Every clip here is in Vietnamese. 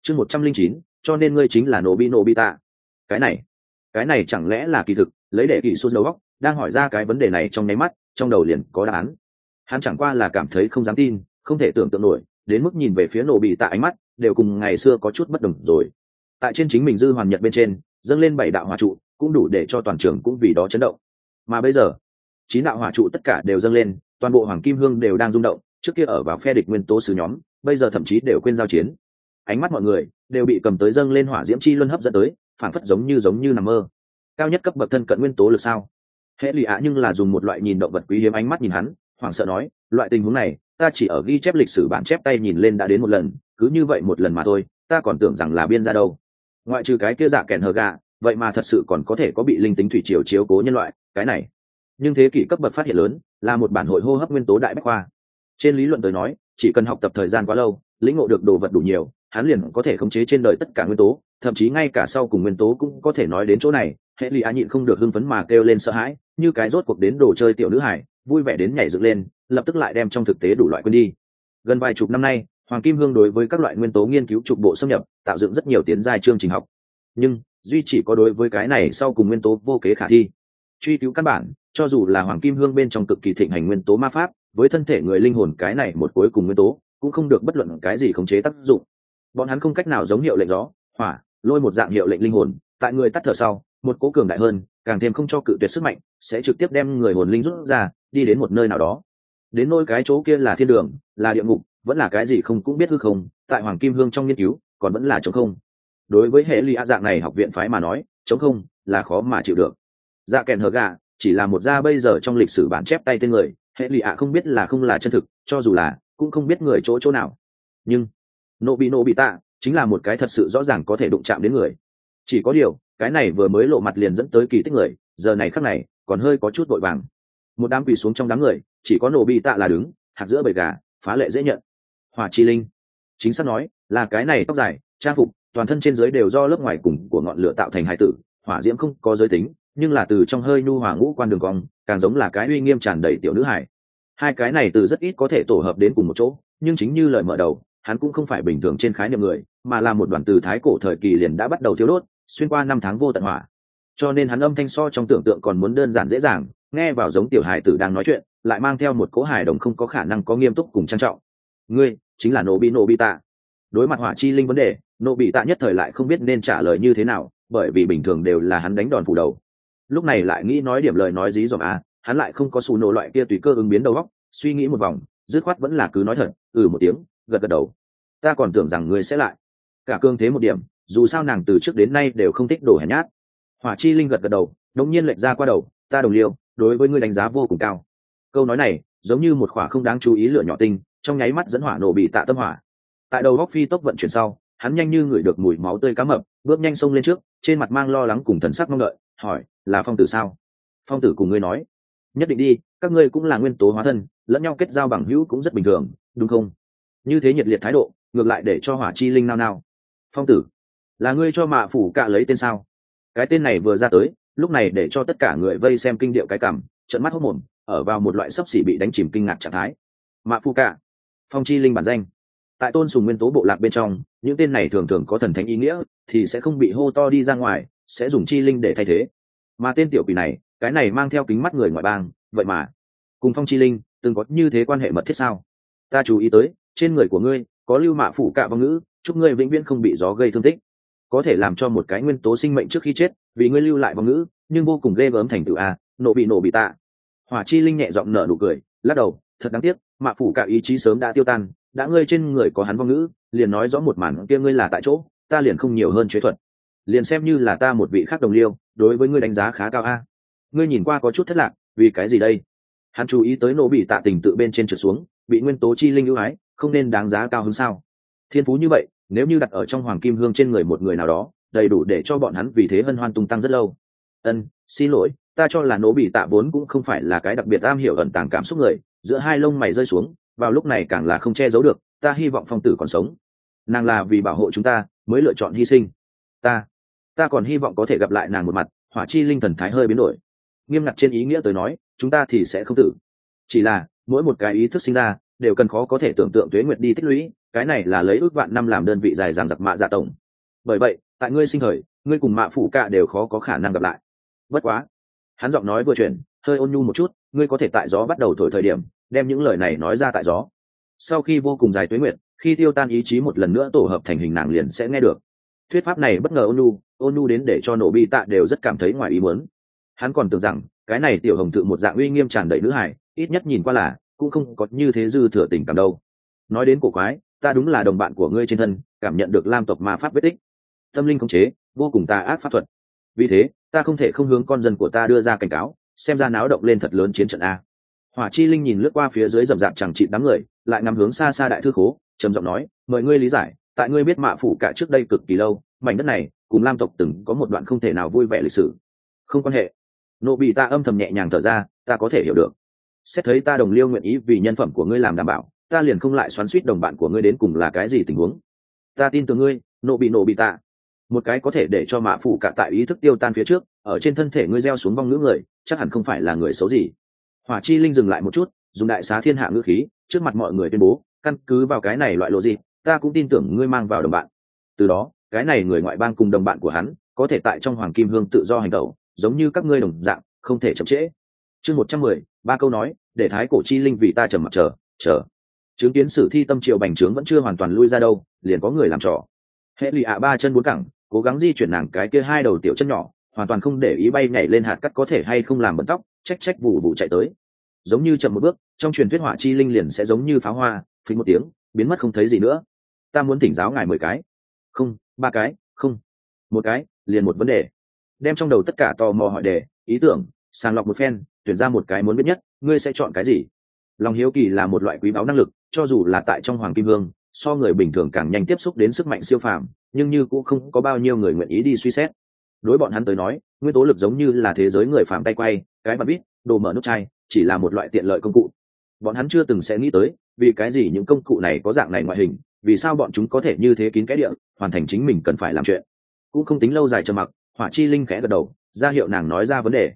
chương 109, cho nên ngươi chính là Nobita. Cái này chẳng lẽ là kỳ thực lấy để kỳ sút đầu óc đang hỏi ra cái vấn đề này trong nháy mắt trong đầu liền có đáp án. Hắn chẳng qua là cảm thấy không dám tin, không thể tưởng tượng nổi, đến mức nhìn về phía Nobita ánh mắt đều cùng ngày xưa có chút bất đồng rồi. Tại trên chính mình dư hoàn nhật bên trên dâng lên 7 đạo hỏa trụ cũng đủ để cho toàn trường cũng vì đó chấn động, mà bây giờ 9 đạo hỏa trụ tất cả đều dâng lên, toàn bộ hoàng kim hương đều đang rung động. Trước kia ở vào phe địch nguyên tố sứ nhóm bây giờ thậm chí đều quên giao chiến, ánh mắt mọi người đều bị cầm tới dâng lên hỏa diễm chi luân hấp dẫn tới, phản phất giống như nằm mơ. Cao nhất cấp bậc thân cận nguyên tố lực sao? Hệ lụy ạ nhưng là dùng một loại nhìn động vật quý hiếm ánh mắt nhìn hắn, hoảng sợ nói, loại tình huống này ta chỉ ở ghi chép lịch sử bản chép tay nhìn lên đã đến một lần, cứ như vậy một lần mà thôi, ta còn tưởng rằng là biên ra đâu. Ngoại trừ cái kia dạ kèn hờ gà, vậy mà thật sự còn có thể có bị linh tính thủy triều chiếu cố nhân loại, cái này. Nhưng thế kỷ cấp bậc phát hiện lớn, là một bản hội hô hấp nguyên tố đại bách khoa. Trên lý luận tới nói, chỉ cần học tập thời gian quá lâu, lĩnh ngộ được đồ vật đủ nhiều, hắn liền có thể khống chế trên đời tất cả nguyên tố, thậm chí ngay cả sau cùng nguyên tố cũng có thể nói đến chỗ này. Hệ lụy á nhịn không được hưng phấn mà kêu lên sợ hãi, như cái rốt cuộc đến đồ chơi tiểu nữ hải, vui vẻ đến nhảy dựng lên, lập tức lại đem trong thực tế đủ loại quên đi. Gần vài chục năm nay, Hoàng Kim Hương đối với các loại nguyên tố nghiên cứu trục bộ xâm nhập, tạo dựng rất nhiều tiến giai chương trình học. Nhưng duy chỉ có đối với cái này sau cùng nguyên tố vô kế khả thi. Truy cứu căn bản, cho dù là Hoàng Kim Hương bên trong cực kỳ thịnh hành nguyên tố ma pháp, với thân thể người linh hồn cái này một cuối cùng nguyên tố, cũng không được bất luận cái gì khống chế tác dụng. Bọn hắn không cách nào giống hiệu lệnh gió, hỏa, lôi một dạng hiệu lệnh linh hồn, tại người tắt thở sau, một cố cường đại hơn, càng thêm không cho cự tuyệt sức mạnh, sẽ trực tiếp đem người hồn linh rút ra, đi đến một nơi nào đó. Đến nỗi cái chỗ kia là thiên đường, là địa ngục, vẫn là cái gì không cũng biết hư không, tại Hoàng Kim Hương trong nghiên cứu, còn vẫn là trống không. Đối với hệ ly a dạng này học viện phái mà nói, trống không là khó mà chịu được. Dạ kèn hờ gà chỉ là một gia bây giờ trong lịch sử bản chép tay tên người, hệ ly a không biết là không là chân thực, cho dù là cũng không biết người chỗ nào. Nhưng Nobita chính là một cái thật sự rõ ràng có thể đụng chạm đến người. Chỉ có điều, cái này vừa mới lộ mặt liền dẫn tới kỳ tích người, giờ này khắc này còn hơi có chút vội vàng. Một đám quỳ xuống trong đám người, chỉ có Nobita là đứng, hạt giữa bầy gà, phá lệ dễ nhận. Hỏa chi linh, chính xác nói là cái này tóc dài, trang phục, toàn thân trên dưới đều do lớp ngoài cùng của ngọn lửa tạo thành hài tử. Hỏa diễm không có giới tính, nhưng là từ trong hơi nhu hòa ngũ quan đường cong, càng giống là cái uy nghiêm tràn đầy tiểu nữ hài. Hai cái này từ rất ít có thể tổ hợp đến cùng một chỗ, nhưng chính như lời mở đầu, hắn cũng không phải bình thường trên khái niệm người, mà là một đoàn từ thái cổ thời kỳ liền đã bắt đầu thiêu đốt, xuyên qua năm tháng vô tận hỏa. Cho nên hắn âm thanh so trong tưởng tượng còn muốn đơn giản dễ dàng, nghe vào giống tiểu hài tử đang nói chuyện, lại mang theo một cỗ hài đồng không có khả năng có nghiêm túc cùng trang trọng. Ngươi chính là Nobita. Đối mặt hỏa chi linh vấn đề, Nobita nhất thời lại không biết nên trả lời như thế nào, bởi vì bình thường đều là hắn đánh đòn phủ đầu. Lúc này lại nghĩ nói điểm lời nói dí dỏm hắn lại không có xù nổ loại kia tùy cơ ứng biến đầu óc, suy nghĩ một vòng, dứt khoát vẫn là cứ nói thật, một tiếng, gật đầu. Ta còn tưởng rằng ngươi sẽ lại cả cương thế một điểm, dù sao nàng từ trước đến nay đều không thích đổ hèn nhát. Hỏa chi linh gật đầu, đột nhiên lệch ra qua đầu, ta đồng liêu, đối với ngươi đánh giá vô cùng cao. Câu nói này giống như một khỏa không đáng chú ý lửa nhỏ tinh, trong nháy mắt dẫn hỏa nổ bị tạ tâm hỏa. Tại đầu góc phi tốc vận chuyển sau, hắn nhanh như ngửi được mùi máu tươi cá mập, bước nhanh xông lên trước, trên mặt mang lo lắng cùng thần sắc mong đợi, hỏi, là Phong tử sao? Phong tử cùng ngươi nói, nhất định đi, các ngươi cũng là nguyên tố hóa thân, lẫn nhau kết giao bằng hữu cũng rất bình thường, đúng không? Như thế nhiệt liệt thái độ, ngược lại để cho hỏa chi linh nao nao. Phong tử, là ngươi cho mạ phủ cạ lấy tên sao? Cái tên này vừa ra tới, lúc này để cho tất cả người vây xem kinh điệu cái cảm, trợn mắt hốt mồm, ở vào một loại sấp xỉ bị đánh chìm kinh ngạc trạng thái. Mạ phủ cạ, Phong chi linh bản danh. Tại tôn sùng nguyên tố bộ lạc bên trong, những tên này thường thường có thần thánh ý nghĩa, thì sẽ không bị hô to đi ra ngoài, sẽ dùng chi linh để thay thế. Mà tên tiểu quỷ này, cái này mang theo kính mắt người ngoại bang, vậy mà cùng Phong chi linh từng có như thế quan hệ mật thiết sao? Ta chú ý tới, trên người của ngươi có lưu mạ phủ cạ vong ngữ, chúc ngươi vĩnh viễn không bị gió gây thương tích. Có thể làm cho một cái nguyên tố sinh mệnh trước khi chết, vì ngươi lưu lại vong ngữ, nhưng vô cùng ghê gớm thành tựu nộ bị tạ. Hỏa chi linh nhẹ giọng nở nụ cười, lắc đầu, thật đáng tiếc, mạ phủ cạ ý chí sớm đã tiêu tan, đã ngươi trên người có hắn vong ngữ, liền nói rõ một màn kia ngươi là tại chỗ, ta liền không nhiều hơn chế thuật, liền xem như là ta một vị khác đồng liêu, đối với ngươi đánh giá khá cao Ngươi nhìn qua có chút thất lạc, vì cái gì đây? Hắn chú ý tới nộ bị tạ tình tự bên trên trượt xuống, bị nguyên tố chi linh ưu ái, không nên đáng giá cao hơn sao? Thiên phú như vậy, nếu như đặt ở trong hoàng kim hương trên người một người nào đó, đầy đủ để cho bọn hắn vì thế hân hoan tung tăng rất lâu. Xin lỗi, ta cho là nỗ bị tạ vốn cũng không phải là cái đặc biệt am hiểu ẩn tàng cảm xúc người. Giữa hai lông mày rơi xuống, vào lúc này càng là không che giấu được, ta hy vọng Phong tử còn sống. Nàng là vì bảo hộ chúng ta mới lựa chọn hy sinh. Ta còn hy vọng có thể gặp lại nàng một mặt. Hỏa chi linh thần thái hơi biến đổi, nghiêm ngặt trên ý nghĩa tới nói, chúng ta thì sẽ không tử. Chỉ là mỗi một cái ý thức sinh ra đều cần khó có thể tưởng tượng tuế nguyệt đi tích lũy, cái này là lấy ước vạn năm làm đơn vị dài dằng giặc mạ dạ tổng. Bởi vậy tại ngươi sinh thời, ngươi cùng mạ phủ cả đều khó có khả năng gặp lại. Bất quá, hắn giọng nói vừa chuyển, hơi ôn nhu một chút, ngươi có thể tại gió bắt đầu thổi thời điểm đem những lời này nói ra tại gió. Sau khi vô cùng dài tuế nguyệt, khi tiêu tan ý chí một lần nữa tổ hợp thành hình, nàng liền sẽ nghe được. Thuyết pháp này bất ngờ ôn nhu đến để cho nổ bị tạ đều rất cảm thấy ngoài ý muốn. Hắn còn tưởng rằng cái này tiểu hồng tự một dạng uy nghiêm tràn đầy nữ hải, ít nhất nhìn qua là cũng không có như thế dư thừa tình cảm đâu. Nói đến cổ quái, ta đúng là đồng bạn của ngươi trên thân, cảm nhận được lam tộc ma pháp vết tích, tâm linh khống chế vô cùng tà ác pháp thuật, vì thế ta không thể không hướng con dân của ta đưa ra cảnh cáo, xem ra náo động lên thật lớn chiến trận a. Hỏa chi linh nhìn lướt qua phía dưới rậm rạp chẳng chịt đám người, lại ngắm hướng xa xa đại thư khố, trầm giọng nói, mời ngươi lý giải, tại ngươi biết mạ phủ cả trước đây cực kỳ lâu, mảnh đất này cùng lam tộc từng có một đoạn không thể nào vui vẻ lịch sử. Không quan hệ. Nộ bị ta âm thầm nhẹ nhàng thở ra, ta có thể hiểu được. Xét thấy ta đồng liêu nguyện ý vì nhân phẩm của ngươi làm đảm bảo, ta liền không lại xoắn xuýt đồng bạn của ngươi đến cùng là cái gì tình huống. Ta tin tưởng ngươi, nộ bị ta. Một cái có thể để cho mạ phủ cả tại ý thức tiêu tan phía trước, ở trên thân thể ngươi gieo xuống vong ngữ người, chắc hẳn không phải là người xấu gì. Hỏa chi linh dừng lại một chút, dùng đại xá thiên hạ ngữ khí trước mặt mọi người tuyên bố, căn cứ vào cái này loại lộ gì, ta cũng tin tưởng ngươi mang vào đồng bạn. Từ đó cái này người ngoại bang cùng đồng bạn của hắn có thể tại trong hoàng kim hương tự do hành động, giống như các ngươi đồng dạng, không thể chậm trễ. Chương 110, ba câu nói để thái cổ chi linh vì ta trầm mặc chờ. Chứng kiến sử thi tâm triệu bành trướng vẫn chưa hoàn toàn lui ra đâu, liền có người làm trò. Hệ lụy ạ ba chân bốn cẳng, cố gắng di chuyển nàng cái kia hai đầu tiểu chân nhỏ, hoàn toàn không để ý bay nhảy lên hạt cắt có thể hay không làm bẩn tóc, trách vụ vụ chạy tới. Giống như chậm một bước, trong truyền thuyết hỏa chi linh liền sẽ giống như pháo hoa, phình một tiếng, biến mất không thấy gì nữa. Ta muốn thỉnh giáo ngài 10 cái. Không, 3 cái, không. Một cái, liền một vấn đề. Đem trong đầu tất cả tò mò hỏi đề, ý tưởng, sàng lọc một phen, tuyển ra một cái muốn biết nhất, ngươi sẽ chọn cái gì? Lòng hiếu kỳ là một loại quý báu năng lực, cho dù là tại trong hoàng kim vương, so người bình thường càng nhanh tiếp xúc đến sức mạnh siêu phàm, nhưng như cũng không có bao nhiêu người nguyện ý đi suy xét. Đối bọn hắn tới nói, nguyên tố lực giống như là thế giới người phàm tay quay, cái bật bít, đồ mở nút chai, chỉ là một loại tiện lợi công cụ. Bọn hắn chưa từng sẽ nghĩ tới, vì cái gì những công cụ này có dạng này ngoại hình, vì sao bọn chúng có thể như thế kín kẽ địa, hoàn thành chính mình cần phải làm chuyện. Cũng không tính lâu dài trầm mặc, Hỏa chi linh khẽ gật đầu, ra hiệu nàng nói ra vấn đề.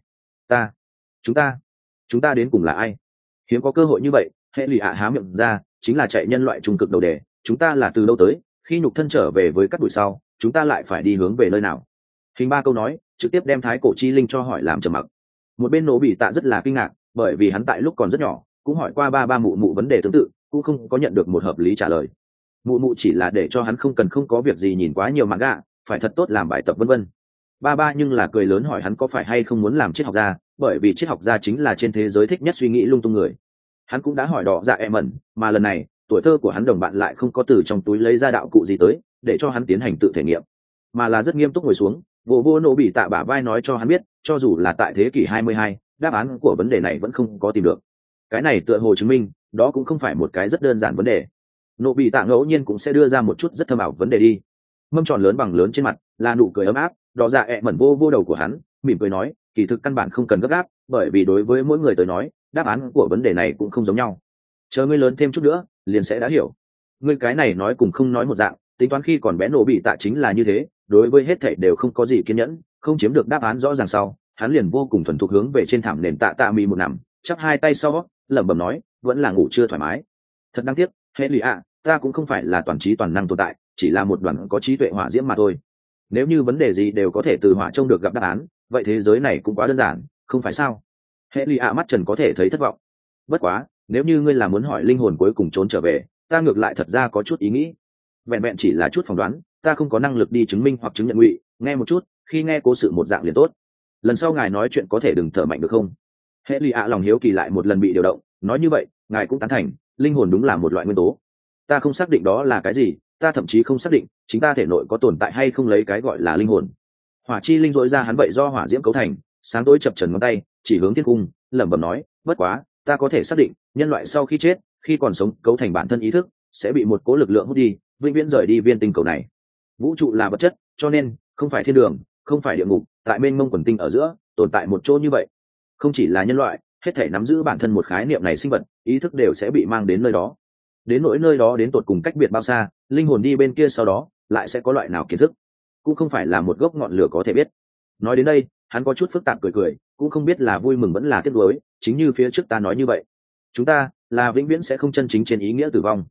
Chúng ta đến cùng là ai? Hiếm có cơ hội như vậy, hệ lụy ạ há miệng ra, chính là chạy nhân loại trung cực đầu đề, chúng ta là từ đâu tới, khi nhục thân trở về với các bụi sau, chúng ta lại phải đi hướng về nơi nào? Hình ba câu nói trực tiếp đem thái cổ chi linh cho hỏi làm trầm mặc. Một bên nổ bị tạ rất là kinh ngạc, bởi vì hắn tại lúc còn rất nhỏ cũng hỏi qua ba mụ vấn đề tương tự, cũng không có nhận được một hợp lý trả lời. Mụ chỉ là để cho hắn không có việc gì nhìn quá nhiều manga, phải thật tốt làm bài tập vân vân. Ba nhưng là cười lớn hỏi hắn có phải hay không muốn làm triết học gia, bởi vì triết học gia chính là trên thế giới thích nhất suy nghĩ lung tung người. Hắn cũng đã hỏi đỏ dạ em ẩn, mà lần này tuổi thơ của hắn đồng bạn lại không có từ trong túi lấy ra đạo cụ gì tới để cho hắn tiến hành tự thể nghiệm, mà là rất nghiêm túc ngồi xuống vô nổ bị tạ bả vai nói cho hắn biết, cho dù là tại thế kỷ 22, đáp án của vấn đề này vẫn không có tìm được. Cái này tựa hồ chứng minh đó cũng không phải một cái rất đơn giản vấn đề. Nổ bị tạ ngẫu nhiên cũng sẽ đưa ra một chút rất thâm ảo vấn đề đi. Mâm tròn lớn bằng lớn trên mặt là nụ cười ấm áp, đỏ dạ ẹ mẩn vô đầu của hắn mỉm cười nói, kỳ thực căn bản không cần gấp gáp, bởi vì đối với mỗi người tới nói đáp án của vấn đề này cũng không giống nhau. Chờ ngươi lớn thêm chút nữa liền sẽ đã hiểu. Ngươi cái này nói cùng không nói một dạng, tính toán khi còn bé nổ bị tạ chính là như thế, đối với hết thảy đều không có gì kiên nhẫn, không chiếm được đáp án rõ ràng sau, hắn liền vô cùng thuần thục hướng về trên thảm nền tạ mì một nằm, chắp hai tay sau, lẩm bẩm nói, vẫn là ngủ chưa thoải mái. Thật đáng tiếc, hệ lụy ạ, ta cũng không phải là toàn trí toàn năng tồn tại, chỉ là một đoàn có trí tuệ hỏa diễm mà thôi. Nếu như vấn đề gì đều có thể từ hỏa trông được gặp đáp án, vậy thế giới này cũng quá đơn giản, không phải sao? Hệ lụy ạ mắt trần có thể thấy thất vọng. Bất quá, nếu như ngươi là muốn hỏi linh hồn cuối cùng trốn trở về, ta ngược lại thật ra có chút ý nghĩ. Vẹn chỉ là chút phỏng đoán, ta không có năng lực đi chứng minh hoặc chứng nhận ngụy, nghe một chút, khi nghe cố sự một dạng liền tốt. Lần sau ngài nói chuyện có thể đừng thở mạnh được không? Hệ lụy ạ lòng hiếu kỳ lại một lần bị điều động, nói như vậy ngài cũng tán thành linh hồn đúng là một loại nguyên tố. Ta không xác định đó là cái gì, ta thậm chí không xác định chính ta thể nội có tồn tại hay không lấy cái gọi là linh hồn. Hỏa chi linh dội ra hắn vậy do hỏa diễm cấu thành, sáng tối chập trần ngón tay chỉ hướng thiên cung, lẩm bẩm nói, bất quá ta có thể xác định nhân loại sau khi chết, khi còn sống cấu thành bản thân ý thức sẽ bị một cố lực lượng hút đi, vĩnh viễn rời đi viên tinh cầu này. Vũ trụ là vật chất, cho nên không phải thiên đường, không phải địa ngục, tại mênh mông quần tinh ở giữa tồn tại một chỗ như vậy. Không chỉ là nhân loại, hết thể nắm giữ bản thân một khái niệm này sinh vật, ý thức đều sẽ bị mang đến nơi đó. Đến nỗi nơi đó đến tột cùng cách biệt bao xa, linh hồn đi bên kia sau đó lại sẽ có loại nào kiến thức, cũng không phải là một gốc ngọn lửa có thể biết. Nói đến đây hắn có chút phức tạp cười, cũng không biết là vui mừng vẫn là tiếc nuối, chính như phía trước ta nói như vậy, chúng ta là vĩnh viễn sẽ không chân chính trên ý nghĩa tử vong.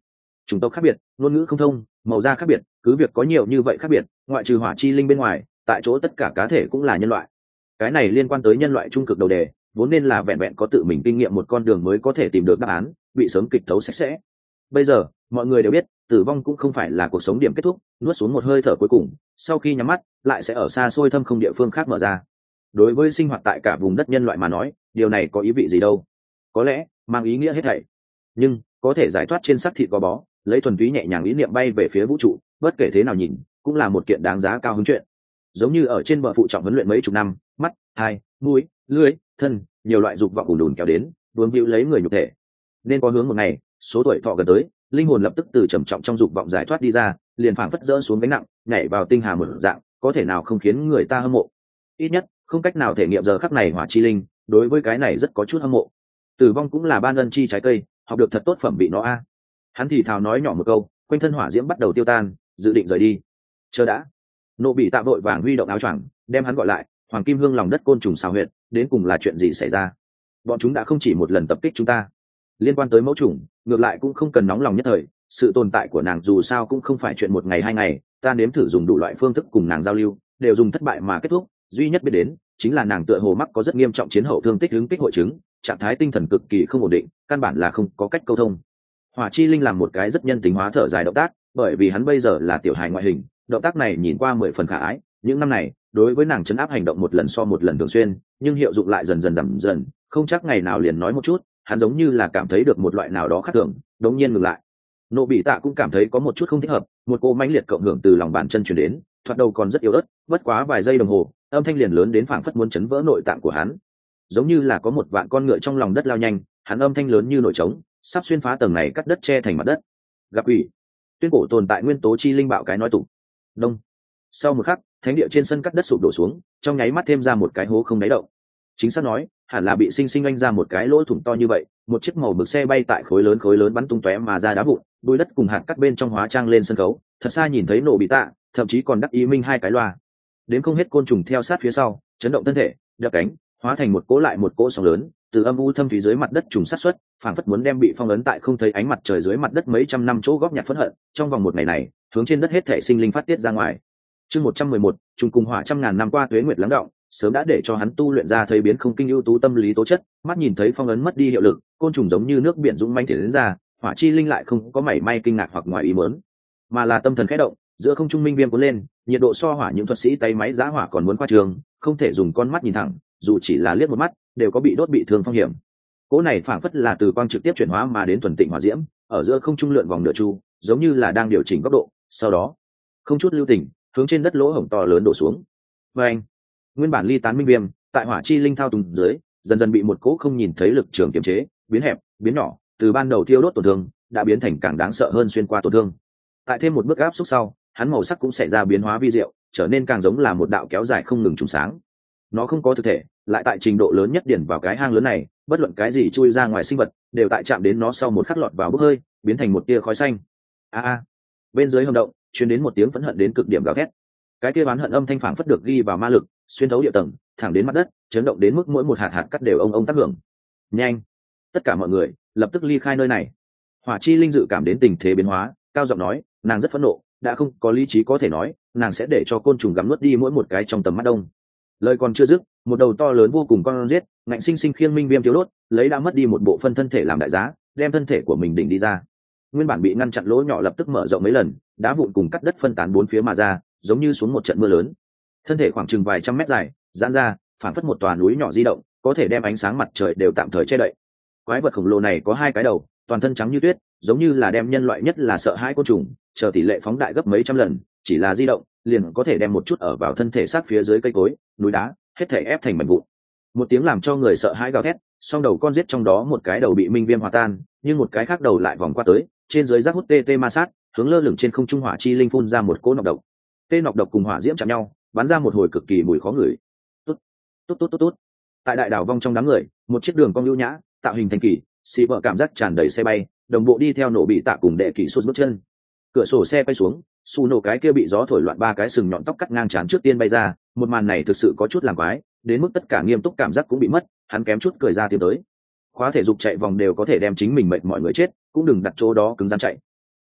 chủng tộc khác biệt, ngôn ngữ không thông, màu da khác biệt, cứ việc có nhiều như vậy khác biệt, ngoại trừ hỏa chi linh bên ngoài, tại chỗ tất cả cá thể cũng là nhân loại. Cái này liên quan tới nhân loại trung cực đầu đề, vốn nên là vẹn vẹn có tự mình kinh nghiệm một con đường mới có thể tìm được đáp án, bị sớm kịch thấu sạch sẽ. Bây giờ mọi người đều biết tử vong cũng không phải là cuộc sống điểm kết thúc, nuốt xuống một hơi thở cuối cùng, sau khi nhắm mắt lại sẽ ở xa xôi thâm không địa phương khác mở ra. Đối với sinh hoạt tại cả vùng đất nhân loại mà nói, điều này có ý vị gì đâu? Có lẽ mang ý nghĩa hết thảy, nhưng có thể giải thoát trên xác thịt gò bó, lấy thuần túy nhẹ nhàng ý niệm bay về phía vũ trụ, bất kể thế nào nhìn cũng là một kiện đáng giá cao hứng chuyện. Giống như ở trên bờ phụ trọng huấn luyện mấy chục năm, mắt, hai, mũi, lưỡi, thân, nhiều loại dục vọng ùn đùn kéo đến, vướng víu lấy người nhục thể. Nên có hướng một ngày, số tuổi thọ gần tới, linh hồn lập tức từ trầm trọng trong dục vọng giải thoát đi ra, liền phảng phất dỡ xuống gánh nặng, nhảy vào tinh hà một dạng, có thể nào không khiến người ta hâm mộ? Ít nhất không cách nào thể nghiệm giờ khắc này hỏa chi linh, đối với cái này rất có chút hâm mộ. Tử vong cũng là ban ân chi trái cây, học được thật tốt phẩm vị nó a. Hắn thì thào nói nhỏ một câu, quanh thân hỏa diễm bắt đầu tiêu tan, dự định rời đi. Chờ đã. Nộ bị tạ vội vàng huy động áo choàng, đem hắn gọi lại. Hoàng kim hương lòng đất côn trùng xào huyệt, đến cùng là chuyện gì xảy ra? Bọn chúng đã không chỉ một lần tập kích chúng ta. Liên quan tới mẫu trùng, ngược lại cũng không cần nóng lòng nhất thời, sự tồn tại của nàng dù sao cũng không phải chuyện một ngày hai ngày, ta nếm thử dùng đủ loại phương thức cùng nàng giao lưu, đều dùng thất bại mà kết thúc. Duy nhất biết đến chính là nàng tựa hồ mắc có rất nghiêm trọng chiến hậu thương tích hứng tích hội chứng, trạng thái tinh thần cực kỳ không ổn định, căn bản là không có cách câu thông. Hỏa chi linh làm một cái rất nhân tính hóa thở dài động tác, bởi vì hắn bây giờ là tiểu hài ngoại hình, động tác này nhìn qua 10 phần khả ái. Những năm này đối với nàng chấn áp hành động một lần so một lần thường xuyên, nhưng hiệu dụng lại dần dần giảm dần, không chắc ngày nào liền nói một chút. Hắn giống như là cảm thấy được một loại nào đó khác thường, đống nhiên ngừng lại. Nộ bị tạ cũng cảm thấy có một chút không thích hợp, một cô mãnh liệt cộng hưởng từ lòng bàn chân truyền đến, thoạt đầu còn rất yếu ớt, bất quá vài giây đồng hồ, âm thanh liền lớn đến phảng phất muốn chấn vỡ nội tạng của hắn. Giống như là có một vạn con ngựa trong lòng đất lao nhanh, hắn âm thanh lớn như nổi trống, sắp xuyên phá tầng này cắt đất che thành mặt đất. Gặp ủy, tuyên cổ tồn tại nguyên tố chi linh bạo cái nói tụng. Đông. Sau một khắc, thánh địa trên sân cắt đất sụp đổ xuống, trong nháy mắt thêm ra một cái hố không đáy động. Chính xác nói, hẳn là bị sinh sinh oanh ra một cái lỗ thủng to như vậy, một chiếc màu bực xe bay tại khối lớn bắn tung tóe mà ra đá vụn, bụi đất cùng hạt cắt bên trong hóa trang lên sân khấu. Thật xa nhìn thấy nổ bị tạ, thậm chí còn đắc ý minh hai cái loa. Đến không hết côn trùng theo sát phía sau, chấn động thân thể, đập cánh, hóa thành một cỗ lại một cỗ sóng lớn, từ âm u thâm thúy dưới mặt đất trùng sát xuất, phảng phất muốn đem bị phong ấn tại không thấy ánh mặt trời dưới mặt đất mấy trăm năm chỗ góp nhặt phẫn hận, trong vòng một ngày này, hướng trên đất hết thể sinh linh phát tiết ra ngoài. Chương 111, trùng cùng hỏa trăm ngàn năm qua tuế nguyệt lắng đọng, sớm đã để cho hắn tu luyện ra thấy biến không kinh ưu tú tâm lý tố chất, mắt nhìn thấy phong ấn mất đi hiệu lực, côn trùng giống như nước biển dũng mãnh tiến đến ra, hỏa chi linh lại không có mảy may kinh ngạc hoặc ngoài ý muốn, mà là tâm thần khẽ động, giữa không trung minh viêm cuốn lên, nhiệt độ so hỏa những thuật sĩ tay máy giá hỏa còn muốn qua trường, không thể dùng con mắt nhìn thẳng, dù chỉ là liếc một mắt, đều có bị đốt bị thương phong hiểm. Cỗ này phảng phất là từ quang trực tiếp chuyển hóa mà đến thuần tịnh hỏa diễm, ở giữa không trung lượn vòng nửa chu, giống như là đang điều chỉnh góc độ, sau đó, không chút lưu tình, hướng trên đất lỗ hổng to lớn đổ xuống. Và anh, nguyên bản ly tán minh viêm, tại hỏa chi linh thao túng dưới, dần dần bị một cỗ không nhìn thấy lực trường kiềm chế, biến hẹp, biến nhỏ, từ ban đầu thiêu đốt tổn thương, đã biến thành càng đáng sợ hơn xuyên qua tổn thương. Tại thêm một bước áp xúc sau, hắn màu sắc cũng xảy ra biến hóa vi diệu, trở nên càng giống là một đạo kéo dài không ngừng trùng sáng. Nó không có thực thể, lại tại trình độ lớn nhất điển vào cái hang lớn này, bất luận cái gì chui ra ngoài sinh vật, đều tại chạm đến nó sau một khắc lọt vào bốc hơi, biến thành một tia khói xanh. Bên dưới hầm động, truyền đến một tiếng phẫn hận đến cực điểm gào thét. Cái kia oán hận âm thanh phảng phất được ghi vào ma lực, xuyên thấu địa tầng, thẳng đến mặt đất, chấn động đến mức mỗi một hạt hạt cắt đều ông tác hưởng. Nhanh, tất cả mọi người lập tức ly khai nơi này. Hỏa chi linh dự cảm đến tình thế biến hóa, cao giọng nói, nàng rất phẫn nộ, đã không có lý trí có thể nói, nàng sẽ để cho côn trùng gặm nuốt đi mỗi một cái trong tầm mắt đông. Lời còn chưa dứt, một đầu to lớn vô cùng con giết, ngạnh sinh sinh khiêng minh viêm thiếu đốt, lấy đã mất đi một bộ phân thân thể làm đại giá, đem thân thể của mình đỉnh đi ra. Nguyên bản bị ngăn chặn lỗ nhỏ lập tức mở rộng mấy lần, đá vụn cùng cắt đất phân tán bốn phía mà ra, giống như xuống một trận mưa lớn. Thân thể khoảng chừng vài trăm mét dài, giãn ra, phản phất một tòa núi nhỏ di động, có thể đem ánh sáng mặt trời đều tạm thời che đậy. Quái vật khổng lồ này có hai cái đầu, toàn thân trắng như tuyết, giống như là đem nhân loại nhất là sợ hãi côn trùng, chờ tỷ lệ phóng đại gấp mấy trăm lần, chỉ là di động, liền có thể đem một chút ở vào thân thể sát phía dưới cây cối, núi đá, hết thể ép thành mảnh vụn. Một tiếng làm cho người sợ hãi gào thét, song đầu con giết trong đó một cái đầu bị minh viêm hòa tan, nhưng một cái khác đầu lại vòng qua tới, trên dưới rác hút tê ma sát, hướng lơ lửng trên không trung hỏa chi linh phun ra một cỗ nọc độc. Tê nọc độc cùng hỏa diễm chạm nhau, bắn ra một hồi cực kỳ mùi khó ngửi. Tốt. Tại đại đảo vong trong đám người, một chiếc đường cong lưu nhã, tạo hình thành kỳ, xì vợ cảm giác tràn đầy xe bay, đồng bộ đi theo nổ bị tạ cùng đệ kỹ sút bước chân. Cửa sổ xe bay xuống, su nổ cái kia bị gió thổi loạn ba cái sừng nhọn tóc cắt ngang trán trước tiên bay ra, một màn này thực sự có chút làm quái, đến mức tất cả nghiêm túc cảm giác cũng bị mất, hắn kém chút cười ra tiếng tới. Khóa thể dục chạy vòng đều có thể đem chính mình mệt mọi người chết, cũng đừng đặt chỗ đó cứng rắn chạy.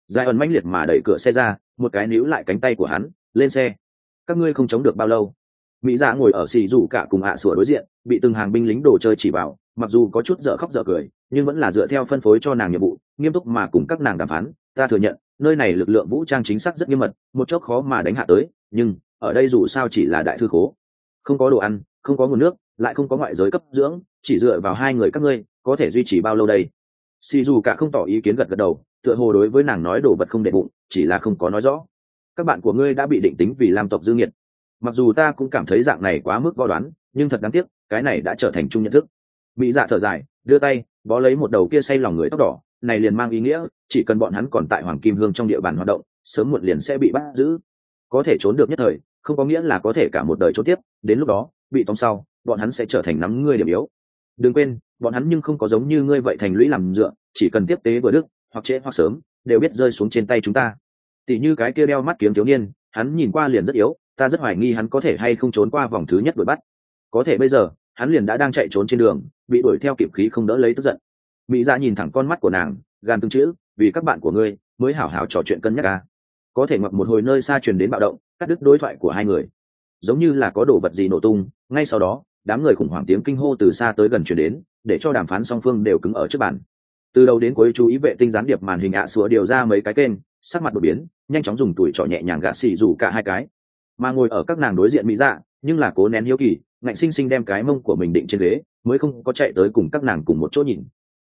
Giai ẩn mãnh liệt mà đẩy cửa xe ra, một cái níu lại cánh tay của hắn, lên xe. Các ngươi không chống được bao lâu. Mỹ dạ ngồi ở xì rủ cả cùng sủa đối diện, bị từng hàng binh lính đồ chơi chỉ vào, mặc dù có chút dở khóc dở cười, nhưng vẫn là dựa theo phân phối cho nàng nhiệm vụ, nghiêm túc mà cùng các nàng đàm phán. Ta thừa nhận, nơi này lực lượng vũ trang chính xác rất nghiêm mật, một chốc khó mà đánh hạ tới, nhưng ở đây dù sao chỉ là đại thư khố, không có đồ ăn, không có nguồn nước, lại không có ngoại giới cấp dưỡng, chỉ dựa vào hai người các ngươi có thể duy trì bao lâu đây? Xì dù cả không tỏ ý kiến, gật gật đầu, tựa hồ đối với nàng nói đồ vật không để bụng, chỉ là không có nói rõ. Các bạn của ngươi đã bị định tính vì lam tộc dương nhiệt, mặc dù ta cũng cảm thấy dạng này quá mức vo đoán, nhưng thật đáng tiếc, cái này đã trở thành chung nhận thức. Mỹ dạ thở dài, đưa tay bó lấy một đầu kia say lòng người tóc đỏ, này liền mang ý nghĩa chỉ cần bọn hắn còn tại Hoàng Kim Hương trong địa bàn hoạt động, sớm muộn liền sẽ bị bắt giữ. Có thể trốn được nhất thời, không có nghĩa là có thể cả một đời trốn tiếp, đến lúc đó bị tóm sau, bọn hắn sẽ trở thành nắm ngươi điểm yếu. Đừng quên, bọn hắn nhưng không có giống như ngươi vậy thành lũy làm dựa, chỉ cần tiếp tế vừa đức, hoặc trễ hoặc sớm, đều biết rơi xuống trên tay chúng ta. Tỷ như cái kia đeo mắt kiếng thiếu niên, hắn nhìn qua liền rất yếu, ta rất hoài nghi hắn có thể hay không trốn qua vòng thứ nhất đuổi bắt. Có thể bây giờ, hắn liền đã đang chạy trốn trên đường, bị đuổi theo kịp khí không đỡ lấy tức giận. Mỹ Dạ nhìn thẳng con mắt của nàng, gàn từng chữ, vì các bạn của ngươi mới hảo hảo trò chuyện cân nhắc a. Có thể ngoặc một hồi nơi xa truyền đến bạo động, cắt đứt đối thoại của hai người, giống như là có đồ vật gì nổ tung. Ngay sau đó, đám người khủng hoảng tiếng kinh hô từ xa tới gần truyền đến, để cho đàm phán song phương đều cứng ở trước bàn. Từ đầu đến cuối chú ý vệ tinh gián điệp màn hình sủa điều ra mấy cái kênh, sắc mặt đột biến, nhanh chóng dùng tuổi trọ nhẹ nhàng gạt xì rủ cả hai cái. Mà ngồi ở các nàng đối diện Mỹ Dạ, nhưng là cố nén hiếu kỳ, ngạnh sinh sinh đem cái mông của mình định trên ghế, mới không có chạy tới cùng các nàng cùng một chỗ nhìn.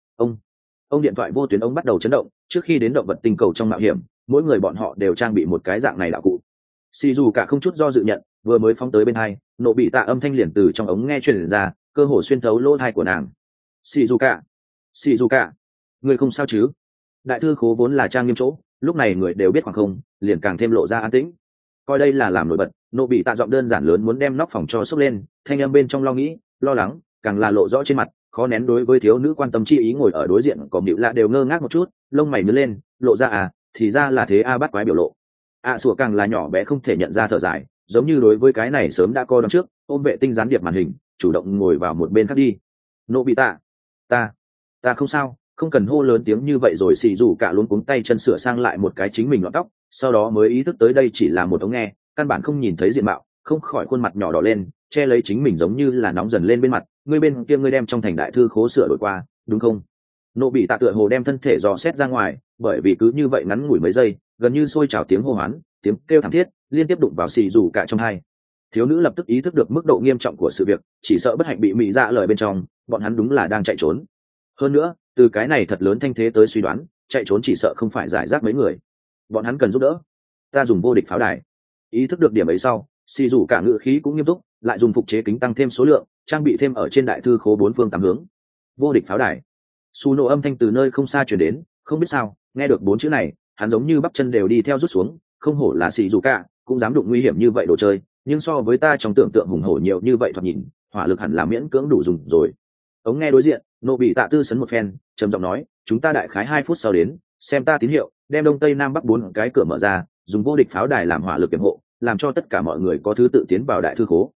Ông điện thoại vô tuyến ông bắt đầu chấn động. Trước khi đến động vật tinh cầu trong mạo hiểm, mỗi người bọn họ đều trang bị một cái dạng này đạo cụ. Xì dù cả không chút do dự nhận, vừa mới phóng tới bên hai, nổ bị tạ âm thanh liền từ trong ống nghe truyền ra, cơ hồ xuyên thấu lỗ tai của nàng. Xì dù cả, người không sao chứ? Đại thư khố vốn là trang nghiêm chỗ, lúc này người đều biết khoảng không, liền càng thêm lộ ra an tĩnh. Coi đây là làm nổi bật, nổ bị tạ giọng đơn giản lớn muốn đem nóc phòng cho sốc lên, thanh âm bên trong lo nghĩ, lo lắng, càng là lộ rõ trên mặt, khó nén đối với thiếu nữ quan tâm chi ý. Ngồi ở đối diện có Nữu Lạ đều ngơ ngác một chút, lông mày nhướng lên, lộ ra thì ra là thế bắt quái biểu lộ. Sủa càng là nhỏ bé không thể nhận ra thở dài, giống như đối với cái này sớm đã coi đón trước, ôm vệ tinh gián điệp màn hình, chủ động ngồi vào một bên khác đi. Nô bị tạ, ta không sao, không cần hô lớn tiếng như vậy rồi. Xì dù cả luống cuống tay chân sửa sang lại một cái chính mình lọn tóc, sau đó mới ý thức tới đây chỉ là một ống nghe, căn bản không nhìn thấy diện mạo, không khỏi khuôn mặt nhỏ đỏ lên, che lấy chính mình giống như là nóng dần lên bên mặt. Ngươi bên kia ngươi đem trong thành đại thư khố sửa đổi qua, đúng không? Nô bị tạ tựa hồ đem thân thể dò xét ra ngoài, bởi vì cứ như vậy ngắn ngủi mấy giây, gần như sôi trào tiếng hô hoán, tiếng kêu thảm thiết liên tiếp đụng vào xì dù cả trong hai. Thiếu nữ lập tức ý thức được mức độ nghiêm trọng của sự việc, chỉ sợ bất hạnh bị Mỹ Dạ lời bên trong, bọn hắn đúng là đang chạy trốn. Hơn nữa, từ cái này thật lớn thanh thế tới suy đoán, chạy trốn chỉ sợ không phải giải rác mấy người, bọn hắn cần giúp đỡ. Ta dùng vô địch pháo đài. Ý thức được điểm ấy sau, xì dù cả ngữ khí cũng nghiêm túc, lại dùng phục chế kính tăng thêm số lượng, trang bị thêm ở trên đại thư khố bốn phương tám hướng. Vô địch pháo đài. Su nổ âm thanh từ nơi không xa truyền đến, không biết sao, nghe được bốn chữ này, hắn giống như bắp chân đều đi theo rút xuống. Không hổ là xì dù cả, cũng dám đụng nguy hiểm như vậy đồ chơi, nhưng so với ta trong tưởng tượng hùng hổ nhiều như vậy thoạt nhìn, hỏa lực hẳn là miễn cưỡng đủ dùng rồi. Ống nghe đối diện, nô bị tạ tư sấn một phen, trầm giọng nói, chúng ta đại khái 2 phút sau đến, xem ta tín hiệu, đem đông tây nam bắc 4 cái cửa mở ra, dùng vô địch pháo đài làm hỏa lực kiểm hộ, làm cho tất cả mọi người có thứ tự tiến vào đại thư khố.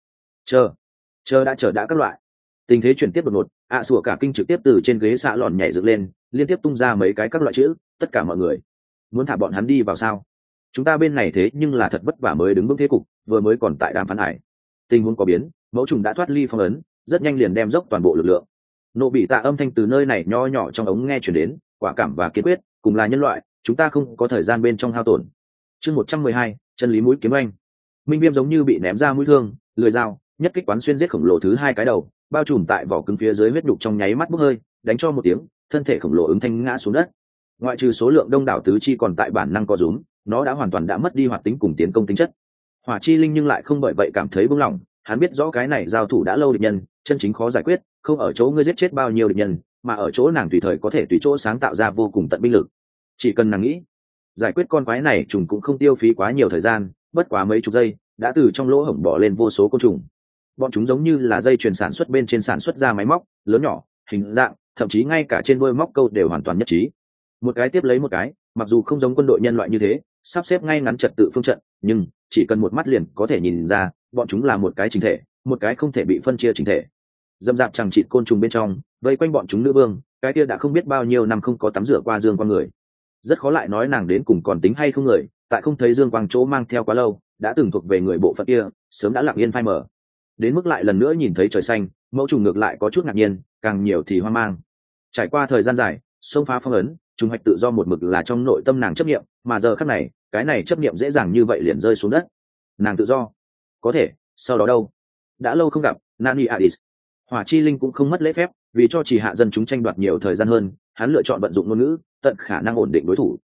Chờ đã các loại. Tình thế chuyển tiếp đột ngột, sủa cả kinh trực tiếp từ trên ghế xạ lòn nhảy dựng lên, liên tiếp tung ra mấy cái các loại chữ, tất cả mọi người muốn thả bọn hắn đi vào sao? Chúng ta bên này thế nhưng là thật vất vả mới đứng vững thế cục, vừa mới còn tại đàm phán hải. Tình huống có biến, mẫu trùng đã thoát ly phong ấn, rất nhanh liền đem dốc toàn bộ lực lượng. Nộ bị tạ âm thanh từ nơi này nho nhỏ trong ống nghe chuyển đến, quả cảm và kiên quyết, cùng là nhân loại, chúng ta không có thời gian bên trong hao tổn. Chương 112, chân lý mũi kiếm anh. Minh Viêm giống như bị ném ra mũi thương, lưỡi dao, nhất kích quán xuyên giết khổng lồ thứ 2 cái đầu, bao trùm tại vỏ cứng phía dưới huyết đục trong nháy mắt bốc hơi, đánh cho một tiếng, thân thể khổng lồ ứng thanh ngã xuống đất. Ngoại trừ số lượng đông đảo tứ chi còn tại bản năng co rúm, nó đã hoàn toàn đã mất đi hoạt tính cùng tiến công tính chất. Hỏa chi linh nhưng lại không bởi vậy cảm thấy buông lỏng, hắn biết rõ cái này giao thủ đã lâu địch nhân, chân chính khó giải quyết, không ở chỗ ngươi giết chết bao nhiêu địch nhân, mà ở chỗ nàng tùy thời có thể tùy chỗ sáng tạo ra vô cùng tận binh lực. Chỉ cần nàng nghĩ, giải quyết con quái này trùng cũng không tiêu phí quá nhiều thời gian, bất quá mấy chục giây, đã từ trong lỗ hổng bỏ lên vô số côn trùng. Bọn chúng giống như là dây chuyền sản xuất bên trên sản xuất ra máy móc, lớn nhỏ, hình dạng, thậm chí ngay cả trên đuôi móc câu đều hoàn toàn nhất trí. Một cái tiếp lấy một cái, mặc dù không giống quân đội nhân loại như thế, sắp xếp ngay ngắn trật tự phương trận, nhưng chỉ cần một mắt liền có thể nhìn ra, bọn chúng là một cái chỉnh thể, một cái không thể bị phân chia chỉnh thể. Dâm dạp chẳng chịt côn trùng bên trong, vây quanh bọn chúng nữ vương, cái kia đã không biết bao nhiêu năm không có tắm rửa qua dương qua người. rất khó lại nói nàng đến cùng còn tính hay không người, tại không thấy dương quang chỗ mang theo quá lâu, đã từng thuộc về người bộ phận kia sớm đã lặng yên phai mờ. Đến mức lại lần nữa nhìn thấy trời xanh, mẫu trùng ngược lại có chút ngạc nhiên, càng nhiều thì hoang mang. Trải qua thời gian dài xông phá phong ấn, trùng hoạch tự do một mực là trong nội tâm nàng chấp niệm, mà giờ khắc này cái này chấp niệm dễ dàng như vậy liền rơi xuống đất. Nàng tự do có thể, sau đó đâu? Đã lâu không gặp, Nani Adis. Hỏa chi linh cũng không mất lễ phép, vì cho chỉ hạ dân chúng tranh đoạt nhiều thời gian hơn, hắn lựa chọn vận dụng ngôn ngữ tận khả năng ổn định đối thủ.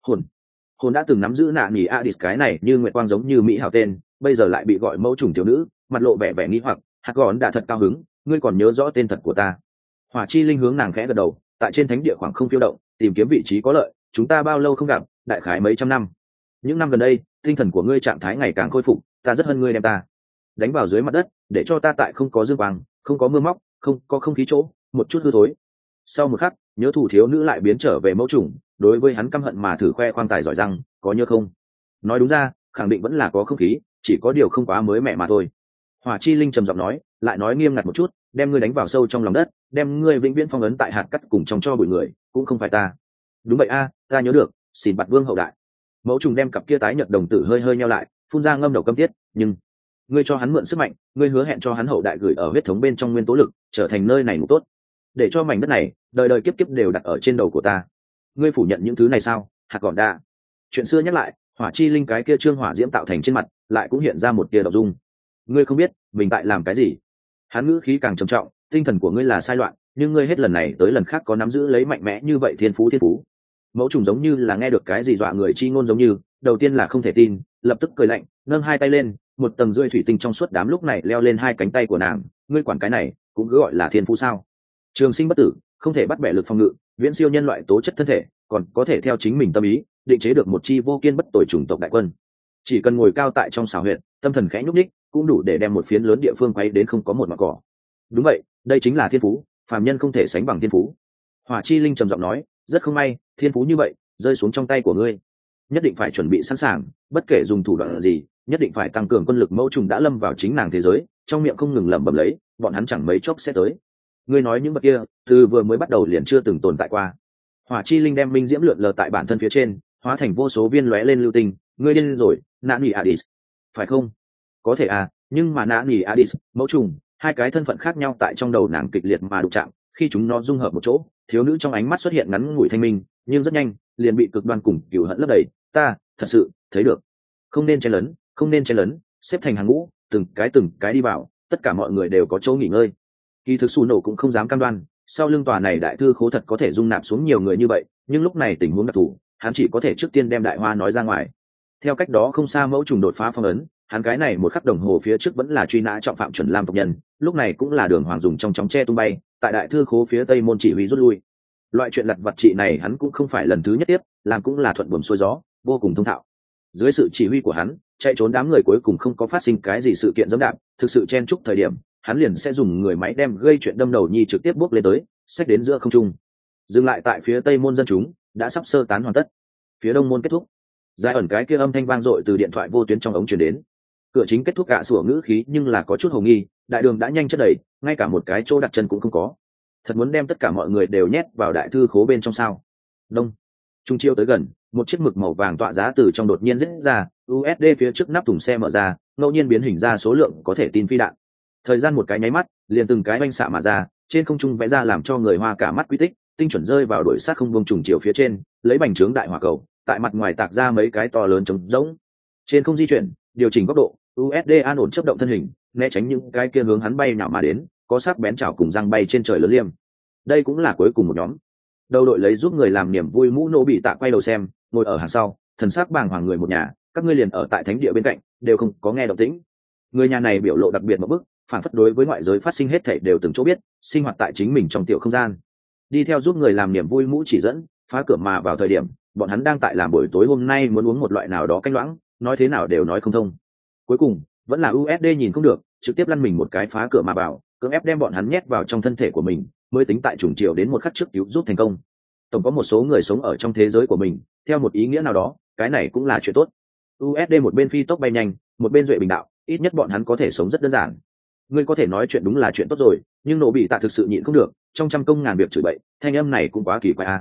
Hồn đã từng nắm giữ Nani Adis cái này như nguyệt quang giống như mỹ hảo tên, bây giờ lại bị gọi mẫu trùng thiếu nữ, mặt lộ vẻ vẻ nghi hoặc. Hạt gòn đã thật cao hứng, ngươi còn nhớ rõ tên thật của ta? Hỏa chi linh hướng nàng khẽ gật đầu, tại trên thánh địa khoảng không phiêu động, tìm kiếm vị trí có lợi. Chúng ta bao lâu không gặp, đại khái mấy trăm năm. Những năm gần đây tinh thần của ngươi trạng thái ngày càng khôi phục, ta rất hân ngươi đem ta đánh vào dưới mặt đất, để cho ta tại không có dương quang, không có mưa móc, không có không khí chỗ một chút hư thối. Sau một khắc nhớ thủ thiếu nữ lại biến trở về mẫu trùng, đối với hắn căm hận mà thử khoe khoang tài giỏi răng, có nhớ không? Nói đúng ra khẳng định vẫn là có không khí, chỉ có điều không quá mới mẻ mà thôi. Hỏa chi linh trầm giọng nói, lại nói nghiêm ngặt một chút, đem ngươi đánh vào sâu trong lòng đất, đem ngươi vĩnh viễn phong ấn tại hạt cắt cùng trong cho bụi người, cũng không phải ta. Đúng vậy a, ta nhớ được, xỉn bạt vương hậu đại. Mẫu trùng đem cặp kia tái nhợt đồng tử hơi hơi nheo lại, phun ra ngâm đầu căm tiết, nhưng ngươi cho hắn mượn sức mạnh, ngươi hứa hẹn cho hắn hậu đại gửi ở huyết thống bên trong nguyên tố lực, trở thành nơi này ngủ tốt, để cho mảnh đất này đời đời kiếp kiếp đều đặt ở trên đầu của ta. Ngươi phủ nhận những thứ này sao? Hạt gọn đa. Chuyện xưa nhắc lại, hỏa chi linh cái kia trương hỏa diễm tạo thành trên mặt lại cũng hiện ra một tia đậu dung. Ngươi không biết mình tại làm cái gì? Hắn ngữ khí càng trầm trọng, tinh thần của ngươi là sai loạn, nhưng ngươi hết lần này tới lần khác có nắm giữ lấy mạnh mẽ như vậy thiên phú. Mẫu trùng giống như là nghe được cái gì dọa người chi ngôn giống như, đầu tiên là không thể tin, lập tức cười lạnh, nâng hai tay lên, một tầng rơi thủy tinh trong suốt đám lúc này leo lên hai cánh tay của nàng. Ngươi quản cái này cũng cứ gọi là thiên phú sao? Trường sinh bất tử, không thể bắt bẻ lực phòng ngự, viễn siêu nhân loại tố chất thân thể, còn có thể theo chính mình tâm ý định chế được một chi vô kiên bất tồi chủng tộc đại quân. Chỉ cần ngồi cao tại trong xào huyệt, tâm thần khẽ nhúc nhích, cũng đủ để đem một phiến lớn địa phương quấy đến không có một mảng cỏ. Đúng vậy, đây chính là thiên phú, phàm nhân không thể sánh bằng thiên phú. Hỏa chi linh trầm giọng nói, rất không may, thiên phú như vậy rơi xuống trong tay của ngươi, nhất định phải chuẩn bị sẵn sàng, bất kể dùng thủ đoạn gì, nhất định phải tăng cường quân lực. Mẫu trùng đã lâm vào chính nàng thế giới, trong miệng không ngừng lẩm bẩm lấy, bọn hắn chẳng mấy chốc sẽ tới. Ngươi nói những vật kia từ vừa mới bắt đầu liền chưa từng tồn tại qua. Hỏa chi linh đem minh diễm lượn lờ tại bản thân phía trên, hóa thành vô số viên lóe lên lưu tinh. Ngươi điên rồi, Nani Adis, phải không? Có thể à, nhưng mà Nani Adis, mẫu trùng, hai cái thân phận khác nhau tại trong đầu nàng kịch liệt mà đụng chạm. Khi chúng nó dung hợp một chỗ, thiếu nữ trong ánh mắt xuất hiện ngắn ngủi thanh minh, nhưng rất nhanh liền bị cực đoan cùng cừu hận lấp đầy. Ta thật sự thấy được, không nên chen lấn, không nên chen lấn, xếp thành hàng ngũ, từng cái đi vào, tất cả mọi người đều có chỗ nghỉ ngơi. Kỳ thực Sù Nổ cũng không dám cam đoan sau lưng tòa này đại thư khố thật có thể dung nạp xuống nhiều người như vậy, nhưng lúc này tình huống đặc thù, hắn chỉ có thể trước tiên đem đại hoa nói ra ngoài. Theo cách đó không xa mẫu trùng đột phá phong ấn, hắn cái này một khắc đồng hồ phía trước vẫn là truy nã trọng phạm chuẩn lam tộc nhân, lúc này cũng là đường hoàng dùng trong chóng che tung bay tại đại thư khố phía tây môn chỉ huy rút lui. Loại chuyện lặt vặt trị này hắn cũng không phải lần thứ nhất tiếp làm, cũng là thuận buồm xuôi gió, vô cùng thông thạo. Dưới sự chỉ huy của hắn, chạy trốn đám người cuối cùng không có phát sinh cái gì sự kiện dẫm đạp, thực sự chen chúc thời điểm, hắn liền sẽ dùng người máy đem gây chuyện đâm đầu nhi trực tiếp bước lên tới, xách đến giữa không trung. Dừng lại tại phía tây môn dân chúng đã sắp sơ tán hoàn tất. Phía đông môn kết thúc. Giải ẩn cái kia âm thanh vang dội từ điện thoại vô tuyến trong ống truyền đến. Cửa chính kết thúc, gạ sủa ngữ khí nhưng là có chút hồ nghi, đại đường đã nhanh chất đầy, ngay cả một cái chỗ đặt chân cũng không có. Thật muốn đem tất cả mọi người đều nhét vào đại thư khố bên trong sao? Đông. Trung chiêu tới gần, một chiếc mực màu vàng tọa giá từ trong đột nhiên rít ra, USD phía trước nắp thùng xe mở ra, ngẫu nhiên biến hình ra số lượng có thể tin phi đạn. Thời gian một cái nháy mắt, liền từng cái oanh xạ mà ra, trên không trung vẽ ra làm cho người hoa cả mắt quy tích, tinh chuẩn rơi vào đội sát không vương trùng chiều phía trên, lấy bành trướng đại hỏa cầu, tại mặt ngoài tạc ra mấy cái to lớn trống rỗng. Trên không di chuyển, điều chỉnh góc độ, USD an ổn chấp động thân hình, né tránh những cái kia hướng hắn bay nhào mà đến, có sắc bén chảo cùng răng bay trên trời lớn liêm. Đây cũng là cuối cùng một nhóm. Đầu đội lấy giúp người làm niềm vui mũ nô bị tạ quay đầu xem, ngồi ở hàng sau, thần sắc bàng hoàng người một nhà, các ngươi liền ở tại thánh địa bên cạnh, đều không có nghe động tĩnh. Người nhà này biểu lộ đặc biệt một bức, phản phất đối với ngoại giới phát sinh hết thảy đều từng chỗ biết, sinh hoạt tại chính mình trong tiểu không gian. Đi theo giúp người làm niềm vui mũ chỉ dẫn, phá cửa mà vào thời điểm, bọn hắn đang tại làm buổi tối hôm nay muốn uống một loại nào đó canh loãng, nói thế nào đều nói không thông. Cuối cùng, vẫn là USD nhìn không được, trực tiếp lăn mình một cái phá cửa mà vào, cưỡng ép đem bọn hắn nhét vào trong thân thể của mình, mới tính tại trùng chiều đến một khắc trước cứu giúp thành công. Tổng có một số người sống ở trong thế giới của mình, theo một ý nghĩa nào đó, cái này cũng là chuyện tốt. USD một bên phi tốc bay nhanh, một bên duệ bình đạo, ít nhất bọn hắn có thể sống rất đơn giản. Ngươi có thể nói chuyện đúng là chuyện tốt rồi, nhưng nổ bị tạ thực sự nhịn không được, trong trăm công ngàn việc chửi bậy, thanh âm này cũng quá kỳ quái a.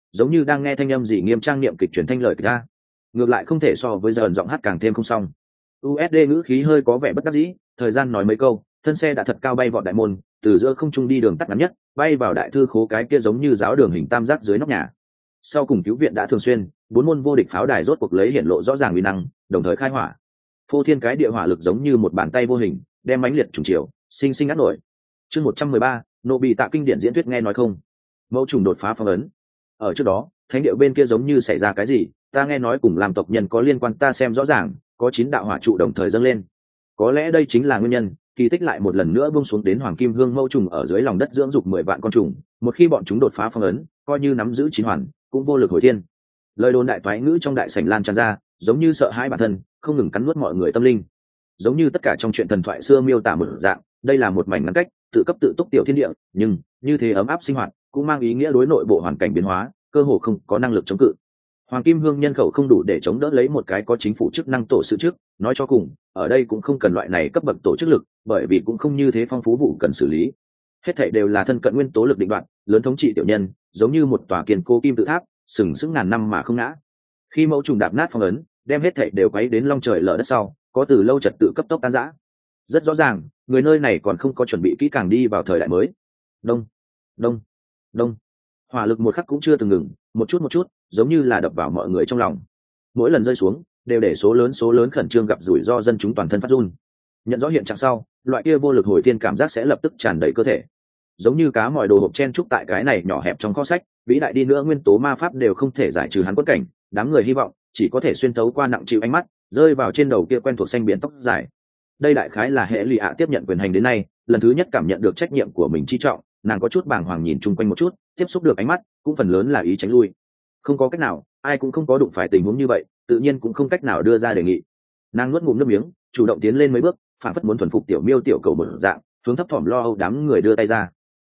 giống như đang nghe thanh âm gì nghiêm trang niệm kịch truyền thanh lời kịch ra. Ngược lại không thể so với giờ giọng hát càng thêm không xong. USD ngữ khí hơi có vẻ bất đắc dĩ, thời gian nói mấy câu, thân xe đã thật cao bay vọt đại môn, từ giữa không trung đi đường tắt ngắn nhất, bay vào đại thư khố cái kia giống như giáo đường hình tam giác dưới nóc nhà. Sau cùng cứu viện đã thường xuyên, 4 môn vô địch pháo đài rốt cuộc lấy hiển lộ rõ ràng uy năng, đồng thời khai hỏa. Phô thiên cái địa hỏa lực giống như một bàn tay vô hình, đem mãnh liệt trùng chiều, sinh sinh ngắt nổi. Chương 113, nộ bị tạ kinh điển diễn thuyết nghe nói không? Mẫu trùng đột phá phong ấn. Ở trước đó, thánh địa bên kia giống như xảy ra cái gì, ta nghe nói cùng làm tộc nhân có liên quan, ta xem rõ ràng, có 9 đạo hỏa trụ đồng thời dâng lên. Có lẽ đây chính là nguyên nhân, kỳ tích lại một lần nữa buông xuống đến hoàng kim hương mẫu trùng ở dưới lòng đất dưỡng dục 10 vạn con trùng, một khi bọn chúng đột phá phong ấn, coi như nắm giữ chín hoàn, cũng vô lực hồi thiên. Lời đồn đại toái ngữ trong đại sảnh lan tràn ra, giống như sợ hãi bản thân, không ngừng cắn nuốt mọi người tâm linh. Giống như tất cả trong chuyện thần thoại xưa miêu tả một dạng, đây là một mảnh ngăn cách, tự cấp tự túc tiểu thiên địa, nhưng như thế ấm áp sinh hoạt, cũng mang ý nghĩa đối nội bộ hoàn cảnh biến hóa, cơ hồ không có năng lực chống cự. Hoàng Kim Hương nhân khẩu không đủ để chống đỡ lấy một cái có chính phủ chức năng tổ sự trước, nói cho cùng, ở đây cũng không cần loại này cấp bậc tổ chức lực, bởi vì cũng không như thế phong phú vụ cần xử lý. Hết thảy đều là thân cận nguyên tố lực định đoạn, lớn thống trị tiểu nhân, giống như một tòa kiên cố kim tự tháp, sừng sững ngàn năm mà không ngã. Khi mẫu trùng đạp nát phong ấn, đem hết thảy đều quấy đến long trời lở đất sau, có từ lâu trật tự cấp tốc tan rã. Rất rõ ràng, người nơi này còn không có chuẩn bị kỹ càng đi vào thời đại mới. Đông, đông, đông. Hỏa lực một khắc cũng chưa từng ngừng, một chút, giống như là đập vào mọi người trong lòng. Mỗi lần rơi xuống, đều để số lớn khẩn trương gặp rủi ro dân chúng toàn thân phát run. Nhận rõ hiện trạng sau, loại kia vô lực hồi thiên cảm giác sẽ lập tức tràn đầy cơ thể. Giống như cá mòi đồ hộp chen trúc tại cái này nhỏ hẹp trong kho sách, vĩ đại đi nữa nguyên tố ma pháp đều không thể giải trừ hắn quất cảnh, đám người hy vọng chỉ có thể xuyên thấu qua nặng chịu ánh mắt, rơi vào trên đầu kia quen thuộc xanh biển tóc dài. Đây đại khái là hệ lụy ạ tiếp nhận quyền hành đến nay, lần thứ nhất cảm nhận được trách nhiệm của mình chi trọng, nàng có chút bàng hoàng nhìn chung quanh một chút, tiếp xúc được ánh mắt, cũng phần lớn là ý tránh lui. Không có cách nào, ai cũng không có đụng phải tình huống như vậy, tự nhiên cũng không cách nào đưa ra đề nghị. Nàng nuốt ngụm nước miếng, chủ động tiến lên mấy bước, phản phất muốn thuần phục tiểu miêu tiểu cầu một dạng, hướng thấp thỏm lo âu đám người đưa tay ra.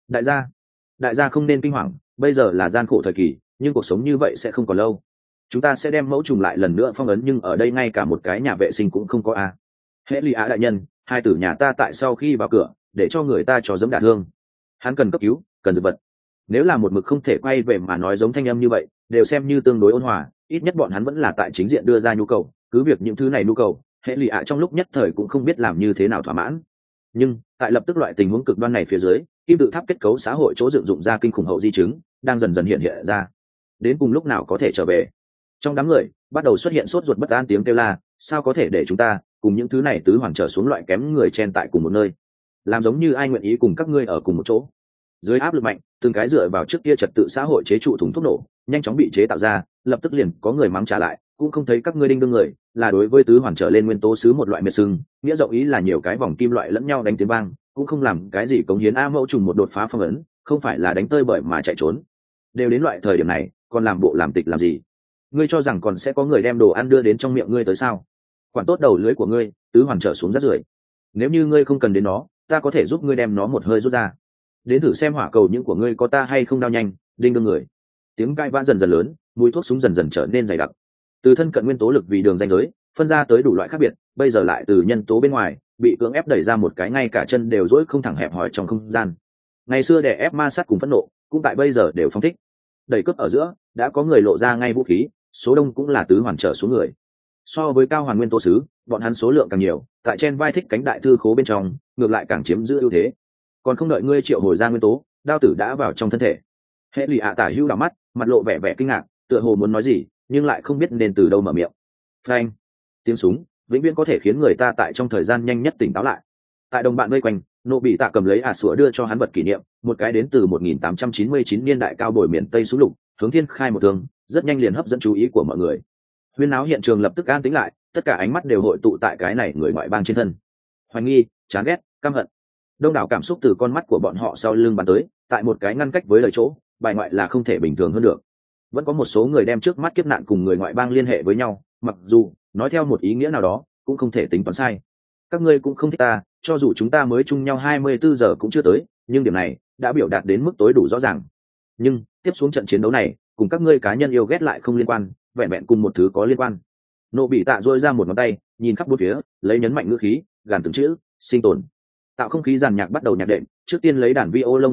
Đại gia không nên kinh hoàng, bây giờ là gian khổ thời kỳ, nhưng cuộc sống như vậy sẽ không còn lâu. Chúng ta sẽ đem mẫu trùng lại lần nữa phong ấn, nhưng ở đây ngay cả một cái nhà vệ sinh cũng không có a. Hễ Lý Á đại nhân, hai tử nhà ta tại sau khi vào cửa, để cho người ta cho dẫm đả thương. Hắn cần cấp cứu, cần dược vật. Nếu là một mực không thể quay về mà nói giống thanh âm như vậy, đều xem như tương đối ôn hòa, ít nhất bọn hắn vẫn là tại chính diện đưa ra nhu cầu, cứ việc những thứ này nhu cầu, Hễ Lý Á trong lúc nhất thời cũng không biết làm như thế nào thỏa mãn. Nhưng tại lập tức loại tình huống cực đoan này phía dưới, kim tự tháp kết cấu xã hội chỗ dựng dụng ra kinh khủng hậu di chứng đang dần dần hiện ra. Đến cùng lúc nào có thể trở về? Trong đám người bắt đầu xuất hiện sốt ruột bất an tiếng kêu la, sao có thể để chúng ta cùng những thứ này tứ hoàn trở xuống loại kém người chen tại cùng một nơi, làm giống như ai nguyện ý cùng các ngươi ở cùng một chỗ. Dưới áp lực mạnh, từng cái dựa vào trước kia trật tự xã hội chế trụ thùng thuốc nổ nhanh chóng bị chế tạo ra, lập tức liền có người mắng trả lại, cũng không thấy các ngươi đinh đương người là đối với tứ hoàn trở lên nguyên tố sứ một loại miệt sưng, nghĩa rộng ý là nhiều cái vòng kim loại lẫn nhau đánh tiếng vang, cũng không làm cái gì cống hiến. A mẫu trùng một đột phá phong ấn, không phải là đánh tơi bời mà chạy trốn. Đều đến loại thời điểm này, còn làm bộ làm tịch làm gì? Ngươi cho rằng còn sẽ có người đem đồ ăn đưa đến trong miệng ngươi tới sao? Quản tốt đầu lưới của ngươi, tứ hoàn trở xuống rất rưởi. Nếu như ngươi không cần đến nó, ta có thể giúp ngươi đem nó một hơi rút ra. Đến thử xem hỏa cầu những của ngươi có ta hay không đau nhanh, đinh đương người. Tiếng cãi vã dần dần lớn, mùi thuốc súng dần dần trở nên dày đặc. Từ thân cận nguyên tố lực vì đường ranh giới, phân ra tới đủ loại khác biệt, bây giờ lại từ nhân tố bên ngoài, bị cưỡng ép đẩy ra một cái ngay cả chân đều dỗi không thẳng hẹp hòi trong không gian. Ngày xưa đè ép ma sát cùng phẫn nộ, cũng tại bây giờ đều phong thích. Đẩy cướp ở giữa, đã có người lộ ra ngay vũ khí, số đông cũng là tứ hoàn trở xuống người. So với cao hoàn nguyên tố sứ, bọn hắn số lượng càng nhiều, tại trên vai thích cánh đại thư khố bên trong, ngược lại càng chiếm giữ ưu thế. Còn không đợi ngươi triệu hồi ra nguyên tố, đao tử đã vào trong thân thể. Hệ lụy ạ tả hữu đảo mắt, mặt lộ vẻ vẻ kinh ngạc, tựa hồ muốn nói gì, nhưng lại không biết nên từ đâu mở miệng. Phanh! Tiếng súng vĩnh viễn có thể khiến người ta tại trong thời gian nhanh nhất tỉnh táo lại. Tại đồng bạn vây quanh, nộ bị tạ cầm lấy sủa đưa cho hắn vật kỷ niệm, một cái đến từ 1899 niên đại cao bồi miền tây xuống lục, hướng thiên khai một thương, rất nhanh liền hấp dẫn chú ý của mọi người. Huyên náo hiện trường lập tức an tĩnh lại, tất cả ánh mắt đều hội tụ tại cái này người ngoại bang trên thân. Hoài nghi, chán ghét, căm hận, đông đảo cảm xúc từ con mắt của bọn họ sau lưng bắn tới, tại một cái ngăn cách với lời chỗ, bài ngoại là không thể bình thường hơn được. Vẫn có một số người đem trước mắt kiếp nạn cùng người ngoại bang liên hệ với nhau, mặc dù nói theo một ý nghĩa nào đó cũng không thể tính toán sai. Các ngươi cũng không thích ta, cho dù chúng ta mới chung nhau 24 giờ cũng chưa tới, nhưng điểm này đã biểu đạt đến mức tối đủ rõ ràng. Nhưng tiếp xuống trận chiến đấu này, cùng các ngươi cá nhân yêu ghét lại không liên quan, vẹn vẹn cùng một thứ có liên quan. Nộ bị tạ dôi ra một ngón tay, nhìn khắp bốn phía, lấy nhấn mạnh ngữ khí, gàn từng chữ sinh tồn. Tạo không khí giàn nhạc bắt đầu nhạc đệm, trước tiên lấy đàn vi ô lông lên tay,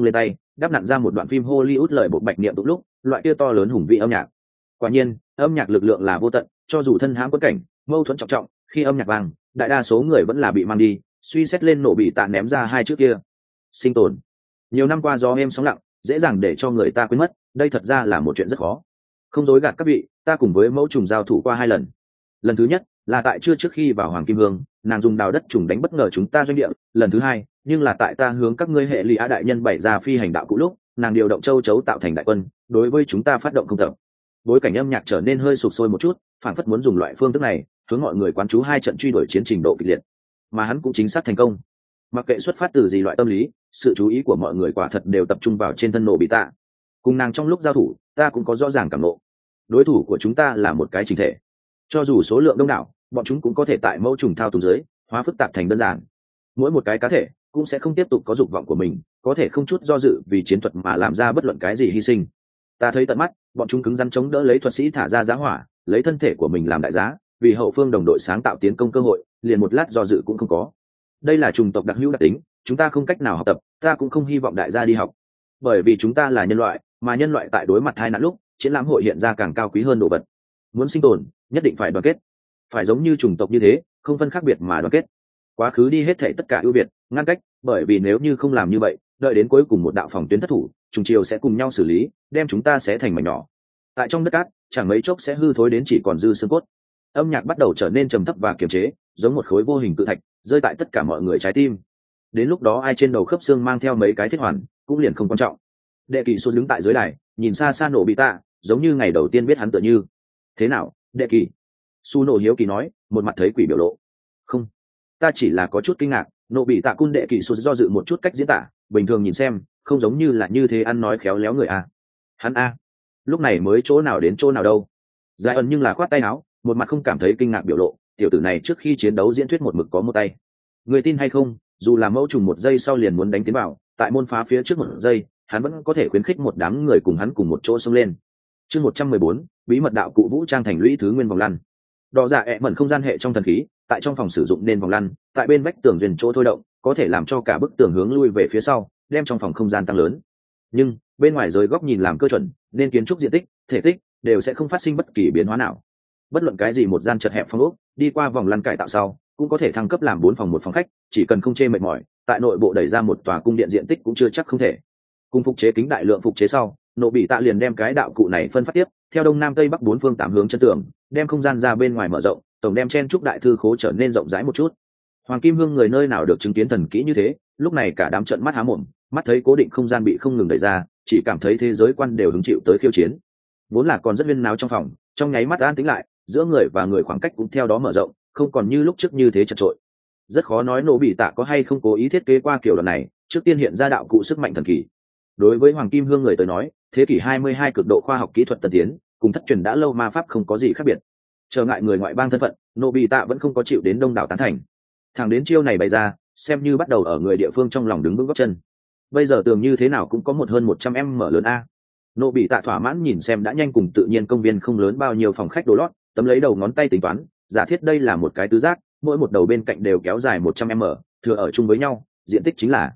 đắp nặn ra một đoạn phim Hollywood lời bộ bạch niệm tụng lúc loại kia to lớn hùng vị âm nhạc. Quả nhiên âm nhạc lực lượng là vô tận, cho dù thân hãm quẫn cảnh mâu thuẫn trọng trọng, khi âm nhạc vang đại đa số người vẫn là bị mang đi. Suy xét lên, nổ bị tạ ném ra hai chữ kia, sinh tồn. Nhiều năm qua gió êm sóng lặng dễ dàng để cho người ta quên mất, đây thật ra là một chuyện rất khó. Không dối gạt các vị, ta cùng với mẫu trùng giao thủ qua 2 lần. Lần thứ nhất là tại trưa trước khi vào Hoàng Kim Hương, nàng dùng đào đất trùng đánh bất ngờ chúng ta doanh địa. Lần thứ hai nhưng là tại ta hướng các ngươi hệ lụy á đại nhân bày ra phi hành đạo cụ lúc, nàng điều động châu chấu tạo thành đại quân đối với chúng ta phát động công tập. Bối cảnh âm nhạc trở nên hơi sụp sôi một chút, phản phất muốn dùng loại phương thức này hướng mọi người quán chú 2 trận truy đuổi chiến trình độ kịch liệt, mà hắn cũng chính xác thành công. Mặc kệ xuất phát từ gì loại tâm lý, sự chú ý của mọi người quả thật đều tập trung vào trên thân nổ bị tạ. Cùng nàng trong lúc giao thủ, ta cũng có rõ ràng cảm ngộ. Đối thủ của chúng ta là một cái chỉnh thể, cho dù số lượng đông đảo, bọn chúng cũng có thể tại mẫu trùng thao túng dưới hóa phức tạp thành đơn giản. Mỗi một cái cá thể cũng sẽ không tiếp tục có dục vọng của mình, có thể không chút do dự vì chiến thuật mà làm ra bất luận cái gì hy sinh. Ta thấy tận mắt, bọn chúng cứng rắn chống đỡ lấy thuật sĩ thả ra giá hỏa, lấy thân thể của mình làm đại giá, vì hậu phương đồng đội sáng tạo tiến công cơ hội, liền một lát do dự cũng không có. Đây là chủng tộc đặc hữu đặc tính, chúng ta không cách nào học tập, ta cũng không hy vọng đại gia đi học. Bởi vì chúng ta là nhân loại, mà nhân loại tại đối mặt hai nạn lúc, triển lãm hội hiện ra càng cao quý hơn đồ vật. Muốn sinh tồn, nhất định phải đoàn kết, phải giống như chủng tộc như thế, không phân khác biệt mà đoàn kết. Quá khứ đi hết thảy tất cả ưu việt, ngăn cách, bởi vì nếu như không làm như vậy, đợi đến cuối cùng một đạo phòng tuyến thất thủ, trùng chiều sẽ cùng nhau xử lý, đem chúng ta sẽ thành mảnh nhỏ. Tại trong đất cát, chẳng mấy chốc sẽ hư thối đến chỉ còn dư xương cốt. Âm nhạc bắt đầu trở nên trầm thấp và kiềm chế, giống một khối vô hình cự thạch rơi tại tất cả mọi người trái tim. Đến lúc đó ai trên đầu khớp xương mang theo mấy cái thiết hoàn cũng liền không quan trọng. Đệ kỳ xuống đứng tại dưới đài, nhìn xa xa nổ bị tạ, giống như ngày đầu tiên biết hắn tựa như. Thế nào, đệ kỳ? Su nổ hiếu kỳ nói, một mặt thấy quỷ biểu lộ. Không, ta chỉ là có chút kinh ngạc. Nổ bị tạ cun đệ kỳ xuống do dự một chút cách diễn tả, bình thường nhìn xem không giống như là như thế ăn nói khéo léo người a. Hắn a, lúc này mới chỗ nào đến chỗ nào đâu. Giải ẩn nhưng là khoát tay áo, một mặt không cảm thấy kinh ngạc biểu lộ. Tiểu tử này trước khi chiến đấu diễn thuyết một mực có một tay. Người tin hay không, dù là mẫu trùng 1 giây sau liền muốn đánh tiến vào, tại môn phá phía trước 1 giây, hắn vẫn có thể khuyến khích một đám người cùng hắn cùng một chỗ xông lên. Chương 114, bí mật đạo cụ vũ trang thành lũy thứ nguyên vòng lăn. Đỏ dạ ẹ mẩn không gian hệ trong thần khí, tại trong phòng sử dụng nên vòng lăn, tại bên vách tường duyên chỗ thôi động, có thể làm cho cả bức tường hướng lui về phía sau, đem trong phòng không gian tăng lớn. Nhưng bên ngoài rời góc nhìn làm cơ chuẩn, nên kiến trúc diện tích, thể tích đều sẽ không phát sinh bất kỳ biến hóa nào. Bất luận cái gì một gian chật hẹp phòng ốc, đi qua vòng lăn cải tạo sau, cũng có thể thăng cấp làm 4 phòng 1 phòng khách, chỉ cần không chê mệt mỏi, tại nội bộ đẩy ra một tòa cung điện diện tích cũng chưa chắc không thể. Cùng phục chế kính đại lượng phục chế sau, nổ bị tạ liền đem cái đạo cụ này phân phát tiếp, theo đông nam tây bắc 4 phương 8 hướng chân tường, đem không gian ra bên ngoài mở rộng, tổng đem chen trúc đại thư khố trở nên rộng rãi một chút. Hoàng Kim Hương người nơi nào được chứng kiến thần kỹ như thế, lúc này cả đám trợn mắt há mồm, mắt thấy cố định không gian bị không ngừng đẩy ra, chỉ cảm thấy thế giới quan đều hứng chịu tới khiêu chiến. Vốn là còn rất huyên náo trong phòng, trong nháy mắt an tĩnh lại, giữa người và người khoảng cách cũng theo đó mở rộng, không còn như lúc trước như thế chật chội. Rất khó nói nổ bị tạ có hay không cố ý thiết kế qua kiểu đoạn này, trước tiên hiện ra đạo cụ sức mạnh thần kỳ. Đối với Hoàng Kim Hương người tới nói, thế kỷ 22 cực độ khoa học kỹ thuật tân tiến, cùng thất truyền đã lâu ma pháp không có gì khác biệt. Trở ngại người ngoại bang thân phận, nổ bị tạ vẫn không có chịu đến đông đảo tán thành. Thẳng đến chiêu này bày ra, xem như bắt đầu ở người địa phương trong lòng đứng vững gót chân. Bây giờ tường như thế nào cũng có hơn 100m lớn a. Nổ bị tạ thỏa mãn nhìn xem đã nhanh cùng tự nhiên công viên không lớn bao nhiêu phòng khách đồ lót, tấm lấy đầu ngón tay tính toán, giả thiết đây là một cái tứ giác, mỗi một đầu bên cạnh đều kéo dài 100m, thừa ở chung với nhau, diện tích chính là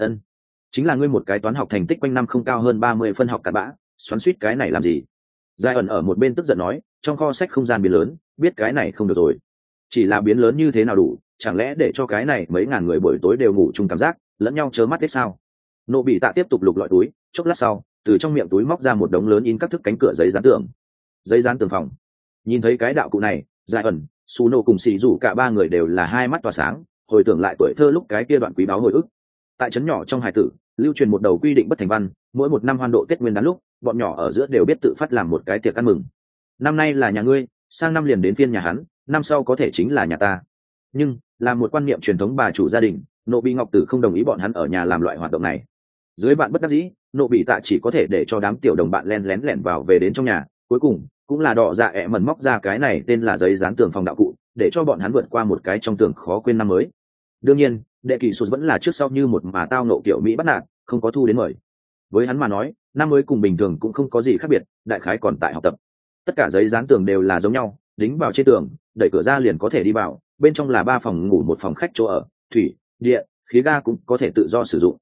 chính là ngươi một cái toán học thành tích quanh năm không cao hơn 30 phân học cặn bã, xoắn suýt cái này làm gì? Giai ẩn ở một bên tức giận nói, trong kho sách không gian biến lớn, biết cái này không được rồi. Chỉ là biến lớn như thế nào đủ, chẳng lẽ để cho cái này mấy ngàn người buổi tối đều ngủ chung cảm giác, lẫn nhau chớ mắt đấy sao? Nộ bị tạ tiếp tục lục lọi túi, chốc lát sau, từ trong miệng túi móc ra một đống lớn in các thức cánh cửa giấy dán tường. Giấy dán tường phòng. Nhìn thấy cái đạo cụ này, Giai ẩn, Su Nô cùng Sĩ Dụ cả 3 người đều là hai mắt tỏa sáng, hồi tưởng lại tuổi thơ lúc cái kia đoạn quý báu hồi ức. Tại trấn nhỏ trong hải tử, lưu truyền một đầu quy định bất thành văn, mỗi một năm hoan độ Tết Nguyên đán lúc, bọn nhỏ ở giữa đều biết tự phát làm một cái tiệc ăn mừng. Năm nay là nhà ngươi, sang năm liền đến phiên nhà hắn, năm sau có thể chính là nhà ta. Nhưng là một quan niệm truyền thống bà chủ gia đình, Nộ Bị Ngọc Tử không đồng ý bọn hắn ở nhà làm loại hoạt động này. Dưới bạn bất đắc dĩ, Nộ Bị Tạ chỉ có thể để cho đám tiểu đồng bạn len lén lẻn vào về đến trong nhà. Cuối cùng cũng là đỏ dạ ẹ mẩn móc ra cái này tên là giấy dán tường phòng đạo cụ, để cho bọn hắn vượt qua một cái trong tường khó quên năm mới. Đương nhiên, đệ kỳ sụt vẫn là trước sau như một mà tao nộ kiểu Mỹ bắt nạt, không có thu đến mời. Với hắn mà nói, năm mới cùng bình thường cũng không có gì khác biệt, đại khái còn tại học tập. Tất cả giấy dán tường đều là giống nhau, đính vào trên tường, đẩy cửa ra liền có thể đi vào, bên trong là 3 phòng ngủ 1 phòng khách chỗ ở, thủy, điện, khí ga cũng có thể tự do sử dụng.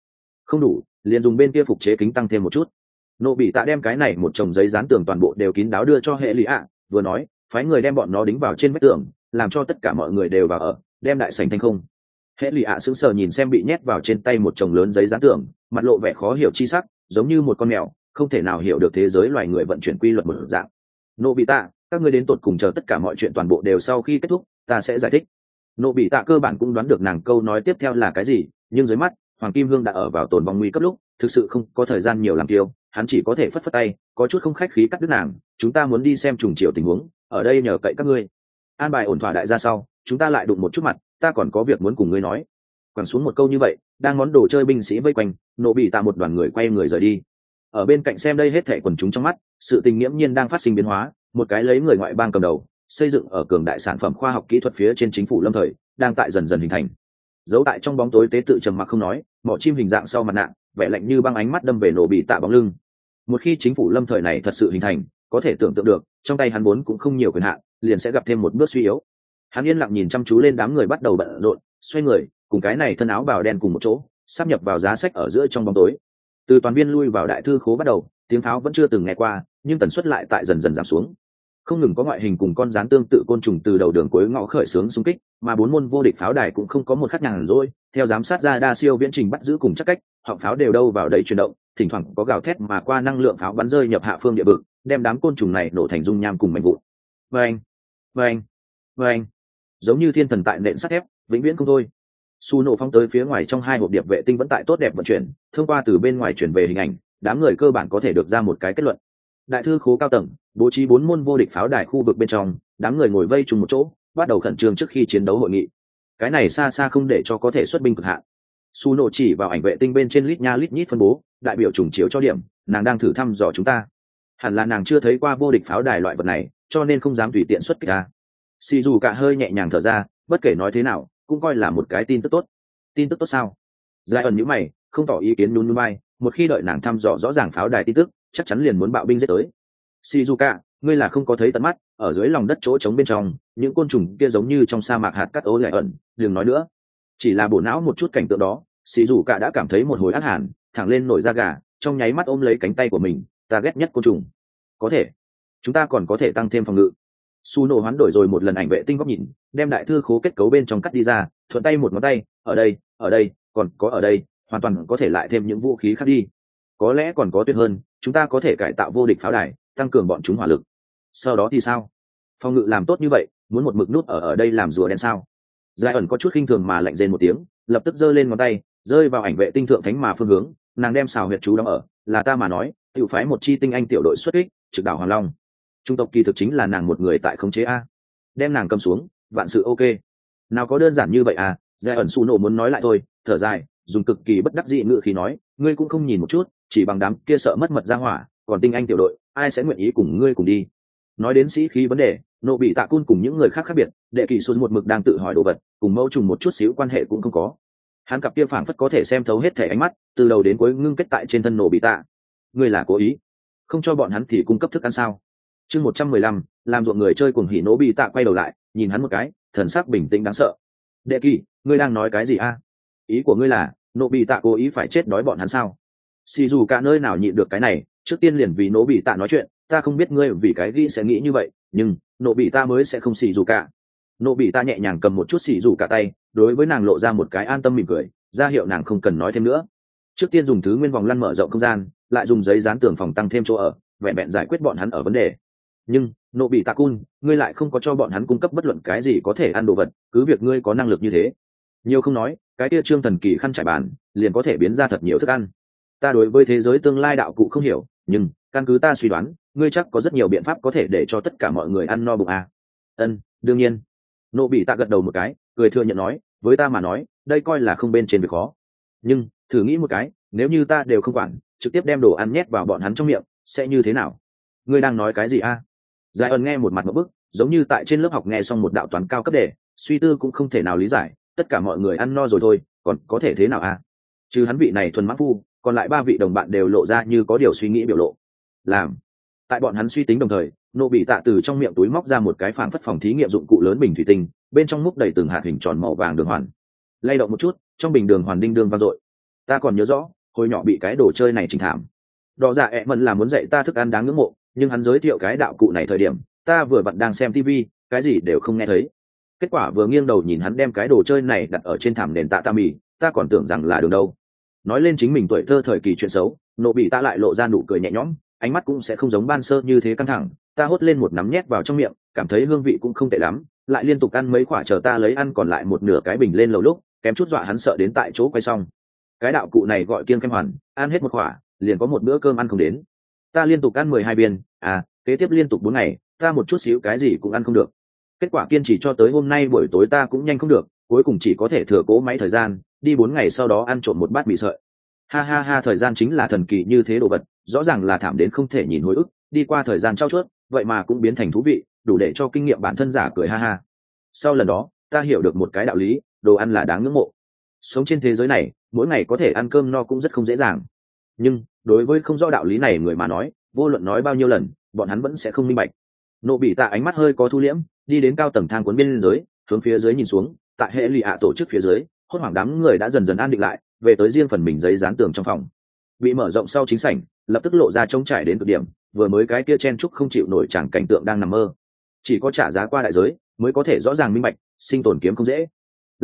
Không đủ, liền dùng bên kia phục chế kính tăng thêm một chút. Nô bị tạ đem cái này một chồng giấy dán tường toàn bộ đều kín đáo đưa cho hệ lý ạ, vừa nói phái người đem bọn nó đính vào trên vách tường, làm cho tất cả mọi người đều vào ở, đem đại sảnh thành không. Hệ lý ạ sững sờ nhìn xem bị nhét vào trên tay một chồng lớn giấy dán tường, mặt lộ vẻ khó hiểu chi sắc, giống như một con mèo không thể nào hiểu được thế giới loài người vận chuyển quy luật một dạng. Nô bị tạ, các ngươi đến tột cùng chờ tất cả mọi chuyện toàn bộ đều sau khi kết thúc, ta sẽ giải thích. Nô bị tạ cơ bản cũng đoán được nàng câu nói tiếp theo là cái gì, nhưng dưới mắt Hoàng Kim Hương đã ở vào tồn vong nguy cấp lúc, thực sự không có thời gian nhiều làm kiêu, hắn chỉ có thể phất phất tay, có chút không khách khí cắt đứt nàng, chúng ta muốn đi xem trùng chiều tình huống, ở đây nhờ cậy các ngươi. An bài ổn thỏa đại gia sau, chúng ta lại đụng một chút mặt, ta còn có việc muốn cùng ngươi nói. Quẳng xuống một câu như vậy, đang món đồ chơi binh sĩ vây quanh, Nô bị tạ một đoàn người quay người rời đi. Ở bên cạnh xem đây hết thảy quần chúng trong mắt, sự tình nghiễm nhiên đang phát sinh biến hóa, một cái lấy người ngoại bang cầm đầu, xây dựng ở cường đại sản phẩm khoa học kỹ thuật phía trên chính phủ lâm thời, đang tại dần dần hình thành. Giấu tại trong bóng tối tế tự trầm mặc không nói, mỏ chim hình dạng sau mặt nạ, vẻ lạnh như băng ánh mắt đâm về Nổ bị tạ bóng lưng. Một khi chính phủ lâm thời này thật sự hình thành, có thể tưởng tượng được, trong tay hắn vốn cũng không nhiều quyền hạn, liền sẽ gặp thêm một bước suy yếu. Hắn yên lặng nhìn chăm chú lên đám người bắt đầu bận rộn, xoay người, cùng cái này thân áo bào đen cùng một chỗ, sắp nhập vào giá sách ở giữa trong bóng tối. Từ toàn viên lui vào đại thư khố bắt đầu, tiếng tháo vẫn chưa từng nghe qua, nhưng tần suất lại tại dần dần giảm xuống. Không ngừng có ngoại hình cùng con rán tương tự côn trùng từ đầu đường cuối ngõ khởi xướng xung kích, mà bốn môn vô địch pháo đài cũng không có một khắc nhàn rỗi, theo giám sát ra đa siêu viễn trình bắt giữ cùng chắc cách, họng pháo đều đâu vào đấy chuyển động, thỉnh thoảng có gào thét mà qua năng lượng pháo bắn rơi nhập hạ phương địa vực, đem đám côn trùng này nổ thành dung nham cùng mảnh vụn. Vâng, vâng, vâng, giống như thiên thần tại nện sắt thép, vĩnh viễn không thôi. Su nổ phóng tới phía ngoài trong hai hộp điệp vệ tinh vẫn tại tốt đẹp vận chuyển, thông qua từ bên ngoài chuyển về hình ảnh, đám người cơ bản có thể được ra một cái kết luận. Đại thư khố cao tầng bố trí 4 môn vô địch pháo đài khu vực bên trong, đám người ngồi vây chung một chỗ, bắt đầu khẩn trương trước khi chiến đấu hội nghị. Cái này xa xa không để cho có thể xuất binh cực hạn. Su nổ chỉ vào ảnh vệ tinh bên trên lít nha lít nhít phân bố, đại biểu trùng chiếu cho điểm, nàng đang thử thăm dò chúng ta. Hẳn là nàng chưa thấy qua vô địch pháo đài loại vật này, cho nên không dám tùy tiện xuất kích ra. Sì dù cả hơi nhẹ nhàng thở ra, bất kể nói thế nào, cũng coi là một cái tin tức tốt. Tin tức tốt sao? Giai ẩn nhíu mày, không tỏ ý kiến nhún nhún vai, một khi đợi nàng thăm dò rõ ràng pháo đài tin tức, chắc chắn liền muốn bạo binh giết tới. Shizuka, ngươi là không có thấy tận mắt, ở dưới lòng đất chỗ trống bên trong, những côn trùng kia giống như trong sa mạc hạt cát ố lại ẩn, đừng nói nữa. Chỉ là bổ não một chút cảnh tượng đó, Shizuka đã cảm thấy một hồi ác hàn, thẳng lên nổi da gà, trong nháy mắt ôm lấy cánh tay của mình, ta ghét nhất côn trùng. Có thể, chúng ta còn có thể tăng thêm phòng ngự. Suno hoán đổi rồi một lần ảnh vệ tinh góc nhìn, đem đại thư khố kết cấu bên trong cắt đi ra, thuận tay một ngón tay, ở đây, còn có ở đây, hoàn toàn có thể lại thêm những vũ khí khác đi. Có lẽ còn có tuyệt hơn, chúng ta có thể cải tạo vô địch pháo đài, tăng cường bọn chúng hỏa lực. Sau đó thì sao? Phòng ngự làm tốt như vậy, muốn một mực nút ở đây làm rùa đen sao? Giai ẩn có chút khinh thường mà lạnh rên một tiếng, lập tức giơ lên ngón tay, rơi vào ảnh vệ tinh thượng thánh mà phương hướng, nàng đem xào huyệt chú đóng ở, là ta mà nói, tiểu phái một chi tinh anh tiểu đội xuất kích, trực đảo Hoàng Long. Trung tộc kỳ thực chính là nàng một người tại khống chế a. Đem nàng cầm xuống, vạn sự ok. Nào có đơn giản như vậy à? Giai ẩn Su nổ muốn nói lại thôi, thở dài, dùng cực kỳ bất đắc dĩ ngữ khí nói, ngươi cũng không nhìn một chút, chỉ bằng đám kia sợ mất mật ra hỏa, còn tinh anh tiểu đội, ai sẽ nguyện ý cùng ngươi cùng đi? Nói đến sĩ khí vấn đề, nộ bị tạ cun cùng những người khác khác biệt, đệ kỳ xuân một mực đang tự hỏi đồ vật, cùng mâu trùng một chút xíu quan hệ cũng không có. Hắn cặp kia phảng phất có thể xem thấu hết thể ánh mắt, từ đầu đến cuối ngưng kết tại trên thân nộ bị tạ. Ngươi là cố ý, không cho bọn hắn thì cung cấp thức ăn sao? Chương 115, làm ruộng người chơi cuồng hỉ nộ bị tạ quay đầu lại, nhìn hắn một cái, thần sắc bình tĩnh đáng sợ. Đệ kỳ, ngươi đang nói cái gì a? Ý của ngươi là nộ bị tạ cố ý phải chết đói bọn hắn sao? Xì dù cả nơi nào nhịn được cái này, trước tiên liền vì nộ bị tạ nói chuyện, ta không biết ngươi vì cái ghi sẽ nghĩ như vậy, nhưng nộ bị ta mới sẽ không xì dù cả. Nộ bị ta nhẹ nhàng cầm một chút xì dù cả tay, đối với nàng lộ ra một cái an tâm mỉm cười, ra hiệu nàng không cần nói thêm nữa. Trước tiên dùng thứ nguyên vòng lăn mở rộng không gian, lại dùng giấy dán tường phòng tăng thêm chỗ ở, vẹn vẹn giải quyết bọn hắn ở vấn đề. Nhưng nộ bị tạ cun, ngươi lại không có cho bọn hắn cung cấp bất luận cái gì có thể ăn đồ vật, cứ việc ngươi có năng lực như thế, nhiều không nói, cái kia trương thần kỳ khăn trải bàn liền có thể biến ra thật nhiều thức ăn. Ta đối với thế giới tương lai đạo cụ không hiểu, nhưng căn cứ ta suy đoán, ngươi chắc có rất nhiều biện pháp có thể để cho tất cả mọi người ăn no bụng à. Đương nhiên. Nộ bị tạ gật đầu một cái, cười thừa nhận nói, với ta mà nói, đây coi là không bên trên việc khó. Nhưng thử nghĩ một cái, nếu như ta đều không quản, trực tiếp đem đồ ăn nhét vào bọn hắn trong miệng, sẽ như thế nào? Ngươi đang nói cái gì a? Giải ẩn nghe một mặt một bức, giống như tại trên lớp học nghe xong một đạo toán cao cấp đề, suy tư cũng không thể nào lý giải, tất cả mọi người ăn no rồi thôi, còn có thể thế nào a? Trừ hắn vị này thuần mãn phu, còn lại 3 vị đồng bạn đều lộ ra như có điều suy nghĩ biểu lộ. Làm. Tại bọn hắn suy tính đồng thời, nộ bị tạ từ trong miệng túi móc ra một cái phảng phất phòng thí nghiệm dụng cụ lớn bình thủy tinh, bên trong múc đầy từng hạt hình tròn màu vàng đường hoàn. Lay động một chút, trong bình đường hoàn đinh đương vang dội. Ta còn nhớ rõ, hồi nhỏ bị cái đồ chơi này chỉnh thảm. Đỏ dạ ẹ mần là muốn dạy ta thức ăn đáng ngưỡng mộ, nhưng hắn giới thiệu cái đạo cụ này thời điểm ta vừa vặn đang xem tivi, cái gì đều không nghe thấy. Kết quả vừa nghiêng đầu nhìn hắn đem cái đồ chơi này đặt ở trên thảm nền tạ mì, ta còn tưởng rằng là đường đâu. Nói lên chính mình tuổi thơ thời kỳ chuyện xấu, nộ bị ta lại lộ ra nụ cười nhẹ nhõm, ánh mắt cũng sẽ không giống ban sơ như thế căng thẳng. Ta hốt lên một nắm nhét vào trong miệng, cảm thấy hương vị cũng không tệ lắm, lại liên tục ăn mấy quả, chờ ta lấy ăn còn lại một nửa cái bình lên lầu lúc kém chút dọa hắn sợ đến tại chỗ quay xong. Cái đạo cụ này gọi kiêng kem hoàn, ăn hết một quả liền có một bữa cơm ăn không đến. Ta liên tục ăn 12 viên, kế tiếp liên tục 4 ngày, ta một chút xíu cái gì cũng ăn không được. Kết quả kiên trì cho tới hôm nay buổi tối ta cũng nhanh không được, cuối cùng chỉ có thể thừa cố máy thời gian đi 4 ngày, sau đó ăn trộm một bát mì sợi. Ha ha ha, thời gian chính là thần kỳ như thế đồ vật, rõ ràng là thảm đến không thể nhìn hồi ức, đi qua thời gian trao chuốt vậy mà cũng biến thành thú vị, đủ để cho kinh nghiệm bản thân giả cười ha ha. Sau lần đó ta hiểu được một cái đạo lý, đồ ăn là đáng ngưỡng mộ. Sống trên thế giới này mỗi ngày có thể ăn cơm no cũng rất không dễ dàng, nhưng đối với không rõ đạo lý này người mà nói, vô luận nói bao nhiêu lần bọn hắn vẫn sẽ không minh bạch. Nộ bị tạ ánh mắt hơi có thu liễm, đi đến cao tầng thang cuốn biên giới, hướng phía dưới nhìn xuống, tại hệ lụy tổ chức phía dưới hốt hoảng đám người đã dần dần an định lại, về tới riêng phần mình giấy dán tường trong phòng. Bị mở rộng sau chính sảnh lập tức lộ ra trống trải đến cực điểm, vừa mới cái kia chen chúc không chịu nổi chẳng cảnh tượng đang nằm mơ. Chỉ có trả giá qua đại giới mới có thể rõ ràng minh bạch, sinh tồn kiếm không dễ.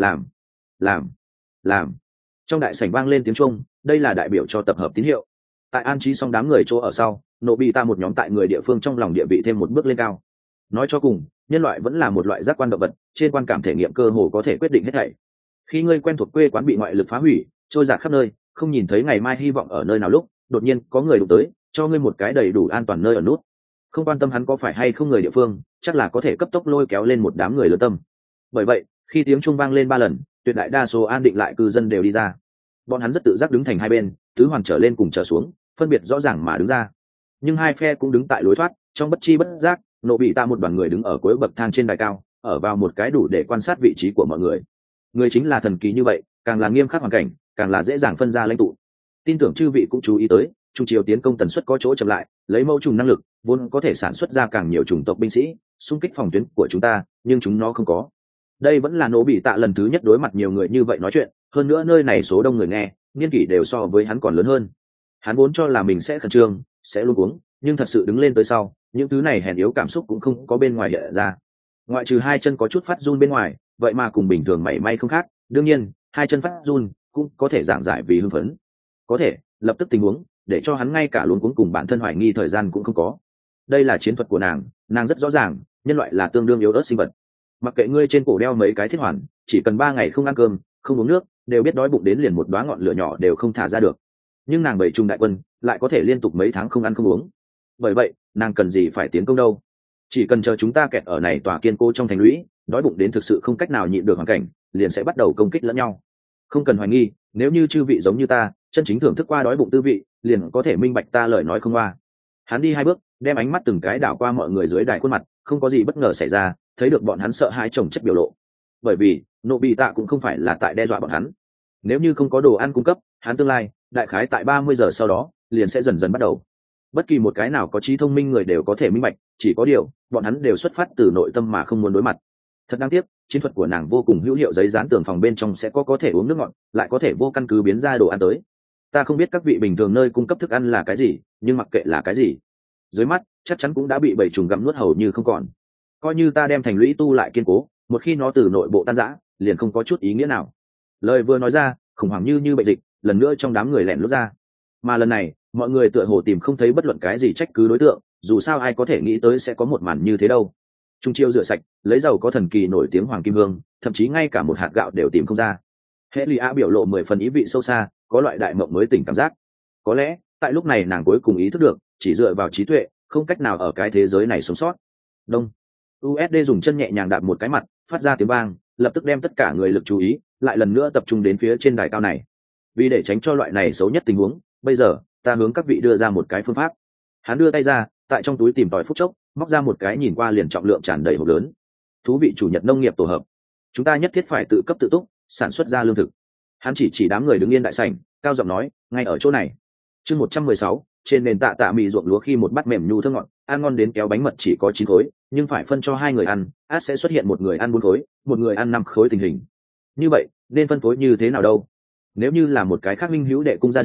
Làm. Trong đại sảnh vang lên tiếng chuông, đây là đại biểu cho tập hợp tín hiệu. Tại an trí xong đám người chỗ ở sau, nộ bị ta một nhóm tại người địa phương trong lòng địa vị thêm một bước lên cao. Nói cho cùng, nhân loại vẫn là một loại giác quan động vật, trên quan cảm thể nghiệm cơ hồ có thể quyết định hết thảy. Khi ngươi quen thuộc quê quán bị ngoại lực phá hủy, trôi dạt khắp nơi, không nhìn thấy ngày mai hy vọng ở nơi nào lúc, đột nhiên có người đụng tới, cho ngươi một cái đầy đủ an toàn nơi ở nút. Không quan tâm hắn có phải hay không người địa phương, chắc là có thể cấp tốc lôi kéo lên một đám người lớn tâm. Bởi vậy, khi tiếng chuông vang lên 3 lần, tuyệt đại đa số an định lại cư dân đều đi ra. Bọn hắn rất tự giác đứng thành hai bên, tứ hoàn trở lên cùng trở xuống, phân biệt rõ ràng mà đứng ra. Nhưng hai phe cũng đứng tại lối thoát, trong bất chi bất giác, nộ bị ta một đoàn người đứng ở cuối bậc thang trên đài cao, ở vào một cái đủ để quan sát vị trí của mọi người. Người chính là thần kỳ như vậy, càng là nghiêm khắc hoàn cảnh, càng là dễ dàng phân ra lãnh tụ. Tin tưởng chư vị cũng chú ý tới, trung triều tiến công tần suất có chỗ chậm lại, lấy mẫu trùng năng lực vốn có thể sản xuất ra càng nhiều chủng tộc binh sĩ xung kích phòng tuyến của chúng ta, nhưng chúng nó không có. Đây vẫn là nỗ bị tạ lần thứ nhất đối mặt nhiều người như vậy nói chuyện, hơn nữa nơi này số đông người nghe, niên kỷ đều so với hắn còn lớn hơn. Hắn vốn cho là mình sẽ khẩn trương, sẽ luống cuống, nhưng thật sự đứng lên tới sau, những thứ này hèn yếu cảm xúc cũng không có bên ngoài hiện ra. Ngoại trừ hai chân có chút phát run bên ngoài, vậy mà cùng bình thường mảy may không khác. Đương nhiên, hai chân phát run cũng có thể giảng giải vì hưng phấn, có thể lập tức tình huống để cho hắn ngay cả luống cuống cùng bản thân hoài nghi thời gian cũng không có. Đây là chiến thuật của nàng rất rõ ràng, nhân loại là tương đương yếu ớt sinh vật. Mặc kệ ngươi trên cổ đeo mấy cái thiết hoàn, chỉ cần 3 ngày không ăn cơm, không uống nước, đều biết đói bụng đến liền một đóa ngọn lửa nhỏ đều không thả ra được. Nhưng nàng bảy trung đại quân lại có thể liên tục mấy tháng không ăn không uống. Bởi vậy, nàng cần gì phải tiến công đâu? Chỉ cần chờ chúng ta kẹt ở này tòa kiên cố trong thành lũy, đói bụng đến thực sự không cách nào nhịn được hoàn cảnh, liền sẽ bắt đầu công kích lẫn nhau. Không cần hoài nghi, nếu như chư vị giống như ta, chân chính thưởng thức qua đói bụng tư vị, liền có thể minh bạch ta lời nói không qua. Hắn đi 2 bước, đem ánh mắt từng cái đảo qua mọi người dưới đài khuôn mặt, không có gì bất ngờ xảy ra, thấy được bọn hắn sợ hãi chồng chất biểu lộ. Bởi vì nộ bị tạ cũng không phải là tại đe dọa bọn hắn. Nếu như không có đồ ăn cung cấp, hắn tương lai đại khái tại 30 giờ sau đó liền sẽ dần dần bắt đầu. Bất kỳ một cái nào có trí thông minh người đều có thể minh bạch, chỉ có điều bọn hắn đều xuất phát từ nội tâm mà không muốn đối mặt. Thật đáng tiếc, chiến thuật của nàng vô cùng hữu hiệu, giấy dán tường phòng bên trong sẽ có thể uống nước ngọt, lại có thể vô căn cứ biến ra đồ ăn tới. Ta không biết các vị bình thường nơi cung cấp thức ăn là cái gì, nhưng mặc kệ là cái gì, dưới mắt chắc chắn cũng đã bị bầy trùng gặm nuốt hầu như không còn. Coi như ta đem thành lũy tu lại kiên cố, một khi nó từ nội bộ tan rã, liền không có chút ý nghĩa nào. Lời vừa nói ra, khủng hoảng như bệnh dịch lần nữa trong đám người lẻn lút ra. Mà lần này mọi người tựa hồ tìm không thấy bất luận cái gì trách cứ đối tượng, dù sao ai có thể nghĩ tới sẽ có một màn như thế đâu. Trung chiêu rửa sạch, lấy dầu có thần kỳ nổi tiếng hoàng kim hương, thậm chí ngay cả một hạt gạo đều tìm không ra. Hệ lụy a biểu lộ 10 phần ý vị sâu xa, có loại đại mộng mới tỉnh cảm giác. Có lẽ tại lúc này nàng cuối cùng ý thức được, chỉ dựa vào trí tuệ không cách nào ở cái thế giới này sống sót. Đông. USD dùng chân nhẹ nhàng đạp một cái mặt, phát ra tiếng vang, lập tức đem tất cả người lực chú ý lại lần nữa tập trung đến phía trên đài cao này. Vì để tránh cho loại này xấu nhất tình huống, bây giờ ta hướng các vị đưa ra một cái phương pháp. Hắn đưa tay ra, tại trong túi tìm tòi phút chốc, móc ra một cái nhìn qua liền trọng lượng tràn đầy hộp lớn. Thú vị chủ nhật nông nghiệp tổ hợp, chúng ta nhất thiết phải tự cấp tự túc, sản xuất ra lương thực. Hắn chỉ đám người đứng yên đại sảnh, cao giọng nói, ngay ở chỗ này. Chương 116, trên nền tạ mì ruộng lúa khi một bát mềm nhu thơm ngọt, ăn ngon đến kéo bánh mật chỉ có 9 khối, nhưng phải phân cho 2 người ăn, át sẽ xuất hiện một người ăn 4 khối, một người ăn 5 khối tình hình. Như vậy, nên phân phối như thế nào đâu? Nếu như là một cái khác minh hữu đệ cung gia đình,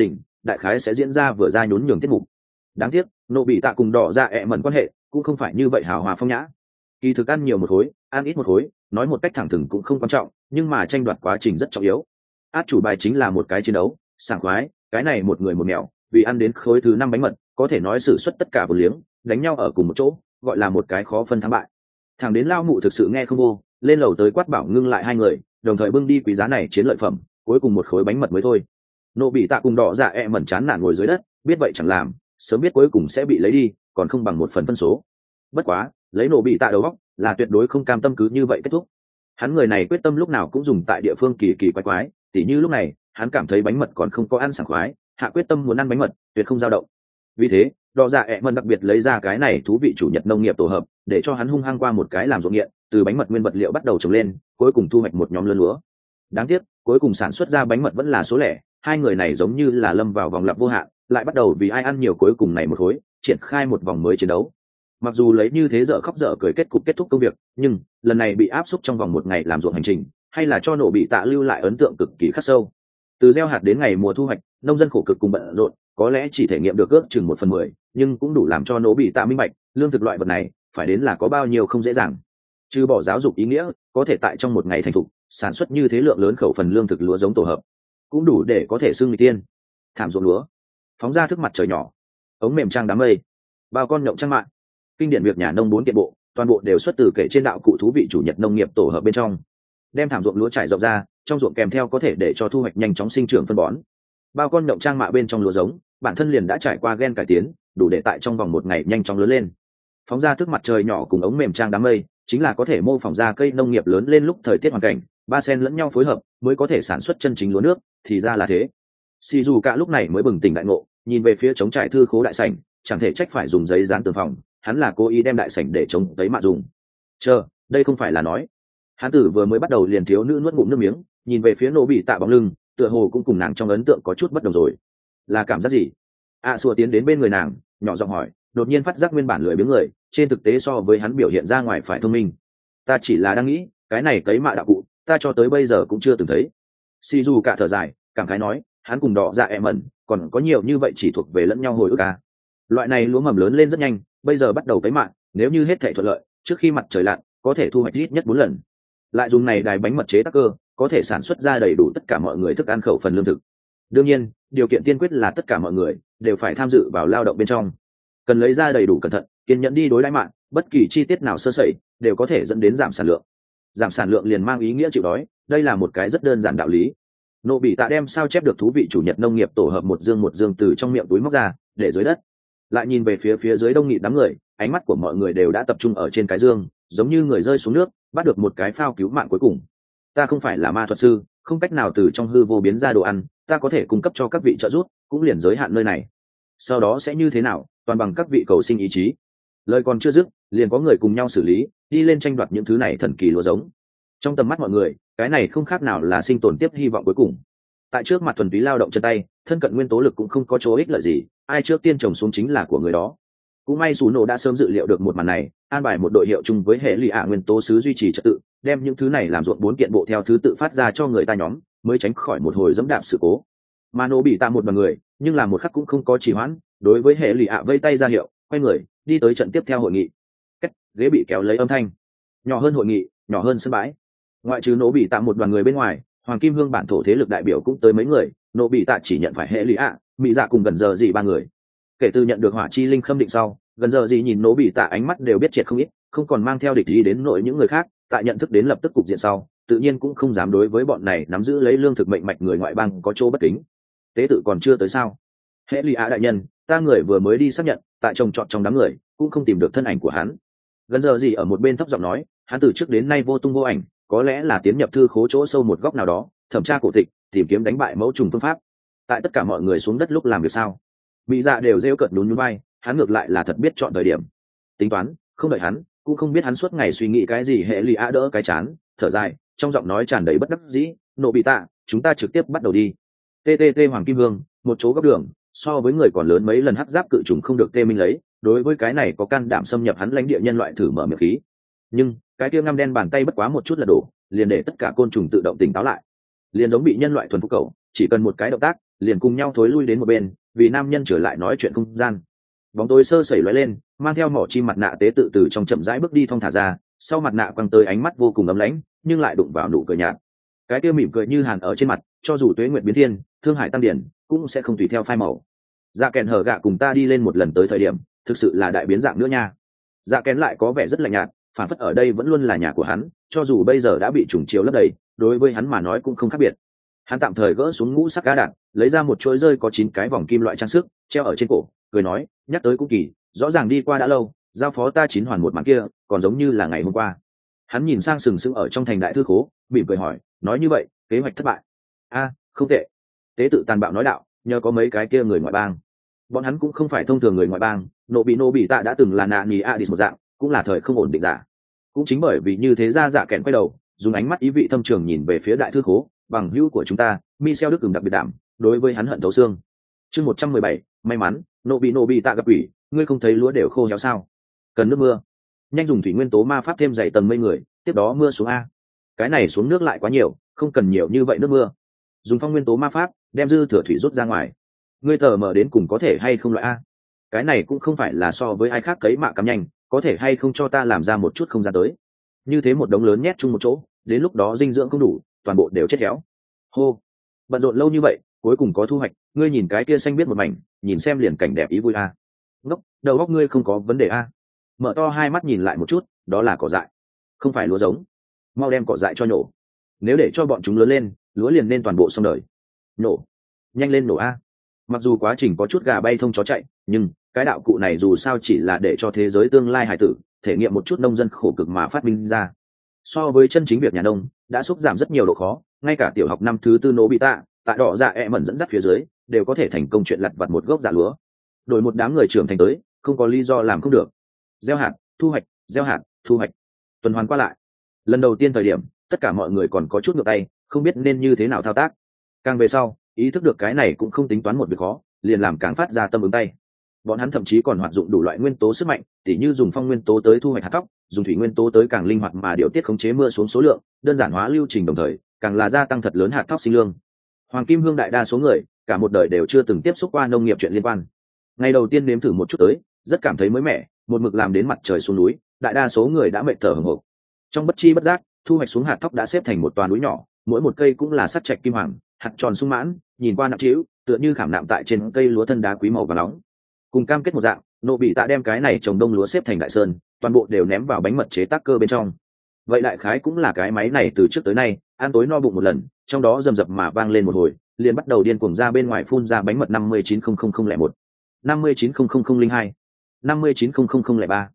đại khái sẽ diễn ra vừa ra nhún nhường tiết mục. Đáng tiếc nổ bị tạ cùng đỏ dạ ẹ mẩn quan hệ cũng không phải như vậy hào hòa phong nhã. Kỳ thực ăn nhiều một khối, ăn ít một khối, nói một cách thẳng thừng cũng không quan trọng, nhưng mà tranh đoạt quá trình rất trọng yếu. Át chủ bài chính là một cái chiến đấu sảng khoái, cái này một người một mèo, vì ăn đến khối thứ 5 bánh mật có thể nói sử xuất tất cả một liếng, đánh nhau ở cùng một chỗ, gọi là một cái khó phân thắng bại. Thằng đến lao mụ thực sự nghe không vô, lên lầu tới quát bảo ngưng lại hai người, đồng thời bưng đi quý giá này chiến lợi phẩm, cuối cùng một khối bánh mật mới thôi. Nộ bị tạ cùng đỏ dạ ẹ mẩn chán nản ngồi dưới đất, biết vậy chẳng làm, sớm biết cuối cùng sẽ bị lấy đi, còn không bằng một phần phân số. Bất quá, lấy nộ bị tạ đầu óc, là tuyệt đối không cam tâm cứ như vậy kết thúc. Hắn người này quyết tâm lúc nào cũng dùng tại địa phương kỳ kỳ quái quái, tỉ như lúc này, hắn cảm thấy bánh mật còn không có ăn sảng khoái, hạ quyết tâm muốn ăn bánh mật, tuyệt không dao động. Vì thế, đỏ dạ ẹ mẩn đặc biệt lấy ra cái này thú vị chủ nhật nông nghiệp tổ hợp, để cho hắn hung hăng qua một cái làm ruộng nghiện, từ bánh mật nguyên vật liệu bắt đầu trồng lên, cuối cùng thu hoạch một nhóm lớn lúa. Đáng tiếc, cuối cùng sản xuất ra bánh mật vẫn là số lẻ, hai người này giống như là lâm vào vòng lặp vô hạn, lại bắt đầu vì ai ăn nhiều cuối cùng này một khối, triển khai một vòng mới chiến đấu. Mặc dù lấy như thế dở khóc dở cười kết cục kết thúc công việc, nhưng lần này bị áp xúc trong vòng một ngày làm ruộng hành trình, hay là cho nổ bị tạ lưu lại ấn tượng cực kỳ khắc sâu. Từ gieo hạt đến ngày mùa thu hoạch, nông dân khổ cực cùng bận rộn, có lẽ chỉ thể nghiệm được ước chừng 1/10, nhưng cũng đủ làm cho nổ bị tạ minh bạch, lương thực loại vật này phải đến là có bao nhiêu không dễ dàng. Trừ bỏ giáo dục ý nghĩa, có thể tại trong một ngày thành thục sản xuất như thế lượng lớn khẩu phần lương thực lúa giống tổ hợp, cũng đủ để có thể xưng người tiên. Thảm ruộng lúa, phóng ra thức mặt trời nhỏ, ống mềm trang đám mây, bao con nhộng trang mạng, kinh điển việc nhà nông 4 kiện bộ, toàn bộ đều xuất từ kể trên đạo cụ thú vị chủ nhật nông nghiệp tổ hợp bên trong. Đem thảm ruộng lúa trải rộng ra, trong ruộng kèm theo có thể để cho thu hoạch nhanh chóng sinh trưởng phân bón. Bao con nhộng trang mạ bên trong lúa giống, bản thân liền đã trải qua gen cải tiến, đủ để tại trong vòng một ngày nhanh chóng lớn lên. Phóng ra thức mặt trời nhỏ cùng ống mềm trang đám mây, chính là có thể mô phỏng ra cây nông nghiệp lớn lên lúc thời tiết hoàn cảnh, ba sen lẫn nhau phối hợp mới có thể sản xuất chân chính lúa nước, thì ra là thế. Sì dù cả lúc này mới bừng tỉnh đại ngộ, nhìn về phía trống trải thư khố đại sảnh, chẳng thể trách phải dùng giấy dán tường phòng, hắn là cố ý đem đại sảnh để chống tấy mạ dùng. Chờ, đây không phải là nói. Hắn tử vừa mới bắt đầu liền thiếu nữ nuốt ngụm nước miếng, nhìn về phía nổ bị tạ bóng lưng, tựa hồ cũng cùng nàng trong ấn tượng có chút bất đồng rồi. Là cảm giác gì? Xua tiến đến bên người nàng, nhỏ giọng hỏi, đột nhiên phát giác nguyên bản lười biếng người, trên thực tế so với hắn biểu hiện ra ngoài phải thông minh. Ta chỉ là đang nghĩ, cái này cấy mạ đạo cụ, ta cho tới bây giờ cũng chưa từng thấy. Si dù cả thở dài, cảm khái nói, hắn cùng đỏ dạ em ẩn, còn có nhiều như vậy chỉ thuộc về lẫn nhau hồi ức à. Loại này lúa mầm lớn lên rất nhanh, bây giờ bắt đầu cấy mạ, nếu như hết thảy thuận lợi, trước khi mặt trời lặn, có thể thu hoạch ít nhất 4 lần. Lại dùng này đài bánh mật chế tác cơ, có thể sản xuất ra đầy đủ tất cả mọi người thức ăn khẩu phần lương thực. Đương nhiên, điều kiện tiên quyết là tất cả mọi người đều phải tham dự vào lao động bên trong, cần lấy ra đầy đủ cẩn thận, kiên nhẫn đi đối đãi mạng, bất kỳ chi tiết nào sơ sẩy đều có thể dẫn đến giảm sản lượng. Giảm sản lượng liền mang ý nghĩa chịu đói, đây là một cái rất đơn giản đạo lý. Nộ bị tạ đem sao chép được thú vị chủ nhật nông nghiệp tổ hợp một dương từ trong miệng túi móc ra, để dưới đất. Lại nhìn về phía dưới đông nghịt đám người, ánh mắt của mọi người đều đã tập trung ở trên cái dương, giống như người rơi xuống nước, bắt được một cái phao cứu mạng cuối cùng. Ta không phải là ma thuật sư, không cách nào từ trong hư vô biến ra đồ ăn, ta có thể cung cấp cho các vị trợ giúp, cũng liền giới hạn nơi này. Sau đó sẽ như thế nào, toàn bằng các vị cầu sinh ý chí. Lời còn chưa dứt, liền có người cùng nhau xử lý, đi lên tranh đoạt những thứ này thần kỳ lúa giống. Trong tầm mắt mọi người, cái này không khác nào là sinh tồn tiếp hy vọng cuối cùng. Tại trước mặt thuần túy lao động chân tay, thân cận nguyên tố lực cũng không có chỗ ích lợi gì, ai trước tiên trồng xuống chính là của người đó. Cũng may Sú Nổ đã sớm dự liệu được một màn này, an bài một đội hiệu chung với hệ lụy nguyên tố sứ duy trì trật tự, đem những thứ này làm ruộng 4 kiện bộ theo thứ tự phát ra cho người ta nhóm, mới tránh khỏi một hồi dẫm đạp sự cố. Mà Nổ bị tạ một đoàn người, nhưng là một khắc cũng không có trì hoãn, đối với hệ lụy vây tay ra hiệu, quay người đi tới trận tiếp theo hội nghị. Cách ghế bị kéo lấy âm thanh, nhỏ hơn hội nghị, nhỏ hơn sân bãi. Ngoại trừ Nổ bị tạ một đoàn người bên ngoài, Hoàng Kim Hương bản thổ thế lực đại biểu cũng tới mấy người, Nổ bị tạ chỉ nhận phải hệ lụy mỹ dạ cùng gần giờ gì 3 người. Kể từ nhận được hỏa chi linh khâm định sau, gần giờ gì nhìn Nổ bị tạ ánh mắt đều biết triệt không ít, không còn mang theo địch ý đến nội những người khác, tại nhận thức đến lập tức cục diện sau, tự nhiên cũng không dám đối với bọn này nắm giữ lấy lương thực mệnh mạch người ngoại bang có chỗ bất kính. Tế tự còn chưa tới sao? Hệ lụy đại nhân, ta người vừa mới đi xác nhận, tại trồng trọt trong đám người cũng không tìm được thân ảnh của hắn. Gần giờ gì ở một bên thấp giọng nói, hắn từ trước đến nay vô tung vô ảnh, có lẽ là tiến nhập thư khố chỗ sâu một góc nào đó, thẩm tra cổ tịch, tìm kiếm đánh bại mẫu trùng phương pháp. Tại tất cả mọi người xuống đất lúc làm việc sao? Mỹ dạ đều rêu cợt nhún nhún vai, hắn ngược lại là thật biết chọn thời điểm. Tính toán, không đợi hắn, cũng không biết hắn suốt ngày suy nghĩ cái gì. Hệ lụy đỡ cái chán, thở dài, trong giọng nói tràn đầy bất đắc dĩ, Nộ bị tạ, chúng ta trực tiếp bắt đầu đi. TTT Hoàng Kim Hương, một chỗ góc đường, so với người còn lớn mấy lần hắc giáp cự trùng không được tê minh lấy, đối với cái này có can đảm xâm nhập hắn lãnh địa nhân loại thử mở miệng khí. Nhưng cái kia ngăm đen bàn tay bất quá một chút là đổ, liền để tất cả côn trùng tự động tỉnh táo lại. Liền giống bị nhân loại thuần phục cầu, chỉ cần một cái động tác, liền cùng nhau thối lui đến một bên, vì nam nhân trở lại nói chuyện không gian. Bóng tối sơ sẩy lóe lên, mang theo mỏ chim mặt nạ tế tự từ trong chậm rãi bước đi thong thả ra, sau mặt nạ quăng tới ánh mắt vô cùng ấm lãnh, nhưng lại đụng vào nụ cười nhạt. Cái kia mỉm cười như hàn ở trên mặt, cho dù tuế nguyệt biến thiên, thương hải tăng điển, cũng sẽ không tùy theo phai màu. Dạ kèn hở gạ cùng ta đi lên một lần tới thời điểm, thực sự là đại biến dạng nữa nha. Dạ kèn lại có vẻ rất lạnh nhạt, phản phất ở đây vẫn luôn là nhà của hắn, cho dù bây giờ đã bị trùng chiếu lấp đầy, đối với hắn mà nói cũng không khác biệt. Hắn tạm thời gỡ xuống ngũ sắc cá đạn, lấy ra một chuỗi rơi có 9 cái vòng kim loại trang sức, treo ở trên cổ, cười nói, nhắc tới cũng kỳ, rõ ràng đi qua đã lâu, giao phó ta 9 hoàn một màn kia, còn giống như là ngày hôm qua. Hắn nhìn sang sừng sững ở trong thành đại thư khố, mỉm cười hỏi, nói như vậy, kế hoạch thất bại. A, không tệ. Tế tự tàn bạo nói đạo, nhờ có mấy cái kia người ngoại bang. Bọn hắn cũng không phải thông thường người ngoại bang, nô bị tạ đã từng là nạ nì Adis một dạng, cũng là thời không ổn định giả. Cũng chính bởi vì như thế ra dạ kẹn quay đầu, dùng ánh mắt ý vị thâm trường nhìn về phía đại thư khố, bằng hữu của chúng ta, Michel Đức cường đặc biệt đảm, đối với hắn hận thấu xương. Chương 117, may mắn, nô bị tạ gặp ủy, ngươi không thấy lúa đều khô héo sao? Cần nước mưa. Nhanh dùng thủy nguyên tố ma pháp thêm dày tầng mây người, tiếp đó mưa xuống a. Cái này xuống nước lại quá nhiều, không cần nhiều như vậy nước mưa. Dùng phong nguyên tố ma pháp, đem dư thừa thủy rút ra ngoài. Ngươi tờ mở đến cùng có thể hay không loại a? Cái này cũng không phải là so với ai khác cấy mạ cắm nhanh, có thể hay không cho ta làm ra một chút không gian tới. Như thế một đống lớn nhét chung một chỗ, đến lúc đó dinh dưỡng không đủ, toàn bộ đều chết héo. Hô, bận rộn lâu như vậy, cuối cùng có thu hoạch, ngươi nhìn cái kia xanh biết một mảnh, nhìn xem liền cảnh đẹp ý vui a. Ngốc, đầu óc ngươi không có vấn đề a. Mở to hai mắt nhìn lại một chút, đó là cỏ dại, không phải lúa giống. Mau đem cỏ dại cho nhổ. Nếu để cho bọn chúng lớn lên, lúa liền nên toàn bộ xong đời. Nổ, nhanh lên nổ a. Mặc dù quá trình có chút gà bay thông chó chạy, nhưng cái đạo cụ này dù sao chỉ là để cho thế giới tương lai hải tử thể nghiệm một chút nông dân khổ cực mà phát minh ra. So với chân chính việc nhà nông, đã xúc giảm rất nhiều độ khó, ngay cả tiểu học năm thứ tư nô bị tạ, tại đỏ dạ mẩn dẫn dắt phía dưới, đều có thể thành công chuyện lặt vặt một gốc dạ lúa. Đổi một đám người trưởng thành tới, không có lý do làm không được. Gieo hạt, thu hoạch, gieo hạt, thu hoạch, tuần hoàn qua lại. Lần đầu tiên thời điểm, tất cả mọi người còn có chút ngược tay, không biết nên như thế nào thao tác. Càng về sau, ý thức được cái này cũng không tính toán một việc khó, liền làm càng phát ra tâm ứng tay. Bọn hắn thậm chí còn hoạt dụng đủ loại nguyên tố sức mạnh, tỉ như dùng phong nguyên tố tới thu hoạch hạt thóc, dùng thủy nguyên tố tới càng linh hoạt mà điều tiết khống chế mưa xuống số lượng, đơn giản hóa lưu trình đồng thời, càng là gia tăng thật lớn hạt thóc sinh lương. Hoàng Kim Hương đại đa số người, cả một đời đều chưa từng tiếp xúc qua nông nghiệp chuyện liên quan. Ngày đầu tiên nếm thử một chút tới, rất cảm thấy mới mẻ, một mực làm đến mặt trời xuống núi, đại đa số người đã mệt thở hổn hộc. Trong bất chi bất giác, thu hoạch xuống hạt thóc đã xếp thành một toà núi nhỏ, mỗi một cây cũng là sắt trạch kim hoàng, hạt tròn sung mãn, nhìn qua nặng trĩu, tựa như khảm nạm tại trên cây lúa thân đá quý màu và nóng. Cùng cam kết một dạng, nô bị tạ đem cái này trồng đông lúa xếp thành đại sơn, toàn bộ đều ném vào bánh mật chế tác cơ bên trong. Vậy đại khái cũng là cái máy này từ trước tới nay ăn tối no bụng một lần, trong đó rầm rập mà vang lên một hồi, liền bắt đầu điên cuồng ra bên ngoài phun ra bánh mật 5900001, 5900002, 5900003,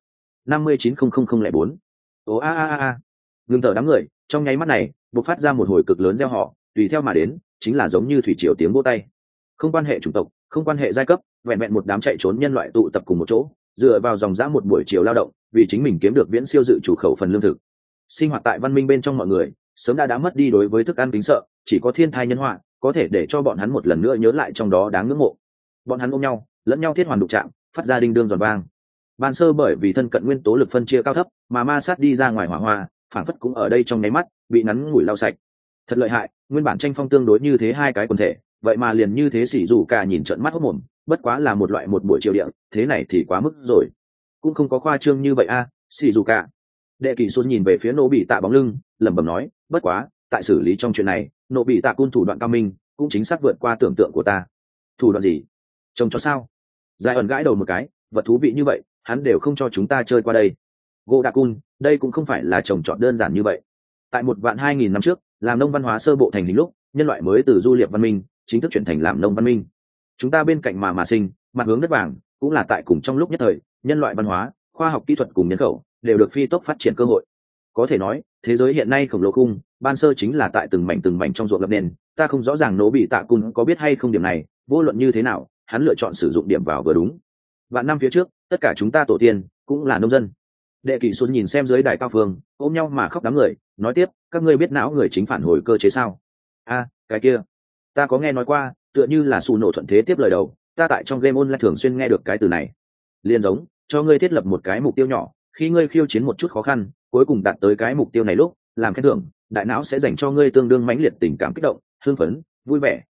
5900004. Ồ a a a. Ngưng thở đám người, trong nháy mắt này, bộc phát ra một hồi cực lớn reo hò, tùy theo mà đến, chính là giống như thủy triều tiếng vỗ tay. Không quan hệ chủng tộc, không quan hệ giai cấp, vẹn vẹn một đám chạy trốn nhân loại tụ tập cùng một chỗ, dựa vào dòng dã một buổi chiều lao động, vì chính mình kiếm được viễn siêu dự chủ khẩu phần lương thực. Sinh hoạt tại văn minh bên trong mọi người, sớm đã mất đi đối với thức ăn kính sợ, chỉ có thiên thai nhân họa có thể để cho bọn hắn một lần nữa nhớ lại trong đó đáng ngưỡng mộ. Bọn hắn ôm nhau, lẫn nhau thiết hoàn đụng chạm, phát ra đinh đương giòn vang. Ban sơ bởi vì thân cận nguyên tố lực phân chia cao thấp, mà ma sát đi ra ngoài hỏa hoa, phản phất cũng ở đây trong nháy mắt bị ngắn ngủi lau sạch. Thật lợi hại, nguyên bản tranh phong tương đối như thế hai cái quần thể, vậy mà liền như thế xỉ dù cả nhìn trợn mắt hốt mồm, bất quá là một loại một buổi chiều điện, thế này thì quá mức rồi. Cũng không có khoa trương như vậy a, xỉ dù cả. Đệ kỳ xuân nhìn về phía nô bị tạ bóng lưng, lẩm bẩm nói, bất quá, tại xử lý trong chuyện này, nô bị tạ cun thủ đoạn cao minh, cũng chính xác vượt qua tưởng tượng của ta. Thủ đoạn gì? Trông cho sao? Giải ẩn gãi đầu một cái, vật thú vị như vậy, hắn đều không cho chúng ta chơi qua đây. Gỗ Đa Cun, đây cũng không phải là trồng trọt đơn giản như vậy. Tại 12000 năm trước, làm nông văn hóa sơ bộ thành hình lúc, nhân loại mới từ du liệp văn minh chính thức chuyển thành làm nông văn minh. Chúng ta bên cạnh mà sinh, mặt hướng đất vàng, cũng là tại cùng trong lúc nhất thời, nhân loại văn hóa, khoa học kỹ thuật cùng nhân khẩu đều được phi tốc phát triển cơ hội. Có thể nói, thế giới hiện nay khổng lồ khung, ban sơ chính là tại từng mảnh trong ruộng lập nền. Ta không rõ ràng Nỗ Bị Tạ Cun có biết hay không điểm này, vô luận như thế nào, hắn lựa chọn sử dụng điểm vào vừa đúng. Vạn năm phía trước, tất cả chúng ta tổ tiên cũng là nông dân. Đệ Kỷ Xuân nhìn xem dưới đài cao phương, ôm nhau mà khóc đám người, nói tiếp, các ngươi biết não người chính phản hồi cơ chế sao? A, cái kia, ta có nghe nói qua, tựa như là Sù Nổ thuận thế tiếp lời đầu, ta tại trong game online thường xuyên nghe được cái từ này. Liên giống, cho ngươi thiết lập một cái mục tiêu nhỏ, khi ngươi khiêu chiến một chút khó khăn, cuối cùng đạt tới cái mục tiêu này lúc, làm khen thưởng, đại não sẽ dành cho ngươi tương đương mãnh liệt tình cảm kích động, hưng phấn, vui vẻ,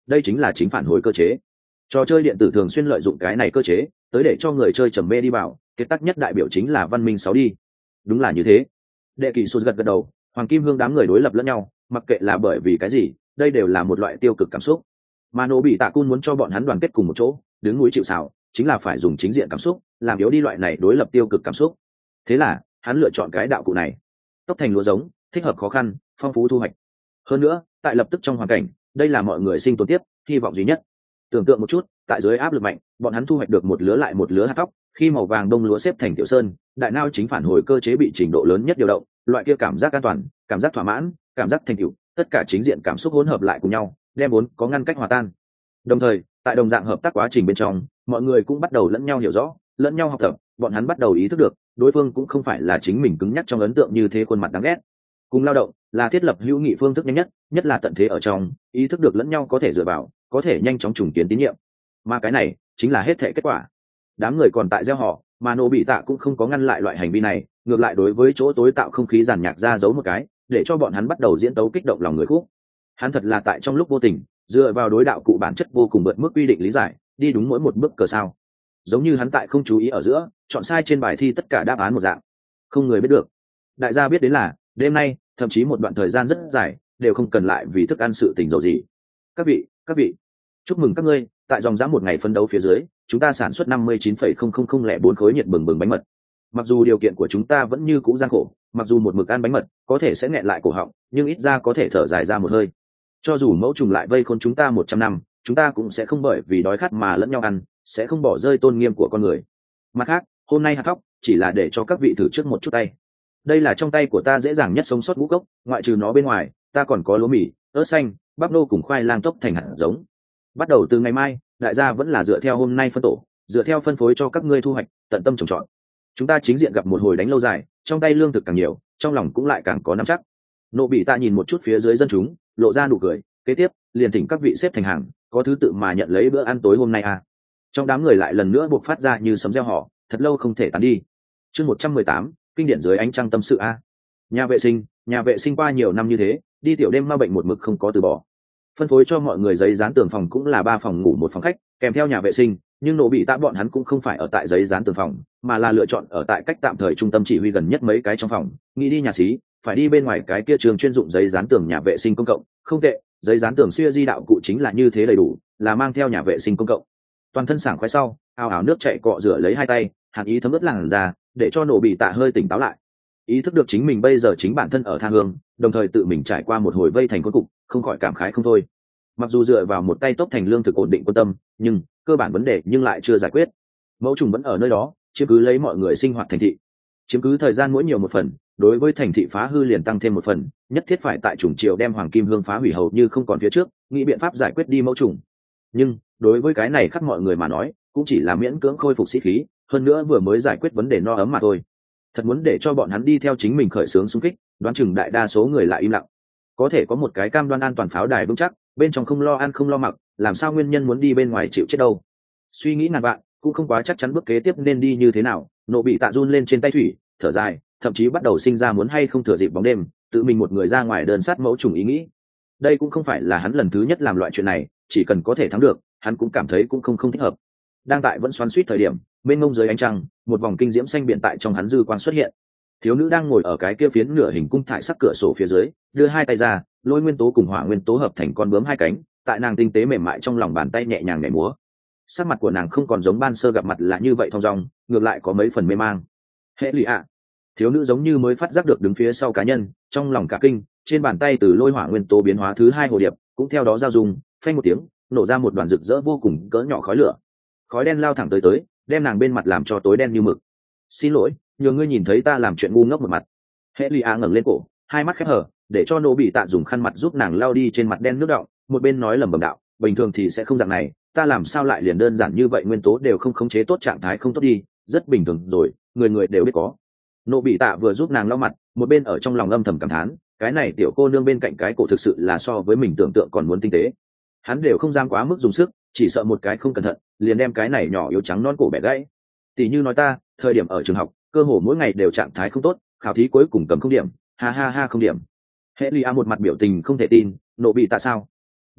đây chính là chính phản hồi cơ chế. Trò chơi điện tử thường xuyên lợi dụng cái này cơ chế tới để cho người chơi trầm mê đi vào, kết tắc nhất đại biểu chính là văn minh 6 đi. Đúng là như thế. Đệ kỳ sụt gật gật đầu, Hoàng Kim Hương đám người đối lập lẫn nhau, mặc kệ là bởi vì cái gì, đây đều là một loại tiêu cực cảm xúc. Mà Nô bị Tạ Cun muốn cho bọn hắn đoàn kết cùng một chỗ, đứng núi chịu sào, chính là phải dùng chính diện cảm xúc, làm yếu đi loại này đối lập tiêu cực cảm xúc. Thế là, hắn lựa chọn cái đạo cụ này. Tốc thành lúa giống, thích hợp khó khăn, phong phú thu hoạch. Hơn nữa, tại lập tức trong hoàn cảnh, đây là mọi người sinh tồn tiếp, hy vọng duy nhất. Tưởng tượng một chút, tại dưới áp lực mạnh, bọn hắn thu hoạch được một lứa lại một lứa hạt tóc, khi màu vàng đông lúa xếp thành tiểu sơn, đại não chính phản hồi cơ chế bị trình độ lớn nhất điều động, loại kia cảm giác an toàn, cảm giác thỏa mãn, cảm giác thành tựu, tất cả chính diện cảm xúc hỗn hợp lại cùng nhau, đem vốn có ngăn cách hòa tan. Đồng thời, tại đồng dạng hợp tác quá trình bên trong, mọi người cũng bắt đầu lẫn nhau hiểu rõ, lẫn nhau học tập, bọn hắn bắt đầu ý thức được, đối phương cũng không phải là chính mình cứng nhắc trong ấn tượng như thế khuôn mặt đáng ghét. Cùng lao động là thiết lập hữu nghị phương thức nhanh nhất, nhất là tận thế ở trong, ý thức được lẫn nhau có thể dựa vào, có thể nhanh chóng trùng kiến tín nhiệm. Mà cái này chính là hết thệ kết quả. Đám người còn tại gieo họ, mà Nô bị Tạ cũng không có ngăn lại loại hành vi này, ngược lại đối với chỗ tối tạo không khí giàn nhạc ra giấu một cái, để cho bọn hắn bắt đầu diễn tấu kích động lòng người khúc. Hắn thật là tại trong lúc vô tình, dựa vào đối đạo cụ bản chất vô cùng vượt mức quy định lý giải, đi đúng mỗi một bước cờ sao. Giống như hắn tại không chú ý ở giữa, chọn sai trên bài thi tất cả đáp án một dạng, không người biết được. Đại gia biết đến là, đêm nay, thậm chí một đoạn thời gian rất dài, đều không cần lại vì thức ăn sự tình dầu gì. Các vị, chúc mừng các ngươi, tại dòng dã một ngày phấn đấu phía dưới, chúng ta sản xuất 59,00004 khối nhiệt bừng bừng bánh mật. Mặc dù điều kiện của chúng ta vẫn như cũ gian khổ, mặc dù một mực ăn bánh mật có thể sẽ nghẹn lại cổ họng, nhưng ít ra có thể thở dài ra một hơi. Cho dù mẫu trùng lại vây khốn chúng ta 100 năm, chúng ta cũng sẽ không bởi vì đói khát mà lẫn nhau ăn, sẽ không bỏ rơi tôn nghiêm của con người. Mặt khác, hôm nay hạt thóc chỉ là để cho các vị thử trước một chút tay. Đây là trong tay của ta dễ dàng nhất sống sót ngũ cốc, ngoại trừ nó bên ngoài, ta còn có lúa mì, ớt xanh, bắp nô cùng khoai lang tốc thành hạt giống. Bắt đầu từ ngày mai, đại gia vẫn là dựa theo hôm nay phân tổ, dựa theo phân phối cho các ngươi thu hoạch, tận tâm trồng trọt. Chúng ta chính diện gặp một hồi đánh lâu dài, trong tay lương thực càng nhiều, trong lòng cũng lại càng có nắm chắc. Nô bị Tạ nhìn một chút phía dưới dân chúng, lộ ra nụ cười, kế tiếp, liền thỉnh các vị xếp thành hàng, có thứ tự mà nhận lấy bữa ăn tối hôm nay à. Trong đám người lại lần nữa buộc phát ra như sấm reo hò, thật lâu không thể tán đi. Chương 118, kinh điển dưới ánh trăng tâm sự a. Nhà vệ sinh qua nhiều năm như thế, đi tiểu đêm ma bệnh một mực không có từ bỏ. Phân phối cho mọi người giấy dán tường phòng cũng là 3 phòng ngủ 1 phòng khách, kèm theo nhà vệ sinh, nhưng Nô bị Tạ bọn hắn cũng không phải ở tại giấy dán tường phòng, mà là lựa chọn ở tại cách tạm thời trung tâm chỉ huy gần nhất mấy cái trong phòng, nghĩ đi nhà xí, phải đi bên ngoài cái kia trường chuyên dụng giấy dán tường nhà vệ sinh công cộng, không tệ, giấy dán tường xưa di đạo cụ chính là như thế đầy đủ, là mang theo nhà vệ sinh công cộng. Toàn thân sảng khoái sau, ào ào nước chảy cọ rửa lấy 2 tay, hàn ý thấm ướt làn da, để cho Nô bị Tạ hơi tỉnh táo lại. Ý thức được chính mình bây giờ chính bản thân ở tha hương, đồng thời tự mình trải qua một hồi vây thành cuối cục, không khỏi cảm khái không thôi. Mặc dù dựa vào một tay tốc thành lương thực ổn định quân tâm, nhưng cơ bản vấn đề nhưng lại chưa giải quyết. Mẫu trùng vẫn ở nơi đó, chiếm cứ lấy mọi người sinh hoạt thành thị, chiếm cứ thời gian mỗi nhiều một phần, đối với thành thị phá hư liền tăng thêm một phần, nhất thiết phải tại trùng triều đem Hoàng Kim Hương phá hủy hầu như không còn phía trước, nghĩ biện pháp giải quyết đi mẫu trùng. Nhưng đối với cái này khắc mọi người mà nói, cũng chỉ là miễn cưỡng khôi phục sĩ khí, hơn nữa vừa mới giải quyết vấn đề no ấm mà thôi. Thật muốn để cho bọn hắn đi theo chính mình khởi xướng xung kích, đoán chừng đại đa số người lại im lặng. Có thể có một cái cam đoan an toàn pháo đài vững chắc, bên trong không lo ăn không lo mặc, làm sao nguyên nhân muốn đi bên ngoài chịu chết đâu. Suy nghĩ ngàn vạn, cũng không quá chắc chắn bước kế tiếp nên đi như thế nào. Nô bị Tạ run lên trên tay thủy, thở dài, thậm chí bắt đầu sinh ra muốn hay không thừa dịp bóng đêm, tự mình một người ra ngoài đơn sát mẫu trùng ý nghĩ. Đây cũng không phải là hắn lần thứ nhất làm loại chuyện này, chỉ cần có thể thắng được, hắn cũng cảm thấy cũng không thích hợp. Đang tại vẫn xoắn xuýt thời điểm, bên ngông dưới ánh trăng, một vòng kinh diễm xanh biển tại trong hắn dư quang xuất hiện. Thiếu nữ đang ngồi ở cái kia phiến nửa hình cung thải sắc cửa sổ phía dưới, đưa 2 tay ra, lôi nguyên tố cùng hỏa nguyên tố hợp thành con bướm 2 cánh, tại nàng tinh tế mềm mại trong lòng bàn tay nhẹ nhàng nhảy múa. Sắc mặt của nàng không còn giống ban sơ gặp mặt là như vậy thong dong, ngược lại có mấy phần mê mang. Hệ lụy ạ. Thiếu nữ giống như mới phát giác được đứng phía sau cá nhân, trong lòng cả kinh, trên bàn tay từ lôi hỏa nguyên tố biến hóa thứ 2 hồ điệp, cũng theo đó giao dung, phanh một tiếng, nổ ra một đoàn rực rỡ vô cùng cỡ nhỏ khói lửa. Khói đen lao thẳng tới, đem nàng bên mặt làm cho tối đen như mực. Xin lỗi, nhờ ngươi nhìn thấy ta làm chuyện ngu ngốc một mặt. Hệ lụy ạ ngẩng lên cổ, 2 mắt khép hờ, để cho Nô bị Tạ dùng khăn mặt giúp nàng lau đi trên mặt đen nước đọng, một bên nói lẩm bẩm đạo, bình thường thì sẽ không dạng này, ta làm sao lại liền đơn giản như vậy, nguyên tố đều không khống chế tốt, trạng thái không tốt đi, rất bình thường rồi, người người đều biết có. Nô bị Tạ vừa giúp nàng lau mặt, một bên ở trong lòng âm thầm cảm thán, cái này tiểu cô nương bên cạnh cái cổ thực sự là so với mình tưởng tượng còn muốn tinh tế. Hắn đều không dám quá mức dùng sức, chỉ sợ một cái không cẩn thận, liền đem cái này nhỏ yếu trắng non cổ bẻ gãy. Tỷ như nói ta, thời điểm ở trường học, cơ hồ mỗi ngày đều trạng thái không tốt, khảo thí cuối cùng cầm không điểm, ha ha ha không điểm. Hệ Lia một mặt biểu tình không thể tin, Nô bị Tạ sao? Đúng,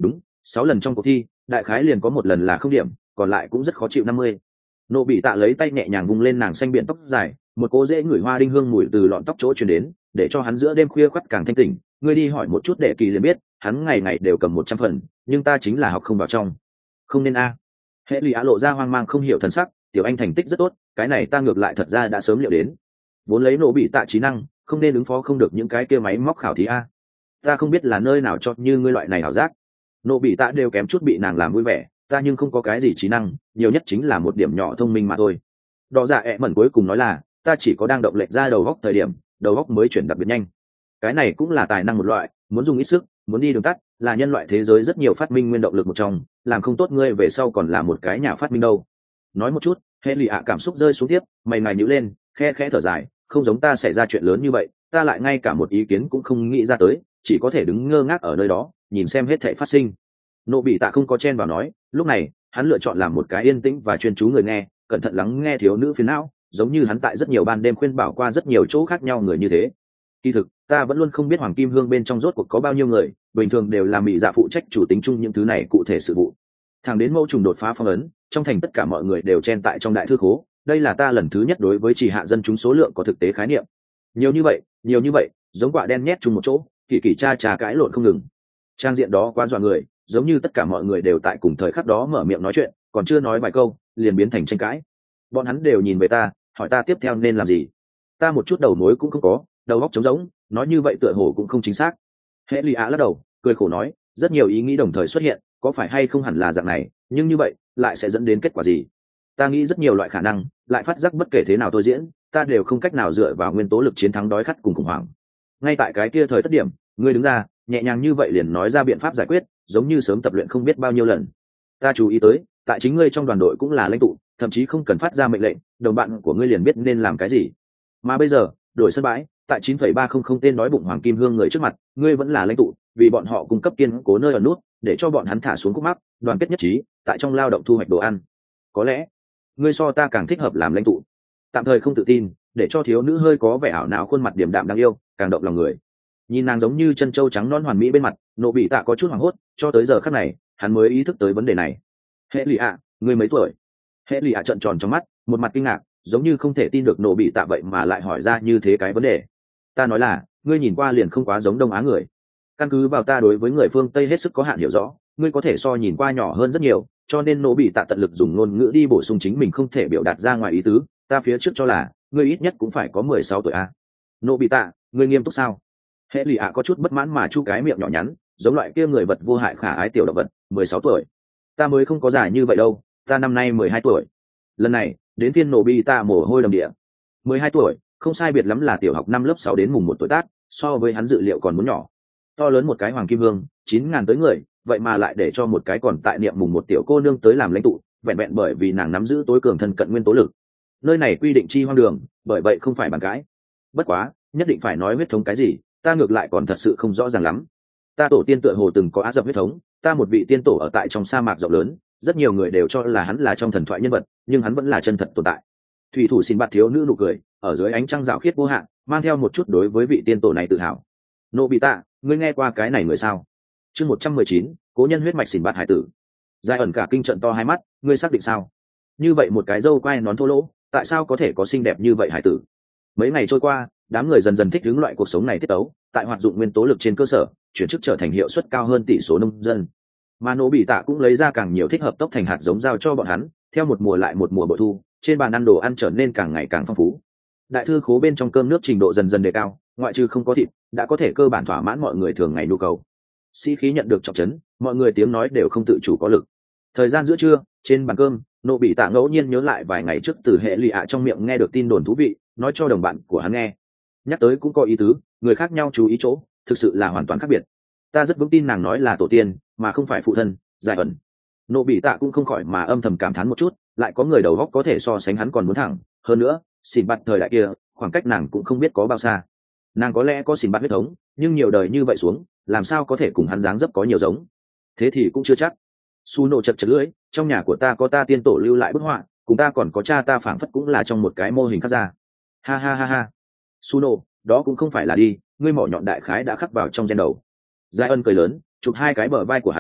6 lần trong cuộc thi đại khái liền có một lần là không điểm, còn lại cũng rất khó chịu 50. Nộ bị tạ lấy tay nhẹ nhàng vung lên nàng xanh biện tóc dài, một cỗ dễ ngửi hoa đinh hương mùi từ lọn tóc chỗ truyền đến, để cho hắn giữa đêm khuya khoắt càng thanh tỉnh. Ngươi đi hỏi một chút đệ kỳ liền biết, hắn ngày ngày đều cầm 100 phần, nhưng ta chính là học không vào trong. Không nên a. Hệ lì á lộ ra hoang mang không hiểu thần sắc, tiểu anh thành tích rất tốt, cái này ta ngược lại thật ra đã sớm liệu đến. Vốn lấy nộ bị tạ trí năng, không nên ứng phó không được những cái kia máy móc khảo thí a. Ta không biết là nơi nào cho như ngươi loại này hảo giác. Nộ bị tạ đều kém chút bị nàng làm vui vẻ, ta nhưng không có cái gì trí năng, nhiều nhất chính là một điểm nhỏ thông minh mà thôi. Đỏ dạ ẹ mẩn cuối cùng nói là, ta chỉ có đang động lệch ra đầu góc thời điểm, đầu góc mới chuyển đặc biệt nhanh. Cái này cũng là tài năng một loại, muốn dùng ít sức, muốn đi đường tắt, là nhân loại thế giới rất nhiều phát minh nguyên động lực một trong, làm không tốt ngươi về sau còn là một cái nhà phát minh đâu. Nói một chút, hệ lì ạ cảm xúc rơi xuống tiếp, mày ngài nhíu lên, khe khẽ thở dài, không giống ta xảy ra chuyện lớn như vậy, ta lại ngay cả một ý kiến cũng không nghĩ ra tới, chỉ có thể đứng ngơ ngác ở nơi đó, nhìn xem hết thảy phát sinh. Nộ bị tạ không có chen vào nói, lúc này hắn lựa chọn làm một cái yên tĩnh và chuyên chú người nghe, cẩn thận lắng nghe thiếu nữ phiền não, giống như hắn tại rất nhiều ban đêm khuyên bảo qua rất nhiều chỗ khác nhau người như thế. Kỳ thực ta vẫn luôn không biết hoàng kim hương bên trong rốt cuộc có bao nhiêu người, bình thường đều là mỹ dạ phụ trách chủ tính chung những thứ này cụ thể sự vụ. Thẳng đến mẫu trùng đột phá phong ấn, trong thành tất cả mọi người đều chen tại trong đại thư khố, đây là ta lần thứ nhất đối với chỉ hạ dân chúng số lượng có thực tế khái niệm. Nhiều như vậy, giống quả đen nhét chung một chỗ, kỳ kỳ cha trà cãi lộn không ngừng. Trang diện đó quá dọa người, giống như tất cả mọi người đều tại cùng thời khắc đó mở miệng nói chuyện, còn chưa nói vài câu liền biến thành tranh cãi. Bọn hắn đều nhìn về ta, hỏi ta tiếp theo nên làm gì. Ta một chút đầu mối cũng không có, đầu óc trống rỗng, nói như vậy tựa hồ cũng không chính xác. Hệ lì á lắc đầu, cười khổ nói, rất nhiều ý nghĩ đồng thời xuất hiện, có phải hay không hẳn là dạng này, nhưng như vậy lại sẽ dẫn đến kết quả gì. Ta nghĩ rất nhiều loại khả năng, lại phát giác bất kể thế nào tôi diễn, ta đều không cách nào dựa vào nguyên tố lực chiến thắng đói khát cùng khủng hoảng. Ngay tại cái kia thời thất điểm, ngươi đứng ra nhẹ nhàng như vậy liền nói ra biện pháp giải quyết, giống như sớm tập luyện không biết bao nhiêu lần. Ta chú ý tới, tại chính ngươi trong đoàn đội cũng là lãnh tụ, thậm chí không cần phát ra mệnh lệnh, đồng bạn của ngươi liền biết nên làm cái gì. Mà bây giờ đổi sân bãi, tại 9,300 tên đói bụng hoàng kim hương người trước mặt, ngươi vẫn là lãnh tụ, vì bọn họ cung cấp kiên cố nơi ở nút, để cho bọn hắn thả xuống khúc mắc, đoàn kết nhất trí, tại trong lao động thu hoạch đồ ăn. Có lẽ ngươi so ta càng thích hợp làm lãnh tụ. Tạm thời không tự tin, để cho thiếu nữ hơi có vẻ ảo não khuôn mặt điềm đạm đáng yêu, càng động lòng người. Nhìn nàng giống như chân trâu trắng non hoàn mỹ bên mặt, nộ bị tạ có chút hoảng hốt, cho tới giờ khắc này hắn mới ý thức tới vấn đề này. Hệ lì ạ, ngươi mấy tuổi? Hệ lì ạ trợn tròn trong mắt, một mặt kinh ngạc, giống như không thể tin được nộ bị tạ vậy mà lại hỏi ra như thế cái vấn đề. Ta nói là, ngươi nhìn qua liền không quá giống Đông Á người. Căn cứ vào ta đối với người phương Tây hết sức có hạn hiểu rõ, ngươi có thể so nhìn qua nhỏ hơn rất nhiều, cho nên nộ bị tạ tận lực dùng ngôn ngữ đi bổ sung chính mình không thể biểu đạt ra ngoài ý tứ. Ta phía trước cho là ngươi ít nhất cũng phải có 16 tuổi a. Nộ bị tạ, ngươi nghiêm túc sao? Hệ lì ạ có chút bất mãn mà chu cái miệng nhỏ nhắn, giống loại kia người vật vô hại khả ái tiểu động vật. 16 tuổi? Ta mới không có dài như vậy đâu, ta năm nay 12 tuổi. Lần này đến phiên nổ bi ta mồ hôi đầm địa. 12 tuổi, không sai biệt lắm là tiểu học năm lớp 6 đến mùng 1 tuổi tác, so với hắn dự liệu còn muốn nhỏ. To lớn một cái hoàng kim hương, 9.000 tới người, vậy mà lại để cho một cái còn tại niệm mùng 1 tiểu cô nương tới làm lãnh tụ, vẹn vẹn bởi vì nàng nắm giữ tối cường thân cận nguyên tố lực. Nơi này quy định chi hoang đường, bởi vậy không phải bàn cãi. Bất quá, nhất định phải nói huyết thống cái gì, ta ngược lại còn thật sự không rõ ràng lắm. Ta tổ tiên tựa hồ từng có áp dập huyết thống, ta một vị tiên tổ ở tại trong sa mạc rộng lớn, rất nhiều người đều cho là hắn là trong thần thoại nhân vật, nhưng hắn vẫn là chân thật tồn tại. Thủy thủ xin bạt thiếu nữ nụ cười, ở dưới ánh trăng rạo khiết vô hạn, mang theo một chút đối với vị tiên tổ này tự hào. Nobita, ngươi nghe qua cái này người sao? Chương 119, cố nhân huyết mạch xin bạt hải tử. Giai ẩn cả kinh trận to hai mắt, ngươi xác định sao? Như vậy một cái râu quai nón thô lỗ, tại sao có thể có xinh đẹp như vậy hải tử? Mấy ngày trôi qua, đám người dần dần thích ứng loại cuộc sống này tiết tấu, tại hoạt dụng nguyên tố lực trên cơ sở, chuyển chức trở thành hiệu suất cao hơn tỷ số nông dân. Mà Nobita cũng lấy ra càng nhiều thích hợp tốc thành hạt giống giao cho bọn hắn, theo một mùa lại một mùa bội thu, trên bàn ăn đồ ăn trở nên càng ngày càng phong phú. Đại thư khố bên trong cơm nước trình độ dần dần đề cao, ngoại trừ không có thịt, đã có thể cơ bản thỏa mãn mọi người thường ngày nhu cầu. Sĩ khí nhận được trọng trấn, mọi người tiếng nói đều không tự chủ có lực. Thời gian giữa trưa, trên bàn cơm, Nobita ngẫu nhiên nhớ lại vài ngày trước từ hệ lụy ạ trong miệng nghe được tin đồn thú vị, nói cho đồng bạn của hắn nghe. Nhắc tới cũng có ý tứ, người khác nhau chú ý chỗ, thực sự là hoàn toàn khác biệt. Ta rất vững tin nàng nói là tổ tiên, mà không phải phụ thân. Giải ẩn. Nobita cũng không khỏi mà âm thầm cảm thán một chút, lại có người đầu óc có thể so sánh hắn còn muốn thẳng. Hơn nữa, xỉn bạt thời đại kia, khoảng cách nàng cũng không biết có bao xa. Nàng có lẽ có xỉn bạt huyết thống, nhưng nhiều đời như vậy xuống, làm sao có thể cùng hắn dáng dấp có nhiều giống? Thế thì cũng chưa chắc. Suno chật chật lưỡi, trong nhà của ta có ta tiên tổ lưu lại bức họa, cùng ta còn có cha ta phảng phất cũng là trong một cái mô hình khắc ra. Ha ha ha ha. Suno, đó cũng không phải là đi, ngươi mỏ nhọn đại khái đã khắc vào trong gen đầu. Giai ân cười lớn, chụp hai cái bờ vai của hắn,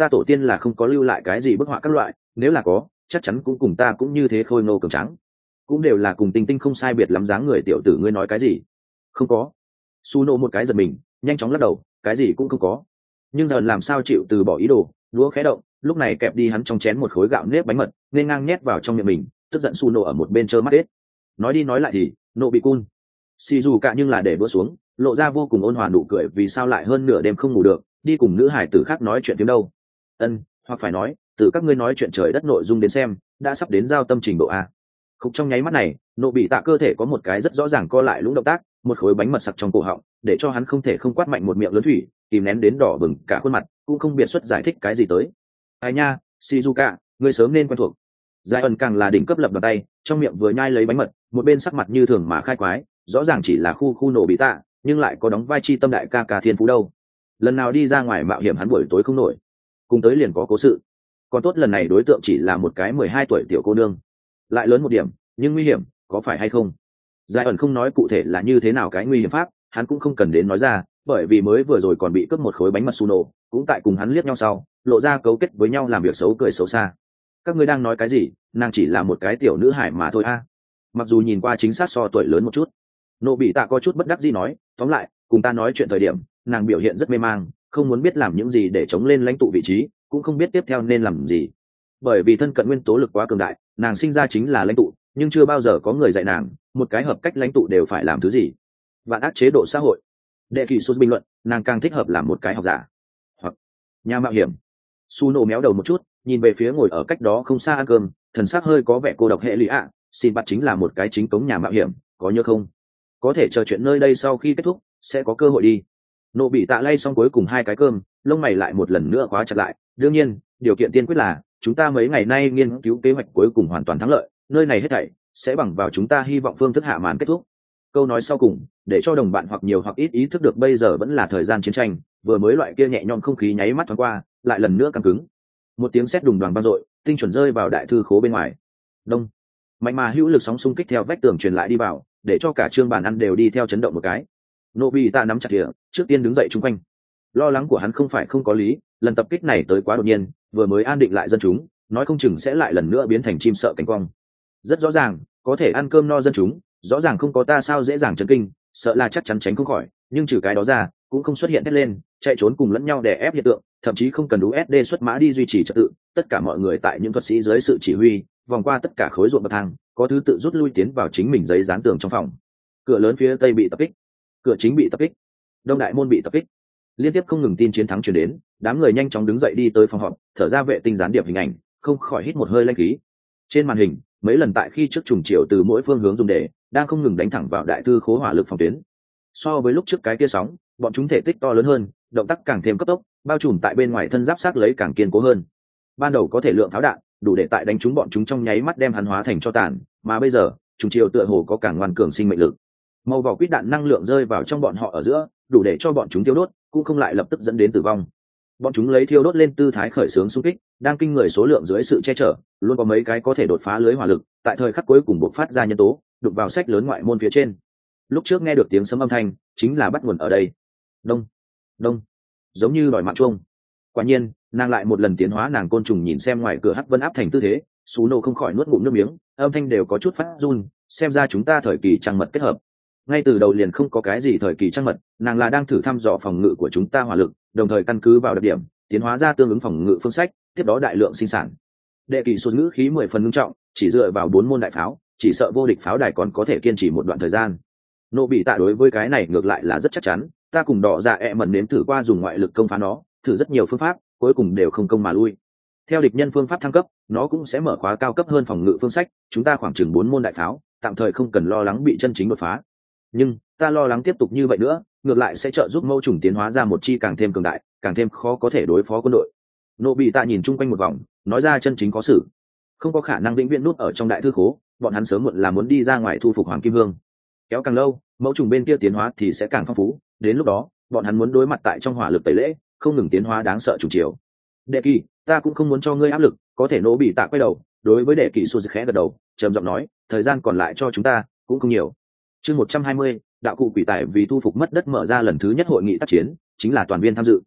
ta tổ tiên là không có lưu lại cái gì bức họa các loại, nếu là có chắc chắn cũng cùng ta cũng như thế khôi ngô cường trắng, cũng đều là cùng Tinh Tinh không sai biệt lắm dáng người. Tiểu tử ngươi nói cái gì? Không có. Su nô một cái giật mình, nhanh chóng lắc đầu, cái gì cũng không có. Nhưng giờ làm sao chịu từ bỏ ý đồ, đũa khẽ động, lúc này kẹp đi hắn trong chén một khối gạo nếp bánh mật, nên ngang nhét vào trong miệng mình, tức giận Su nô ở một bên trơ mắt hết. Nói đi nói lại thì nộ bị cun xì dù cả, nhưng là để đũa xuống, lộ ra vô cùng ôn hòa nụ cười. Vì sao lại hơn nửa đêm không ngủ được, đi cùng nữ hải tử khác nói chuyện tiếng đâu? Hoặc phải nói từ các ngươi nói chuyện trời đất nội dung đến xem, đã sắp đến giao tâm trình độ a. Khúc trong nháy mắt này, nộ bị tạ cơ thể có một cái rất rõ ràng co lại lũng động tác, một khối bánh mật sặc trong cổ họng, để cho hắn không thể không quát mạnh một miệng lớn thủy, kìm nén đến đỏ bừng cả khuôn mặt, cũng không biết xuất giải thích cái gì tới. Ai nha, Shizuka, ngươi sớm nên quen thuộc. Giải ẩn càng là đỉnh cấp lập bàn tay, trong miệng vừa nhai lấy bánh mật, một bên sắc mặt như thường mà khai quái, rõ ràng chỉ là khu nổ bị tạ, nhưng lại có đóng vai chi tâm đại ca thiên phú đâu. Lần nào đi ra ngoài mạo hiểm hắn buổi tối không nổi, cùng tới liền có cố sự. Còn tốt lần này đối tượng chỉ là một cái 12 tuổi tiểu cô nương, lại lớn một điểm nhưng nguy hiểm, có phải hay không? Giải ẩn không nói cụ thể là như thế nào cái nguy hiểm pháp, hắn cũng không cần đến nói ra, bởi vì mới vừa rồi còn bị cướp một khối bánh mật Suno, cũng tại cùng hắn liếc nhau sau, lộ ra cấu kết với nhau làm việc xấu cười xấu xa. Các ngươi đang nói cái gì? Nàng chỉ là một cái tiểu nữ hải mà thôi a. Mặc dù nhìn qua chính xác so tuổi lớn một chút. Nộ bị tạ có chút bất đắc dĩ nói, tóm lại cùng ta nói chuyện thời điểm, nàng biểu hiện rất mê mang, không muốn biết làm những gì để chống lên lãnh tụ vị trí, cũng không biết tiếp theo nên làm gì. Bởi vì thân cận nguyên tố lực quá cường đại, nàng sinh ra chính là lãnh tụ, nhưng chưa bao giờ có người dạy nàng một cái hợp cách lãnh tụ đều phải làm thứ gì. Vạn ác chế độ xã hội. Đệ kỳ Sút bình luận, nàng càng thích hợp làm một cái học giả hoặc nhà mạo hiểm. Su nổ méo đầu một chút, nhìn về phía ngồi ở cách đó không xa ăn cơm, thần sắc hơi có vẻ cô độc. Hệ lụy ạ, xin bắt chính là một cái chính cống nhà mạo hiểm, có nhớ không? Có thể chờ chuyện nơi đây sau khi kết thúc sẽ có cơ hội đi. Nộ bị tạ lay xong cuối cùng hai cái cơm, lông mày lại một lần nữa khóa chặt lại. Đương nhiên điều kiện tiên quyết là chúng ta mấy ngày nay nghiên cứu kế hoạch cuối cùng hoàn toàn thắng lợi, nơi này hết thảy sẽ bằng vào chúng ta hy vọng phương thức hạ màn kết thúc. Câu nói sau cùng để cho đồng bạn hoặc nhiều hoặc ít ý thức được bây giờ vẫn là thời gian chiến tranh, vừa mới loại kia nhẹ nhõm không khí nháy mắt thoáng qua lại lần nữa căng cứng. Một tiếng sét đùng đoàng vang dội, tinh chuẩn rơi vào đại thư khố bên ngoài. Đông, mạnh mà hữu lực sóng xung kích theo vách tường truyền lại đi vào, để cho cả trương bàn ăn đều đi theo chấn động một cái. Nobita nắm chặt địa, trước tiên đứng dậy chung quanh. Lo lắng của hắn không phải không có lý, lần tập kích này tới quá đột nhiên, vừa mới an định lại dân chúng, nói không chừng sẽ lại lần nữa biến thành chim sợ cánh quang. Rất rõ ràng, có thể ăn cơm no dân chúng, rõ ràng không có ta sao dễ dàng chấn kinh, sợ là chắc chắn tránh không khỏi, nhưng trừ cái đó ra, cũng không xuất hiện thét lên, chạy trốn cùng lẫn nhau để ép hiện tượng, thậm chí không cần USD xuất mã đi duy trì trật tự, tất cả mọi người tại những thuật sĩ dưới sự chỉ huy, vòng qua tất cả khối ruộng bậc thang, có thứ tự rút lui tiến vào chính mình giấy dán tường trong phòng. Cửa lớn phía tây bị tập kích, cửa chính bị tập kích, đông đại môn bị tập kích. Liên tiếp không ngừng tin chiến thắng truyền đến, đám người nhanh chóng đứng dậy đi tới phòng họp, thở ra vệ tinh gián điệp hình ảnh, không khỏi hít một hơi lãnh khí. Trên màn hình, mấy lần tại khi trước trùng chiều từ mỗi phương hướng dùng để đang không ngừng đánh thẳng vào đại thư khố hỏa lực phòng tuyến. So với lúc trước cái kia sóng, bọn chúng thể tích to lớn hơn, động tác càng thêm cấp tốc, bao trùm tại bên ngoài thân giáp xác lấy càng kiên cố hơn. Ban đầu có thể lượng tháo đạn đủ để tại đánh trúng bọn chúng trong nháy mắt đem hắn hóa thành cho tàn, mà bây giờ trùng chiều tựa hồ có càng ngoan cường sinh mệnh lực. Màu vỏ quýt đạn năng lượng rơi vào trong bọn họ ở giữa, đủ để cho bọn chúng tiêu đốt, cũng không lại lập tức dẫn đến tử vong. Bọn chúng lấy thiêu đốt lên tư thái khởi xướng xung kích, đang kinh người số lượng dưới sự che chở, luôn có mấy cái có thể đột phá lưới hỏa lực, tại thời khắc cuối cùng bộc phát ra nhân tố, đụng vào sách lớn ngoại môn phía trên. Lúc trước nghe được tiếng sấm âm thanh, chính là bắt nguồn ở đây. Đông, đông, giống như đòi mạng chuông. Quả nhiên, nàng lại một lần tiến hóa nàng côn trùng, nhìn xem ngoài cửa hắc vân áp thành tư thế, Suno không khỏi nuốt ngụm nước miếng, âm thanh đều có chút phát run, xem ra chúng ta thời kỳ trăng mật kết hợp. Ngay từ đầu liền không có cái gì thời kỳ trăng mật, nàng là đang thử thăm dò phòng ngự của chúng ta hỏa lực, đồng thời căn cứ vào đặc điểm tiến hóa ra tương ứng phòng ngự phương sách, tiếp đó đại lượng sinh sản. Đệ kỳ số ngữ khí 10 phần nghiêm trọng, chỉ dựa vào 4 môn đại pháo, chỉ sợ vô địch pháo đài còn có thể kiên trì một đoạn thời gian. Nô bị tạ đối với cái này ngược lại là rất chắc chắn, ta cùng đỏ dạ mẩn nếm thử qua dùng ngoại lực công phá nó, thử rất nhiều phương pháp, cuối cùng đều không công mà lui. Theo địch nhân phương pháp thăng cấp, nó cũng sẽ mở khóa cao cấp hơn phòng ngự phương sách, chúng ta khoảng chừng 4 môn đại pháo, tạm thời không cần lo lắng bị chân chính đột phá. Nhưng ta lo lắng tiếp tục như vậy nữa, ngược lại sẽ trợ giúp mâu trùng tiến hóa ra một chi càng thêm cường đại, càng thêm khó có thể đối phó quân đội. Nô bị tạ nhìn chung quanh một vòng, nói ra chân chính có sự, không có khả năng vĩnh viễn nút ở trong đại thư khố, bọn hắn sớm muộn là muốn đi ra ngoài thu phục Hoàng Kim Vương. Kéo càng lâu, mẫu trùng bên kia tiến hóa thì sẽ càng phong phú, đến lúc đó bọn hắn muốn đối mặt tại trong hỏa lực tẩy lễ, không ngừng tiến hóa đáng sợ trùng chiều. Đệ kỳ, ta cũng không muốn cho ngươi áp lực, có thể. Nô bị tạ quay đầu đối với đệ kỳ xua khẽ gật đầu, trầm giọng nói, thời gian còn lại cho chúng ta cũng không nhiều. Chương 120, đạo cụ quỷ tài vì thu phục mất đất mở ra lần thứ nhất hội nghị tác chiến, chính là toàn viên tham dự.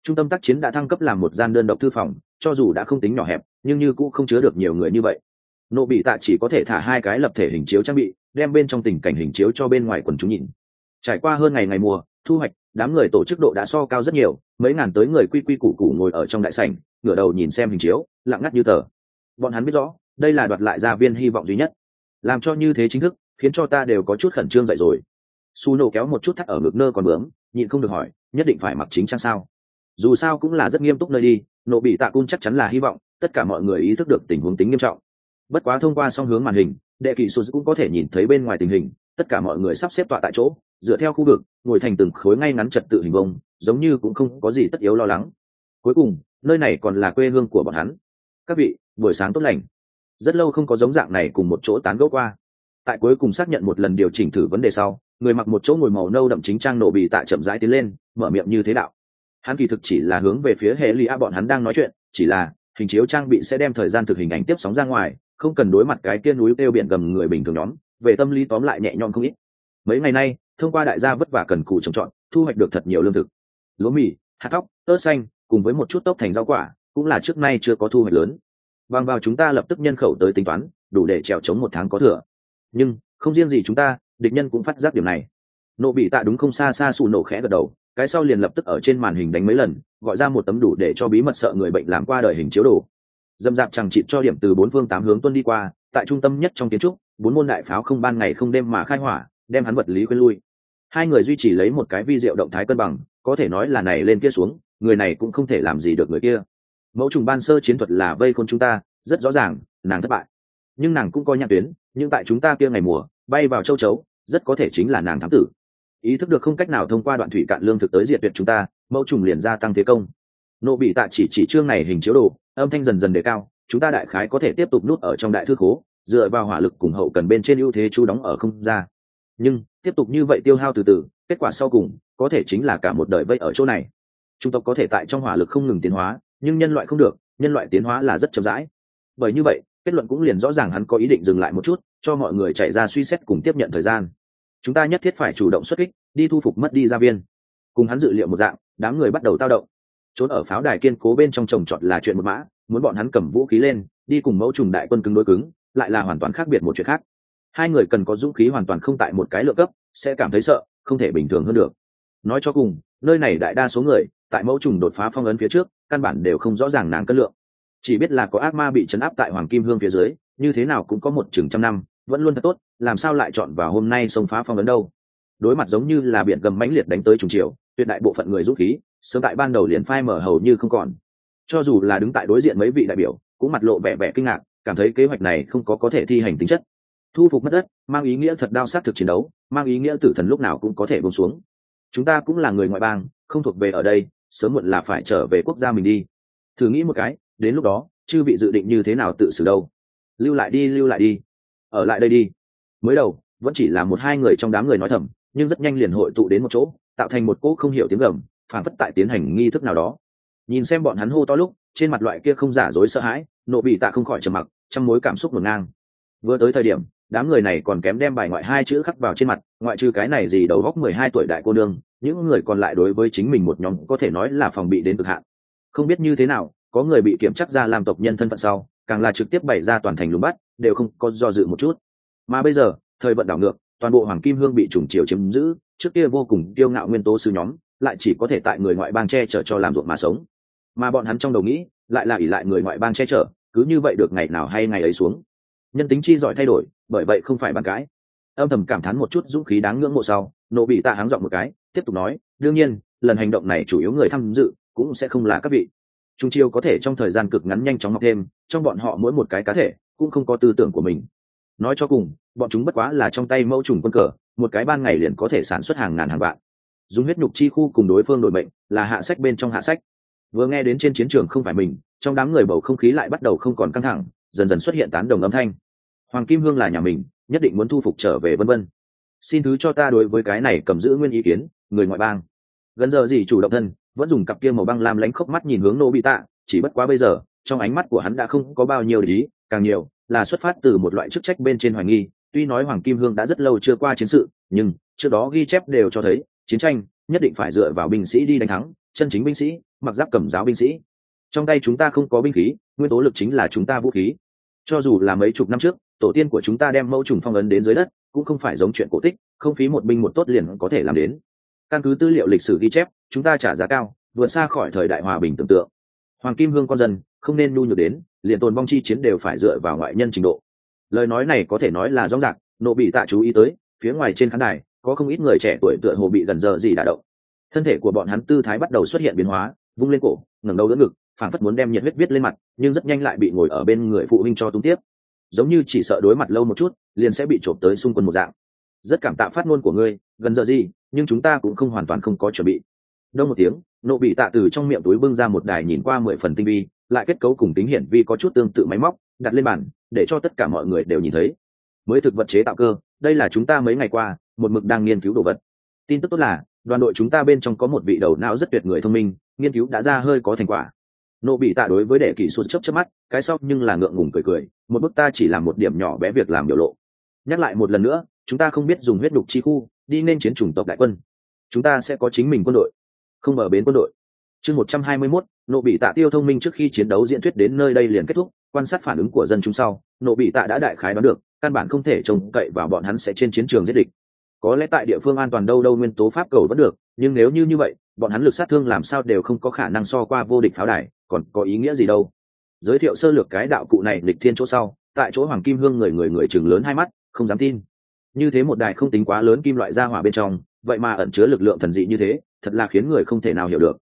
Trung tâm tác chiến đã thăng cấp làm một gian đơn độc thư phòng, cho dù đã không tính nhỏ hẹp nhưng như cũng không chứa được nhiều người như vậy. Nộ bị tạ chỉ có thể thả 2 cái lập thể hình chiếu trang bị, đem bên trong tình cảnh hình chiếu cho bên ngoài quần chúng nhìn. Trải qua hơn ngày mùa thu hoạch, đám người tổ chức độ đã so cao rất nhiều, mấy ngàn tới người quy quy củ củ ngồi ở trong đại sảnh, ngửa đầu nhìn xem hình chiếu, lặng ngắt như tờ. Bọn hắn biết rõ đây là đoạt lại gia viên hy vọng duy nhất. Làm cho như thế chính thức khiến cho ta đều có chút khẩn trương vậy rồi. Suno kéo một chút thắt ở ngực nơ còn bướm, nhịn không được hỏi, nhất định phải mặc chính trang sao? Dù sao cũng là rất nghiêm túc nơi đi, nộ bị tạ cung chắc chắn là hy vọng tất cả mọi người ý thức được tình huống tính nghiêm trọng. Bất quá thông qua song hướng màn hình, đệ kỳ sô cũng có thể nhìn thấy bên ngoài tình hình, tất cả mọi người sắp xếp tọa tại chỗ, dựa theo khu vực ngồi thành từng khối ngay ngắn trật tự hình vông, giống như cũng không có gì tất yếu lo lắng. Cuối cùng nơi này còn là quê hương của bọn hắn. Các vị, buổi sáng tốt lành. Rất lâu không có giống dạng này cùng một chỗ tán gẫu qua. Tại cuối cùng xác nhận một lần điều chỉnh thử vấn đề sau, người mặc một chỗ ngồi màu nâu đậm chính trang nộ bị tạ chậm rãi tiến lên, mở miệng như thế đạo. Hắn kỳ thực chỉ là hướng về phía hệ lia bọn hắn đang nói chuyện, chỉ là hình chiếu trang bị sẽ đem thời gian thực hình ảnh tiếp sóng ra ngoài, không cần đối mặt cái kia núi kêu biển gầm người bình thường nhóm, về tâm lý tóm lại nhẹ nhõm không ít. Mấy ngày nay thông qua đại gia vất vả cần cù trồng trọt, thu hoạch được thật nhiều lương thực, lúa mì, hạt thóc, ớt xanh cùng với một chút tốc thành rau quả, cũng là trước nay chưa có thu hoạch lớn. Bằng vào chúng ta lập tức nhân khẩu tới tính toán, đủ để trèo chống 1 tháng có thừa. Nhưng không riêng gì chúng ta, địch nhân cũng phát giác điểm này. Nộ bị tạ đúng không xa xa sù nổ khẽ gật đầu, cái sau liền lập tức ở trên màn hình đánh mấy lần, gọi ra một tấm đủ để cho bí mật sợ người bệnh làm qua đời hình chiếu đồ. Dâm dạp chẳng chịt cho điểm từ 4 phương 8 hướng tuân đi qua, tại trung tâm nhất trong kiến trúc, 4 môn đại pháo không ban ngày không đêm mà khai hỏa, đem hắn vật lý quên lui. Hai người duy trì lấy một cái vi diệu động thái cân bằng, có thể nói là này lên kia xuống, người này cũng không thể làm gì được người kia. Mẫu trùng ban sơ chiến thuật là vây khốn chúng ta, rất rõ ràng, nàng thất bại. Nhưng nàng cũng có nhãn tuyến, nhưng tại chúng ta kia ngày mùa, bay vào châu chấu, rất có thể chính là nàng thám tử. Ý thức được không cách nào thông qua đoạn thủy cạn lương thực tới diệt tuyệt chúng ta, mẫu trùng liền gia tăng thế công. Nộ bị tạ chỉ chương này hình chiếu đồ, âm thanh dần dần đề cao, chúng ta đại khái có thể tiếp tục nút ở trong đại thư khố, dựa vào hỏa lực cùng hậu cần bên trên ưu thế chú đóng ở không ra. Nhưng tiếp tục như vậy tiêu hao từ từ, kết quả sau cùng có thể chính là cả một đời vây ở chỗ này. Chúng tộc có thể tại trong hỏa lực không ngừng tiến hóa, nhưng nhân loại không được, nhân loại tiến hóa là rất chậm rãi. Bởi như vậy, kết luận cũng liền rõ ràng hắn có ý định dừng lại một chút, cho mọi người chạy ra suy xét cùng tiếp nhận thời gian. Chúng ta nhất thiết phải chủ động xuất kích, đi thu phục mất đi gia viên. Cùng hắn dự liệu một dạng, đám người bắt đầu tao động. Trốn ở pháo đài kiên cố bên trong trồng trọt là chuyện một mã, muốn bọn hắn cầm vũ khí lên, đi cùng mẫu trùng đại quân cứng đối cứng, lại là hoàn toàn khác biệt một chuyện khác. Hai người cần có dũng khí hoàn toàn không tại một cái lượng cấp, sẽ cảm thấy sợ, không thể bình thường hơn được. Nói cho cùng, nơi này đại đa số người, tại mẫu trùng đột phá phong ấn phía trước, căn bản đều không rõ ràng nàng cân lượng. Chỉ biết là có ác ma bị trấn áp tại Hoàng Kim Hương phía dưới, như thế nào cũng có một chừng trăm năm, vẫn luôn thật tốt, làm sao lại chọn vào hôm nay xông phá phong ấn đâu. Đối mặt giống như là biển gầm mãnh liệt đánh tới trùng chiều, tuyệt đại bộ phận người dũng khí, sớm tại ban đầu liền phai mở hầu như không còn. Cho dù là đứng tại đối diện mấy vị đại biểu, cũng mặt lộ vẻ kinh ngạc, cảm thấy kế hoạch này không có thể thi hành tính chất. Thu phục mất đất, mang ý nghĩa thật đao sát thực chiến đấu, mang ý nghĩa tử thần lúc nào cũng có thể buông xuống. Chúng ta cũng là người ngoại bang, không thuộc về ở đây, sớm muộn là phải trở về quốc gia mình đi. Thử nghĩ một cái, đến lúc đó, chư vị dự định như thế nào tự xử đâu? Lưu lại đi, ở lại đây đi. Mới đầu, vẫn chỉ là 1-2 người trong đám người nói thầm, nhưng rất nhanh liền hội tụ đến một chỗ, tạo thành một cỗ không hiểu tiếng gầm, phản phất tại tiến hành nghi thức nào đó. Nhìn xem bọn hắn hô to lúc, trên mặt loại kia không giả dối sợ hãi, Nộ bị tạ không khỏi trầm mặc, trăm mối cảm xúc ngổn ngang. Vừa tới thời điểm, đám người này còn kém đem bài ngoại 2 chữ khắc vào trên mặt, ngoại trừ cái này gì đầu góc 12 tuổi đại cô nương, những người còn lại đối với chính mình một nhóm có thể nói là phòng bị đến cực hạn. Không biết như thế nào, có người bị kiểm chắc ra làm tộc nhân thân phận sau, càng là trực tiếp bày ra toàn thành lùng bắt, đều không có do dự một chút. Mà bây giờ, thời vận đảo ngược, toàn bộ Hoàng Kim Hương bị trùng chiều chiếm giữ, trước kia vô cùng kiêu ngạo nguyên tố sư nhóm, lại chỉ có thể tại người ngoại bang che chở cho làm ruộng mà sống. Mà bọn hắn trong đầu nghĩ, lại là ỷ lại người ngoại bang che chở, cứ như vậy được ngày nào hay ngày ấy xuống. Nhân tính chi giỏi thay đổi, bởi vậy không phải bàn cãi. Âm thầm cảm thán một chút dũng khí đáng ngưỡng mộ sau, Nộ bị tạ háng giọng một cái, tiếp tục nói, đương nhiên, lần hành động này chủ yếu người tham dự cũng sẽ không là các vị. Trung chiêu có thể trong thời gian cực ngắn nhanh chóng mọc thêm, trong bọn họ mỗi một cái cá thể cũng không có tư tưởng của mình. Nói cho cùng, bọn chúng bất quá là trong tay mẫu trùng quân cờ, một cái ban ngày liền có thể sản xuất hàng ngàn hàng vạn. Dùng huyết nhục chi khu cùng đối phương đổi mệnh, là hạ sách bên trong hạ sách. Vừa nghe đến trên chiến trường không phải mình, trong đám người bầu không khí lại bắt đầu không còn căng thẳng, dần dần xuất hiện tán đồng âm thanh. Hoàng Kim Hương là nhà mình, nhất định muốn thu phục trở về vân vân. Xin thứ cho ta đối với cái này cầm giữ nguyên ý kiến, người ngoại bang. Gần giờ gì chủ động thân, vẫn dùng cặp kia màu băng lam lánh khốc mắt nhìn hướng Nô Bị Tạ, chỉ bất quá bây giờ, trong ánh mắt của hắn đã không có bao nhiêu để ý, càng nhiều là xuất phát từ một loại chức trách bên trên hoài nghi. Tuy nói Hoàng Kim Hương đã rất lâu chưa qua chiến sự, nhưng trước đó ghi chép đều cho thấy, chiến tranh nhất định phải dựa vào binh sĩ đi đánh thắng, chân chính binh sĩ mặc giáp cầm giáo binh sĩ. Trong tay chúng ta không có binh khí, nguyên tố lực chính là chúng ta vũ khí. Cho dù là mấy chục năm trước tổ tiên của chúng ta đem mẫu trùng phong ấn đến dưới đất, cũng không phải giống chuyện cổ tích, không phí một binh một tốt liền có thể làm đến. Căn cứ tư liệu lịch sử ghi chép, chúng ta trả giá cao, vượt xa khỏi thời đại hòa bình tưởng tượng. Hoàng Kim Hương con dân không nên nhu nhược đến liền tồn vong chi chiến đều phải dựa vào ngoại nhân trình độ. Lời nói này có thể nói là rõ ràng. Nộ bị tạ chú ý tới phía ngoài trên khán đài có không ít người trẻ tuổi tựa hồ bị gần giờ gì đả động. Thân thể của bọn hắn tư thái bắt đầu xuất hiện biến hóa, vung lên cổ, ngẩng đầu đỡ ngực, phảng phất muốn đem nhiệt huyết viết lên mặt, nhưng rất nhanh lại bị ngồi ở bên người phụ huynh cho tung tiếp, giống như chỉ sợ đối mặt lâu một chút liền sẽ bị trộm tới xung quân một dạng. Rất cảm tạ phát ngôn của ngươi, gần giờ gì, nhưng chúng ta cũng không hoàn toàn không có chuẩn bị. Đông một tiếng, Nộ bị tạ từ trong miệng túi bưng ra một đài nhìn qua 10 phần tinh vi, lại kết cấu cùng tính hiển vi có chút tương tự máy móc, đặt lên bàn để cho tất cả mọi người đều nhìn thấy. Mới thực vật chế tạo cơ, đây là chúng ta mấy ngày qua một mực đang nghiên cứu đồ vật. Tin tức tốt là đoàn đội chúng ta bên trong có một vị đầu não rất tuyệt người thông minh, nghiên cứu đã ra hơi có thành quả. Nộ bị tạ đối với đệ kỷ sụt chớp mắt, cái sau nhưng là ngượng ngùng cười, một bức ta chỉ làm một điểm nhỏ bé việc làm biểu lộ. Nhắc lại một lần nữa, chúng ta không biết dùng huyết đục chi khu đi nên chiến chủng tộc đại quân, chúng ta sẽ có chính mình quân đội, không ở bến quân đội. Chương 121, Nộ bị tạ tiêu thông minh trước khi chiến đấu diễn thuyết đến nơi đây liền kết thúc, quan sát phản ứng của dân chúng sau, Nộ bị tạ đã đại khái đoán được, căn bản không thể trông cậy vào bọn hắn sẽ trên chiến trường giết địch. Có lẽ tại địa phương an toàn đâu nguyên tố pháp cầu vẫn được, nhưng nếu như vậy, bọn hắn lực sát thương làm sao đều không có khả năng so qua vô địch pháo đài, còn có ý nghĩa gì đâu. Giới thiệu sơ lược cái đạo cụ này lịch thiên chỗ sau, tại chỗ Hoàng Kim Hương người chừng lớn hai mắt, không dám tin. Như thế một đài không tính quá lớn kim loại ra hỏa bên trong, vậy mà ẩn chứa lực lượng thần dị như thế, thật là khiến người không thể nào hiểu được.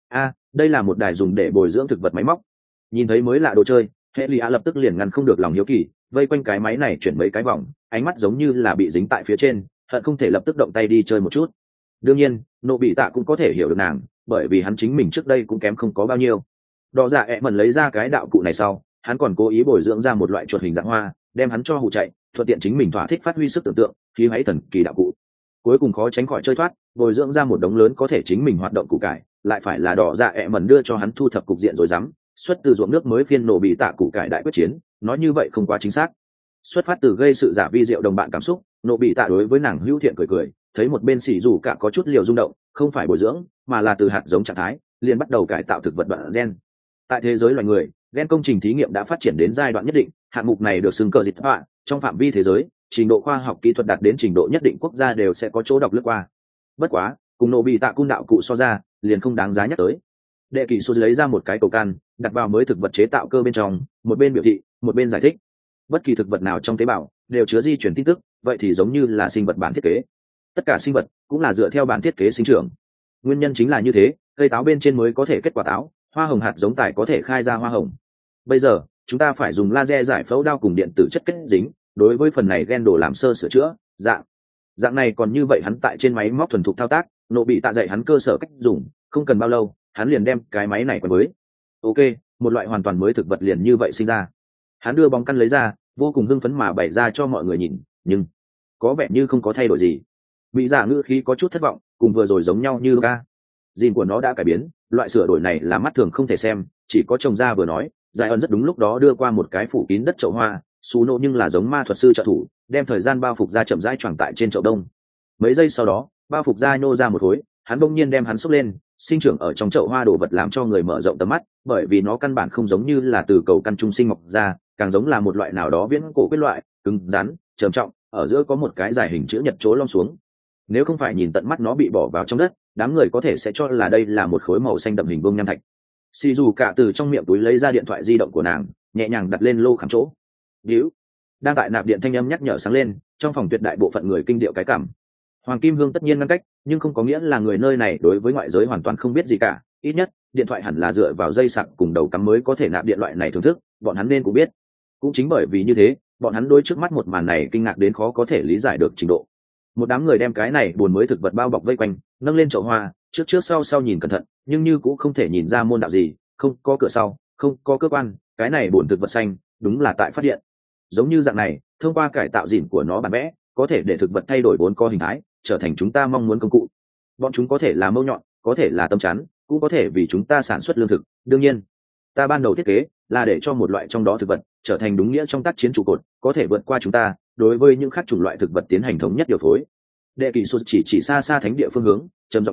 Đây là một đài dùng để bồi dưỡng thực vật máy móc. Nhìn thấy mới lạ đồ chơi, hệ lì lập tức liền ngăn không được lòng hiếu kỳ, vây quanh cái máy này chuyển mấy cái vòng, ánh mắt giống như là bị dính tại phía trên, hận không thể lập tức động tay đi chơi một chút. Đương nhiên Nộ bị tạ cũng có thể hiểu được nàng, bởi vì hắn chính mình trước đây cũng kém không có bao nhiêu. Đỏ dạ ẹ mẩn lấy ra cái đạo cụ này sau, hắn còn cố ý bồi dưỡng ra một loại chuột hình dạng hoa, đem hắn cho hụ chạy, thuận tiện chính mình thỏa thích phát huy sức tưởng tượng khi máy thần kỳ đạo cụ. Cuối cùng khó tránh khỏi chơi thoát, bồi dưỡng ra một đống lớn có thể chính mình hoạt động củ cải, lại phải là đỏ dạ ẹ mẩn đưa cho hắn thu thập cục diện rồi dám xuất từ ruộng nước mới phiên Nộ bị tạ củ cải đại quyết chiến, nói như vậy không quá chính xác. Xuất phát từ gây sự giả vi diệu đồng bạn cảm xúc, Nộ bị tạ đối với nàng hữu thiện cười, thấy một bên xỉ dù cả có chút liều rung động, không phải bồi dưỡng mà là từ hạt giống trạng thái liền bắt đầu cải tạo thực vật đoạn gen. Tại thế giới loài người, gen công trình thí nghiệm đã phát triển đến giai đoạn nhất định, hạng mục này được xưng cờ dịch họa, trong phạm vi thế giới trình độ khoa học kỹ thuật đạt đến trình độ nhất định quốc gia đều sẽ có chỗ đọc lướt qua. Bất quá cùng Nộ bị tạ cung đạo cụ so ra liền không đáng giá nhắc tới. Đệ kỳ số lấy ra một cái cầu can đặt vào mới thực vật chế tạo cơ bên trong, một bên biểu thị một bên giải thích. Bất kỳ thực vật nào trong tế bào đều chứa di chuyển tin tức, vậy thì giống như là sinh vật bản thiết kế. Tất cả sinh vật cũng là dựa theo bản thiết kế sinh trưởng. Nguyên nhân chính là như thế, cây táo bên trên mới có thể kết quả táo, hoa hồng hạt giống tài có thể khai ra hoa hồng. Bây giờ chúng ta phải dùng laser giải phẫu đao cùng điện tử chất kết dính, đối với phần này gen đồ làm sơ sửa chữa dạng này. Còn như vậy hắn tại trên máy móc thuần thục thao tác, Nộ bị tạ dạy hắn cơ sở cách dùng, không cần bao lâu hắn liền đem cái máy này quen với. Ok, một loại hoàn toàn mới thực vật liền như vậy sinh ra. Hắn đưa bóng căn lấy ra, vô cùng hưng phấn mà bày ra cho mọi người nhìn, nhưng có vẻ như không có thay đổi gì. Bị giả ngữ khí có chút thất vọng, cùng vừa rồi giống nhau như ca. Gìn của nó đã cải biến, loại sửa đổi này là mắt thường không thể xem, chỉ có trồng ra vừa nói. Giải ẩn rất đúng lúc đó đưa qua một cái phủ kín đất chậu hoa, xú nộ nhưng là giống ma thuật sư trợ thủ, đem thời gian bao phục ra chậm rãi choàng tại trên chậu đông. Mấy giây sau đó, bao phục ra nhô ra một khối, hắn bỗng nhiên đem hắn xốc lên, sinh trưởng ở trong chậu hoa đồ vật làm cho người mở rộng tầm mắt, bởi vì nó căn bản không giống như là từ cầu căn trung sinh mọc ra, càng giống là một loại nào đó viễn cổ quyết loại, cứng rắn, trầm trọng, ở giữa có một cái dài hình chữ nhật chố lom xuống. Nếu không phải nhìn tận mắt nó bị bỏ vào trong đất, đám người có thể sẽ cho là đây là một khối màu xanh đậm hình vuông nham thạch. Xì dù cả từ trong miệng túi lấy ra điện thoại di động của nàng, nhẹ nhàng đặt lên lô khảm chỗ. Díu, đang tại nạp điện thanh âm nhắc nhở sáng lên, trong phòng tuyệt đại bộ phận người kinh điệu cái cảm. Hoàng Kim Hương tất nhiên ngăn cách, nhưng không có nghĩa là người nơi này đối với ngoại giới hoàn toàn không biết gì cả. Ít nhất điện thoại hẳn là dựa vào dây sạc cùng đầu cắm mới có thể nạp điện loại này thưởng thức, bọn hắn nên cũng biết. Cũng chính bởi vì như thế, bọn hắn đối trước mắt một màn này kinh ngạc đến khó có thể lý giải được trình độ. Một đám người đem cái này buồn mới thực vật bao bọc vây quanh, nâng lên chậu hoa, trước sau nhìn cẩn thận, nhưng như cũng không thể nhìn ra môn đạo gì, không có cửa sau, không có cơ quan, cái này buồn thực vật xanh, đúng là tại phát hiện. Giống như dạng này, thông qua cải tạo gìn của nó bản vẽ, có thể để thực vật thay đổi vốn có hình thái, trở thành chúng ta mong muốn công cụ. Bọn chúng có thể là mâu nhọn, có thể là tâm chắn, cũng có thể vì chúng ta sản xuất lương thực. Đương nhiên, ta ban đầu thiết kế là để cho một loại trong đó thực vật trở thành đúng nghĩa trong tác chiến trụ cột, có thể vượt qua chúng ta, đối với những khác chủng loại thực vật tiến hành thống nhất điều phối. Đệ kỳ sụt chỉ xa xa thánh địa phương hướng, trầm giọng nói,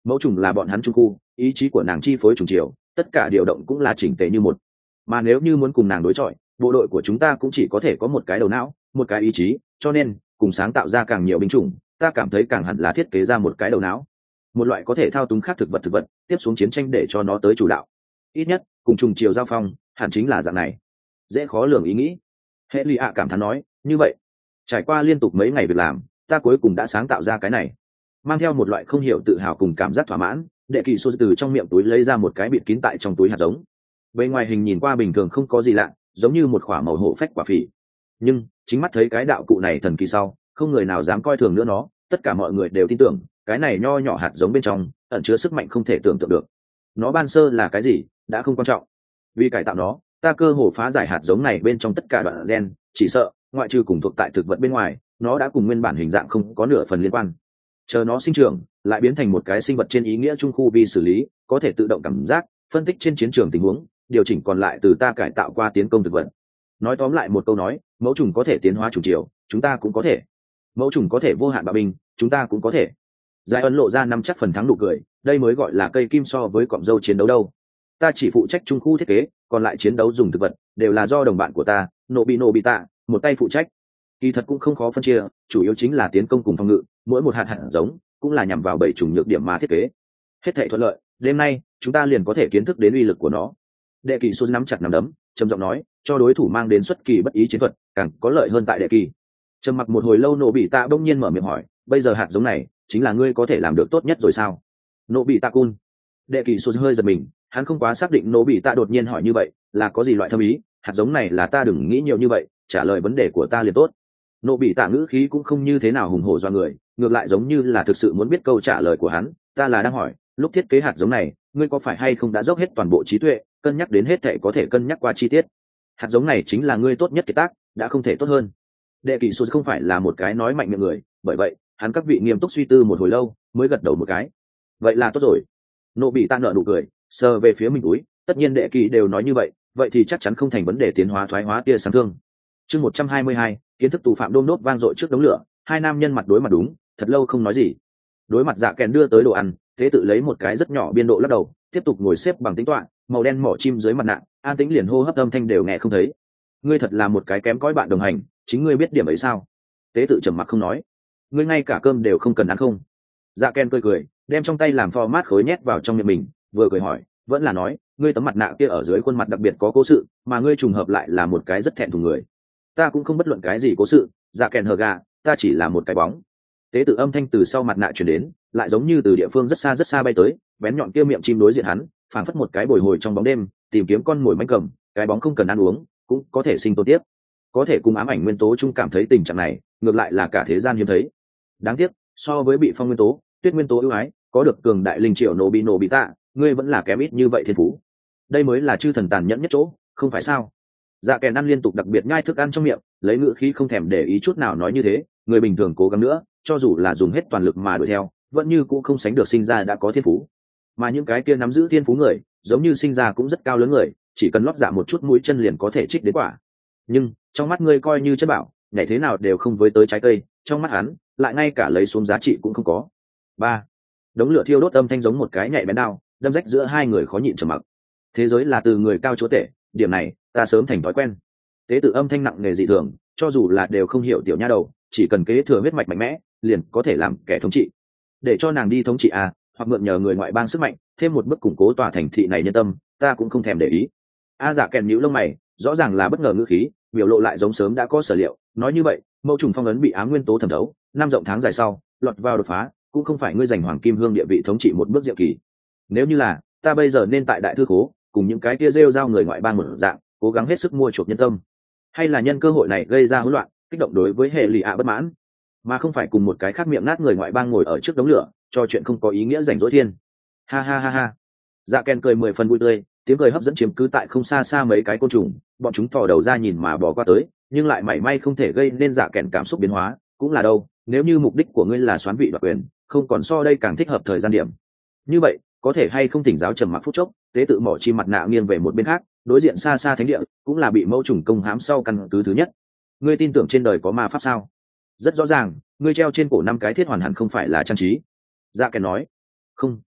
mẫu trùng là bọn hắn trung khu, ý chí của nàng chi phối trùng chiều, tất cả điều động cũng là chỉnh tề như một. Mà nếu như muốn cùng nàng đối chọi, bộ đội của chúng ta cũng chỉ có thể có một cái đầu não, một cái ý chí, cho nên cùng sáng tạo ra càng nhiều binh chủng, ta cảm thấy càng hẳn là thiết kế ra một cái đầu não, một loại có thể thao túng khác thực vật tiếp xuống chiến tranh để cho nó tới chủ đạo. Ít nhất cùng trùng chiều giao phong hẳn chính là dạng này. Dễ khó lường ý nghĩ. Hệ lụy ạ cảm thán nói, như vậy trải qua liên tục mấy ngày việc làm, ta cuối cùng đã sáng tạo ra cái này. Mang theo một loại không hiểu tự hào cùng cảm giác thỏa mãn, đệ kỳ số từ trong miệng túi lấy ra một cái bịt kín tại trong túi hạt giống. Bên ngoài hình nhìn qua bình thường không có gì lạ, giống như một quả màu hổ phách quả phỉ, nhưng chính mắt thấy cái đạo cụ này thần kỳ sau, không người nào dám coi thường nữa nó. Tất cả mọi người đều tin tưởng cái này nho nhỏ hạt giống bên trong ẩn chứa sức mạnh không thể tưởng tượng được. Nó ban sơ là cái gì đã không quan trọng, vì cải tạo nó, ta cơ hồ phá giải hạt giống này bên trong tất cả đoạn gen, chỉ sợ ngoại trừ cùng thuộc tại thực vật bên ngoài, nó đã cùng nguyên bản hình dạng không có nửa phần liên quan. Chờ nó sinh trưởng lại biến thành một cái sinh vật trên ý nghĩa trung khu vi xử lý, có thể tự động cảm giác, phân tích trên chiến trường tình huống, điều chỉnh còn lại từ ta cải tạo qua tiến công thực vật. Nói tóm lại một câu nói, mẫu trùng có thể tiến hóa chủng chiều, chúng ta cũng có thể. Mẫu trùng có thể vô hạn bạo binh, chúng ta cũng có thể. Giải ấn lộ ra năm chắc phần thắng nụ cười, đây mới gọi là cây kim so với cọng dâu chiến đấu đâu. Ta chỉ phụ trách trung khu thiết kế, còn lại chiến đấu dùng thực vật đều là do đồng bạn của ta Nobita một tay phụ trách. Kỳ thật cũng không khó phân chia, chủ yếu chính là tiến công cùng phòng ngự, mỗi một hạt giống cũng là nhằm vào 7 chủng nhược điểm mà thiết kế. Hết thảy thuận lợi, đêm nay chúng ta liền có thể kiến thức đến uy lực của nó. Đệ kỳ Xuân nắm chặt nắm đấm, trầm giọng nói, cho đối thủ mang đến xuất kỳ bất ý chiến thuật, càng có lợi hơn tại đệ kỳ. Trầm mặc một hồi lâu Nobita bỗng nhiên mở miệng hỏi, bây giờ hạt giống này chính là ngươi có thể làm được tốt nhất rồi sao? Nobita-kun. Đệ kỳ Xuân hơi giật mình, hắn không quá xác định Nobita đột nhiên hỏi như vậy là có gì loại thâm ý. Hạt giống này là ta đừng nghĩ nhiều như vậy, trả lời vấn đề của ta liền tốt. Nobita ngữ khí cũng không như thế nào hùng hổ doa người, ngược lại giống như là thực sự muốn biết câu trả lời của hắn. Ta là đang hỏi, lúc thiết kế hạt giống này, ngươi có phải hay không đã dốc hết toàn bộ trí tuệ, cân nhắc đến hết thảy có thể cân nhắc qua chi tiết. Hạt giống này chính là ngươi tốt nhất kiệt tác, đã không thể tốt hơn. Đệ kỳ Xuân không phải là một cái nói mạnh miệng người, bởi vậy hắn các vị nghiêm túc suy tư một hồi lâu mới gật đầu một cái. Vậy là tốt rồi. Nobita nở nụ cười, sờ về phía mình túi, tất nhiên đệ kỳ đều nói như vậy, vậy thì chắc chắn không thành vấn đề tiến hóa thoái hóa tia sáng thương. Chương 122, kiến thức tù phạm đôm nốt vang dội trước đống lửa, hai nam nhân mặt đối mặt đúng, thật lâu không nói gì. Đối mặt Dạ Kèn đưa tới đồ ăn, thế tự lấy một cái rất nhỏ biên độ lắc đầu, tiếp tục ngồi xếp bằng tính toán, màu đen mỏ chim dưới mặt nạ, an tĩnh liền hô hấp âm thanh đều nghe không thấy. Ngươi thật là một cái kém cỏi bạn đồng hành, chính ngươi biết điểm ấy sao? Tế tự trầm mặc không nói. Ngươi ngay cả cơm đều không cần ăn không? Dạ Kèn cười cười, đem trong tay làm format khối nhét vào trong miệng mình, vừa cười hỏi, vẫn là nói, ngươi tấm mặt nạ kia ở dưới khuôn mặt đặc biệt có cố sự, mà ngươi trùng hợp lại là một cái rất thẹn thùng người. Ta cũng không bất luận cái gì cố sự, Dạ Kèn hờ gà, ta chỉ là một cái bóng. Tế tự âm thanh từ sau mặt nạ truyền đến, lại giống như từ địa phương rất xa bay tới, bén nhọn kia miệng chim đối diện hắn, phảng phất một cái bồi hồi trong bóng đêm, tìm kiếm con mồi mánh cầm, cái bóng không cần ăn uống, cũng có thể sinh tồn tiếp. Có thể cùng ám ảnh nguyên tố chung cảm thấy tình trạng này, ngược lại là cả thế gian hiếm thấy. Đáng tiếc, so với bị phong nguyên tố, tuyết nguyên tố ưu ái, có được cường đại linh triệu Nobita, ngươi vẫn là kém ít như vậy thiên phú. Đây mới là chư thần tàn nhẫn nhất chỗ, không phải sao? Dạ Kèn ăn liên tục đặc biệt nhai thức ăn trong miệng, lấy ngữ khí không thèm để ý chút nào nói như thế, người bình thường cố gắng nữa, cho dù là dùng hết toàn lực mà đuổi theo, vẫn như cũng không sánh được sinh ra đã có thiên phú. Mà những cái kia nắm giữ thiên phú người, giống như sinh ra cũng rất cao lớn người, chỉ cần lót dạ một chút mũi chân liền có thể trích đến quả. Nhưng trong mắt ngươi coi như chất bảo, nhảy thế nào đều không với tới trái cây, trong mắt hắn lại ngay cả lấy xuống giá trị cũng không có. Ba, đống lửa thiêu đốt âm thanh giống một cái nhạy bén đao, đâm rách giữa hai người khó nhịn trầm mặc. Thế giới là từ người cao chúa tể, điểm này ta sớm thành thói quen. Tế tự âm thanh nặng nề dị thường, cho dù là đều không hiểu tiểu nha đầu, chỉ cần kế thừa huyết mạch mạnh mẽ, liền có thể làm kẻ thống trị. Để cho nàng đi thống trị à, hoặc mượn nhờ người ngoại bang sức mạnh, thêm một bước củng cố tòa thành thị này nhân tâm, ta cũng không thèm để ý. Dạ Kèn nhíu lông mày, rõ ràng là bất ngờ ngữ khí, biểu lộ lại giống sớm đã có sở liệu. Nói như vậy, mâu trùng phong ấn bị ám nguyên tố thẩm thấu, năm rộng tháng dài sau, lọt vào đột phá, cũng không phải ngươi giành hoàng kim hương địa vị thống trị một bước diệu kỳ. Nếu như là, ta bây giờ nên tại đại thư khố, cùng những cái kia rêu rao người ngoại bang một dạng, cố gắng hết sức mua chuộc nhân tâm, hay là nhân cơ hội này gây ra hỗn loạn, kích động đối với hệ lụy bất mãn, mà không phải cùng một cái khác miệng nát người ngoại bang ngồi ở trước đống lửa, cho chuyện không có ý nghĩa rảnh rỗi thiên. Ha ha ha ha. Dạ Kèn cười 10 phần vui tươi, tiếng cười hấp dẫn chiếm cứ tại không xa xa mấy cái côn trùng, bọn chúng thò đầu ra nhìn mà bỏ qua tới, nhưng lại mảy may không thể gây nên Dạ Kèn cảm xúc biến hóa. Cũng là đâu, nếu như mục đích của ngươi là xoán vị đoạt quyền, không còn so đây càng thích hợp thời gian điểm. Như vậy, có thể hay không thỉnh giáo trầm mặc phút chốc, tế tự mỏ chim mặt nạ nghiêng về một bên khác, đối diện xa xa thánh địa, cũng là bị mẫu trùng công hãm sau căn cứ thứ nhất. Ngươi tin tưởng trên đời có ma pháp sao? Rất rõ ràng, ngươi treo trên cổ 5 cái thiết hoàn hẳn không phải là trang trí. Dạ Kèn nói, không,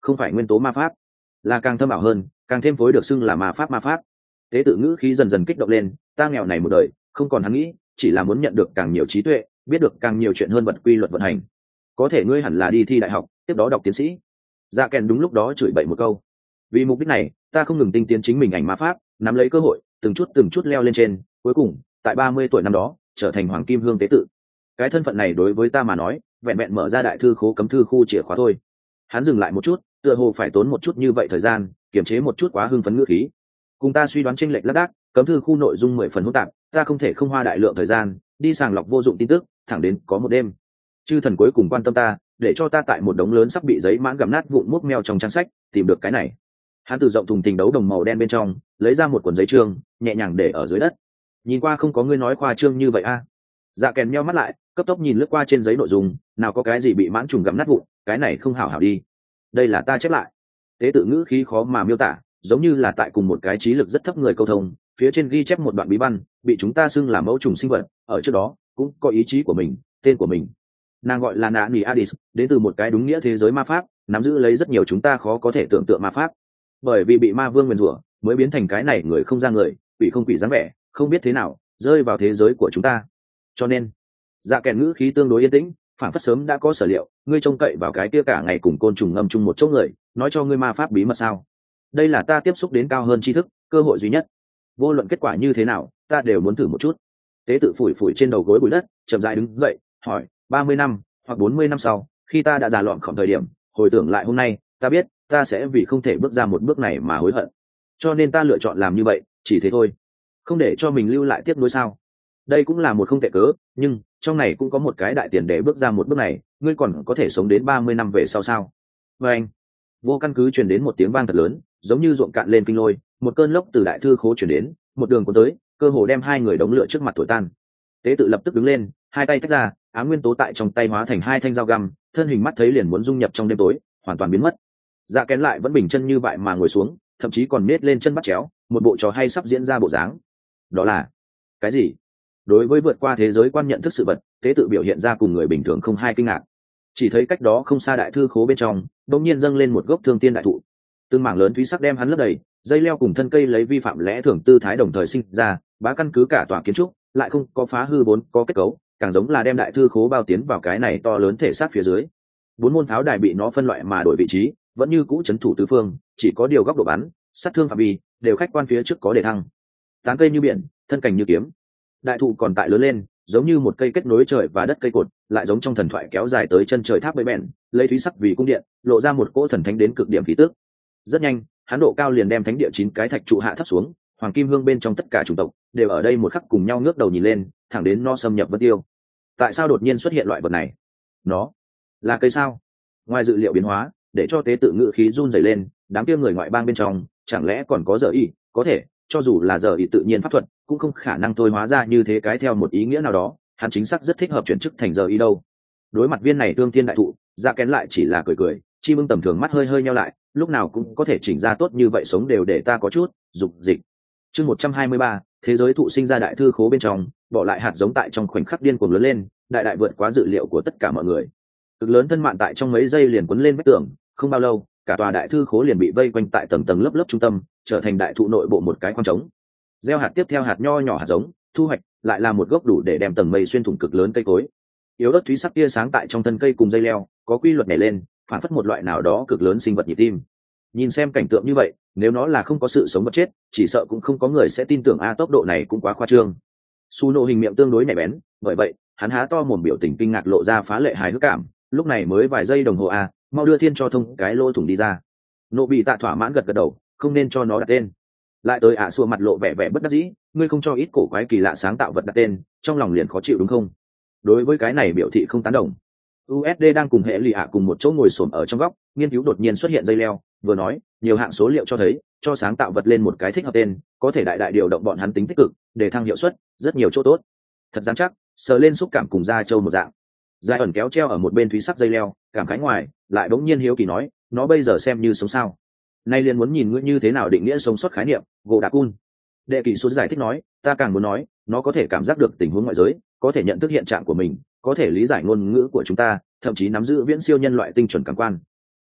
không phải nguyên tố ma pháp, là càng thâm ảo hơn, càng thêm phối được xưng là ma pháp. Tế tự ngữ khí dần dần kích động lên, ta nghèo này một đời không còn hắn nghĩ, chỉ là muốn nhận được càng nhiều trí tuệ, biết được càng nhiều chuyện hơn vật quy luật vận hành. Có thể ngươi hẳn là đi thi đại học, tiếp đó đọc tiến sĩ. Dạ kèn đúng lúc đó chửi bậy một câu. Vì mục đích này ta không ngừng tinh tiến chính mình ảnh ma pháp, nắm lấy cơ hội từng chút leo lên trên, cuối cùng tại 30 tuổi năm đó trở thành hoàng kim hương tế tự. Cái thân phận này đối với ta mà nói vẹn vẹn mở ra đại thư khố cấm thư khu chìa khóa thôi. Hắn dừng lại một chút, tựa hồ phải tốn một chút như vậy thời gian kiềm chế một chút quá hưng phấn ngữ khí. Cùng ta suy đoán chênh lệch lác đác, cấm thư khu nội dung 10 phần hỗn tạp, ta không thể không hoa đại lượng thời gian đi sàng lọc vô dụng tin tức, thẳng đến có một đêm chư thần cuối cùng quan tâm ta, để cho ta tại một đống lớn sắp bị giấy mãn gặm nát vụn múc meo trong trang sách tìm được cái này. Hắn từ rộng thùng thình đấu đồng màu đen bên trong lấy ra một cuốn giấy trương, nhẹ nhàng để ở dưới đất. Nhìn qua không có ngươi nói khoa trương như vậy a. Dạ kèn meo mắt lại, cấp tốc nhìn lướt qua trên giấy nội dung, nào có cái gì bị mãn trùng gặm nát vụn, cái này không hảo hảo đi. Đây là ta chép lại. Tế tự ngữ khí khó mà miêu tả, giống như là tại cùng một cái trí lực rất thấp người câu thông, phía trên ghi chép một đoạn bí văn, bị chúng ta xưng là mẫu trùng sinh vật, ở trước đó cũng có ý chí của mình, tên của mình. Nàng gọi là Nạ Nỉ Adis, đến từ một cái đúng nghĩa thế giới ma pháp, nắm giữ lấy rất nhiều chúng ta khó có thể tưởng tượng ma pháp. Bởi vì bị ma vương nguyền rủa, mới biến thành cái này người không ra người, quỷ không quỷ dáng vẻ, không biết thế nào rơi vào thế giới của chúng ta. Cho nên dạ kèn ngữ khí tương đối yên tĩnh, phản phất sớm đã có sở liệu, ngươi trông cậy vào cái kia cả ngày cùng côn trùng ngâm chung một chỗ người nói cho ngươi ma pháp bí mật sao? Đây là ta tiếp xúc đến cao hơn tri thức, cơ hội duy nhất. Vô luận kết quả như thế nào ta đều muốn thử một chút. Tế tự phủi phủi trên đầu gối bụi đất, chậm rãi đứng dậy hỏi, 30 năm hoặc 40 năm sau, khi ta đã già lọn khỏm thời điểm, hồi tưởng lại hôm nay, ta biết ta sẽ vì không thể bước ra một bước này mà hối hận, cho nên ta lựa chọn làm như vậy, chỉ thế thôi. Không để cho mình lưu lại tiếc nuối sao? Đây cũng là một không tệ cớ, nhưng trong này cũng có một cái đại tiền để bước ra một bước này, ngươi còn có thể sống đến 30 năm về sau sao? Và anh, vô căn cứ truyền đến một tiếng vang thật lớn, giống như ruộng cạn lên kinh lôi, một cơn lốc từ đại thư khố truyền đến, một đường cuốn tới, cơ hồ đem hai người đống lửa trước mặt thổi tan. Tế tự lập tức đứng lên, hai tay tách ra, ám nguyên tố tại trong tay hóa thành hai thanh dao găm, thân hình mắt thấy liền muốn dung nhập trong đêm tối, hoàn toàn biến mất. Dạ kén lại vẫn bình chân như vậy mà ngồi xuống, thậm chí còn nết lên chân bắt chéo, một bộ trò hay sắp diễn ra bộ dáng. Đó là cái gì? Đối với vượt qua thế giới quan nhận thức sự vật, tế tự biểu hiện ra cùng người bình thường không hai kinh ngạc. Chỉ thấy cách đó không xa đại thư khố bên trong đột nhiên dâng lên một gốc thương tiên đại thụ, tương mảng lớn thúy sắc đem hắn lấp đầy, dây leo cùng thân cây lấy vi phạm lẽ thường tư thái đồng thời sinh ra, bá căn cứ cả tòa kiến trúc, lại không có phá hư vốn có kết cấu, càng giống là đem đại thư khố bao tiến vào cái này to lớn thể xác phía dưới. Bốn môn pháo đài bị nó phân loại mà đổi vị trí, vẫn như cũ trấn thủ tứ phương, chỉ có điều góc độ bắn, sát thương phạm vi đều khách quan phía trước có đề thăng. Tán cây như biển, thân cành như kiếm. Đại thụ còn tại lớn lên, giống như một cây kết nối trời và đất cây cột, lại giống trong thần thoại kéo dài tới chân trời tháp bệ bèn, lấy thúy sắc vì cung điện, lộ ra một cỗ thần thánh đến cực điểm khí tức. Rất nhanh, hắn độ cao liền đem thánh địa 9 cái thạch trụ hạ thấp xuống, hoàng kim hương bên trong tất cả chủng tộc đều ở đây một khắc cùng nhau ngước đầu nhìn lên, thẳng đến nó xâm nhập vân tiêu. Tại sao đột nhiên xuất hiện loại vật này? Nó là cây sao? Ngoài dự liệu biến hóa, để cho tế tự ngự khí run rẩy lên, đám kia người ngoại bang bên trong, chẳng lẽ còn có giờ ý? Có thể, cho dù là giờ ý tự nhiên pháp thuật, cũng không khả năng thôi hóa ra như thế cái theo một ý nghĩa nào đó, hắn chính xác rất thích hợp chuyển chức thành giờ ý đâu. Đối mặt viên này tương thiên đại thụ, Dạ Kén lại chỉ là cười cười, chi bưng tầm thường mắt hơi hơi nheo lại, lúc nào cũng có thể chỉnh ra tốt như vậy sống đều để ta có chút dục dịch. Chương 123, thế giới thụ sinh ra đại thư khố bên trong, bỏ lại hạt giống tại trong khoảnh khắc điên cuồng lớn lên, đại đại vượt quá dự liệu của tất cả mọi người. Cực lớn thân mạn tại trong mấy giây liền quấn lên vách tường, không bao lâu, cả tòa đại thư khố liền bị vây quanh tại tầng tầng lớp lớp trung tâm, trở thành đại thụ nội bộ một cái khoang trống. Gieo hạt tiếp theo hạt nho nhỏ hạt giống, thu hoạch lại là một gốc đủ để đem tầng mây xuyên thủng cực lớn cây cối. Yếu ớt thúy sắc tia sáng tại trong thân cây cùng dây leo, có quy luật nhảy lên, phản phất một loại nào đó cực lớn sinh vật nhịp tim. Nhìn xem cảnh tượng như vậy, nếu nó là không có sự sống vật chết, chỉ sợ cũng không có người sẽ tin tưởng tốc độ này cũng quá khoa trương. Su nộ hình miệng tương đối nhạy bén, bởi vậy hắn há to mồm biểu tình kinh ngạc lộ ra phá lệ hài hước cảm. Lúc này mới vài giây đồng hồ mau đưa thiên cho thông cái lỗ thủng đi ra. Nộ bị tạ thỏa mãn gật gật đầu, không nên cho nó đặt tên. Lại tới xua mặt lộ vẻ vẻ bất đắc dĩ, ngươi không cho ít cổ quái kỳ lạ sáng tạo vật đặt tên, trong lòng liền khó chịu đúng không? Đối với cái này biểu thị không tán đồng. USD đang cùng hệ lì cùng một chỗ ngồi xổm ở trong góc, nghiên cứu đột nhiên xuất hiện dây leo, vừa nói, nhiều hạng số liệu cho thấy, cho sáng tạo vật lên một cái thích hợp tên, có thể đại đại điều động bọn hắn tính tích cực, để thăng hiệu suất, rất nhiều chỗ tốt. Thật dán chắc, sờ lên xúc cảm cùng da trâu một dạng. Dài ẩn kéo treo ở một bên thúy sắc dây leo, cảm khái ngoài, lại bỗng nhiên hiếu kỳ nói, nó bây giờ xem như sống sao? Nay liền muốn nhìn ngươi như thế nào định nghĩa sống sót khái niệm, gỗ đạc cun. Đệ kỳ xuống giải thích nói, ta càng muốn nói, nó có thể cảm giác được tình huống ngoại giới, có thể nhận thức hiện trạng của mình, có thể lý giải ngôn ngữ của chúng ta, thậm chí nắm giữ viễn siêu nhân loại tinh chuẩn cảm quan.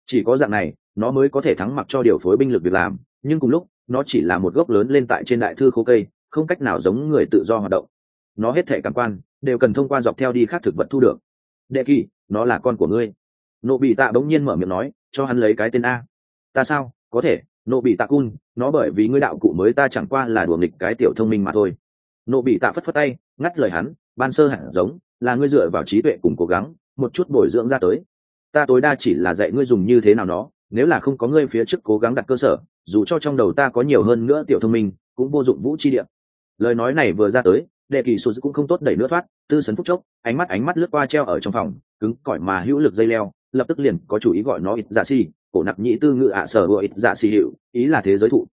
Chỉ có dạng này nó mới có thể thắng mặc cho điều phối binh lực việc làm, nhưng cùng lúc nó chỉ là một gốc lớn lên tại trên đại thư khô cây, không cách nào giống người tự do hoạt động. Nó hết thể cảm quan đều cần thông qua dọc theo đi khác thực vật thu được. Đệ kỳ, nó là con của ngươi. Nộ bị tạ bỗng nhiên mở miệng nói, cho hắn lấy cái tên A. Ta sao có thể, nộ bị tạ cun, nó bởi vì ngươi đạo cụ mới ta chẳng qua là đùa nghịch cái tiểu thông minh mà thôi. Nộ bị tạ phất phất tay ngắt lời hắn, ban sơ hạt giống là ngươi dựa vào trí tuệ cùng cố gắng một chút bồi dưỡng ra tới, ta tối đa chỉ là dạy ngươi dùng như thế nào nó, nếu là không có ngươi phía trước cố gắng đặt cơ sở, dù cho trong đầu ta có nhiều hơn nữa tiểu thông minh cũng vô dụng vũ chi địa. Lời nói này vừa ra tới, đệ kỳ sụt cũng không tốt đẩy nữa thoát, tư sấn phúc chốc ánh mắt lướt qua treo ở trong phòng cứng cỏi mà hữu lực dây leo, lập tức liền có chủ ý gọi nó ít dạ xì, cổ nặc nhĩ tư ngữ ạ sở vừa ít dạ xì hiệu, ý là thế giới thụ.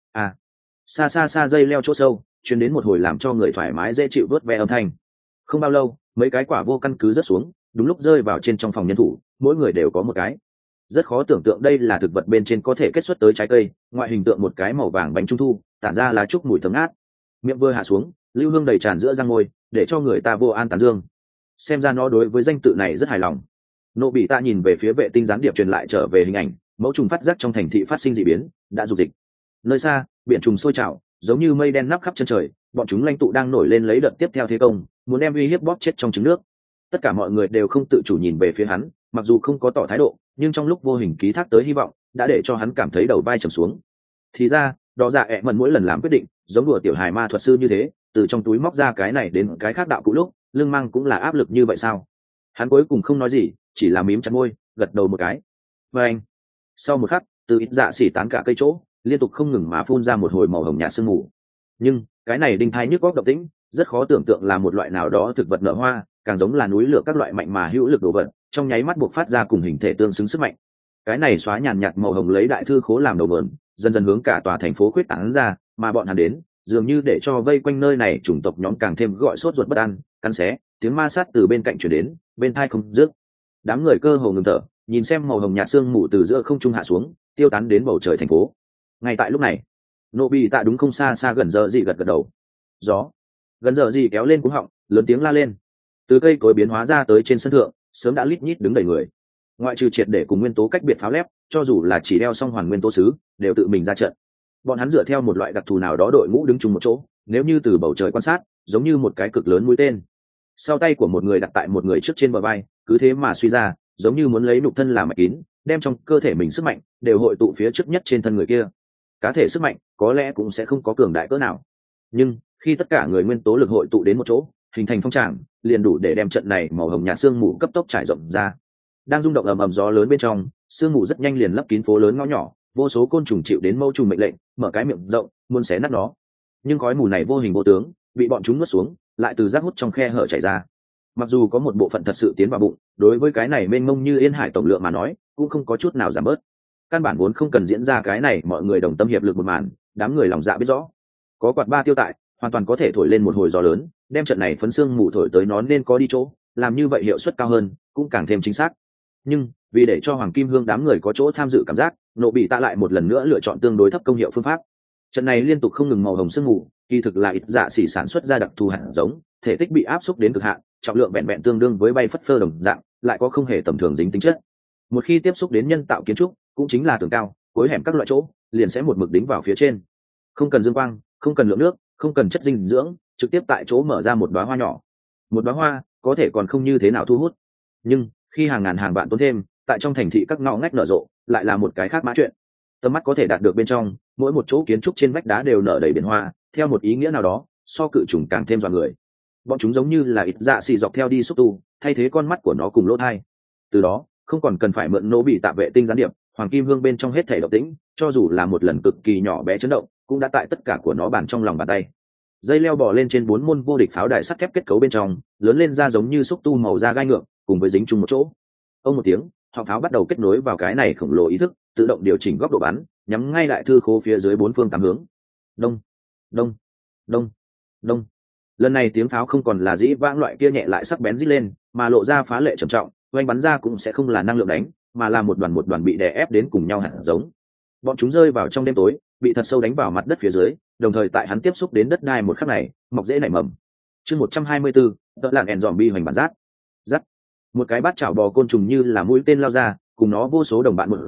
Xa xa xa dây leo chỗ sâu truyền đến một hồi làm cho người thoải mái dễ chịu vớt ve âm thanh. Không bao lâu mấy cái quả vô căn cứ rớt xuống, đúng lúc rơi vào trên trong phòng nhân thủ, mỗi người đều có một cái. Rất khó tưởng tượng đây là thực vật bên trên có thể kết xuất tới trái cây, ngoại hình tượng một cái màu vàng bánh trung thu, tản ra lá trúc mùi thơm ngát. Miệng vừa hạ xuống, lưu hương đầy tràn giữa răng môi, để cho người ta vô an tán dương. Xem ra nó đối với danh tự này rất hài lòng. Nộ bị ta nhìn về phía vệ tinh gián điệp truyền lại trở về hình ảnh, mẫu trùng phát giác trong thành thị phát sinh dị biến, đã dục dịch. Nơi xa biển trùng sôi trào, giống như mây đen nắp khắp chân trời, bọn chúng lãnh tụ đang nổi lên lấy đợt tiếp theo thế công, muốn đem uy hiếp bóp chết trong trứng nước. Tất cả mọi người đều không tự chủ nhìn về phía hắn, mặc dù không có tỏ thái độ, nhưng trong lúc vô hình ký thác tới hy vọng đã để cho hắn cảm thấy đầu vai trầm xuống. Thì ra đó dạ ẹ mần mỗi lần làm quyết định giống đùa tiểu hài ma thuật sư như thế, từ trong túi móc ra cái này đến cái khác đạo cụ lúc lưng mang cũng là áp lực như vậy sao? Hắn cuối cùng không nói gì, chỉ là mím chặt môi gật đầu một cái. Và anh sau một khắc, từ ít dạ xỉ tán cả cây chỗ liên tục không ngừng mà phun ra một hồi màu hồng nhạt sương mù. Nhưng cái này đinh thai nhức góc động tĩnh rất khó tưởng tượng là một loại nào đó thực vật nở hoa, càng giống là núi lửa các loại mạnh mà hữu lực đồ vật trong nháy mắt buộc phát ra cùng hình thể tương xứng sức mạnh. Cái này xóa nhàn nhạt màu hồng lấy đại thư khố làm đầu vườn, dần dần hướng cả tòa thành phố khuyết tán ra, mà bọn hắn đến dường như để cho vây quanh nơi này chủng tộc nhóm càng thêm gọi sốt ruột bất an, cắn xé, tiếng ma sát từ bên cạnh chuyển đến, bên thai không dứt. Đám người cơ hồ ngừng thở, nhìn xem màu hồng nhạt sương mù từ giữa không trung hạ xuống, tiêu tán đến bầu trời thành phố. Ngay tại lúc này, nô bị tạ đúng không xa xa gần giờ gì gật gật đầu. Gió gần giờ gì kéo lên cuống họng, lớn tiếng la lên. Từ cây cối biến hóa ra tới trên sân thượng sớm đã lít nhít đứng đầy người, ngoại trừ triệt để cùng nguyên tố cách biệt pháo lép, cho dù là chỉ đeo xong hoàn nguyên tố sứ đều tự mình ra trận. Bọn hắn dựa theo một loại đặc thù nào đó đội ngũ đứng chung một chỗ, nếu như từ bầu trời quan sát giống như một cái cực lớn mũi tên, sau tay của một người đặt tại một người trước trên bờ vai, cứ thế mà suy ra, giống như muốn lấy nhục thân làm mạch kín, đem trong cơ thể mình sức mạnh đều hội tụ phía trước nhất trên thân người kia. Cá thể sức mạnh có lẽ cũng sẽ không có cường đại cỡ nào, nhưng khi tất cả người nguyên tố lực hội tụ đến một chỗ hình thành phong trào, liền đủ để đem trận này màu hồng nhạt sương mù cấp tốc trải rộng ra. Đang rung động ầm ầm gió lớn bên trong, sương mù rất nhanh liền lấp kín phố lớn ngõ nhỏ, vô số côn trùng chịu đến mâu trùng mệnh lệnh, mở cái miệng rộng muốn xé nát nó. Nhưng khói mù này vô hình vô tướng, bị bọn chúng nuốt xuống, lại từ rác hút trong khe hở chảy ra. Mặc dù có một bộ phận thật sự tiến vào bụng, đối với cái này mênh mông như yên hải tổng lượng mà nói cũng không có chút nào giảm bớt. Căn bản vốn không cần diễn ra cái này, mọi người đồng tâm hiệp lực một màn, đám người lòng dạ biết rõ. Có quạt ba tiêu tại, hoàn toàn có thể thổi lên một hồi gió lớn, đem trận này phấn xương mù thổi tới nó nên có đi chỗ, làm như vậy hiệu suất cao hơn, cũng càng thêm chính xác. Nhưng vì để cho hoàng kim hương đám người có chỗ tham dự cảm giác, nộ bị tạ lại một lần nữa lựa chọn tương đối thấp công hiệu phương pháp. Trận này liên tục không ngừng màu hồng sương mù kỳ thực là ít dạ xỉ sản xuất ra đặc thù hạt giống, thể tích bị áp xúc đến cực hạn, trọng lượng vẹn vẹn tương đương với bay phất phơ đồng dạng, lại có không hề tầm thường dính tính chất. Một khi tiếp xúc đến nhân tạo kiến trúc, cũng chính là tường cao, cuối hẻm các loại chỗ, liền sẽ một mực đính vào phía trên. Không cần dương quang, không cần lượng nước, không cần chất dinh dưỡng, trực tiếp tại chỗ mở ra một đóa hoa nhỏ. Một đóa hoa có thể còn không như thế nào thu hút, nhưng khi hàng ngàn hàng vạn tốn thêm, tại trong thành thị các ngõ ngách nở rộ, lại là một cái khác mã chuyện. Tầm mắt có thể đạt được bên trong, mỗi một chỗ kiến trúc trên vách đá đều nở đầy biển hoa, theo một ý nghĩa nào đó, so cự trùng càng thêm dọa người. Bọn chúng giống như là ít dạ xì dọc theo đi xúc tu, thay thế con mắt của nó cùng lỗ tai. Từ đó, không còn cần phải mượn nô bị tạ vệ tinh gián điệp, hoàng kim hương bên trong hết thảy động tĩnh, cho dù là một lần cực kỳ nhỏ bé chấn động, cũng đã tại tất cả của nó bàn trong lòng bàn tay. Dây leo bò lên trên 4 môn vô địch pháo đài sắt thép kết cấu bên trong, lớn lên ra giống như xúc tu màu da gai ngược, cùng với dính chung một chỗ. Ông một tiếng, họng pháo bắt đầu kết nối vào cái này khổng lồ ý thức, tự động điều chỉnh góc độ bắn, nhắm ngay đại thư khố phía dưới 4 phương 8 hướng. Đông, đông, đông, đông. Lần này tiếng pháo không còn là dĩ vãng loại kia nhẹ lại sắc bén rít lên, mà lộ ra phá lệ trầm trọng, oanh bắn ra cũng sẽ không là năng lượng đánh, mà là một đoàn bị đè ép đến cùng nhau hạt giống. Bọn chúng rơi vào trong đêm tối, bị thật sâu đánh vào mặt đất phía dưới, đồng thời tại hắn tiếp xúc đến đất đai một khắc này, mọc dễ nảy mầm. Chương 124, tợ lạn ẻn dòm bi hoành bản rát. Rát. Một cái bát chảo bò côn trùng như là mũi tên lao ra, cùng nó vô số đồng bạn một dạng,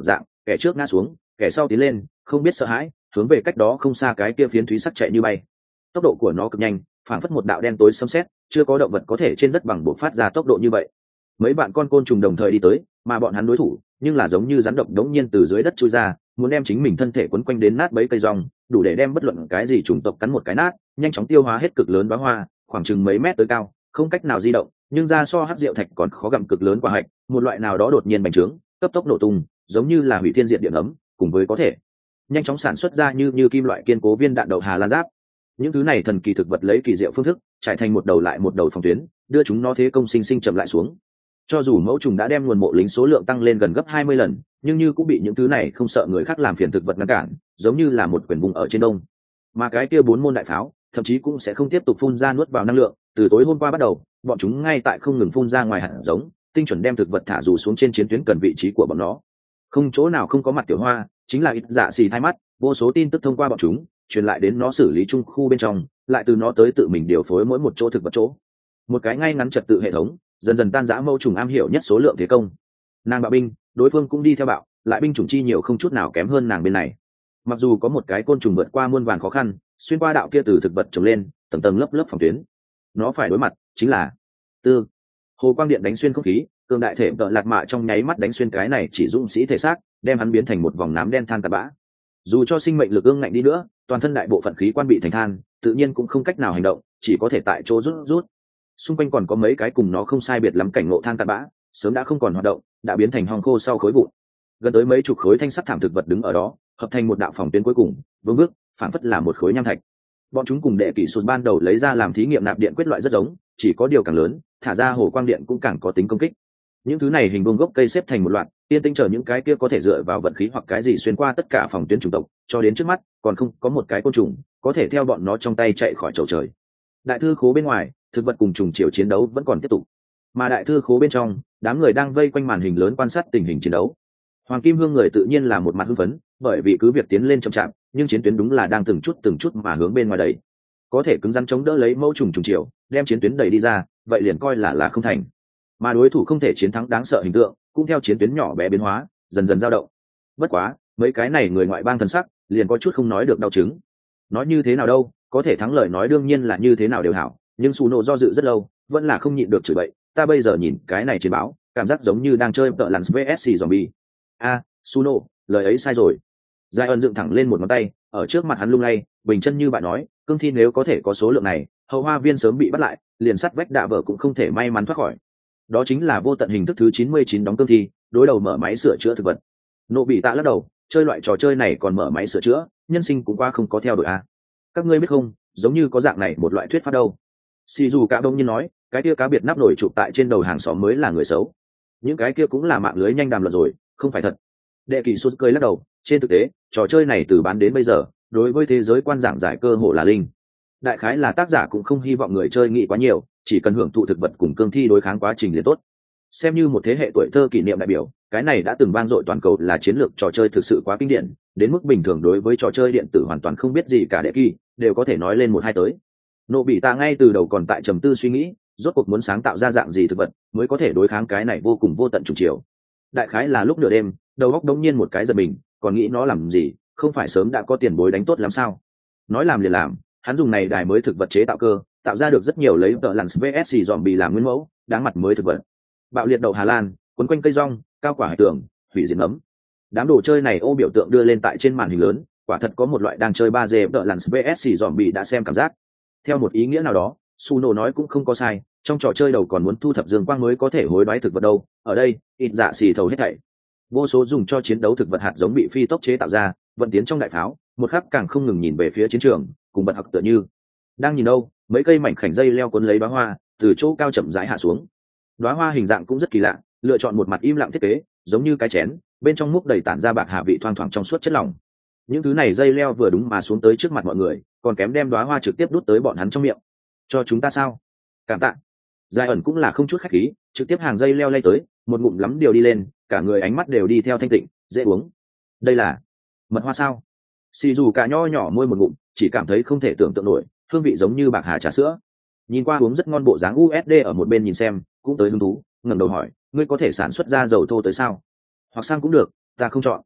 kẻ trước ngã xuống, kẻ sau tiến lên, không biết sợ hãi, hướng về cách đó không xa cái kia phiến thúy sắc chạy như bay. Tốc độ của nó cực nhanh, phản phất một đạo đen tối xâm xét, chưa có động vật có thể trên đất bằng bộc phát ra tốc độ như vậy. Mấy bạn con côn trùng đồng thời đi tới, mà bọn hắn đối thủ nhưng là giống như rắn độc đống nhiên từ dưới đất chui ra, muốn đem chính mình thân thể quấn quanh đến nát bấy cây rong, đủ để đem bất luận cái gì chủng tộc cắn một cái nát, nhanh chóng tiêu hóa hết cực lớn bá hoa, khoảng chừng mấy mét tới cao, không cách nào di động, nhưng ra so hắc diệu thạch còn khó gặm cực lớn quả hạch, một loại nào đó đột nhiên bành trướng, cấp tốc nổ tung, giống như là hủy thiên diệt địa ấm, cùng với có thể nhanh chóng sản xuất ra như kim loại kiên cố viên đạn đầu Hà Lan giáp. Những thứ này thần kỳ thực vật lấy kỳ diệu phương thức trải thành một đầu lại một đầu phòng tuyến, đưa chúng nó thế công sinh sinh chậm lại xuống. Cho dù mẫu trùng đã đem nguồn mộ lính số lượng tăng lên gần gấp 20 lần, nhưng như cũng bị những thứ này không sợ người khác làm phiền thực vật ngăn cản, giống như là một quyển vùng ở trên đông. Mà cái kia 4 môn đại pháo thậm chí cũng sẽ không tiếp tục phun ra nuốt vào năng lượng, từ tối hôm qua bắt đầu, bọn chúng ngay tại không ngừng phun ra ngoài hạt giống, tinh chuẩn đem thực vật thả dù xuống trên chiến tuyến cần vị trí của bọn nó. Không chỗ nào không có mặt tiểu hoa, chính là ít dạ xì thay mắt, vô số tin tức thông qua bọn chúng truyền lại đến nó xử lý trung khu bên trong, lại từ nó tới tự mình điều phối mỗi một chỗ thực vật chỗ. Một cái ngay ngắn trật tự hệ thống, dần dần tan rã mâu trùng am hiểu nhất số lượng thế công. Nàng bạo binh, đối phương cũng đi theo bạo, lại binh chủng chi nhiều không chút nào kém hơn nàng bên này. Mặc dù có một cái côn trùng vượt qua muôn vàn khó khăn, xuyên qua đạo kia từ thực vật trồng lên, tầng tầng lớp lớp phòng tuyến, nó phải đối mặt chính là tư hồ quang điện đánh xuyên không khí, cường đại thể tợ lạt mạ trong nháy mắt đánh xuyên cái này chỉ dũng sĩ thể xác, đem hắn biến thành một vòng nám đen than tạt bã. Dù cho sinh mệnh lực ương ngạnh đi nữa, toàn thân đại bộ phận khí quan bị thành than, tự nhiên cũng không cách nào hành động, chỉ có thể tại chỗ rút. Xung quanh còn có mấy cái cùng nó không sai biệt lắm cảnh ngộ than tạt bã, sớm đã không còn hoạt động, đã biến thành hòn khô sau khối vụn. Gần tới mấy chục khối thanh sắt thảm thực vật đứng ở đó, hợp thành một đạo phòng tuyến cuối cùng, vững vức, phảng phất là một khối nham thạch. Bọn chúng cùng đệ kỷ sụt ban đầu lấy ra làm thí nghiệm nạp điện quyết loại rất giống, chỉ có điều càng lớn, thả ra hồ quang điện cũng càng có tính công kích. Những thứ này hình vuông gốc cây xếp thành một loạt, tiên tinh chờ những cái kia có thể dựa vào vận khí hoặc cái gì xuyên qua tất cả phòng tuyến chủng tộc, cho đến trước mắt còn không có một cái côn trùng có thể theo bọn nó trong tay chạy khỏi chầu trời. Đại thư khố bên ngoài, thực vật cùng trùng chiều chiến đấu vẫn còn tiếp tục, mà đại thư khố bên trong, đám người đang vây quanh màn hình lớn quan sát tình hình chiến đấu. Hoàng Kim Hương người tự nhiên là một mặt hưng phấn, bởi vì cứ việc tiến lên chậm chạp, nhưng chiến tuyến đúng là đang từng chút mà hướng bên ngoài đẩy. Có thể cứng rắn chống đỡ lấy mẫu trùng chiều, đem chiến tuyến đẩy đi ra, vậy liền coi là không thành. Mà đối thủ không thể chiến thắng đáng sợ hình tượng, cũng theo chiến tuyến nhỏ bé biến hóa, dần dần dao động. Bất quá, mấy cái này người ngoại bang thần sắc, liền có chút không nói được đau chứng. Nói như thế nào đâu, có thể thắng lời nói đương nhiên là như thế nào đều hảo, nhưng Suno do dự rất lâu, vẫn là không nhịn được chửi bậy. Ta bây giờ nhìn cái này chiến báo, cảm giác giống như đang chơi tợ lặn vs zombie. Suno, lời ấy sai rồi. Giai ân dựng thẳng lên một ngón tay, ở trước mặt hắn lung lay, bình chân như bạn nói, cương thi nếu có thể có số lượng này, hậu hoa viên sớm bị bắt lại, liền sắt vách đạ vợ cũng không thể may mắn thoát khỏi. Đó chính là vô tận hình thức thứ 99 đóng cương thi, đối đầu mở máy sửa chữa thực vật. Nộ bị tạ lắc đầu, chơi loại trò chơi này còn mở máy sửa chữa, nhân sinh cũng qua không có theo đuổi a. Các ngươi biết không, giống như có dạng này một loại thuyết pháp đâu. Sì dù cả đông như nói, cái kia cá biệt nắp nổi chụp tại trên đầu hàng xóm mới là người xấu. Những cái kia cũng là mạng lưới nhanh đàm luận rồi, không phải thật. Đệ kỳ sút cười lắc đầu, trên thực tế, trò chơi này từ bán đến bây giờ, đối với thế giới quan giảng giải cơ hồ là linh. Đại khái là tác giả cũng không hy vọng người chơi nghĩ quá nhiều, chỉ cần hưởng thụ thực vật cùng cương thi đối kháng quá trình liền tốt. Xem như một thế hệ tuổi thơ kỷ niệm đại biểu, cái này đã từng vang dội toàn cầu là chiến lược trò chơi thực sự quá kinh điển, đến mức bình thường đối với trò chơi điện tử hoàn toàn không biết gì cả đệ kỳ, đều có thể nói lên một hai tới. Nộ bị ta ngay từ đầu còn tại trầm tư suy nghĩ, rốt cuộc muốn sáng tạo ra dạng gì thực vật mới có thể đối kháng cái này vô cùng vô tận trùng chiều. Đại khái là lúc nửa đêm, đầu óc đống nhiên một cái giật mình, còn nghĩ nó làm gì, không phải sớm đã có tiền bối đánh tốt lắm sao? Nói làm liền làm, hắn dùng này đài mới thực vật chế tạo cơ, tạo ra được rất nhiều lấy tợ lặn vs zombie làm nguyên mẫu, đáng mặt mới thực vật. Bạo liệt đậu Hà Lan, quấn quanh cây rong, cao quả hải tường, hủy diệt nấm. Đám đồ chơi này ô biểu tượng đưa lên tại trên màn hình lớn, quả thật có một loại đang chơi 3D tợ lặn vs zombie đã xem cảm giác. Theo một ý nghĩa nào đó, Suno nói cũng không có sai, trong trò chơi đầu còn muốn thu thập dương quang mới có thể hối đoái thực vật đâu, ở đây, ít dạ xì thầu hết thảy. Vô số dùng cho chiến đấu thực vật hạt giống bị phi tốc chế tạo ra, vận tiến trong đại pháo, một khắc càng không ngừng nhìn về phía chiến trường, cùng bật học tựa như đang nhìn đâu, mấy cây mảnh khảnh dây leo cuốn lấy đóa hoa, từ chỗ cao chậm rãi hạ xuống. Đóa hoa hình dạng cũng rất kỳ lạ, lựa chọn một mặt im lặng thiết kế, giống như cái chén, bên trong múc đầy tản ra bạc hà vị thoang thoảng trong suốt chất lỏng. Những thứ này dây leo vừa đúng mà xuống tới trước mặt mọi người, còn kém đem đóa hoa trực tiếp đút tới bọn hắn trong miệng. Cho chúng ta sao? Cảm tạ. Giai ẩn cũng là không chút khách khí, trực tiếp hàng dây leo lay tới, một ngụm lắm điều đi lên, cả người ánh mắt đều đi theo thanh tịnh, dễ uống. Đây là mật hoa sao? Xì dù cả nho nhỏ môi một ngụm, chỉ cảm thấy không thể tưởng tượng nổi, hương vị giống như bạc hà trà sữa. Nhìn qua uống rất ngon bộ dáng USD ở một bên nhìn xem, cũng tới hứng thú, ngẩng đầu hỏi, ngươi có thể sản xuất ra dầu thô tới sao? Hoặc xăng cũng được, ta không chọn.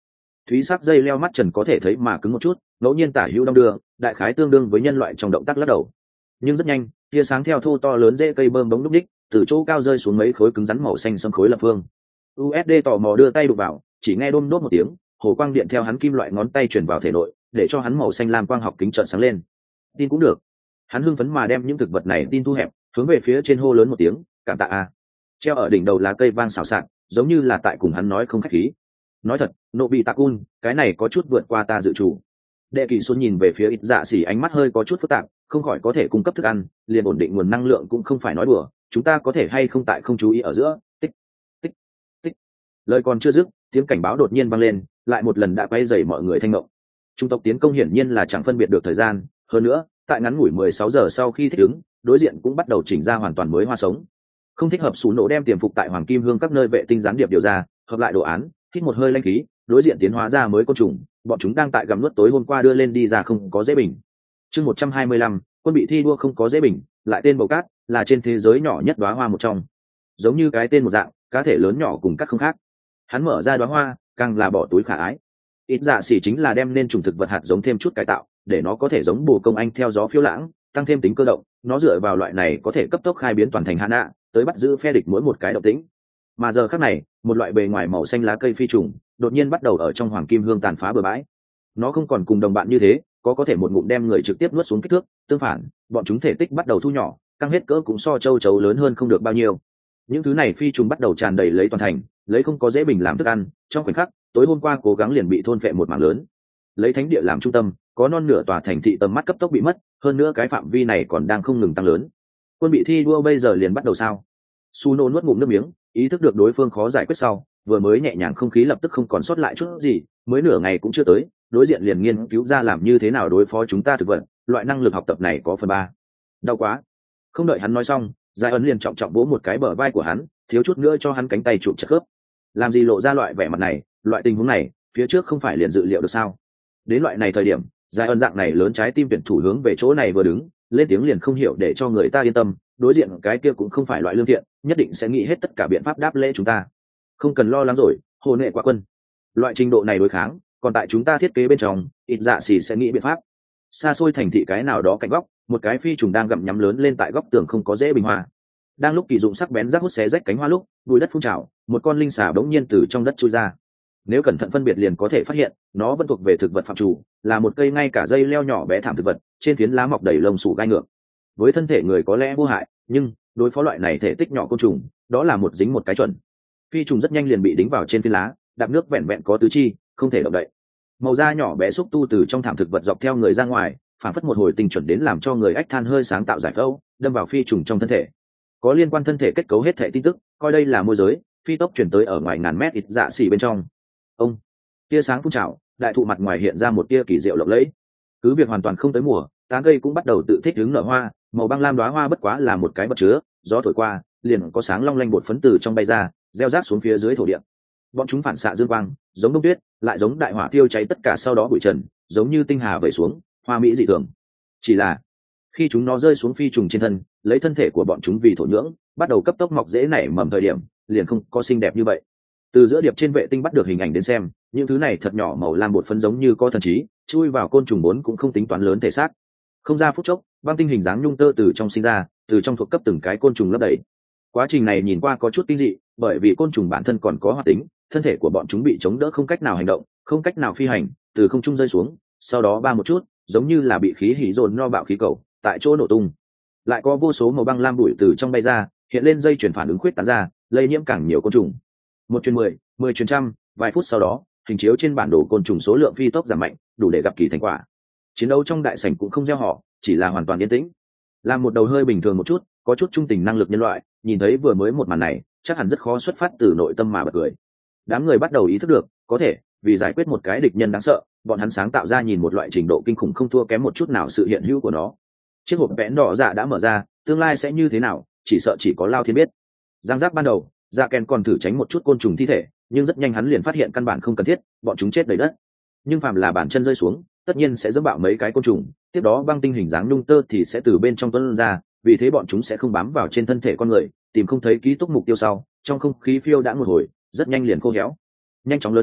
thúy sắc dây leo mắt trần có thể thấy mà cứng một chút, ngẫu nhiên tả hữu đong đưa, đại khái tương đương với nhân loại trong động tác lắc đầu. Nhưng rất nhanh, tia sáng theo thô to lớn rễ cây bơm bóng lúc đích, từ chỗ cao rơi xuống mấy khối cứng rắn màu xanh xâm khối lập phương. USD tò mò đưa tay đụng vào, chỉ nghe đôm đốt một tiếng, hồ quang điện theo hắn kim loại ngón tay truyền vào thể nội, để cho hắn màu xanh lam quang học kính trợn sáng lên. Tin cũng được. Hắn hưng phấn mà đem những thực vật này tin thu hẹp, hướng về phía trên hô lớn một tiếng, cảm tạ a. Treo ở đỉnh đầu lá cây vang xào xạc, giống như là tại cùng hắn nói không khách khí. Nói thật, nộ bị Takun, cái này có chút vượt qua ta dự chủ. Đệ Kỳ Xuân nhìn về phía ít dạ xỉ, ánh mắt hơi có chút phức tạp, không khỏi có thể cung cấp thức ăn, liền ổn định nguồn năng lượng cũng không phải nói đùa, chúng ta có thể hay không tại không chú ý ở giữa. Tích tích tích. Lời còn chưa dứt, tiếng cảnh báo đột nhiên vang lên, lại một lần đã quay dày mọi người thanh mộng. Trung tộc tiến công hiển nhiên là chẳng phân biệt được thời gian, hơn nữa, tại ngắn ngủi 16 giờ sau khi thích ứng, đối diện cũng bắt đầu chỉnh ra hoàn toàn mới hoa sống. Không thích hợp sủ nổ đem tiềm phục tại Hoàng Kim Hương các nơi vệ tinh gián điệp điều ra, hợp lại đồ án, hít một hơi lanh khí, đối diện tiến hóa ra mới côn trùng, bọn chúng đang tại gặm nuốt tối hôm qua đưa lên đi ra không có dễ bình. Chương 125, quân bị thi đua không có dễ bình, lại tên bầu cát, là trên thế giới nhỏ nhất đóa hoa một trong. Giống như cái tên một dạng, cá thể lớn nhỏ cùng các không khác. Hắn mở ra đóa hoa, càng là bỏ túi khả ái. Ít dạ xỉ chính là đem nên trùng thực vật hạt giống thêm chút cải tạo, để nó có thể giống bồ công anh theo gió phiêu lãng, tăng thêm tính cơ động, nó dựa vào loại này có thể cấp tốc khai biến toàn thành hạ nạ, tới bắt giữ phe địch mỗi một cái động tĩnh. Mà giờ khắc này, một loại bề ngoài màu xanh lá cây phi trùng, đột nhiên bắt đầu ở trong Hoàng Kim Hương tàn phá bừa bãi. Nó không còn cùng đồng bạn như thế, có thể một ngụm đem người trực tiếp nuốt xuống kích thước, tương phản, bọn chúng thể tích bắt đầu thu nhỏ, căng hết cỡ cũng so châu chấu lớn hơn không được bao nhiêu. Những thứ này phi trùng bắt đầu tràn đầy lấy toàn thành, lấy không có dễ bình làm thức ăn, trong khoảnh khắc, tối hôm qua cố gắng liền bị thôn phệ một mảng lớn. Lấy thánh địa làm trung tâm, có non nửa tòa thành thị tầm mắt cấp tốc bị mất, hơn nữa cái phạm vi này còn đang không ngừng tăng lớn. Quân bị thi đua bây giờ liền bắt đầu sao? Suno nuốt ngụm nước miếng, ý thức được đối phương khó giải quyết sau, vừa mới nhẹ nhàng không khí lập tức không còn sót lại chút gì, mới nửa ngày cũng chưa tới, đối diện liền nghiên cứu ra làm như thế nào đối phó chúng ta thực vật, loại năng lực học tập này có phần 3. Đau quá. Không đợi hắn nói xong, Giải ấn liền trọng trọng vỗ một cái bờ vai của hắn, thiếu chút nữa cho hắn cánh tay chụp chặt khớp. Làm gì lộ ra loại vẻ mặt này, loại tình huống này, phía trước không phải liền dự liệu được sao? Đến loại này thời điểm, Giải ấn dạng này lớn trái tim tuyển thủ hướng về chỗ này vừa đứng, lên tiếng liền không hiểu để cho người ta yên tâm, đối diện cái kia cũng không phải loại lương thiện, nhất định sẽ nghĩ hết tất cả biện pháp đáp lễ chúng ta. Không cần lo lắng rồi, hồ nệ quả quân. Loại trình độ này đối kháng, còn tại chúng ta thiết kế bên trong, ít dạ xỉ sẽ nghĩ biện pháp. Xa xôi thành thị cái nào đó cạnh góc, một cái phi trùng đang gặm nhắm lớn lên tại góc tường không có dễ bình hoa. Đang lúc kỳ dụng sắc bén rác hút xé rách cánh hoa lúc, bụi đất phun trào, một con linh xà bỗng nhiên từ trong đất chui ra. Nếu cẩn thận phân biệt liền có thể phát hiện, nó vẫn thuộc về thực vật phạm chủ, là một cây ngay cả dây leo nhỏ bé thảm thực vật, trên phiến lá mọc đầy lông sủ gai ngược. Với thân thể người có lẽ vô hại, nhưng đối phó loại này thể tích nhỏ côn trùng, đó là một dính một cái chuẩn. Phi trùng rất nhanh liền bị đính vào trên phiến lá, đạp nước vẹn vẹn có tứ chi, không thể động đậy. Màu da nhỏ bé xúc tu từ trong thảm thực vật dọc theo người ra ngoài, phản phất một hồi tình chuẩn đến làm cho người ách than hơi sáng tạo giải phẫu, đâm vào phi trùng trong thân thể. Có liên quan thân thể kết cấu hết thể tin tức, coi đây là môi giới, phi tốc chuyển tới ở ngoài ngàn mét ít dạ xỉ bên trong. Ông, tia sáng phun trào, đại thụ mặt ngoài hiện ra một tia kỳ diệu lộng lẫy. Cứ việc hoàn toàn không tới mùa, tán cây cũng bắt đầu tự thích ứng nở hoa, màu băng lam đóa hoa bất quá là một cái bật chứa, gió thổi qua, liền có sáng long lanh bột phấn từ trong bay ra, gieo rác xuống phía dưới thổ địa. Bọn chúng phản xạ dương quang, giống đông tuyết, lại giống đại hỏa thiêu cháy tất cả sau đó bụi trần, giống như tinh hà vẩy xuống, hoa mỹ dị thường. Chỉ là khi chúng nó rơi xuống phi trùng trên thân, lấy thân thể của bọn chúng vì thổ nhưỡng, bắt đầu cấp tốc mọc rễ nảy mầm thời điểm, liền không có xinh đẹp như vậy. Từ giữa điệp trên vệ tinh bắt được hình ảnh đến xem, những thứ này thật nhỏ màu lam bột phấn giống như có thần trí, chui vào côn trùng bốn cũng không tính toán lớn thể xác. Không ra phút chốc, băng tinh hình dáng nhung tơ từ trong sinh ra, từ trong thuộc cấp từng cái côn trùng lấp đầy. Quá trình này nhìn qua có chút kinh dị, bởi vì côn trùng bản thân còn có hoạt tính, thân thể của bọn chúng bị chống đỡ không cách nào hành động, không cách nào phi hành, từ không trung rơi xuống, sau đó ba một chút, giống như là bị khí hỉ dồn no bạo khí cầu, tại chỗ nổ tung. Lại có vô số màu băng lam bụi từ trong bay ra, hiện lên dây chuyển phản ứng khuyết tán ra, lây nhiễm càng nhiều côn trùng. 1 truyền 10, 10 truyền trăm, vài phút sau đó, hình chiếu trên bản đồ côn trùng số lượng phi tốc giảm mạnh, đủ để gặp kỳ thành quả. Chiến đấu trong đại sảnh cũng không gieo họ, chỉ là hoàn toàn yên tĩnh. Làm một đầu hơi bình thường một chút, có chút trung tình năng lực nhân loại, nhìn thấy vừa mới một màn này, chắc hẳn rất khó xuất phát từ nội tâm mà bật cười. Đám người bắt đầu ý thức được, có thể vì giải quyết một cái địch nhân đáng sợ, bọn hắn sáng tạo ra nhìn một loại trình độ kinh khủng không thua kém một chút nào sự hiện hữu của nó. Chiếc hộp vẽn đỏ dạ đã mở ra, tương lai sẽ như thế nào, chỉ sợ chỉ có Lao Thiên biết. Giang giác ban đầu, dạ ken còn thử tránh một chút côn trùng thi thể, nhưng rất nhanh hắn liền phát hiện căn bản không cần thiết, bọn chúng chết đầy đất. Nhưng phàm là bàn chân rơi xuống, tất nhiên sẽ dẫm bạo mấy cái côn trùng, tiếp đó băng tinh hình dáng nhung tơ thì sẽ từ bên trong tuôn ra, vì thế bọn chúng sẽ không bám vào trên thân thể con người, tìm không thấy ký túc mục tiêu sau, trong không khí phiêu đã một hồi, rất nhanh liền khô héo. Nhanh chóng lớn lên,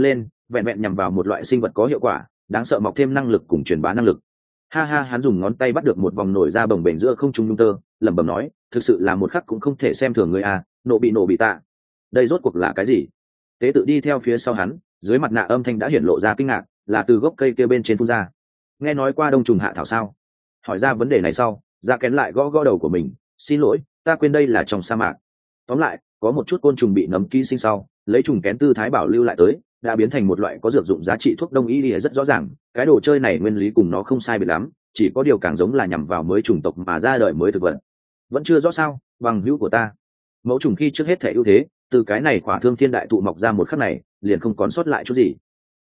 vẹn vẹn nhằm vào một loại sinh vật có hiệu quả, đáng sợ mọc thêm năng lực cùng truyền bá năng lực. Ha ha, hắn dùng ngón tay bắt được một vòng nổi ra bồng bềnh giữa không trung nhung tơ, lẩm bẩm nói, thực sự là một khắc cũng không thể xem thường người a, nộ bị tạ. Đây rốt cuộc là cái gì? Tế tự đi theo phía sau hắn, dưới mặt nạ âm thanh đã hiển lộ ra kinh ngạc, là từ gốc cây kia bên trên phun ra. Nghe nói qua đông trùng hạ thảo sao? Hỏi ra vấn đề này sau, Dạ Kén lại gõ gõ đầu của mình, xin lỗi, ta quên đây là trong sa mạc. Tóm lại, có một chút côn trùng bị nấm ký sinh sau, lấy trùng kén tư thái bảo lưu lại tới, đã biến thành một loại có dược dụng giá trị thuốc đông y rất rõ ràng. Cái đồ chơi này nguyên lý cùng nó không sai biệt lắm, chỉ có điều càng giống là nhằm vào mới chủng tộc mà ra đời mới thực vật. Vẫn chưa rõ sao, bằng hữu của ta. Mẫu trùng khi trước hết thể ưu thế, từ cái này khỏa thương thiên đại tụ mọc ra một khắc này, liền không còn sót lại chút gì.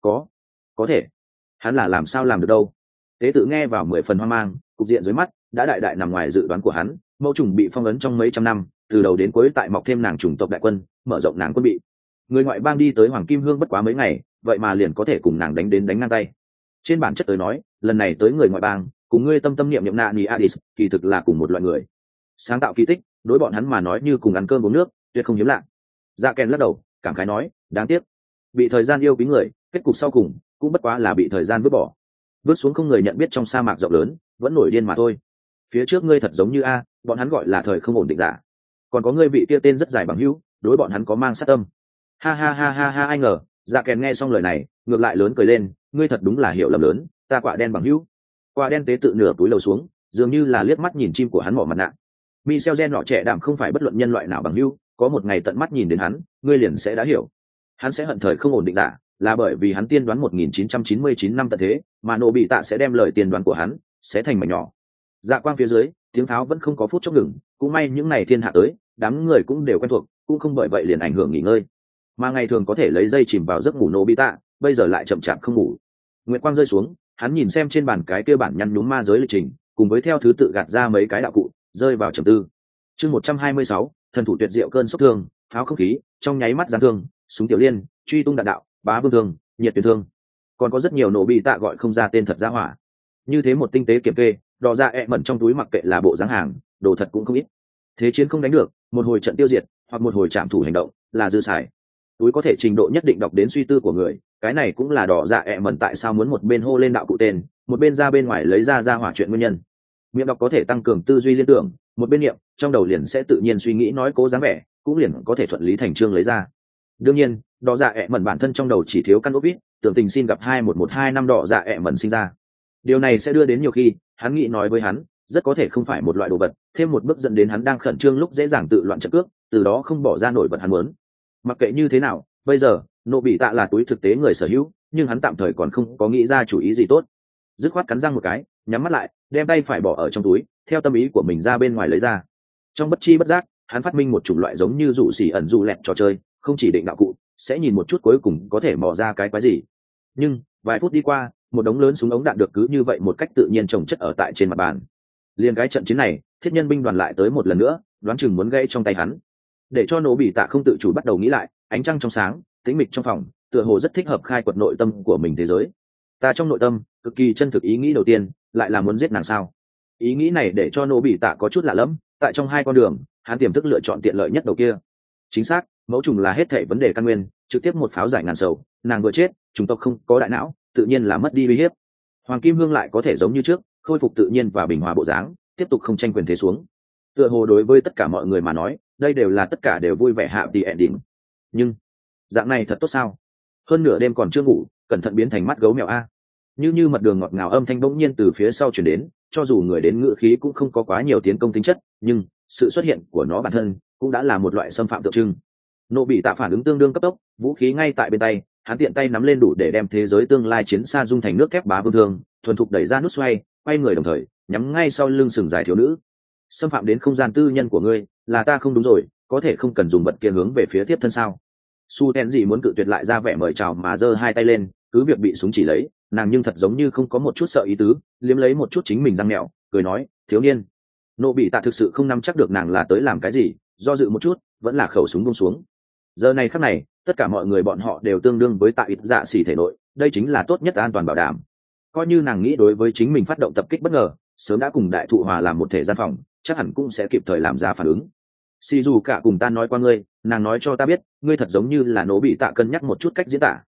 Có thể. Hắn là làm sao làm được đâu? Tế tự nghe vào 10 phần hoang mang, cục diện dưới mắt đã đại đại nằm ngoài dự đoán của hắn. Mẫu trùng bị phong ấn trong mấy trăm năm, từ đầu đến cuối tại mọc thêm nàng chủng tộc đại quân, mở rộng nàng quân bị. Người ngoại bang đi tới Hoàng Kim Hương bất quá mấy ngày, vậy mà liền có thể cùng nàng đánh ngang tay. Trên bản chất tới nói, lần này tới người ngoại bang, cùng ngươi tâm tâm niệm niệm nạ ni Adis, kỳ thực là cùng một loại người. Sáng tạo kỳ tích, đối bọn hắn mà nói như cùng ăn cơm uống nước, tuyệt không hiếm lạ. Dạ Kèn lắc đầu, cảm khái nói, đáng tiếc, bị thời gian yêu quý người, kết cục sau cùng cũng bất quá là bị thời gian vứt bỏ. Vứt xuống không người nhận biết trong sa mạc rộng lớn, vẫn nổi điên mà thôi. Phía trước ngươi thật giống như a, bọn hắn gọi là thời không ổn định giả. Còn có ngươi vị kia tên rất dài bằng hữu, đối bọn hắn có mang sát tâm. Ha ha ha ha ha, ai ngờ, Dạ Kèn nghe xong lời này, ngược lại lớn cười lên, ngươi thật đúng là hiểu lầm lớn, ta quả đen bằng hữu. Quả đen tế tự nửa túi lầu xuống, dường như là liếc mắt nhìn chim của hắn mỏ mặt nạ. Michel Gen nọ trẻ đạm không phải bất luận nhân loại nào bằng hữu, có một ngày tận mắt nhìn đến hắn, ngươi liền sẽ đã hiểu. Hắn sẽ hận thời không ổn định giả, là bởi vì hắn tiên đoán 1999 năm tận thế, mà nổ bị tạ sẽ đem lời tiên đoán của hắn sẽ thành mảnh nhỏ. Dạ quang phía dưới, tiếng tháo vẫn không có phút chốc ngừng, cũng may những ngày thiên hạ tới, đám người cũng đều quen thuộc, cũng không bởi vậy liền ảnh hưởng nghỉ ngơi. Mà ngày thường có thể lấy dây chìm vào giấc ngủ nổ bị tạ, bây giờ lại chậm chạp không ngủ. Nguyệt quang rơi xuống, hắn nhìn xem trên bàn cái kia bản nhăn nhúm ma giới lịch trình, cùng với theo thứ tự gạt ra mấy cái đạo cụ, rơi vào trầm tư. Chương 126, thần thủ tuyệt diệu cơn sốc thương, pháo không khí, trong nháy mắt giáng thương, súng tiểu liên, truy tung đạn đạo, bá vương thương, nhiệt tuyệt thương. Còn có rất nhiều nổ bị tạ gọi không ra tên thật ra hỏa. Như thế một tinh tế kiểm kê, đò ra mẩn trong túi mặc kệ là bộ dáng hàng, đồ thật cũng không ít. Thế chiến không đánh được, một hồi trận tiêu diệt, hoặc một hồi trạm thủ hành động, là dư xài. Túi có thể trình độ nhất định đọc đến suy tư của người, cái này cũng là đỏ dạ mẩn tại sao muốn một bên hô lên đạo cụ tên, một bên ra bên ngoài lấy ra hỏa chuyện nguyên nhân. Miệng đọc có thể tăng cường tư duy liên tưởng, một bên niệm, trong đầu liền sẽ tự nhiên suy nghĩ nói cố dáng vẻ, cũng liền có thể thuận lý thành chương lấy ra. Đương nhiên, đỏ dạ mẩn bản thân trong đầu chỉ thiếu căn ốc vít, tưởng tình xin gặp 21125 năm đỏ dạ mẩn sinh ra. Điều này sẽ đưa đến nhiều khi, hắn nghĩ nói với hắn, rất có thể không phải một loại đồ vật, thêm một bước dẫn đến hắn đang khẩn trương lúc dễ dàng tự loạn trận cước, từ đó không bỏ ra nổi vật hắn muốn. Mặc kệ như thế nào, bây giờ, nộ bị tạ là túi thực tế người sở hữu, nhưng hắn tạm thời còn không có nghĩ ra chủ ý gì tốt. Dứt khoát cắn răng một cái, nhắm mắt lại, đem tay phải bỏ ở trong túi, theo tâm ý của mình ra bên ngoài lấy ra. Trong bất chi bất giác, hắn phát minh một chủng loại giống như dụ xỉ ẩn dụ lẹt trò chơi, không chỉ định đạo cụ, sẽ nhìn một chút cuối cùng có thể mò ra cái quái gì. Nhưng vài phút đi qua, một đống lớn súng ống đạn được cứ như vậy một cách tự nhiên chồng chất ở tại trên mặt bàn. Liên cái trận chiến này, thiết nhân binh đoàn lại tới một lần nữa, đoán chừng muốn gãy trong tay hắn. Để cho nổ bị tạ không tự chủ bắt đầu nghĩ lại, ánh trăng trong sáng, tĩnh mịch trong phòng, tựa hồ rất thích hợp khai quật nội tâm của mình thế giới. Ta trong nội tâm, cực kỳ chân thực ý nghĩ đầu tiên, lại là muốn giết nàng sao? Ý nghĩ này để cho nổ bị tạ có chút lạ lẫm, tại trong hai con đường, hắn tiềm thức lựa chọn tiện lợi nhất đầu kia. Chính xác, mẫu trùng là hết thảy vấn đề căn nguyên, trực tiếp một pháo giải ngàn sầu, nàng vừa chết, chúng tộc không có đại não, tự nhiên là mất đi uy hiếp. Hoàng Kim Hương lại có thể giống như trước, khôi phục tự nhiên và bình hòa bộ dáng, tiếp tục không tranh quyền thế xuống. Tựa hồ đối với tất cả mọi người mà nói, đây đều là tất cả đều vui vẻ happy ending. Nhưng dạng này thật tốt sao? Hơn nửa đêm còn chưa ngủ, cẩn thận biến thành mắt gấu mèo a. Như mật đường ngọt ngào âm thanh bỗng nhiên từ phía sau truyền đến, cho dù người đến ngự khí cũng không có quá nhiều tiến công tính chất, nhưng sự xuất hiện của nó bản thân cũng đã là một loại xâm phạm tượng trưng. Nộ bị tạ phản ứng tương đương cấp tốc, vũ khí ngay tại bên tay, hắn tiện tay nắm lên đủ để đem thế giới tương lai chiến xa dung thành nước thép bá vương thương, thuần thục đẩy ra nút xoay, quay người đồng thời nhắm ngay sau lưng sừng dài thiếu nữ. Xâm phạm đến không gian tư nhân của ngươi, là ta không đúng rồi, có thể không cần dùng vật kia hướng về phía tiếp thân sao? Su Ten gì muốn cự tuyệt lại ra vẻ mời chào mà giơ hai tay lên, cứ việc bị súng chỉ lấy, nàng nhưng thật giống như không có một chút sợ ý tứ, liếm lấy một chút chính mình răng mèo, cười nói, thiếu niên. Nộ bị tạ thực sự không nắm chắc được nàng là tới làm cái gì, do dự một chút, vẫn là khẩu súng buông xuống. Giờ này khắc này, tất cả mọi người bọn họ đều tương đương với tại ít dạ xỉ thể nội, đây chính là tốt nhất an toàn bảo đảm. Coi như nàng nghĩ đối với chính mình phát động tập kích bất ngờ, sớm đã cùng đại thụ hòa làm một thể gian phòng, chắc hẳn cũng sẽ kịp thời làm ra phản ứng. Sì dù cả cùng ta nói qua ngươi, nàng nói cho ta biết, ngươi thật giống như là nổ bị tạ cân nhắc một chút cách diễn tả,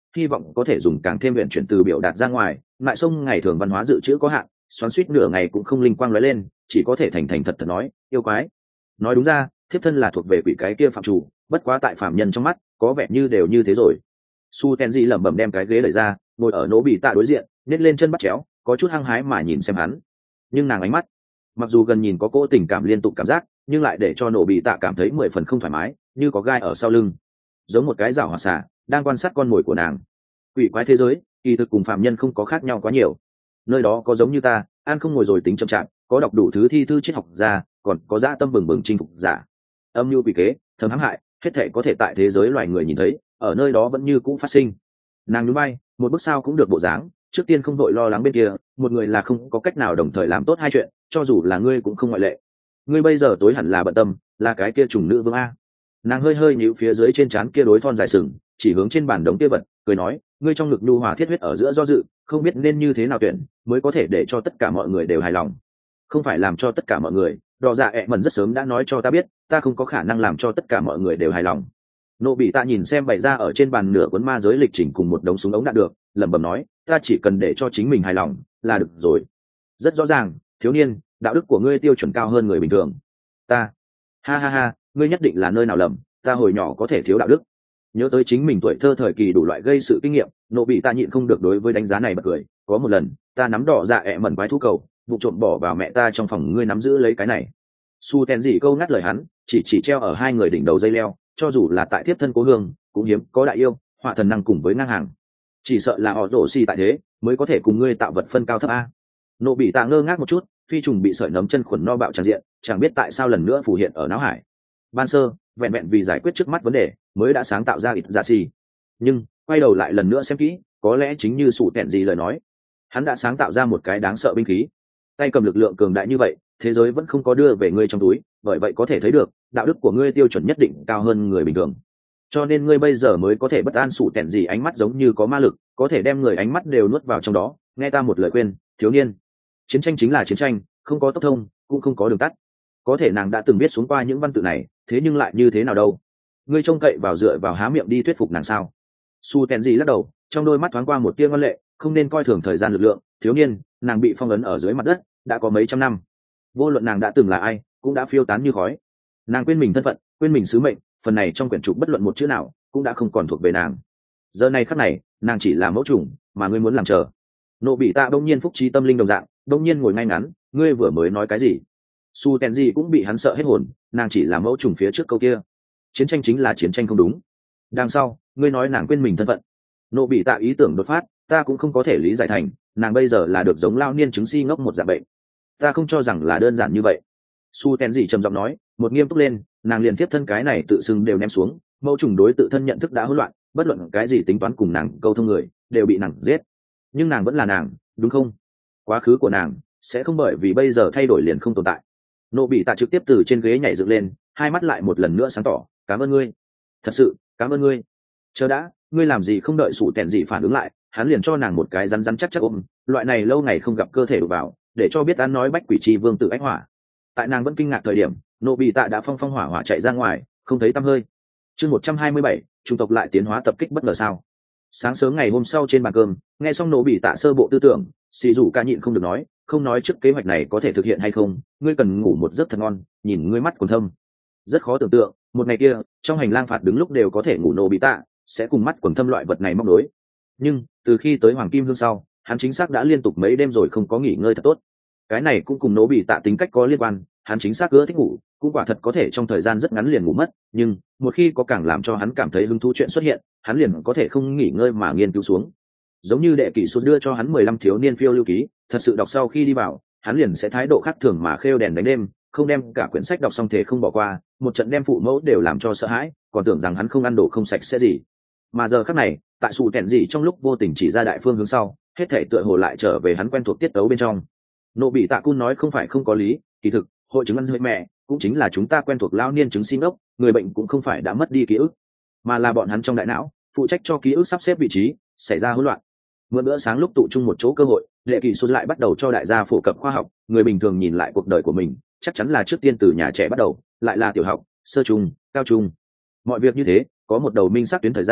hy vọng có thể dùng càng thêm luyện chuyển từ biểu đạt ra ngoài. Ngại sông ngày thường văn hóa dự trữ có hạn, xoắn suýt nửa ngày cũng không linh quang lóe lên, chỉ có thể thành thành thật thật nói yêu quái. Nói đúng ra thiếp thân là thuộc về quỷ cái kia phạm chủ, bất quá tại phạm nhân trong mắt có vẻ như đều như thế rồi. Su Tenji lẩm bẩm đem cái ghế đẩy ra, ngồi ở nỗ bị tạ đối diện, nhét lên chân bắt chéo, có chút hăng hái mà nhìn xem hắn. Nhưng nàng ánh mắt mặc dù gần nhìn có cỗ tình cảm liên tục cảm giác, nhưng lại để cho nỗ bị tạ cảm thấy 10 phần không thoải mái, như có gai ở sau lưng, giống một cái rảo hỏa xà đang quan sát con mồi của nàng. Quỷ quái thế giới kỳ thực cùng phạm nhân không có khác nhau quá nhiều, nơi đó có giống như ta ăn không ngồi rồi tính chậm chạp, có đọc đủ thứ thi thư triết học ra, còn có dã tâm bừng bừng chinh phục giả, âm mưu quỷ kế thầm hãm hại, hết thể có thể tại thế giới loài người nhìn thấy ở nơi đó vẫn như cũ phát sinh. Nàng núi bay một bước sao cũng được bộ dáng, trước tiên không đội lo lắng bên kia, một người là không có cách nào đồng thời làm tốt hai chuyện, cho dù là ngươi cũng không ngoại lệ. Ngươi bây giờ tối hẳn là bận tâm là cái kia trùng nữ vương a. Nàng hơi hơi nhíu phía dưới trên trán kia đối thon dài sừng, chỉ hướng trên bàn đống kia vật, cười nói, ngươi trong ngực nhu hòa thiết huyết ở giữa do dự, không biết nên như thế nào tuyển mới có thể để cho tất cả mọi người đều hài lòng. Không phải làm cho tất cả mọi người, đỏ dạ ẹ mẩn rất sớm đã nói cho ta biết, ta không có khả năng làm cho tất cả mọi người đều hài lòng. Nộ bị tạ nhìn xem bày ra ở trên bàn nửa cuốn ma giới lịch trình cùng một đống súng ống đạn được, lẩm bẩm nói, ta chỉ cần để cho chính mình hài lòng là được rồi. Rất rõ ràng, thiếu niên, đạo đức của ngươi tiêu chuẩn cao hơn người bình thường. Ta, ha ha ha, ngươi nhất định là nơi nào lầm, ta hồi nhỏ có thể thiếu đạo đức. Nhớ tới chính mình tuổi thơ thời kỳ đủ loại gây sự kinh nghiệm, nộ bị ta nhịn không được đối với đánh giá này bật cười. Có một lần ta nắm đỏ dạ ẹ mẩn quái thú cầu, vụ trộm bỏ vào mẹ ta trong phòng, ngươi nắm giữ lấy cái này. Su ten gì câu ngắt lời hắn, chỉ treo ở hai người đỉnh đầu dây leo, cho dù là tại tiếp thân cố hương cũng hiếm có đại yêu họa thần năng cùng với ngang hàng, chỉ sợ là họ rổ xì tại thế mới có thể cùng ngươi tạo vật phân cao thấp a. Nộ bị tạ ngơ ngác một chút, phi trùng bị sợi nấm chân khuẩn no bạo tràn diện, chẳng biết tại sao lần nữa phù hiện ở não hải. Ban sơ vẹn vẹn vì giải quyết trước mắt vấn đề mới đã sáng tạo ra ít dạ xì, nhưng quay đầu lại lần nữa xem kỹ, có lẽ chính như sụ tẹn gì lời nói, hắn đã sáng tạo ra một cái đáng sợ binh khí. Tay cầm lực lượng cường đại như vậy, thế giới vẫn không có đưa về ngươi trong túi, bởi vậy có thể thấy được đạo đức của ngươi tiêu chuẩn nhất định cao hơn người bình thường, cho nên ngươi bây giờ mới có thể bất an. Sụ tẹn gì ánh mắt giống như có ma lực, có thể đem người ánh mắt đều nuốt vào trong đó. Nghe ta một lời khuyên, thiếu niên, chiến tranh chính là chiến tranh, không có tốc thông cũng không có đường tắt. Có thể nàng đã từng viết xuống qua những văn tự này, thế nhưng lại như thế nào đâu? Ngươi trông cậy vào dựa vào há miệng đi thuyết phục nàng sao? Su tẹn gì lắc đầu, trong đôi mắt thoáng qua một tia ngoan lệ, không nên coi thường thời gian lực lượng. Thiếu niên, nàng bị phong ấn ở dưới mặt đất đã có mấy trăm năm, vô luận nàng đã từng là ai cũng đã phiêu tán như khói. Nàng quên mình thân phận, quên mình sứ mệnh, phần này trong quyển trục bất luận một chữ nào cũng đã không còn thuộc về nàng. Giờ này khắc này nàng chỉ là mẫu trùng mà ngươi muốn làm chờ. Nộ bị tạ đông nhiên phúc trí tâm linh đồng dạng, đông nhiên ngồi ngay ngắn, ngươi vừa mới nói cái gì? Su Tenji cũng bị hắn sợ hết hồn, nàng chỉ là mẫu trùng phía trước câu kia, chiến tranh chính là chiến tranh không đúng. Đằng sau ngươi nói nàng quên mình thân phận. Nộ bị tạ ý tưởng đột phát, ta cũng không có thể lý giải thành nàng bây giờ là được giống lao niên chứng si ngốc một dạng bệnh. Ta không cho rằng là đơn giản như vậy. Su Tenji trầm giọng nói, một nghiêm túc lên, nàng liền tiếp thân cái này tự xưng đều ném xuống, mẫu trùng đối tự thân nhận thức đã hỗn loạn, bất luận cái gì tính toán cùng nàng câu thông người đều bị nàng giết. Nhưng nàng vẫn là nàng, đúng không? Quá khứ của nàng sẽ không bởi vì bây giờ thay đổi liền không tồn tại. Nộ bị tạ trực tiếp từ trên ghế nhảy dựng lên, hai mắt lại một lần nữa sáng tỏ, cảm ơn ngươi, thật sự cảm ơn ngươi. Chờ đã, ngươi làm gì không đợi Sủ Tẹn gì phản ứng lại, hắn liền cho nàng một cái rắn rắn chắc chắc ôm, loại này lâu ngày không gặp cơ thể đụng vào, để cho biết ăn nói bách quỷ chi vương tự ách hỏa. Tại nàng vẫn kinh ngạc thời điểm, nộ bị tạ đã phong phong hỏa hỏa chạy ra ngoài, không thấy tăm hơi. Chương 127, chủng tộc lại tiến hóa tập kích bất ngờ sao? Sáng sớm ngày hôm sau trên bàn cơm, nghe xong nộ bị tạ sơ bộ tư tưởng, xì rủ ca nhịn không được nói, không nói trước kế hoạch này có thể thực hiện hay không, ngươi cần ngủ một giấc thật ngon, nhìn ngươi mắt còn thâm. Rất khó tưởng tượng, một ngày kia trong hành lang phạt đứng lúc đều có thể ngủ nộ bị tạ sẽ cùng mắt quần thâm loại vật này móc đối. Nhưng từ khi tới Hoàng Kim Hương sau, hắn chính xác đã liên tục mấy đêm rồi không có nghỉ ngơi thật tốt. Cái này cũng cùng nộ bị tạ tính cách có liên quan, hắn chính xác ưa thích ngủ, cũng quả thật có thể trong thời gian rất ngắn liền ngủ mất, nhưng một khi có càng làm cho hắn cảm thấy hứng thú chuyện xuất hiện, hắn liền có thể không nghỉ ngơi mà nghiên cứu xuống. Giống như đệ kỷ xuất đưa cho hắn 15 thiếu niên phiêu lưu ký, thật sự đọc sau khi đi vào, hắn liền sẽ thái độ khác thường mà khêu đèn đánh đêm, không đem cả quyển sách đọc xong thể không bỏ qua, một trận đem phụ mẫu đều làm cho sợ hãi, còn tưởng rằng hắn không ăn đồ không sạch sẽ gì. Mà giờ khắc này, tại Sủ Tẹn gì trong lúc vô tình chỉ ra đại phương hướng sau, hết thảy tựa hồ lại trở về hắn quen thuộc tiết tấu bên trong. Nộ bị tạ cun nói không phải không có lý, kỳ thực hội chứng ăn hơi mẹ cũng chính là chúng ta quen thuộc lao niên chứng si ngốc, người bệnh cũng không phải đã mất đi ký ức, mà là bọn hắn trong đại não phụ trách cho ký ức sắp xếp vị trí xảy ra hỗn loạn. Mượn bữa sáng lúc tụ chung một chỗ cơ hội, lệ kỳ xuân lại bắt đầu cho đại gia phổ cập khoa học. Người bình thường nhìn lại cuộc đời của mình chắc chắn là trước tiên từ nhà trẻ bắt đầu, lại là tiểu học, sơ trung, cao trung. Mọi việc như thế có một đầu minh xác tuyến thời gian,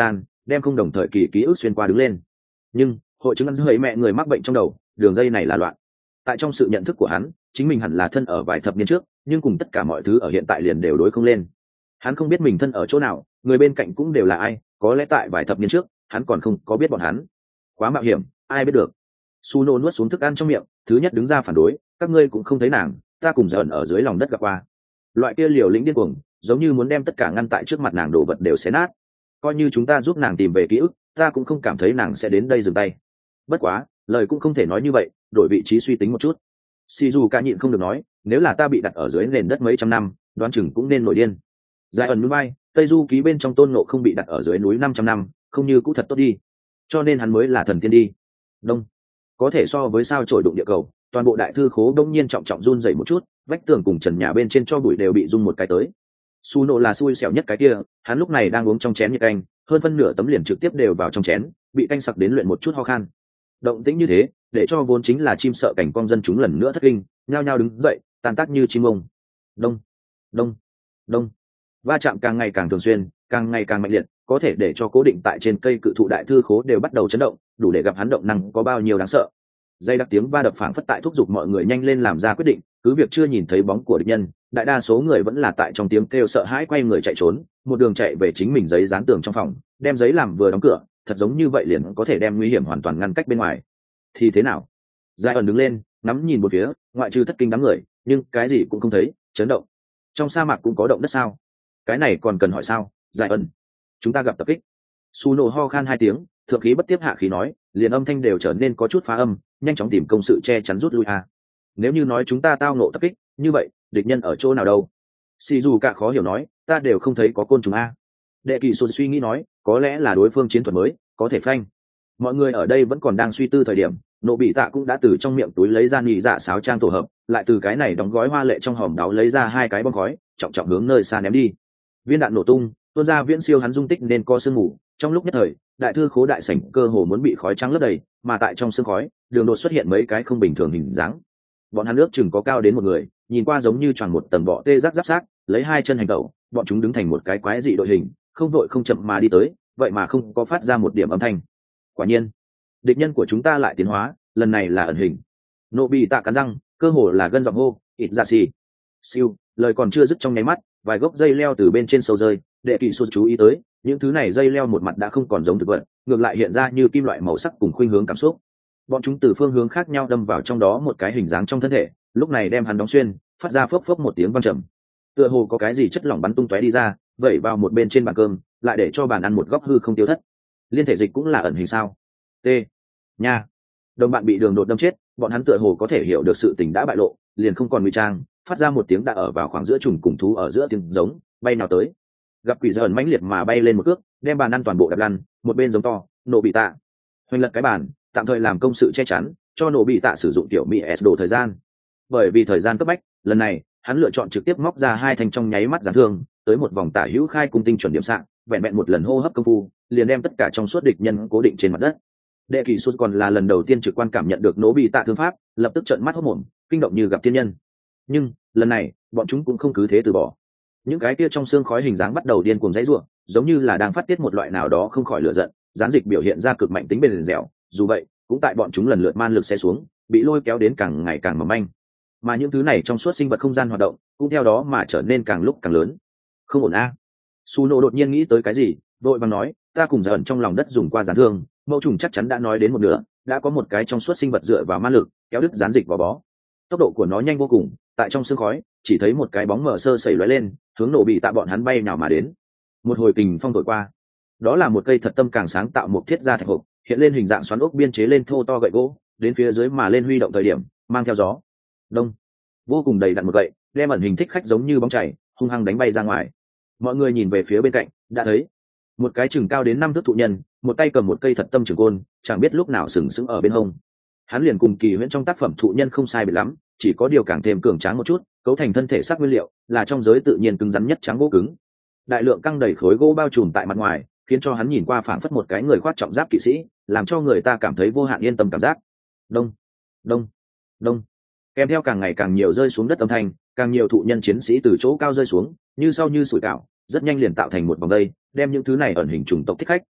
đem không đồng thời kỳ ký ức xuyên qua đứng lên. Nhưng hội chứng ăn dưới mẹ người mắc bệnh trong đầu, đường dây này là loạn. Tại trong sự nhận thức của hắn, chính mình hẳn là thân ở vài thập niên trước, nhưng cùng tất cả mọi thứ ở hiện tại liền đều đối không lên. Hắn không biết mình thân ở chỗ nào, người bên cạnh cũng đều là ai, có lẽ tại vài thập niên trước hắn còn không có biết bọn hắn. Quá mạo hiểm, ai biết được. Suno nuốt xuống thức ăn trong miệng, thứ nhất đứng ra phản đối, các ngươi cũng không thấy nàng, ta cùng dần ở dưới lòng đất gặp qua. Loại kia liều lĩnh điên cuồng, giống như muốn đem tất cả ngăn tại trước mặt nàng đồ vật đều xé nát. Coi như chúng ta giúp nàng tìm về ký ức, ta cũng không cảm thấy nàng sẽ đến đây dừng tay. Bất quá, lời cũng không thể nói như vậy, đổi vị trí suy tính một chút. Shizuka nhịn không được nói, nếu là ta bị đặt ở dưới nền đất mấy trăm năm, đoán chừng cũng nên nổi điên. Giải ẩn núi bay, Tây Du ký bên trong Tôn Ngộ không bị đặt ở dưới núi 500 năm, không như cũ thật tốt đi. Cho nên hắn mới là thần tiên đi. Đông, có thể so với sao chổi đụng địa cầu, toàn bộ đại thư khố đông nhiên trọng trọng run rẩy một chút, vách tường cùng trần nhà bên trên cho bụi đều bị rung một cái tới. Suno là xui xẻo nhất cái kia, hắn lúc này đang uống trong chén nhiệt canh, hơn phân nửa tấm liền trực tiếp đều vào trong chén, bị canh sặc đến luyện một chút ho khan. Động tĩnh như thế, để cho vốn chính là chim sợ cảnh con dân chúng lần nữa thất kinh, nhao nhao đứng dậy, tàn tác như chim ông. Đông, đông, đông. Va chạm càng ngày càng thường xuyên, càng ngày càng mạnh liệt, có thể để cho cố định tại trên cây cự thụ đại thư khố đều bắt đầu chấn động, đủ để gặp hắn động năng có bao nhiêu đáng sợ. Dây đặc tiếng va đập phảng phất tại thúc giục mọi người nhanh lên làm ra quyết định, cứ việc chưa nhìn thấy bóng của địch nhân, đại đa số người vẫn là tại trong tiếng kêu sợ hãi quay người chạy trốn, một đường chạy về chính mình giấy dán tường trong phòng, đem giấy làm vừa đóng cửa, thật giống như vậy liền có thể đem nguy hiểm hoàn toàn ngăn cách bên ngoài. Thì thế nào? Giai ẩn đứng lên, ngắm nhìn một phía, ngoại trừ thất kinh đám người, nhưng cái gì cũng không thấy, chấn động. Trong sa mạc cũng có động đất sao? Cái này còn cần hỏi sao? Giai ẩn, chúng ta gặp tập kích. Suno ho khan 2 tiếng, thượng khí bất tiếp hạ khí nói, liền âm thanh đều trở nên có chút phá âm, nhanh chóng tìm công sự che chắn rút lui a. Nếu như nói chúng ta tao nộ tập kích, như vậy, địch nhân ở chỗ nào đâu? Shizuka khó hiểu nói, ta đều không thấy có côn trùng a. Đệ kỳ sụt suy nghĩ nói, có lẽ là đối phương chiến thuật mới, có thể phanh. Mọi người ở đây vẫn còn đang suy tư thời điểm, nộ bị tạ cũng đã từ trong miệng túi lấy ra nhị dạ sáo trang tổ hợp, lại từ cái này đóng gói hoa lệ trong hòm đáo lấy ra 2 cái bom khói, trọng trọng hướng nơi xa ném đi. Viên đạn nổ tung, tuôn ra viễn siêu hắn dung tích nên co sương mù, trong lúc nhất thời, đại thư khố đại sảnh cơ hồ muốn bị khói trắng lấp đầy, mà tại trong sương khói, đường đột xuất hiện mấy cái không bình thường hình dáng. Bọn hắn ước chừng có cao đến một người, nhìn qua giống như tròn một tầng bọ tê giác giáp xác, lấy 2 chân hành tẩu, bọn chúng đứng thành một cái quái dị đội hình, không vội không chậm mà đi tới, vậy mà không có phát ra một điểm âm thanh. Quả nhiên, địch nhân của chúng ta lại tiến hóa, lần này là ẩn hình. Nobita cắn răng, cơ hồ là gân giọng hô, ít ra xì. Siêu, lời còn chưa dứt trong nháy mắt, vài gốc dây leo từ bên trên sâu rơi, đệ kỳ sụt chú ý tới, những thứ này dây leo một mặt đã không còn giống thực vật, ngược lại hiện ra như kim loại màu sắc cùng khuynh hướng cảm xúc. Bọn chúng từ phương hướng khác nhau đâm vào trong đó một cái hình dáng trong thân thể, lúc này đem hắn đóng xuyên, phát ra phốc phốc một tiếng vang trầm. Tựa hồ có cái gì chất lỏng bắn tung tóe đi ra, vẩy vào một bên trên bàn cơm, lại để cho bàn ăn một góc hư không tiêu thất. Liên thể dịch cũng là ẩn hình sao? T. Nha. Đồng bạn bị đường đột đâm chết, bọn hắn tựa hồ có thể hiểu được sự tình đã bại lộ, liền không còn ngụy trang, phát ra một tiếng đã ở vào khoảng giữa trùng cùng thú ở giữa tiếng giống, bay nào tới. Gặp quỷ dởn mãnh liệt mà bay lên một cước, đem bàn ăn toàn bộ đập lăn, một bên giống to, nổ bị tạ. Hoành lật cái bàn, tạm thời làm công sự che chắn, cho nổ bị tạ sử dụng tiểu mỹ s đồ thời gian. Bởi vì thời gian cấp bách, lần này hắn lựa chọn trực tiếp móc ra 2 thanh trong nháy mắt giáng thương, tới một vòng tả hữu khai cung tinh chuẩn điểm xạ, vẹn vẹn một lần hô hấp công phu, liền đem tất cả trong suốt địch nhân cố định trên mặt đất. Đệ kỳ sút còn là lần đầu tiên trực quan cảm nhận được nổ bị tạ thương pháp, lập tức trợn mắt hốt mồm, kinh động như gặp thiên nhân. Nhưng lần này bọn chúng cũng không cứ thế từ bỏ. Những cái kia trong xương khói hình dáng bắt đầu điên cuồng dãy rủa, giống như là đang phát tiết một loại nào đó không khỏi lửa giận, gián dịch biểu hiện ra cực mạnh tính bền dẻo, dù vậy cũng tại bọn chúng lần lượt man lực xe xuống, bị lôi kéo đến càng ngày càng mỏng manh. Mà những thứ này trong suốt sinh vật không gian hoạt động cũng theo đó mà trở nên càng lúc càng lớn. Không ổn a. Suno đột nhiên nghĩ tới cái gì, vội vàng nói, ta cùng ẩn trong lòng đất dùng qua gián thương, mẫu trùng chắc chắn đã nói đến một nửa, đã có một cái trong suốt sinh vật dựa vào man lực kéo đứt gián dịch vào bó. Tốc độ của nó nhanh vô cùng, tại trong sương khói chỉ thấy một cái bóng mờ sơ sẩy lóe lên, hướng nổ bị tạ bọn hắn bay nào mà đến. Một hồi kình phong thổi qua, đó là một cây thật tâm càng sáng tạo một thiết gia thạch hộp, hiện lên hình dạng xoắn ốc biên chế lên thô to gậy gỗ, đến phía dưới mà lên huy động thời điểm mang theo gió đông, vô cùng đầy đặn một gậy, đem ẩn hình thích khách giống như bóng chảy hung hăng đánh bay ra ngoài. Mọi người nhìn về phía bên cạnh, đã thấy một cái chừng cao đến 5 thước thụ nhân, một tay cầm một cây thật tâm trường côn, chẳng biết lúc nào sừng sững ở bên hông. Hắn liền cùng Kỳ Huyễn trong tác phẩm thụ nhân không sai biệt lắm, chỉ có điều càng thêm cường tráng một chút, cấu thành thân thể sắc nguyên liệu là trong giới tự nhiên cứng rắn nhất trắng gỗ cứng. Đại lượng căng đầy khối gỗ bao trùm tại mặt ngoài, khiến cho hắn nhìn qua phảng phất một cái người khoác trọng giáp kỵ sĩ, làm cho người ta cảm thấy vô hạn yên tâm cảm giác. Đông, đông, đông. Kèm theo càng ngày càng nhiều rơi xuống đất âm thanh, càng nhiều thụ nhân chiến sĩ từ chỗ cao rơi xuống, như sau như sủi cảo, rất nhanh liền tạo thành một vòng dây, đem những thứ này ẩn hình chủng tộc thích khách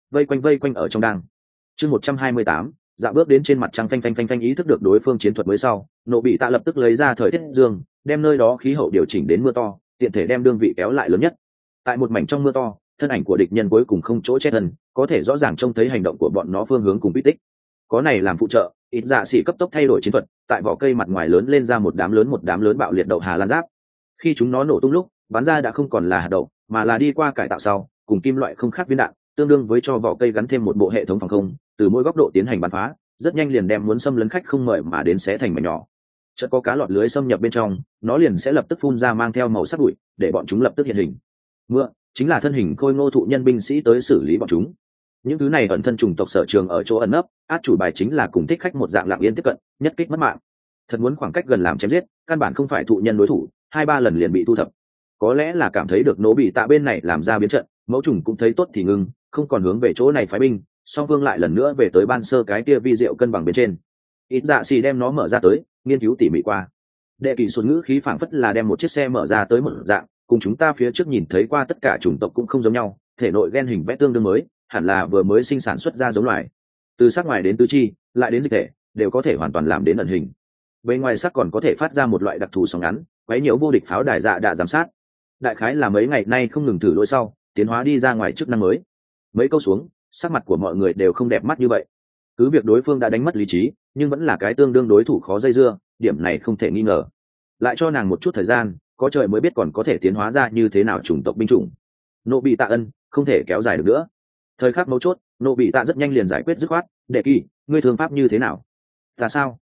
vây quanh ở trong đang. Chương 128, dạo bước đến trên mặt trăng phanh phanh phanh phanh, ý thức được đối phương chiến thuật mới sau, nổ bị tạ lập tức lấy ra thời tiết dương, đem nơi đó khí hậu điều chỉnh đến mưa to, tiện thể đem đương vị kéo lại lớn nhất. Tại một mảnh trong mưa to, thân ảnh của địch nhân cuối cùng không chỗ che thân, có thể rõ ràng trông thấy hành động của bọn nó phương hướng cùng quy tích. Có này làm phụ trợ, ít dạ sĩ cấp tốc thay đổi chiến thuật, tại vỏ cây mặt ngoài lớn lên ra một đám lớn bạo liệt đậu Hà Lan giáp. Khi chúng nó nổ tung lúc, bắn ra đã không còn là hạt đậu, mà là đi qua cải tạo sau, cùng kim loại không khác viên đạn, tương đương với cho vỏ cây gắn thêm một bộ hệ thống phòng không, từ mỗi góc độ tiến hành bắn phá, rất nhanh liền đem muốn xâm lấn khách không mời mà đến xé thành mảnh nhỏ. Chợt có cá lọt lưới xâm nhập bên trong, nó liền sẽ lập tức phun ra mang theo màu sắc bụi, để bọn chúng lập tức hiện hình. Mưa chính là thân hình khôi ngô thụ nhân binh sĩ tới xử lý bọn chúng. Những thứ này ẩn thân chủng tộc sở trường ở chỗ ẩn nấp, át chủ bài chính là cùng thích khách một dạng lặng yên tiếp cận, nhất kích mất mạng. Thật muốn khoảng cách gần làm chém giết, căn bản không phải thụ nhân đối thủ, 2-3 lần liền bị thu thập. Có lẽ là cảm thấy được nỗ bị tạ bên này làm ra biến trận, mẫu trùng cũng thấy tốt thì ngưng, không còn hướng về chỗ này phái binh, song phương lại lần nữa về tới ban sơ cái kia vi diệu cân bằng bên trên. Ít dạ xì đem nó mở ra tới, nghiên cứu tỉ mỉ qua. Đệ kỳ xuân ngữ khí phảng phất là đem một chiếc xe mở ra tới một dạng, cùng chúng ta phía trước nhìn thấy qua tất cả chủng tộc cũng không giống nhau, thể nội gen hình vẽ tương đương mới, hẳn là vừa mới sinh sản xuất ra giống loài. Từ sắc ngoài đến tứ chi, lại đến dịch thể, đều có thể hoàn toàn làm đến ẩn hình. Bên ngoài sắc còn có thể phát ra một loại đặc thù sóng ngắn, quấy nhiễu vô địch pháo đài dạ đã giám sát. Đại khái là mấy ngày nay không ngừng thử lỗi sau, tiến hóa đi ra ngoài chức năng mới. Mấy câu xuống, sắc mặt của mọi người đều không đẹp mắt như vậy. Cứ việc đối phương đã đánh mất lý trí, nhưng vẫn là cái tương đương đối thủ khó dây dưa, điểm này không thể nghi ngờ. Lại cho nàng một chút thời gian, có trời mới biết còn có thể tiến hóa ra như thế nào chủng tộc binh chủng. Nộ bị tạ ân, không thể kéo dài được nữa. Thời khắc mấu chốt, nộ bị tạ rất nhanh liền giải quyết dứt khoát. Đệ kỳ, ngươi thường pháp như thế nào? Ta sao?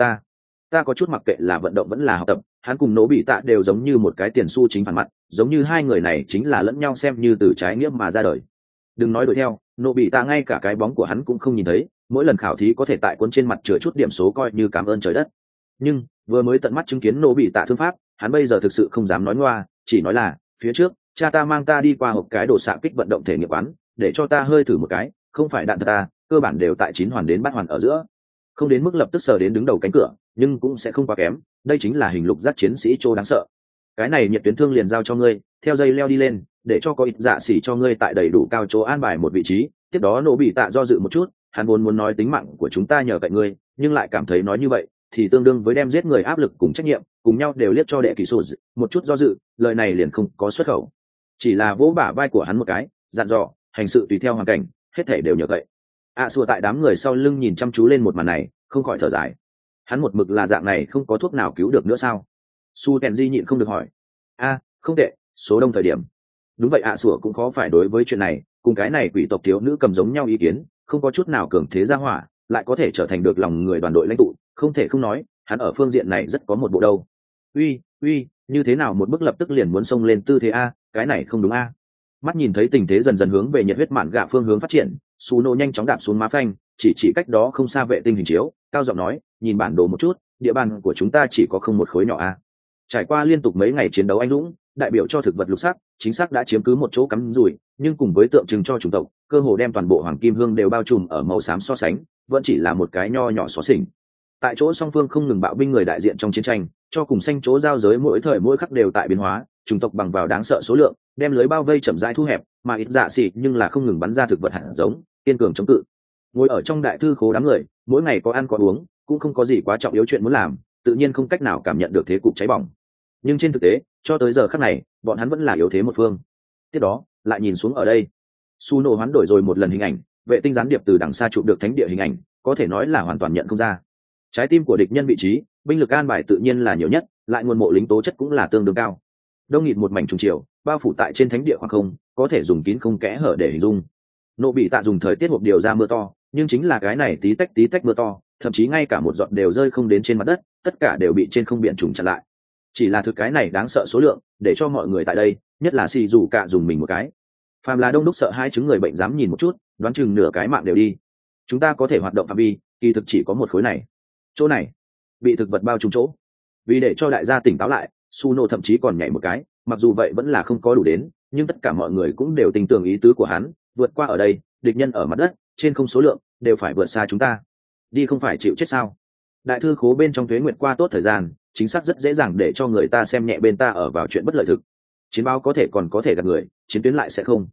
Ta có chút mặc kệ là vận động vẫn là học tập, hắn cùng nỗ bị tạ đều giống như một cái tiền xu chính phản mặt, giống như hai người này chính là lẫn nhau xem như từ trái nghĩa mà ra đời. Đừng nói đuổi theo, nỗ bị tạ ngay cả cái bóng của hắn cũng không nhìn thấy, mỗi lần khảo thí có thể tại cuốn trên mặt chứa chút điểm số coi như cảm ơn trời đất. Nhưng vừa mới tận mắt chứng kiến nỗ bị tạ thương pháp, hắn bây giờ thực sự không dám nói ngoa, chỉ nói là phía trước cha ta mang ta đi qua một cái đồ xạ kích vận động thể nghiệp quán, để cho ta hơi thử một cái, không phải đạn thật ta, cơ bản đều tại 9 hoàn đến bát hoàn ở giữa, không đến mức lập tức sờ đến đứng đầu cánh cửa, nhưng cũng sẽ không quá kém. Đây chính là hình lục giác chiến sĩ Châu đáng sợ. Cái này nhiệt tuyến thương liền giao cho ngươi, theo dây leo đi lên, để cho có ít dạ xỉ cho ngươi tại đầy đủ cao chỗ an bài một vị trí. Tiếp đó nổ bị tạ do dự một chút, hắn vốn muốn nói tính mạng của chúng ta nhờ cậy ngươi, nhưng lại cảm thấy nói như vậy thì tương đương với đem giết người áp lực cùng trách nhiệm cùng nhau đều liếc cho đệ kỳ sụt. Một chút do dự, lời này liền không có xuất khẩu, chỉ là vỗ bả vai của hắn một cái, dặn dò hành sự tùy theo hoàn cảnh, hết thảy đều nhờ cậy. Xua tại đám người sau lưng nhìn chăm chú lên một màn này, không khỏi thở dài. Hắn một mực là dạng này, không có thuốc nào cứu được nữa sao? Su Tenji nhịn không được hỏi. Không tệ, số đông thời điểm. Đúng vậy, Xua cũng khó phải đối với chuyện này, cùng cái này quỷ tộc thiếu nữ cầm giống nhau ý kiến, không có chút nào cường thế ra hỏa, lại có thể trở thành được lòng người đoàn đội lãnh tụ, không thể không nói, hắn ở phương diện này rất có một bộ đâu. Uy, như thế nào một bước lập tức liền muốn xông lên tư thế a, cái này không đúng a. Mắt nhìn thấy tình thế dần dần hướng về nhiệt huyết mạn gạ phương hướng phát triển, Su Nô nhanh chóng đạp xuống má phanh, chỉ cách đó không xa vệ tinh hình chiếu, cao giọng nói, nhìn bản đồ một chút, địa bàn của chúng ta chỉ có không một khối nhỏ a. Trải qua liên tục mấy ngày chiến đấu anh dũng, đại biểu cho thực vật lục sắc, chính xác đã chiếm cứ một chỗ cắm rủi, nhưng cùng với tượng trưng cho chủng tộc, cơ hồ đem toàn bộ hoàng kim hương đều bao trùm ở màu xám so sánh, vẫn chỉ là một cái nho nhỏ xó xỉnh. Tại chỗ song phương không ngừng bạo binh người đại diện trong chiến tranh, cho cùng xanh chỗ giao giới mỗi thời mỗi khắc đều tại biến hóa, chủng tộc bằng vào đáng sợ số lượng, đem lưới bao vây chậm rãi thu hẹp, mà ít dạ xỉ nhưng là không ngừng bắn ra thực vật hạt giống, kiên cường chống cự. Ngồi ở trong đại thư khố đám người, mỗi ngày có ăn có uống, cũng không có gì quá trọng yếu chuyện muốn làm, tự nhiên không cách nào cảm nhận được thế cục cháy bỏng. Nhưng trên thực tế, cho tới giờ khắc này, bọn hắn vẫn là yếu thế một phương. Tiếp đó, lại nhìn xuống ở đây, Su Nô hoán đổi rồi một lần hình ảnh, vệ tinh gián điệp từ đằng xa chụp được thánh địa hình ảnh, có thể nói là hoàn toàn nhận không ra. Trái tim của địch nhân vị trí, binh lực an bài tự nhiên là nhiều nhất, lại nguồn mộ lính tố chất cũng là tương đương cao. Đông nghịt một mảnh trùng chiều, bao phủ tại trên thánh địa khoảng không, có thể dùng kín không kẽ hở để hình dung. Nộ bị tạ dùng thời tiết hộp điều ra mưa to, nhưng chính là cái này tí tách mưa to, thậm chí ngay cả một giọt đều rơi không đến trên mặt đất, tất cả đều bị trên không biển trùng chặn lại. Chỉ là thực cái này đáng sợ số lượng, để cho mọi người tại đây, nhất là xì dù cả dùng mình một cái. Phàm là đông đúc sợ hai chứng người bệnh dám nhìn một chút, đoán chừng nửa cái mạng đều đi. Chúng ta có thể hoạt động phạm vi, kỳ thực chỉ có một khối này. Chỗ này bị thực vật bao trùm chỗ. Vì để cho đại gia tỉnh táo lại, Su Nô thậm chí còn nhảy một cái, mặc dù vậy vẫn là không có đủ đến, nhưng tất cả mọi người cũng đều tin tưởng ý tứ của hắn, vượt qua ở đây, địch nhân ở mặt đất, trên không số lượng đều phải vượt xa chúng ta. Đi không phải chịu chết sao? Đại thư khố bên trong Tuế Nguyệt qua tốt thời gian, chính xác rất dễ dàng để cho người ta xem nhẹ bên ta ở vào chuyện bất lợi thực. Chiến báo có thể còn có thể gạt người, chiến tuyến lại sẽ không.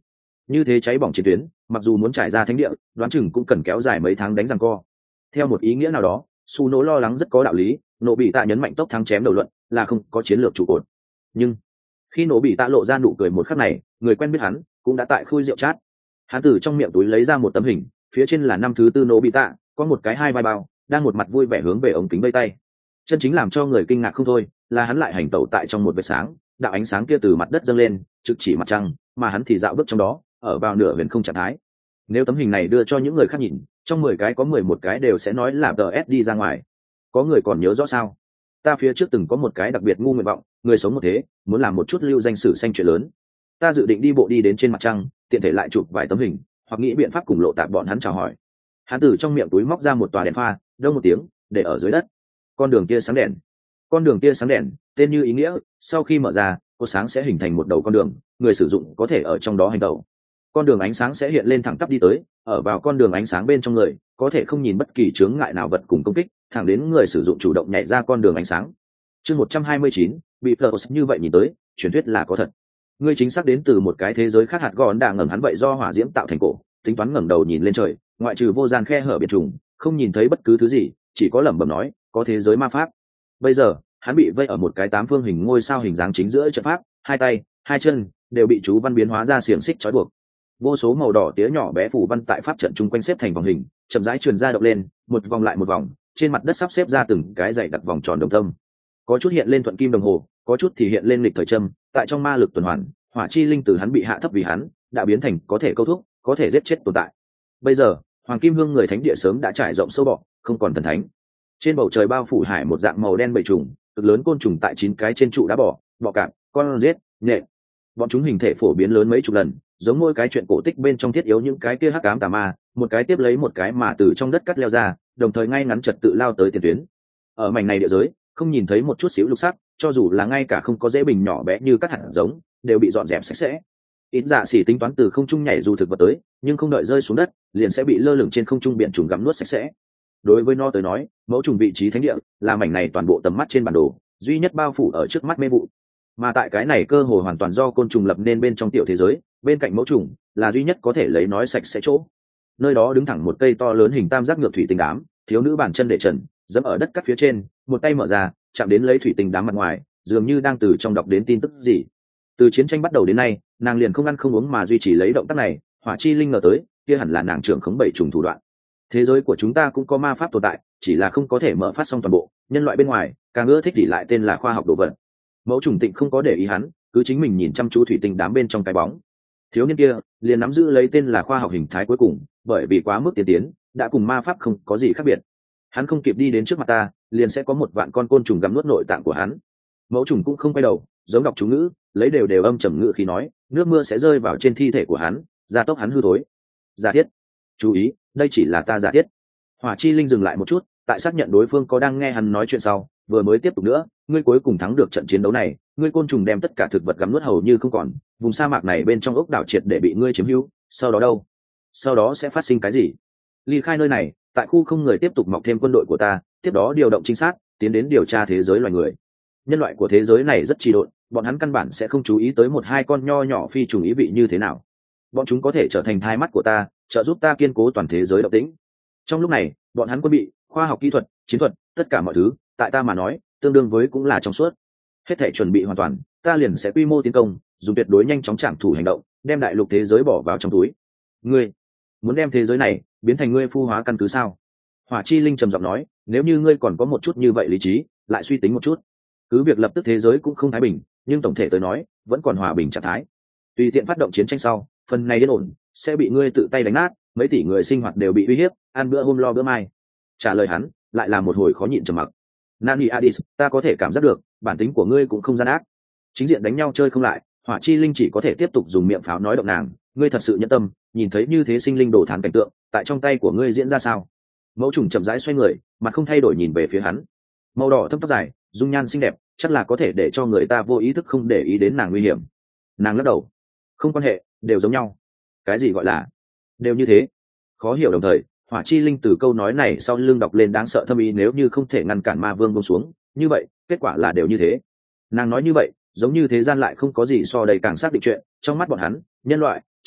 Như thế cháy bỏng chiến tuyến, mặc dù muốn trải ra thánh địa, đoán chừng cũng cần kéo dài mấy tháng đánh giằng co. Theo một ý nghĩa nào đó, Su Nỗ lo lắng rất có đạo lý, Nỗ bị tạ nhấn mạnh tốc thắng chém đầu luận là không có chiến lược trụ cột. Nhưng khi Nỗ bị tạ lộ ra nụ cười một khắc này, người quen biết hắn cũng đã tại khui rượu chát. Hắn từ trong miệng túi lấy ra một tấm hình, phía trên là năm thứ tư Nỗ bị tạ, có một cái hai vai bao, đang một mặt vui vẻ hướng về ống kính vây tay. Chân chính làm cho người kinh ngạc không thôi, là hắn lại hành tẩu tại trong một vệt sáng, đạo ánh sáng kia từ mặt đất dâng lên, trực chỉ mặt trăng, mà hắn thì dạo bước trong đó, ở vào nửa huyền không trạng thái. Nếu tấm hình này đưa cho những người khác nhìn, trong 10 cái có 11 cái đều sẽ nói là DS đi ra ngoài. Có người còn nhớ rõ sao? Ta phía trước từng có một cái đặc biệt ngu nguyện vọng, người sống một thế, muốn làm một chút lưu danh sử xanh chuyện lớn. Ta dự định đi bộ đi đến trên mặt trăng, tiện thể lại chụp vài tấm hình, hoặc nghĩ biện pháp cùng Lộ Tạp bọn hắn chào hỏi. Hắn từ trong miệng túi móc ra một tòa đèn pha, đông một tiếng, để ở dưới đất. Con đường kia sáng đèn. Con đường kia sáng đèn, tên như ý nghĩa, sau khi mở ra, cột sáng sẽ hình thành một đầu con đường, người sử dụng có thể ở trong đó hành động. Con đường ánh sáng sẽ hiện lên thẳng tắp đi tới, ở vào con đường ánh sáng bên trong người có thể không nhìn bất kỳ chướng ngại nào vật cùng công kích, thẳng đến người sử dụng chủ động nhảy ra con đường ánh sáng. Chương 129, bị Fleurs như vậy nhìn tới, truyền thuyết là có thật. Ngươi chính xác đến từ một cái thế giới khác, hạt gòn đã ngẩng hắn vậy do hỏa diễm tạo thành cổ, tính toán ngẩng đầu nhìn lên trời, ngoại trừ vô gian khe hở biệt trùng, không nhìn thấy bất cứ thứ gì, chỉ có lẩm bẩm nói, có thế giới ma pháp. Bây giờ, hắn bị vây ở một cái tám phương hình ngôi sao hình dáng chính giữa trận pháp, hai tay, hai chân đều bị chú văn biến hóa ra xiềng xích trói buộc. Vô số màu đỏ tía nhỏ bé phủ văn tại pháp trận chung quanh xếp thành vòng hình, chậm rãi truyền ra động lên, một vòng lại một vòng, trên mặt đất sắp xếp ra từng cái dày đặc vòng tròn đồng tâm. Có chút hiện lên thuận kim đồng hồ, có chút thì hiện lên lịch thời châm, tại trong ma lực tuần hoàn, hỏa chi linh từ hắn bị hạ thấp vì hắn đã biến thành có thể câu thúc, có thể giết chết tồn tại. Bây giờ, Hoàng Kim Hương người thánh địa sớm đã trải rộng sâu bọ, không còn thần thánh. Trên bầu trời bao phủ hải một dạng màu đen bầy trùng, cực lớn côn trùng tại 9 cái trên trụ đá bọ cạp, con rết, nhện. Bọn chúng hình thể phổ biến lớn mấy chục lần, giống mỗi cái chuyện cổ tích bên trong thiết yếu những cái kia hắc ám tà ma, một cái tiếp lấy một cái mà từ trong đất cắt leo ra, đồng thời ngay ngắn trật tự lao tới tiền tuyến. Ở mảnh này địa giới, không nhìn thấy một chút xíu lục sắc, cho dù là ngay cả không có dễ bình nhỏ bé như các hạt giống, đều bị dọn dẹp sạch sẽ. Ít dạ xỉ tính toán từ không trung nhảy dù thực vật tới, nhưng không đợi rơi xuống đất, liền sẽ bị lơ lửng trên không trung biển trùng gặm nuốt sạch sẽ. Đối với nó tới nói, mẫu trùng vị trí thánh địa là mảnh này toàn bộ tầm mắt trên bản đồ, duy nhất bao phủ ở trước mắt mê vụ. Mà tại cái này cơ hồ hoàn toàn do côn trùng lập nên bên trong tiểu thế giới, bên cạnh mẫu trùng là duy nhất có thể lấy nói sạch sẽ chỗ. Nơi đó đứng thẳng một cây to lớn hình tam giác ngược thủy tinh đám, thiếu nữ bàn chân để trần, dẫm ở đất cắt phía trên, một tay mở ra, chạm đến lấy thủy tinh đám mặt ngoài, dường như đang từ trong đọc đến tin tức gì. Từ chiến tranh bắt đầu đến nay, nàng liền không ăn không uống mà duy trì lấy động tác này, hỏa chi linh ngờ tới, kia hẳn là nàng trưởng khống bảy trùng thủ đoạn. Thế giới của chúng ta cũng có ma pháp tồn tại, chỉ là không có thể mở phát xong toàn bộ, nhân loại bên ngoài càng ưa thích chỉ lại tên là khoa học đồ vật. Mẫu trùng tịnh không có để ý hắn, cứ chính mình nhìn chăm chú thủy tinh đám bên trong cái bóng. Thiếu niên kia liền nắm giữ lấy tên là khoa học hình thái cuối cùng, bởi vì quá mức tiên tiến, đã cùng ma pháp không có gì khác biệt. Hắn không kịp đi đến trước mặt ta, liền sẽ có một vạn con côn trùng gặm nuốt nội tạng của hắn. Mẫu trùng cũng không quay đầu, giống đọc chú ngữ, lấy đều âm trầm ngữ khí nói, nước mưa sẽ rơi vào trên thi thể của hắn, gia tốc hắn hư thối. Giả thiết. Chú ý, đây chỉ là ta giả thiết. Hỏa chi linh dừng lại một chút, tại xác nhận đối phương có đang nghe hắn nói chuyện sau, vừa mới tiếp tục nữa, ngươi cuối cùng thắng được trận chiến đấu này, ngươi côn trùng đem tất cả thực vật gặm nuốt hầu như không còn, vùng sa mạc này bên trong ốc đảo triệt để bị ngươi chiếm hữu, sau đó đâu? Sau đó sẽ phát sinh cái gì? Ly khai nơi này, tại khu không người tiếp tục mọc thêm quân đội của ta, tiếp đó điều động trinh sát, tiến đến điều tra thế giới loài người. Nhân loại của thế giới này rất trì độn, bọn hắn căn bản sẽ không chú ý tới một hai con nho nhỏ phi trùng ý vị như thế nào. Bọn chúng có thể trở thành thai mắt của ta, trợ giúp ta kiên cố toàn thế giới động tĩnh. Trong lúc này, bọn hắn quân bị, khoa học kỹ thuật, chiến thuật, tất cả mọi thứ, tại ta mà nói, tương đương với cũng là trong suốt. Hết thể chuẩn bị hoàn toàn, ta liền sẽ quy mô tiến công, dùng tuyệt đối nhanh chóng trảm thủ hành động, đem đại lục thế giới bỏ vào trong túi. Ngươi muốn đem thế giới này biến thành ngươi phu hóa căn cứ sao? Hỏa chi linh trầm giọng nói, nếu như ngươi còn có một chút như vậy lý trí, lại suy tính một chút. Cứ việc lập tức thế giới cũng không thái bình, nhưng tổng thể tới nói, vẫn còn hòa bình trạng thái. Tùy tiện phát động chiến tranh sau, phần này đến ổn, sẽ bị ngươi tự tay đánh nát, mấy tỷ người sinh hoạt đều bị uy hiếp, ăn bữa hôm lo bữa mai. Trả lời hắn, lại là một hồi khó nhịn trầm mặc. Nani Adis, ta có thể cảm giác được, bản tính của ngươi cũng không gian ác. Chính diện đánh nhau chơi không lại, hỏa chi linh chỉ có thể tiếp tục dùng miệng pháo nói động nàng, ngươi thật sự nhẫn tâm, nhìn thấy như thế sinh linh đổ thán cảnh tượng, tại trong tay của ngươi diễn ra sao? Mẫu trùng chậm rãi xoay người, mặt không thay đổi nhìn về phía hắn. Màu đỏ thâm tóc dài, dung nhan xinh đẹp, chắc là có thể để cho người ta vô ý thức không để ý đến nàng nguy hiểm. Nàng lắc đầu, không quan hệ, đều giống nhau. Cái gì gọi là đều như thế? Khó hiểu đồng thời, hỏa chi linh từ câu nói này sau lưng đọc lên đáng sợ thâm ý, nếu như không thể ngăn cản ma vương buông xuống, như vậy kết quả là đều như thế. Nàng nói như vậy, giống như thế gian lại không có gì so đây càng xác định chuyện, trong mắt bọn hắn, nhân loại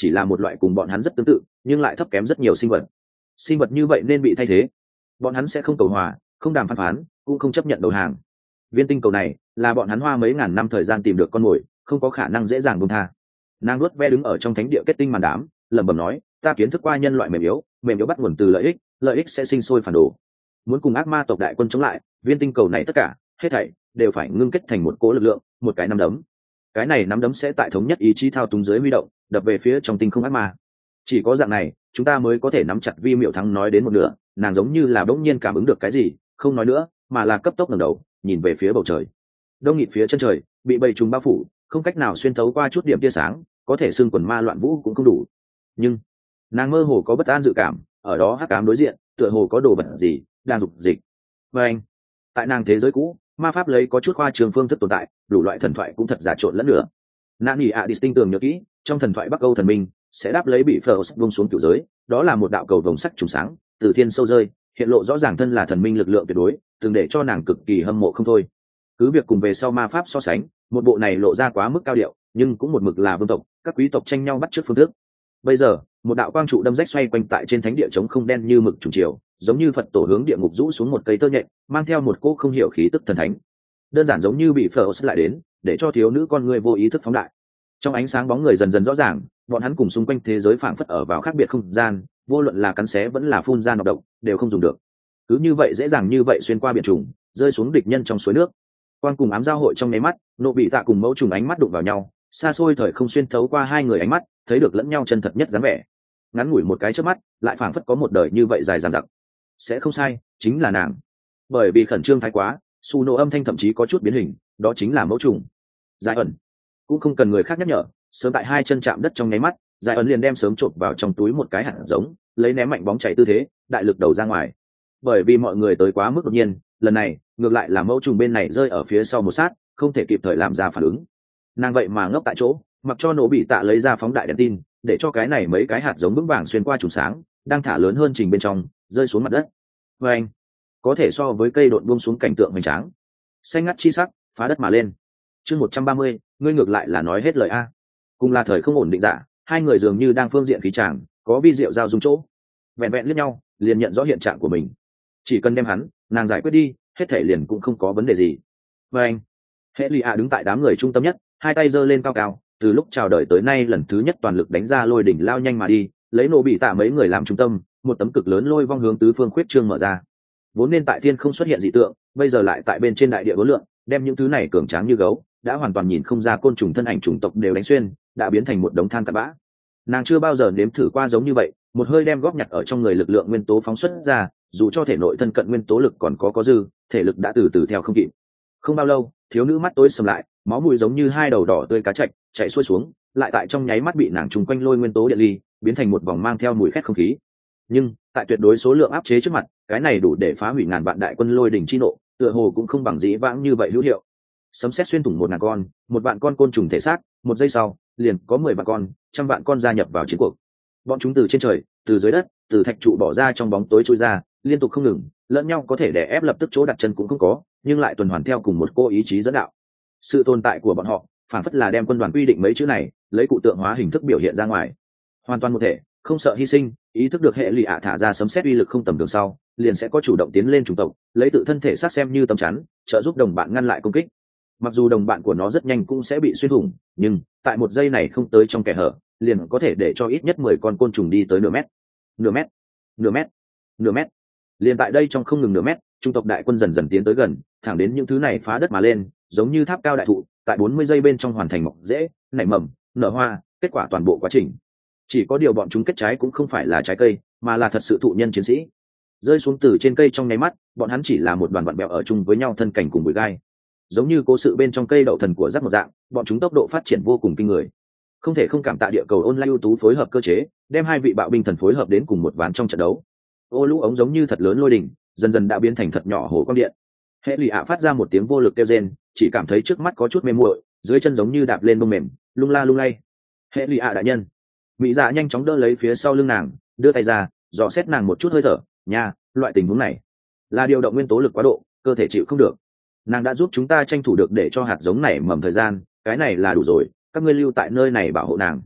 chỉ là một loại cùng bọn hắn rất tương tự nhưng lại thấp kém rất nhiều sinh vật như vậy nên bị thay thế. Bọn hắn sẽ không cầu hòa, không đàm phán, cũng không chấp nhận đầu hàng. Viên tinh cầu này là bọn hắn hoa mấy ngàn năm thời gian tìm được con mồi, không có khả năng dễ dàng buông tha. Nàng nuốt ve đứng ở trong thánh địa kết tinh màn đám, lẩm bẩm nói, ta kiến thức qua nhân loại mềm yếu bắt nguồn từ lợi ích sẽ sinh sôi phản đồ. Muốn cùng ác ma tộc đại quân chống lại, viên tinh cầu này tất cả hết thảy đều phải ngưng kết thành một cỗ lực lượng, một cái nắm đấm. Cái này nắm đấm sẽ tại thống nhất ý chí thao túng dưới huy động, đập về phía trong tinh không ác ma. Chỉ có dạng này, chúng ta mới có thể nắm chặt Vi Miệu Thắng nói đến một nửa, nàng giống như là bỗng nhiên cảm ứng được cái gì, không nói nữa, mà là cấp tốc ngẩng đầu, nhìn về phía bầu trời. Đông nghịt phía chân trời, bị bầy trùng bao phủ, không cách nào xuyên thấu qua chút điểm tia sáng, có thể xưng quần ma loạn vũ cũng không đủ. Nhưng nàng mơ hồ có bất an dự cảm, ở đó hắc ám đối diện, tựa hồ có đồ vật gì đang dục dịch. Và anh, tại nàng thế giới cũ, ma pháp lấy có chút khoa trường phương thức tồn tại, đủ loại thần thoại cũng thật giả trộn lẫn nữa. Nani a Distinct tường nhớ kỹ, trong thần thoại Bắc Âu thần minh sẽ đáp lấy bị Pharaoh buông xuống cửu giới, đó là một đạo cầu vồng sắc trùng sáng, từ thiên sâu rơi, hiện lộ rõ ràng thân là thần minh lực lượng tuyệt đối, từng để cho nàng cực kỳ hâm mộ không thôi. Cứ việc cùng về sau ma pháp so sánh, một bộ này lộ ra quá mức cao điệu, nhưng cũng một mực là vương tộc, các quý tộc tranh nhau bắt chước phương thức. Bây giờ, một đạo quang trụ đâm rách xoay quanh tại trên thánh địa trống không đen như mực trùng chiều, giống như Phật tổ hướng địa ngục rũ xuống một cây tơ nhện, mang theo một cỗ không hiểu khí tức thần thánh. Đơn giản giống như bị Pharaoh lại đến, để cho thiếu nữ con người vô ý thức phóng đại. Trong ánh sáng bóng người dần dần rõ ràng, bọn hắn cùng xung quanh thế giới phảng phất ở vào khác biệt không gian, vô luận là cắn xé vẫn là phun ra nọc độc, đều không dùng được. Cứ như vậy dễ dàng như vậy xuyên qua biển trùng, rơi xuống địch nhân trong suối nước. Quang cùng ám giao hội trong nháy mắt, nộ bị tạ cùng mẫu trùng ánh mắt đụng vào nhau, xa xôi thời không xuyên thấu qua hai người ánh mắt, thấy được lẫn nhau chân thật nhất dáng vẻ. Ngắn ngủi một cái chớp mắt, lại phảng phất có một đời như vậy dài dằng dặc. Sẽ không sai, chính là nàng. Bởi vì khẩn trương thái quá, su nộ âm thanh thậm chí có chút biến hình, đó chính là mẫu trùng. Giải ẩn cũng không cần người khác nhắc nhở, sớm tại hai chân chạm đất trong nháy mắt, Giải ẩn liền đem sớm trộn vào trong túi một cái hạt giống, lấy ném mạnh bóng chạy tư thế, đại lực đầu ra ngoài. Bởi vì mọi người tới quá mức đột nhiên, lần này ngược lại là mẫu trùng bên này rơi ở phía sau một sát, không thể kịp thời làm ra phản ứng. Nàng vậy mà ngốc tại chỗ, mặc cho nổ bị tạ lấy ra phóng đại đèn tin, để cho cái này mấy cái hạt giống vững vàng xuyên qua trùng sáng, đang thả lớn hơn trình bên trong, rơi xuống mặt đất. Và anh, có thể so với cây đột buông xuống cảnh tượng hoành tráng, xanh ngắt chi sắc, phá đất mà lên. Chương 130, ngươi ngược lại là nói hết lời a. Cùng là thời không ổn định giả, hai người dường như đang phương diện khí tràng, có vi diệu giao dung chỗ. Vẹn vẹn liếc nhau, liền nhận rõ hiện trạng của mình. Chỉ cần đem hắn, nàng giải quyết đi, hết thể liền cũng không có vấn đề gì. Và anh, hệ lì ạ đứng tại đám người trung tâm nhất, hai tay giơ lên cao cao, từ lúc chào đời tới nay lần thứ nhất toàn lực đánh ra lôi đỉnh lao nhanh mà đi, lấy nổ bị tạ mấy người làm trung tâm, một tấm cực lớn lôi vong hướng tứ phương khuyết trương mở ra. Vốn nên tại thiên không xuất hiện dị tượng, bây giờ lại tại bên trên đại địa vô lượng, đem những thứ này cường tráng như gấu, đã hoàn toàn nhìn không ra côn trùng thân ảnh chủng tộc đều đánh xuyên, đã biến thành một đống than cặn bã. Nàng chưa bao giờ nếm thử qua giống như vậy, một hơi đem góp nhặt ở trong người lực lượng nguyên tố phóng xuất ra, dù cho thể nội thân cận nguyên tố lực còn có dư, thể lực đã từ từ theo không kịp. Không bao lâu, thiếu nữ mắt tối sầm lại, máu mùi giống như hai đầu đỏ tươi cá chạch chạy xuôi xuống, lại tại trong nháy mắt bị nàng trùng quanh lôi nguyên tố điện ly, biến thành một vòng mang theo mùi khét không khí. Nhưng tại tuyệt đối số lượng áp chế trước mặt, cái này đủ để phá hủy ngàn vạn đại quân lôi đỉnh chi nộ, tựa hồ cũng không bằng dĩ vãng như vậy hữu hiệu. Sấm sét xuyên thủng 1.000 con, 1 vạn con côn trùng thể xác, một giây sau, liền có 10 vạn con, 100 vạn con gia nhập vào chiến cuộc. Bọn chúng từ trên trời, từ dưới đất, từ thạch trụ bỏ ra trong bóng tối trôi ra, liên tục không ngừng, lẫn nhau có thể đè ép lập tức chỗ đặt chân cũng không có, nhưng lại tuần hoàn theo cùng một cô ý chí dẫn đạo. Sự tồn tại của bọn họ, phản phất là đem quân đoàn quy định mấy chữ này, lấy cụ tượng hóa hình thức biểu hiện ra ngoài. Hoàn toàn một thể, không sợ hy sinh, ý thức được hệ lụy ạ thả ra sấm sét uy lực không tầm thường sau, liền sẽ có chủ động tiến lên chủng tộc, lấy tự thân thể xác xem như tấm chắn, trợ giúp đồng bạn ngăn lại công kích. Mặc dù đồng bạn của nó rất nhanh cũng sẽ bị xuyên thủng, nhưng tại một giây này không tới trong kẻ hở, liền có thể để cho ít nhất 10 con côn trùng đi tới nửa mét, nửa mét, nửa mét, nửa mét. Liền tại đây trong không ngừng nửa mét, trung tộc đại quân dần dần tiến tới gần, thẳng đến những thứ này phá đất mà lên, giống như tháp cao đại thụ, tại 40 giây bên trong hoàn thành mọc rễ, nảy mầm, nở hoa, kết quả toàn bộ quá trình. Chỉ có điều bọn chúng kết trái cũng không phải là trái cây, mà là thật sự thụ nhân chiến sĩ. Rơi xuống từ trên cây trong nháy mắt, bọn hắn chỉ là một đoàn vặn bẹo ở chung với nhau thân cảnh cùng bụi gai. Giống như cố sự bên trong cây đậu thần của rắc một dạng, bọn chúng tốc độ phát triển vô cùng kinh người. Không thể không cảm tạ địa cầu online ưu tú phối hợp cơ chế, đem hai vị bạo binh thần phối hợp đến cùng một ván trong trận đấu. Ô lũ ống giống như thật lớn lôi đỉnh, dần dần đã biến thành thật nhỏ hồ quang điện. Hệ lụy ạ phát ra một tiếng vô lực kêu rên, chỉ cảm thấy trước mắt có chút mê muội, dưới chân giống như đạp lên bông mềm, lung la lung lay. Hệ lụy ạ đại nhân, mỹ dạ nhanh chóng đỡ lấy phía sau lưng nàng, đưa tay ra, dò xét nàng một chút hơi thở. Nha, loại tình huống này là điều động nguyên tố lực quá độ, cơ thể chịu không được. Nàng đã giúp chúng ta tranh thủ được để cho hạt giống này mầm thời gian, cái này là đủ rồi, các ngươi lưu tại nơi này bảo hộ nàng.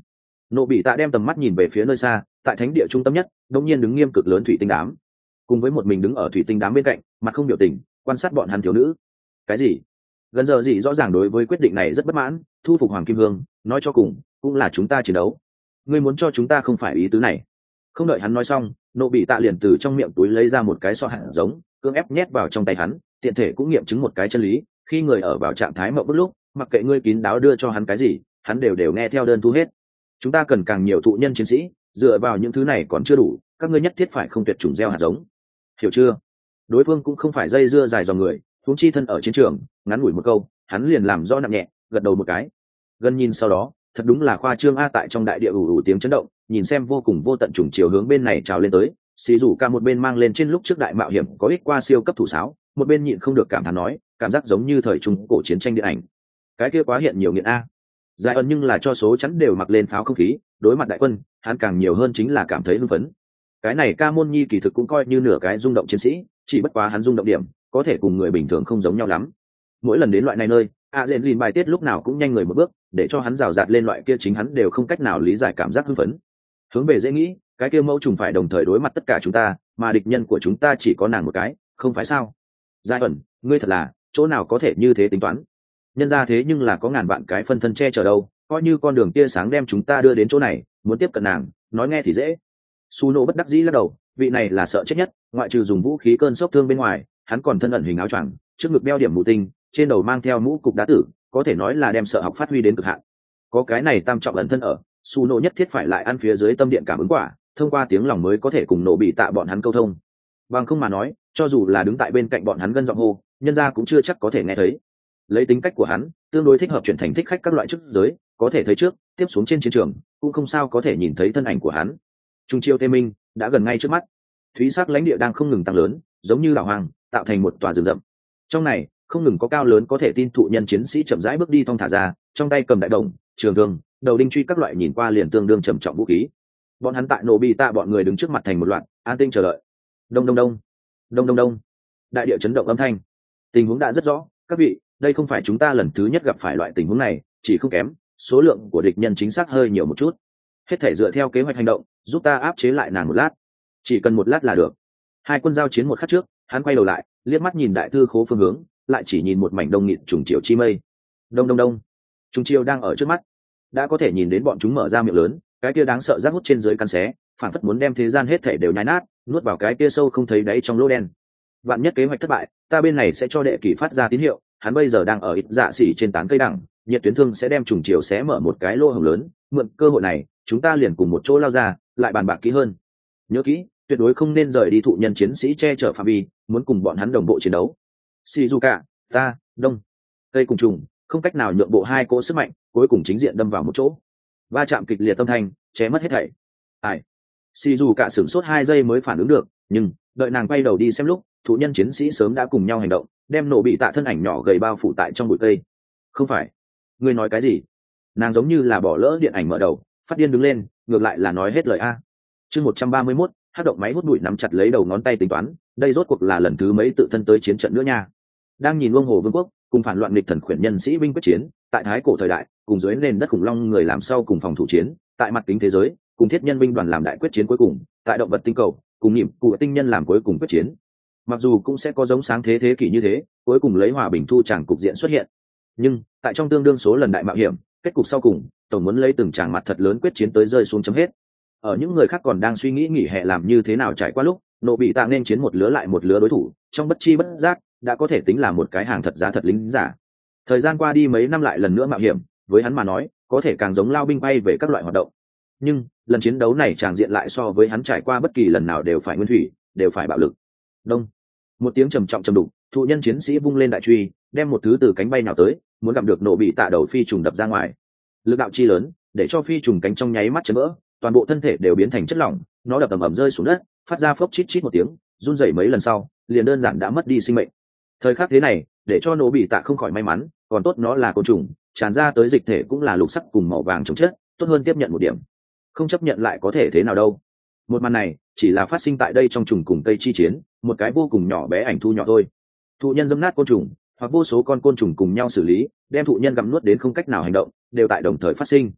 Nộ bị tạ đem tầm mắt nhìn về phía nơi xa, tại thánh địa trung tâm nhất đống nhiên đứng nghiêm cực lớn thủy tinh đám, cùng với một mình đứng ở thủy tinh đám bên cạnh, mặt không biểu tình quan sát bọn hắn thiếu nữ. Cái gì? Gần giờ gì rõ ràng đối với quyết định này rất bất mãn, thu phục Hoàng Kim Hương, nói cho cùng cũng là chúng ta chiến đấu, ngươi muốn cho chúng ta không phải ý tứ này. Không đợi hắn nói xong, Nộ bị tạ liền từ trong miệng túi lấy ra một cái sọ hạt giống, cưỡng ép nhét vào trong tay hắn, tiện thể cũng nghiệm chứng một cái chân lý, khi người ở vào trạng thái mộng bức lúc, mặc kệ ngươi kín đáo đưa cho hắn cái gì, hắn đều nghe theo đơn thu hết. Chúng ta cần càng nhiều thụ nhân chiến sĩ, dựa vào những thứ này còn chưa đủ, các ngươi nhất thiết phải không tuyệt chủng gieo hạt giống, hiểu chưa? Đối phương cũng không phải dây dưa dài dòng người, huống chi thân ở chiến trường, ngắn ngủi một câu hắn liền làm rõ nặng nhẹ, gật đầu một cái. Gần nhìn sau đó, thật đúng là khoa trương a. Tại trong đại địa ủ ủ tiếng chấn động, nhìn xem vô cùng vô tận trùng chiều hướng bên này trào lên tới. Xì rủ cả một bên mang lên trên lúc trước đại mạo hiểm có ích qua siêu cấp thủ sáo, một bên nhịn không được cảm thán nói, cảm giác giống như thời trung cổ chiến tranh điện ảnh. Cái kia quá hiện nhiều nghiện a. Giải ẩn nhưng là cho số chắn đều mặc lên pháo không khí, đối mặt đại quân hắn càng nhiều hơn chính là cảm thấy hưng phấn. Cái này ca môn nhi kỳ thực cũng coi như nửa cái rung động chiến sĩ, chỉ bất quá hắn rung động điểm có thể cùng người bình thường không giống nhau lắm. Mỗi lần đến loại này nơi, Azenlin bài tiết lúc nào cũng nhanh người một bước, để cho hắn rào rạt lên loại kia chính hắn đều không cách nào lý giải cảm giác hưng phấn. Hướng về dễ nghĩ, cái kia mẫu trùng phải đồng thời đối mặt tất cả chúng ta, mà địch nhân của chúng ta chỉ có nàng một cái, không phải sao? Giải ẩn, ngươi thật là, chỗ nào có thể như thế tính toán? Nhân ra thế nhưng là có ngàn vạn cái phân thân che chở đâu, coi như con đường tia sáng đem chúng ta đưa đến chỗ này, muốn tiếp cận nàng, nói nghe thì dễ. Suno bất đắc dĩ lắc đầu, vị này là sợ chết nhất, ngoại trừ dùng vũ khí cơn sốc thương bên ngoài, hắn còn thân ẩn hình áo choàng, trước ngực đeo điểm mù tinh, trên đầu mang theo mũ cục đá tử, có thể nói là đem sợ học phát huy đến cực hạn. Có cái này tam trọng ẩn thân ở, Suno nhất thiết phải lại ăn phía dưới tâm điện cảm ứng quả, thông qua tiếng lòng mới có thể cùng Nộ bị tạ bọn hắn câu thông. Bằng không mà nói, cho dù là đứng tại bên cạnh bọn hắn gân giọng hô, nhân gia cũng chưa chắc có thể nghe thấy. Lấy tính cách của hắn, tương đối thích hợp chuyển thành thích khách các loại chức giới, có thể thấy trước, tiếp xuống trên chiến trường, cũng không sao có thể nhìn thấy thân ảnh của hắn. Trung chiêu tê minh đã gần ngay trước mắt, thúy sắc lãnh địa đang không ngừng tăng lớn, giống như đảo hoang, tạo thành một tòa rừng rậm. Trong này không ngừng có cao lớn có thể tin thụ nhân chiến sĩ chậm rãi bước đi thong thả ra, trong tay cầm đại đồng, trường thương, đầu đinh truy các loại nhìn qua liền tương đương trầm trọng vũ khí. Bọn hắn tại Nộ bị tạ bọn người đứng trước mặt thành một loạt, an tinh chờ đợi. Đông đông đông, đông đông đông, đại địa chấn động âm thanh. Tình huống đã rất rõ, các vị, đây không phải chúng ta lần thứ nhất gặp phải loại tình huống này, chỉ không kém, số lượng của địch nhân chính xác hơi nhiều một chút. Hết thể dựa theo kế hoạch hành động, giúp ta áp chế lại nàng một lát, chỉ cần một lát là được. Hai quân giao chiến một khắc trước, hắn quay đầu lại, liếc mắt nhìn đại thư khố phương hướng, lại chỉ nhìn một mảnh đông nghịt trùng chiều chi mây. Đông đông đông, trùng chiều đang ở trước mắt, đã có thể nhìn đến bọn chúng mở ra miệng lớn, cái kia đáng sợ rác hút trên dưới cắn xé, phản phất muốn đem thế gian hết thể đều nhái nát, nuốt vào cái kia sâu không thấy đáy trong lỗ đen. Vạn nhất kế hoạch thất bại, ta bên này sẽ cho đệ kỷ phát ra tín hiệu, hắn bây giờ đang ở ít dạ xỉ trên tán cây đằng, nhiệt tuyến thương sẽ đem trùng chiều xé mở một cái lỗ hổng lớn, mượn cơ hội này, chúng ta liền cùng một chỗ lao ra, lại bàn bạc kỹ hơn. Nhớ kỹ, tuyệt đối không nên rời đi thụ nhân chiến sĩ che chở phạm vi, muốn cùng bọn hắn đồng bộ chiến đấu. Shizuka, ta, đông, cây cùng trùng, không cách nào nhượng bộ hai cỗ sức mạnh, cuối cùng chính diện đâm vào một chỗ. Va chạm kịch liệt tâm thanh, che mất hết thảy. Ai? Shizuka sửng sốt 2 giây mới phản ứng được, nhưng đợi nàng quay đầu đi xem lúc, thụ nhân chiến sĩ sớm đã cùng nhau hành động, đem Nộ bị tạ thân ảnh nhỏ gầy bao phủ tại trong bụi cây. Không phải, ngươi nói cái gì? Nàng giống như là bỏ lỡ điện ảnh mở đầu, phát điên đứng lên, ngược lại là nói hết lời a. Chương 131, hát động máy hút bụi nắm chặt lấy đầu ngón tay tính toán, đây rốt cuộc là lần thứ mấy tự thân tới chiến trận nữa nha. Đang nhìn Vương Hồ Vương quốc cùng phản loạn nghịch thần khuyển nhân sĩ binh quyết chiến, tại thái cổ thời đại, cùng dưới nền đất khủng long người làm sau cùng phòng thủ chiến, tại mặt kính thế giới, cùng thiết nhân binh đoàn làm đại quyết chiến cuối cùng, tại động vật tinh cầu, cùng niệm cụ tinh nhân làm cuối cùng quyết chiến. Mặc dù cũng sẽ có giống sáng thế kỷ như thế, cuối cùng lấy hòa bình thu tràng cục diện xuất hiện, nhưng tại trong tương đương số lần đại mạo hiểm, kết cục sau cùng, tổng muốn lấy từng tràng mặt thật lớn quyết chiến tới rơi xuống chấm hết. Ở những người khác còn đang suy nghĩ nghỉ hè làm như thế nào trải qua lúc, Nộ bị tạ nên chiến một lứa lại một lứa đối thủ, trong bất chi bất giác đã có thể tính là một cái hàng thật giá thật lính giả. Thời gian qua đi mấy năm lại lần nữa mạo hiểm, với hắn mà nói, có thể càng giống lao binh bay về các loại hoạt động. Nhưng lần chiến đấu này tràng diện lại so với hắn trải qua bất kỳ lần nào đều phải nguyên thủy, đều phải bạo lực. Đông, một tiếng trầm trọng trầm đục, thụ nhân chiến sĩ vung lên đại truy, đem một thứ từ cánh bay nào tới, muốn gặp được Nộ bị tạ đầu phi trùng đập ra ngoài. Lực đạo chi lớn, để cho phi trùng cánh trong nháy mắt chấn vỡ, toàn bộ thân thể đều biến thành chất lỏng, nó đập ầm ầm rơi xuống đất, phát ra phốc chít chít một tiếng, run rẩy mấy lần sau, liền đơn giản đã mất đi sinh mệnh. Thời khắc thế này, để cho Nộ bị tạ không khỏi may mắn, còn tốt nó là côn trùng, tràn ra tới dịch thể cũng là lục sắc cùng màu vàng chống chết, tốt hơn tiếp nhận một điểm. Không chấp nhận lại có thể thế nào đâu. Một màn này chỉ là phát sinh tại đây trong trùng cùng cây chi chiến, một cái vô cùng nhỏ bé ảnh thu nhỏ thôi. Thụ nhân dẫm nát côn trùng, hoặc vô số con côn trùng cùng nhau xử lý, đem thụ nhân gặm nuốt đến không cách nào hành động, đều tại đồng thời phát sinh.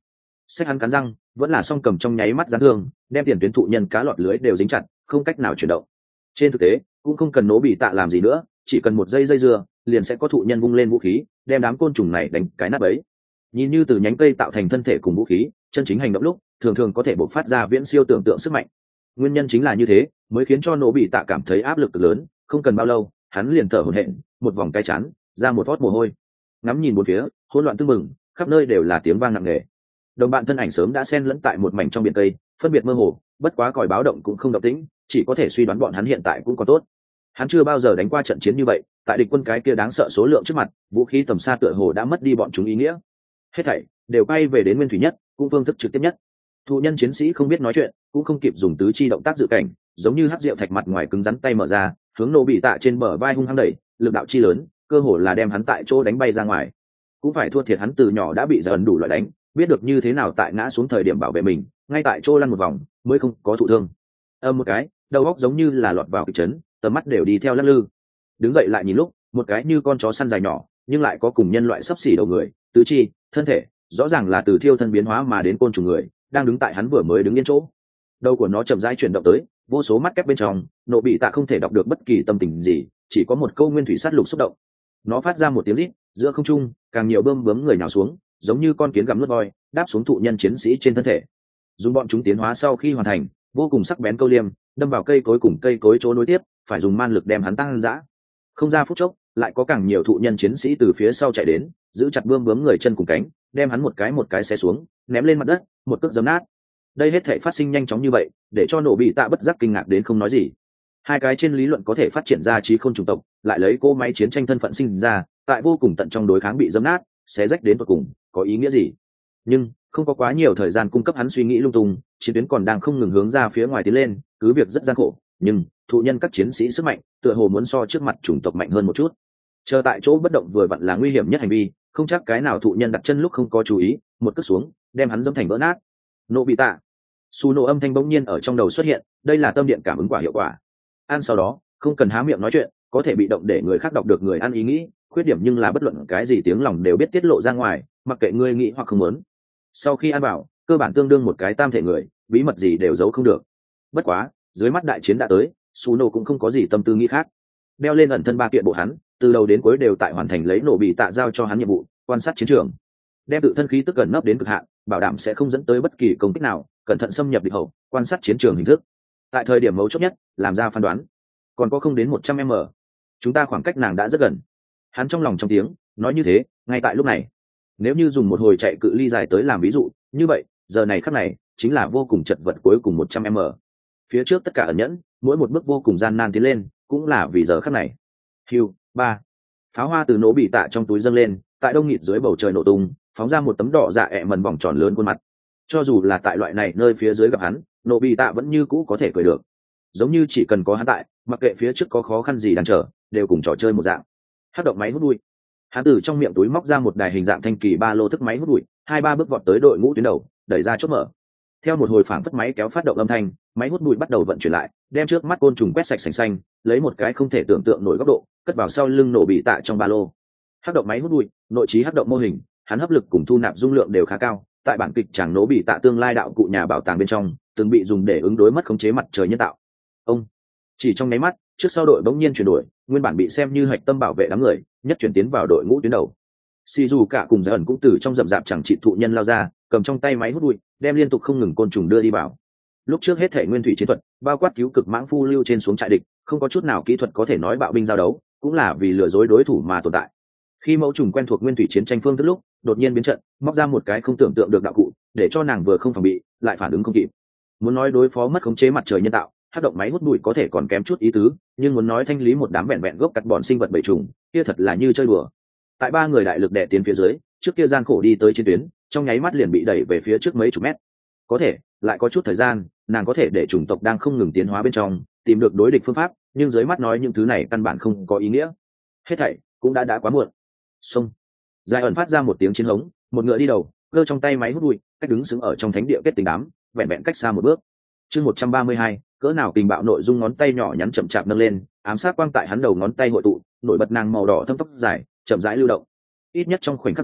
Xét hắn cắn răng vẫn là song cầm trong nháy mắt gián thương, đem tiền tuyến thụ nhân cá lọt lưới đều dính chặt, không cách nào chuyển động. Trên thực tế cũng không cần nổ bị tạ làm gì nữa, chỉ cần một dây dưa liền sẽ có thụ nhân vung lên vũ khí đem đám côn trùng này đánh cái nát bấy. Nhìn như từ nhánh cây tạo thành thân thể cùng vũ khí, chân chính hành động lúc thường thường có thể bộc phát ra viễn siêu tưởng tượng sức mạnh. Nguyên nhân chính là như thế mới khiến cho nổ bị tạ cảm thấy áp lực cực lớn, không cần bao lâu hắn liền thở hổn hển, một vòng cái chán ra một hót mồ hôi. Ngắm nhìn bốn phía hỗn loạn tưng bừng, khắp nơi đều là tiếng vang nặng nề. Đồng bạn thân ảnh sớm đã xen lẫn tại một mảnh trong biển cây, phân biệt mơ hồ, bất quá còi báo động cũng không động tĩnh, chỉ có thể suy đoán bọn hắn hiện tại cũng có tốt. Hắn chưa bao giờ đánh qua trận chiến như vậy, tại địch quân cái kia đáng sợ số lượng trước mặt, vũ khí tầm xa tựa hồ đã mất đi bọn chúng ý nghĩa. Hết thảy đều bay về đến nguyên thủy nhất, cũng phương thức trực tiếp nhất. Thụ nhân chiến sĩ không biết nói chuyện, cũng không kịp dùng tứ chi động tác dự cảnh, giống như hắc rượu thạch mặt ngoài cứng rắn tay mở ra, hướng nổ bị tạ trên bờ vai hung hăng đẩy, lực đạo chi lớn, cơ hồ là đem hắn tại chỗ đánh bay ra ngoài. Cũng phải thua thiệt hắn từ nhỏ đã bị dần đủ loại đánh, biết được như thế nào tại ngã xuống thời điểm bảo vệ mình, ngay tại chỗ lăn một vòng mới không có thụ thương. Một cái đầu óc giống như là lọt vào kịch chấn, tầm mắt đều đi theo lắc lư. Đứng dậy lại nhìn lúc, một cái như con chó săn dài nhỏ nhưng lại có cùng nhân loại sấp xỉ đầu người, tứ chi thân thể rõ ràng là từ thiêu thân biến hóa mà đến côn trùng người, đang đứng tại hắn vừa mới đứng yên chỗ. Đầu của nó chậm rãi chuyển động tới, vô số mắt kép bên trong, nộ bị tạ không thể đọc được bất kỳ tâm tình gì, chỉ có một câu nguyên thủy sát lục xúc động. Nó phát ra một tiếng rít, giữa không trung càng nhiều bơm bướm người nào xuống, giống như con kiến gặm lướt voi, đáp xuống thụ nhân chiến sĩ trên thân thể. Dùng bọn chúng tiến hóa sau khi hoàn thành, vô cùng sắc bén câu liêm đâm vào cây cối cùng cây cối chỗ nối tiếp, phải dùng man lực đem hắn tăng dã. Không ra phút chốc, lại có càng nhiều thụ nhân chiến sĩ từ phía sau chạy đến, giữ chặt bươm bướm người chân cùng cánh, đem hắn một cái xé xuống, ném lên mặt đất, một cước giấm nát. Đây hết thể phát sinh nhanh chóng như vậy, để cho nổ bị tạ bất giác kinh ngạc đến không nói gì. Hai cái trên lý luận có thể phát triển ra trí khôn chủng tộc, lại lấy cỗ máy chiến tranh thân phận sinh ra, tại vô cùng tận trong đối kháng bị giấm nát, xé rách đến tận cùng, có ý nghĩa gì? Nhưng không có quá nhiều thời gian cung cấp hắn suy nghĩ lung tung, chiến tuyến còn đang không ngừng hướng ra phía ngoài tiến lên, cứ việc rất gian khổ, nhưng thụ nhân các chiến sĩ sức mạnh tựa hồ muốn so trước mặt chủng tộc mạnh hơn một chút. Chờ tại chỗ bất động vừa vặn là nguy hiểm nhất hành vi, không chắc cái nào thụ nhân đặt chân lúc không có chú ý, một cước xuống đem hắn dẫm thành vỡ nát. Nộ bị tạ su nộ âm thanh bỗng nhiên ở trong đầu xuất hiện, đây là tâm điện cảm ứng quả hiệu quả. Ăn sau đó không cần há miệng nói chuyện, có thể bị động để người khác đọc được người ăn ý nghĩ, khuyết điểm nhưng là bất luận cái gì tiếng lòng đều biết tiết lộ ra ngoài, mặc kệ ngươi nghĩ hoặc không muốn. Sau khi ăn vào, cơ bản tương đương một cái tam thể người, bí mật gì đều giấu không được. Bất quá dưới mắt đại chiến đã tới, su nộ cũng không có gì tâm tư nghĩ khác. Đeo lên ẩn thân ba kiện bộ hắn, từ đầu đến cuối đều tại hoàn thành lấy nổ bị tạ giao cho hắn nhiệm vụ, quan sát chiến trường, đem tự thân khí tức gần nấp đến cực hạn, bảo đảm sẽ không dẫn tới bất kỳ công kích nào, cẩn thận xâm nhập địch hậu, quan sát chiến trường hình thức, tại thời điểm mấu chốt nhất làm ra phán đoán. Còn có không đến 100 m, chúng ta khoảng cách nàng đã rất gần. Hắn trong lòng trong tiếng nói như thế. Ngay tại lúc này, nếu như dùng một hồi chạy cự ly dài tới làm ví dụ, như vậy giờ này khắc này chính là vô cùng chật vật cuối cùng 100 m. Phía trước tất cả ẩn nhẫn, mỗi một bước vô cùng gian nan tiến lên, cũng là vì giờ khắc này. Hưu ba, pháo hoa từ nổ bị tạ trong túi dâng lên, tại đông nghịt dưới bầu trời nổ tung, phóng ra một tấm đỏ dạ ẹ mần bỏng tròn lớn khuôn mặt. Cho dù là tại loại này nơi phía dưới gặp hắn, nổ bị tạ vẫn như cũ có thể cười được, giống như chỉ cần có hắn tại, mặc kệ phía trước có khó khăn gì đang chờ, đều cùng trò chơi một dạng. Hát động máy hút bụi, hắn từ trong miệng túi móc ra một đài hình dạng thanh kỳ ba lô thức máy hút bụi, 2-3 bước vọt tới đội ngũ tuyến đầu, đẩy ra chốt mở. Theo một hồi phảng phất máy kéo phát động âm thanh, máy hút bụi bắt đầu vận chuyển lại, đem trước mắt côn trùng quét sạch sành xanh, lấy một cái không thể tưởng tượng nổi góc độ cất vào sau lưng nổ bị tạ trong ba lô. Hát động máy hút bụi, nội trí hát động mô hình, hắn hấp lực cùng thu nạp dung lượng đều khá cao, tại bản kịch chàng nổ bị tạ tương lai đạo cụ nhà bảo tàng bên trong từng bị dùng để ứng đối mất khống chế mặt trời nhân tạo. Ông chỉ trong nháy mắt, trước sau đội bỗng nhiên chuyển đổi, nguyên bản bị xem như hạch tâm bảo vệ đám người nhất chuyển tiến vào đội ngũ tuyến đầu. Xì dù cả cùng Dần cũng từ trong rậm rạp chẳng trị thụ nhân lao ra, cầm trong tay máy hút bụi, đem liên tục không ngừng côn trùng đưa đi vào. Lúc trước hết thể nguyên thủy chiến thuật, bao quát cứu cực mãng phu lưu trên xuống trại địch, không có chút nào kỹ thuật có thể nói bạo binh giao đấu, cũng là vì lừa dối đối thủ mà tồn tại. Khi mẫu trùng quen thuộc nguyên thủy chiến tranh phương thức lúc, đột nhiên biến trận, móc ra một cái không tưởng tượng được đạo cụ, để cho nàng vừa không phòng bị, lại phản ứng không kịp. Muốn nói đối phó mất khống chế mặt trời nhân tạo, hát động máy hút bụi có thể còn kém chút ý tứ, nhưng muốn nói thanh lý một đám vẹn vẹn gốc cắt bọn sinh vật bầy trùng, kia thật là như chơi đùa. Tại ba người đại lực đè tiến phía dưới, trước kia gian khổ đi tới chiến tuyến, trong nháy mắt liền bị đẩy về phía trước mấy chục mét. Có thể lại có chút thời gian, nàng có thể để chủng tộc đang không ngừng tiến hóa bên trong tìm được đối địch phương pháp, nhưng dưới mắt nói những thứ này căn bản không có ý nghĩa. Hết thảy cũng đã quá muộn. Xông. Dài ẩn phát ra một tiếng chiến hống, một ngựa đi đầu, cơ trong tay máy hút bụi, cách đứng sững ở trong thánh địa kết tình đám, vẹn vẹn cách xa một bước. Chương 132, cỡ nào kình bạo nội dung ngón tay nhỏ nhắn chậm chạp nâng lên, ám sát quang tại hắn đầu ngón tay hội tụ, nổi bật nàng màu đỏ thâm tóc dài, chậm rãi lưu động. Ít nhất trong khoảnh khắc đó,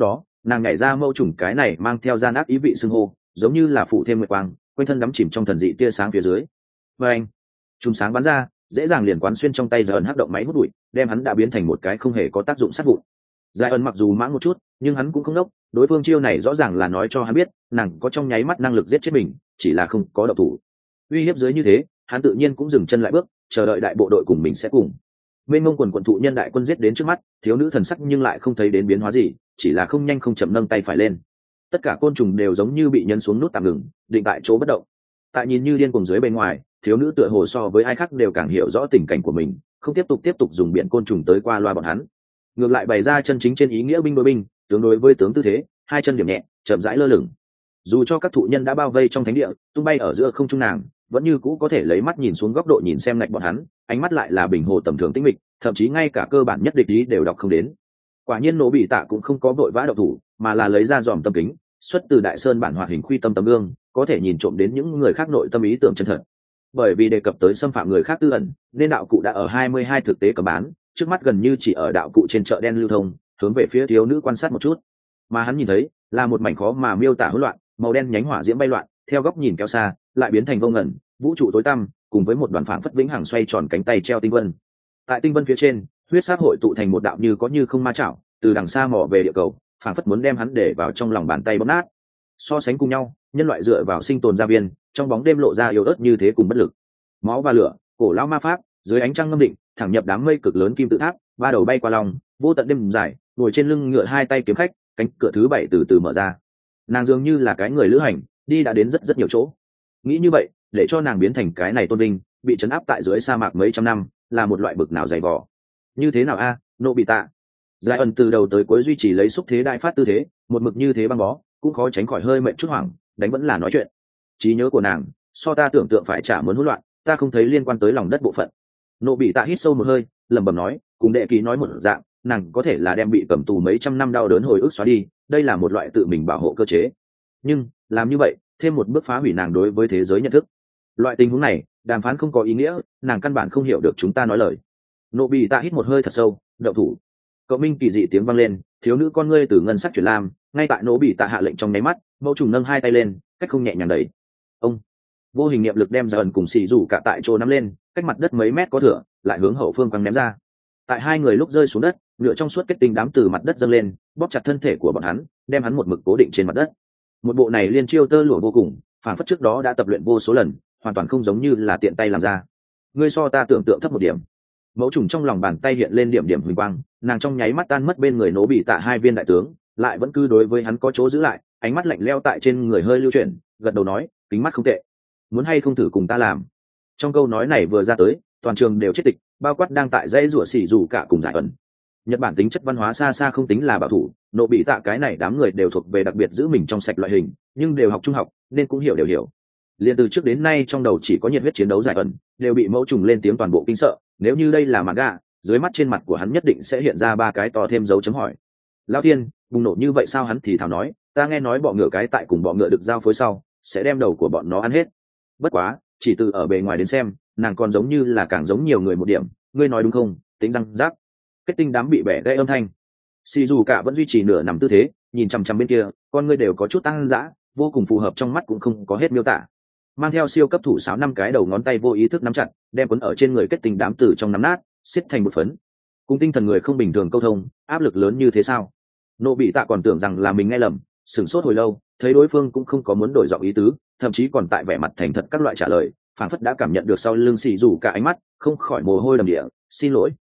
nàng nhảy ra mâu trùng cái này mang theo gian ác ý vị xưng hô, giống như là phụ thêm nguyệt quang, quanh thân đắm chìm trong thần dị tia sáng phía dưới. Và anh, chùm sáng bắn ra, dễ dàng liền quán xuyên trong tay Giải ẩn hắc động máy hút bụi, đem hắn đã biến thành một cái không hề có tác dụng sát vụn. Giải ẩn mặc dù mãng một chút, nhưng hắn cũng không đốc, đối phương chiêu này rõ ràng là nói cho hắn biết, nàng có trong nháy mắt năng lực giết chết mình, chỉ là không có động thủ. Uy hiếp dưới như thế, hắn tự nhiên cũng dừng chân lại bước, chờ đợi đại bộ đội cùng mình sẽ cùng. Bên ngông quần thụ nhân đại quân giết đến trước mắt, thiếu nữ thần sắc nhưng lại không thấy đến biến hóa gì, chỉ là không nhanh không chậm nâng tay phải lên. Tất cả côn trùng đều giống như bị nhấn xuống nút tạm ngừng, định tại chỗ bất động. Tại nhìn như điên cuồng dưới bên ngoài, thiếu nữ tựa hồ so với ai khác đều càng hiểu rõ tình cảnh của mình, không tiếp tục dùng biện côn trùng tới qua loa bọn hắn, ngược lại bày ra chân chính trên ý nghĩa binh đối binh, tướng đối với tướng tư thế, hai chân điểm nhẹ, chậm rãi lơ lửng. Dù cho các thụ nhân đã bao vây trong thánh địa, tung bay ở giữa không trung nàng, vẫn như cũ có thể lấy mắt nhìn xuống góc độ nhìn xem lạnh bọn hắn, ánh mắt lại là bình hồ tầm thường tĩnh mịch, thậm chí ngay cả cơ bản nhất địch ý đều đọc không đến. Quả nhiên Nỗ Bị Tạ cũng không có vội vã động thủ, mà là lấy ra dòm tâm kính, xuất từ Đại Sơn bản hoạt hình khuy tâm tấm gương, có thể nhìn trộm đến những người khác nội tâm ý tưởng chân thật. Bởi vì đề cập tới xâm phạm người khác tư ẩn, nên đạo cụ đã ở 22 thực tế cấm bán, trước mắt gần như chỉ ở đạo cụ trên chợ đen lưu thông, hướng về phía thiếu nữ quan sát một chút. Mà hắn nhìn thấy là một mảnh khó mà miêu tả hỗn loạn, màu đen nhánh hỏa diễm bay loạn, theo góc nhìn kéo xa, lại biến thành vô ngần, vũ trụ tối tăm, cùng với một đoàn phảng phất vĩnh hằng xoay tròn cánh tay treo tinh vân. Tại tinh vân phía trên, huyết sắc hội tụ thành một đạo như có như không ma chảo, từ đằng xa mò về địa cầu, phảng phất muốn đem hắn để vào trong lòng bàn tay bóp nát. So sánh cùng nhau, nhân loại dựa vào sinh tồn gia viên, trong bóng đêm lộ ra yếu ớt như thế cùng bất lực. Máu và lửa, cổ lão ma pháp, dưới ánh trăng ngâm định, thẳng nhập đám mây cực lớn kim tự tháp, ba đầu bay qua lòng, vô tận đêm dài, ngồi trên lưng ngựa hai tay kiếm khách, cánh cửa thứ 7 từ từ mở ra. Nàng dường như là cái người lữ hành, đi đã đến rất nhiều chỗ. Nghĩ như vậy, để cho nàng biến thành cái này tôn linh, bị trấn áp tại dưới sa mạc mấy trăm năm, là một loại bực nào dày vò. Như thế nào a, Nỗ Bị Tạ? Giải ẩn từ đầu tới cuối duy trì lấy xúc thế đại phát tư thế, một mực như thế băng bó, cũng khó tránh khỏi hơi mệt chút hoảng, đánh vẫn là nói chuyện. Trí nhớ của nàng, so ta tưởng tượng phải trả muốn hỗn loạn, ta không thấy liên quan tới lòng đất bộ phận. Nỗ Bị Tạ hít sâu một hơi, lẩm bẩm nói, cùng đệ ký nói một dạng, nàng có thể là đem bị cầm tù mấy trăm năm đau đớn hồi ức xóa đi, đây là một loại tự mình bảo hộ cơ chế. Nhưng làm như vậy, thêm một bước phá hủy nàng đối với thế giới nhận thức. Loại tình huống này, đàm phán không có ý nghĩa, nàng căn bản không hiểu được chúng ta nói lời. Nỗ Bị Tạ hít một hơi thật sâu, đậu thủ. Cậu minh kỳ dị tiếng vang lên, thiếu nữ con ngươi từ ngân sắc chuyển lam, ngay tại Nỗ Bị Tạ hạ lệnh trong nháy mắt, mẫu trùng nâng hai tay lên, cách không nhẹ nhàng đẩy. Ông vô hình niệm lực đem Giải ẩn cùng xì rủ cả tại chỗ nắm lên, cách mặt đất mấy mét có thửa, lại hướng hậu phương quăng ném ra. Tại hai người lúc rơi xuống đất, nhựa trong suốt kết tinh đám từ mặt đất dâng lên, bóp chặt thân thể của bọn hắn, đem hắn một mực cố định trên mặt đất. Một bộ này liên chiêu tơ lụa vô cùng, phản phất trước đó đã tập luyện vô số lần, hoàn toàn không giống như là tiện tay làm ra. Ngươi so ta tưởng tượng thấp một điểm. Mẫu trùng trong lòng bàn tay hiện lên điểm điểm huỳnh quang, nàng trong nháy mắt tan mất bên người Nỗ Bị Tạ hai viên đại tướng, lại vẫn cứ đối với hắn có chỗ giữ lại, ánh mắt lạnh lẽo tại trên người hơi lưu chuyển, gật đầu nói, kính mắt không tệ, muốn hay không thử cùng ta làm. Trong câu nói này vừa ra tới, toàn trường đều chết tịch, bao quát đang tại dãy rủa xỉ rủ cả cùng Giải ẩn. Nhật Bản tính chất văn hóa xa xa không tính là bảo thủ, Nỗ Bị Tạ cái này đám người đều thuộc về đặc biệt giữ mình trong sạch loại hình, nhưng đều học trung học nên cũng hiểu đều hiểu. Liên từ trước đến nay trong đầu chỉ có nhiệt huyết chiến đấu Giải ẩn, đều bị mẫu trùng lên tiếng toàn bộ kinh sợ, nếu như đây là manga, dưới mắt trên mặt của hắn nhất định sẽ hiện ra ba cái to thêm dấu chấm hỏi. Lão Thiên, bùng nổ như vậy sao? Hắn thì thào nói, ta nghe nói bọ ngựa cái tại cùng bọ ngựa được giao phối sau, sẽ đem đầu của bọn nó ăn hết. Bất quá, chỉ từ ở bề ngoài đến xem, nàng còn giống như là càng giống nhiều người một điểm, ngươi nói đúng không? Tính răng rác. Kết tinh đám bị bẻ gãy âm thanh. Xì dù cả vẫn duy trì nửa nằm tư thế, nhìn chằm chằm bên kia, con ngươi đều có chút tăng dã, vô cùng phù hợp, trong mắt cũng không có hết miêu tả. Mang theo siêu cấp thủ sáo 5 cái đầu ngón tay vô ý thức nắm chặt, đem cuốn ở trên người kết tinh đám từ trong nắm nát, xiết thành một phấn. Cùng tinh thần người không bình thường câu thông, áp lực lớn như thế sao? Nỗ Bị Tạ còn tưởng rằng là mình nghe lầm, sửng sốt hồi lâu, thấy đối phương cũng không có muốn đổi giọng ý tứ, thậm chí còn tại vẻ mặt thành thật các loại trả lời, phảng phất đã cảm nhận được sau lưng xì rủ cả ánh mắt, không khỏi mồ hôi đầm địa. Xin lỗi,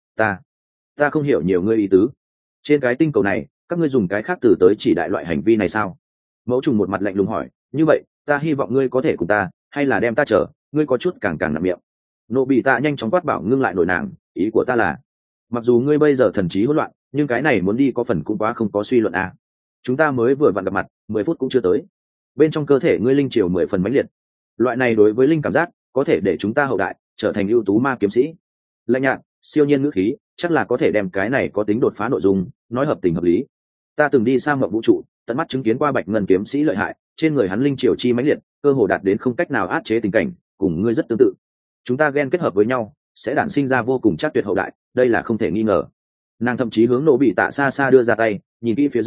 ta không hiểu nhiều ngươi ý tứ. Trên cái tinh cầu này, các ngươi dùng cái khác từ tới chỉ đại loại hành vi này sao? Mẫu trùng một mặt lạnh lùng hỏi. Như vậy, ta hy vọng ngươi có thể cùng ta, hay là đem ta chở, ngươi có chút càng nặng miệng. Nỗ Bị Tạ nhanh chóng quát bảo ngưng lại nổi nàng, ý của ta là, mặc dù ngươi bây giờ thần trí hỗn loạn, nhưng cái này muốn đi có phần cũng quá không có suy luận à. Chúng ta mới vừa vặn gặp mặt, 10 phút cũng chưa tới. Bên trong cơ thể ngươi linh triều 10 phần mãnh liệt. Loại này đối với linh cảm giác, có thể để chúng ta hậu đại trở thành ưu tú ma kiếm sĩ. Lạnh nhạt, siêu nhiên ngữ khí, chắc là có thể đem cái này có tính đột phá nội dung, nói hợp tình hợp lý. Ta từng đi sang mộng vũ trụ, tận mắt chứng kiến qua Bạch Ngân kiếm sĩ lợi hại, trên người hắn linh triều chi mãnh liệt, cơ hồ đạt đến không cách nào áp chế tình cảnh, cùng ngươi rất tương tự. Chúng ta gen kết hợp với nhau, sẽ đản sinh ra vô cùng chắc tuyệt hậu đại, đây là không thể nghi ngờ. Nàng thậm chí hướng Nỗ Bị Tạ xa xa đưa ra tay, nhìn kỹ phía dưới,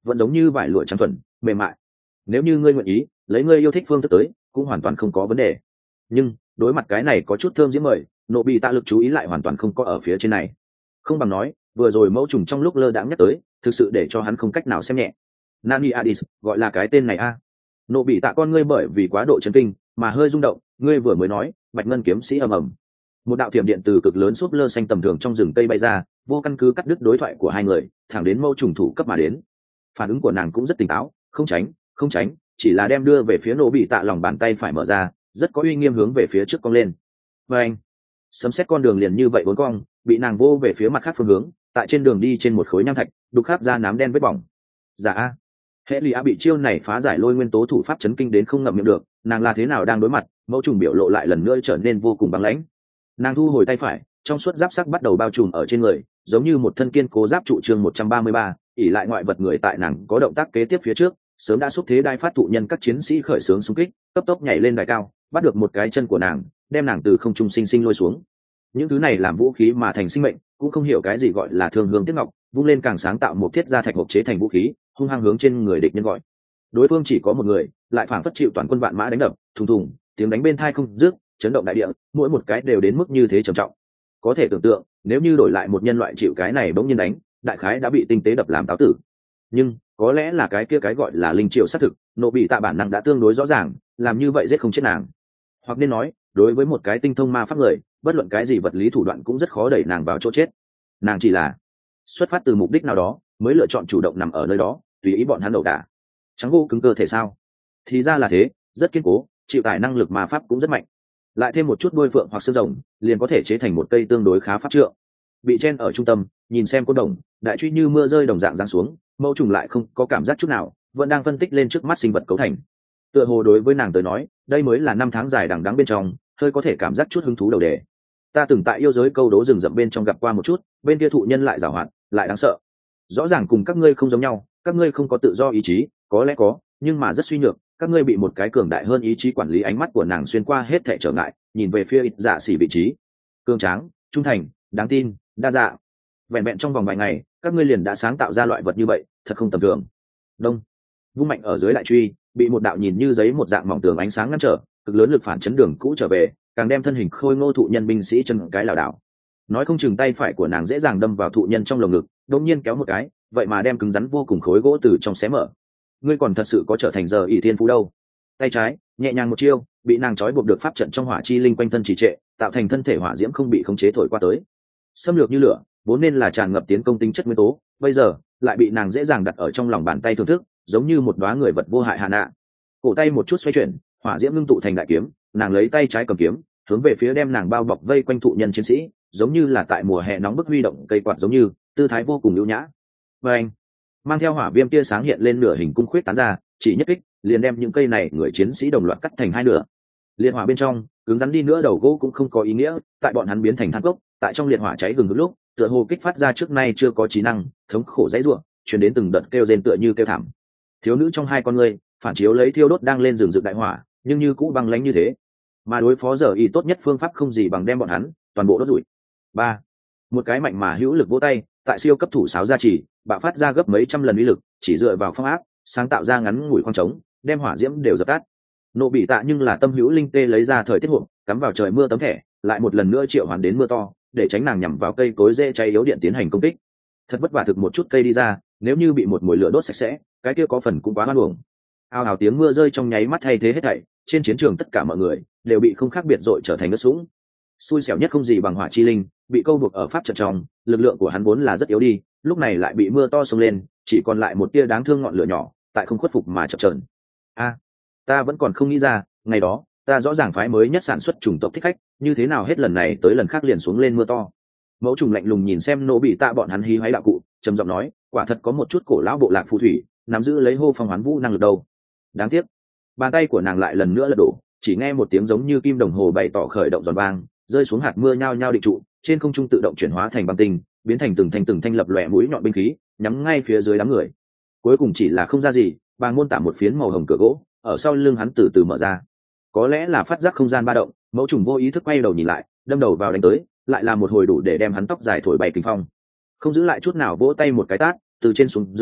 vẫn giống như vải lụa trắng thuần mềm mại. Nếu như ngươi nguyện ý lấy ngươi yêu thích phương thức tới cũng hoàn toàn không có vấn đề, nhưng đối mặt cái này có chút thơm diễm mời, nộ bị tạ lực chú ý lại hoàn toàn không có ở phía trên này. Không bằng nói vừa rồi mẫu trùng trong lúc lơ đãng nhắc tới thực sự để cho hắn không cách nào xem nhẹ. Nani Adis gọi là cái tên này a. Nộ bị tạ con ngươi bởi vì quá độ chấn kinh mà hơi rung động. Ngươi vừa mới nói bạch ngân kiếm sĩ ầm ầm, một đạo thiểm điện từ cực lớn súp lơ xanh tầm thường trong rừng cây bay ra, vô căn cứ cắt đứt đối thoại của hai người, thẳng đến mẫu trùng thủ cấp mà đến. Phản ứng của nàng cũng rất tỉnh táo, không tránh, chỉ là đem đưa về phía nổ bị tạ lòng bàn tay phải mở ra, rất có uy nghiêm hướng về phía trước cong lên. Và anh, sấm xét con đường liền như vậy uốn cong, bị nàng vô về phía mặt khác phương hướng, tại trên đường đi trên một khối nham thạch, đục khắp ra nám đen vết bỏng. Dạ a, hệ lụy a bị chiêu này phá giải lôi nguyên tố thủ pháp chấn kinh đến không ngậm miệng được, nàng là thế nào đang đối mặt, mẫu trùng biểu lộ lại lần nữa trở nên vô cùng băng lãnh. Nàng thu hồi tay phải, trong suốt giáp sắc bắt đầu bao trùm ở trên người, giống như một thân kiên cố giáp trụ chương 133, ỉ lại ngoại vật người tại nàng có động tác kế tiếp phía trước, sớm đã xúc thế đai phát thụ nhân các chiến sĩ khởi xướng xung kích, cấp tốc nhảy lên đài cao, bắt được một cái chân của nàng, đem nàng từ không trung sinh sinh lôi xuống. Những thứ này làm vũ khí mà thành sinh mệnh, cũng không hiểu cái gì gọi là thương hương tiếc ngọc, vung lên càng sáng tạo một thiết gia thạch hộp chế thành vũ khí, hung hăng hướng trên người địch nhân gọi. Đối phương chỉ có một người, lại phảng phất chịu toàn quân vạn mã đánh đập, thùng thùng, tiếng đánh bên tai không dứt, chấn động đại địa, mỗi một cái đều đến mức như thế trầm trọng. Có thể tưởng tượng, nếu như đổi lại một nhân loại chịu cái này bỗng nhiên đánh, đại khái đã bị tinh tế đập làm táo tử. Nhưng có lẽ là cái kia cái gọi là linh triều xác thực, nộ bị tạ bản năng đã tương đối rõ ràng, làm như vậy giết không chết nàng. Hoặc nên nói, đối với một cái tinh thông ma pháp người, bất luận cái gì vật lý thủ đoạn cũng rất khó đẩy nàng vào chỗ chết. Nàng chỉ là xuất phát từ mục đích nào đó, mới lựa chọn chủ động nằm ở nơi đó, tùy ý bọn hắn ẩu đả. Trắng gô cứng cơ thể sao? Thì ra là thế, rất kiên cố, chịu tải năng lực ma pháp cũng rất mạnh. Lại thêm một chút đuôi phượng hoặc xương rồng, liền có thể chế thành một cây tương đối khá pháp trượng. Bị chen ở trung tâm, nhìn xem côn đồng, đại truy như mưa rơi đồng dạng giáng xuống, mẫu trùng lại không có cảm giác chút nào, vẫn đang phân tích lên trước mắt sinh vật cấu thành. Tựa hồ đối với nàng tới nói, đây mới là năm tháng dài đằng đẵng bên trong, hơi có thể cảm giác chút hứng thú đầu đề. Ta từng tại yêu giới câu đố rừng rậm bên trong gặp qua một chút, bên kia thụ nhân lại giàu hoạt, lại đáng sợ. Rõ ràng cùng các ngươi không giống nhau, các ngươi không có tự do ý chí, có lẽ có, nhưng mà rất suy nhược, các ngươi bị một cái cường đại hơn ý chí quản lý. Ánh mắt của nàng xuyên qua hết thảy trở ngại, nhìn về phía dạ xỉ vị trí. Cường tráng, trung thành, đáng tin, đa dạng. Vẹn vẹn trong vòng vài ngày, các ngươi liền đã sáng tạo ra loại vật như vậy, thật không tầm thường. Đông, vung mạnh ở dưới đại truy, bị một đạo nhìn như giấy một dạng mỏng tường ánh sáng ngăn trở, cực lớn lực phản chấn đường cũ trở về, càng đem thân hình khôi ngô thụ nhân binh sĩ chân cái lảo đảo. Nói không chừng tay phải của nàng dễ dàng đâm vào thụ nhân trong lồng ngực, đột nhiên kéo một cái, vậy mà đem cứng rắn vô cùng khối gỗ từ trong xé mở. Ngươi còn thật sự có trở thành giờ ỷ thiên phú đâu. Tay trái nhẹ nhàng một chiêu, bị nàng trói buộc được pháp trận trong hỏa chi linh quanh thân trì trệ, tạo thành thân thể hỏa diễm không bị khống chế thổi qua tới. Xâm lược như lửa, vốn nên là tràn ngập tiến công tính chất nguyên tố, bây giờ lại bị nàng dễ dàng đặt ở trong lòng bàn tay thưởng thức, giống như một đóa người vật vô hại hạ nạ. Cổ tay một chút xoay chuyển, hỏa diễm ngưng tụ thành đại kiếm, nàng lấy tay trái cầm kiếm, hướng về phía đem nàng bao bọc vây quanh thụ nhân chiến sĩ, giống như là tại mùa hè nóng bức huy động cây quạt giống như, tư thái vô cùng ưu nhã. Và anh mang theo hỏa viêm tia sáng hiện lên nửa hình cung khuyết tán ra, chỉ nhất kích liền đem những cây này người chiến sĩ đồng loạt cắt thành hai nửa. Liệt hỏa bên trong, cứng rắn đi nữa đầu gỗ cũng không có ý nghĩa, tại bọn hắn biến thành than cốc, tại trong liệt hỏa cháy gừng lúc, tựa hồ kích phát ra trước nay chưa có trí năng, thống khổ dãy rủa, truyền đến từng đợt kêu rên tựa như kêu thảm. Thiếu nữ trong hai con ngươi, phản chiếu lấy thiêu đốt đang lên rừng rực đại hỏa, nhưng như cũ băng lãnh như thế. Mà đối phó giờ y tốt nhất phương pháp không gì bằng đem bọn hắn toàn bộ đốt rủi. Ba, một cái mạnh mà hữu lực vỗ tay, tại siêu cấp thủ sáo gia trì, bạo phát ra gấp mấy trăm lần uy lực, chỉ dựa vào phong áp, sáng tạo ra ngắn ngủi khoang trống, đem hỏa diễm đều dập tắt. Nộ bị tạ nhưng là tâm hữu linh tê lấy ra thời tiết hộp, cắm vào trời mưa tấm thẻ, lại một lần nữa triệu hoán đến mưa to, để tránh nàng nhằm vào cây cối dễ cháy yếu điện tiến hành công kích. Thật vất vả thực một chút cây đi ra, nếu như bị một mùi lửa đốt sạch sẽ, cái kia có phần cũng quá hoan uổng. Ào ào tiếng mưa rơi trong nháy mắt thay thế hết thảy, trên chiến trường tất cả mọi người đều bị không khác biệt dội trở thành nước sũng. Xui xẻo nhất không gì bằng hỏa chi linh, bị câu buộc ở pháp trận trong, lực lượng của hắn vốn là rất yếu đi, lúc này lại bị mưa to xông lên, chỉ còn lại một tia đáng thương ngọn lửa nhỏ, tại không khuất phục mà chập chờn. Ta vẫn còn không nghĩ ra, ngày đó ta rõ ràng phái mới nhất sản xuất chủng tộc thích khách, như thế nào hết lần này tới lần khác liền xuống lên mưa to. Mẫu trùng lạnh lùng nhìn xem nô bị tạ bọn hắn hí hoáy đạo cụ, trầm giọng nói, quả thật có một chút cổ lão bộ lạc phù thủy nắm giữ lấy hô phong hoán vũ năng lực đâu. Đáng tiếc, bàn tay của nàng lại lần nữa lật đổ, chỉ nghe một tiếng giống như kim đồng hồ bày tỏ khởi động giòn vang, rơi xuống hạt mưa nhao nhao định trụ, trên không trung tự động chuyển hóa thành băng tinh, biến thành từng thanh lập lòe mũi nhọn binh khí, nhắm ngay phía dưới đám người. Cuối cùng chỉ là không ra gì, bàng môn tả một phiến màu hồng cửa gỗ ở sau lưng hắn từ từ mở ra. Có lẽ là phát giác không gian ba động, mẫu trùng vô ý thức quay đầu nhìn lại, đâm đầu vào đánh tới, lại là một hồi đủ để đem hắn tóc dài thổi bay kinh phong. Không giữ lại chút nào vỗ tay một cái tát, từ trên xuống dưới,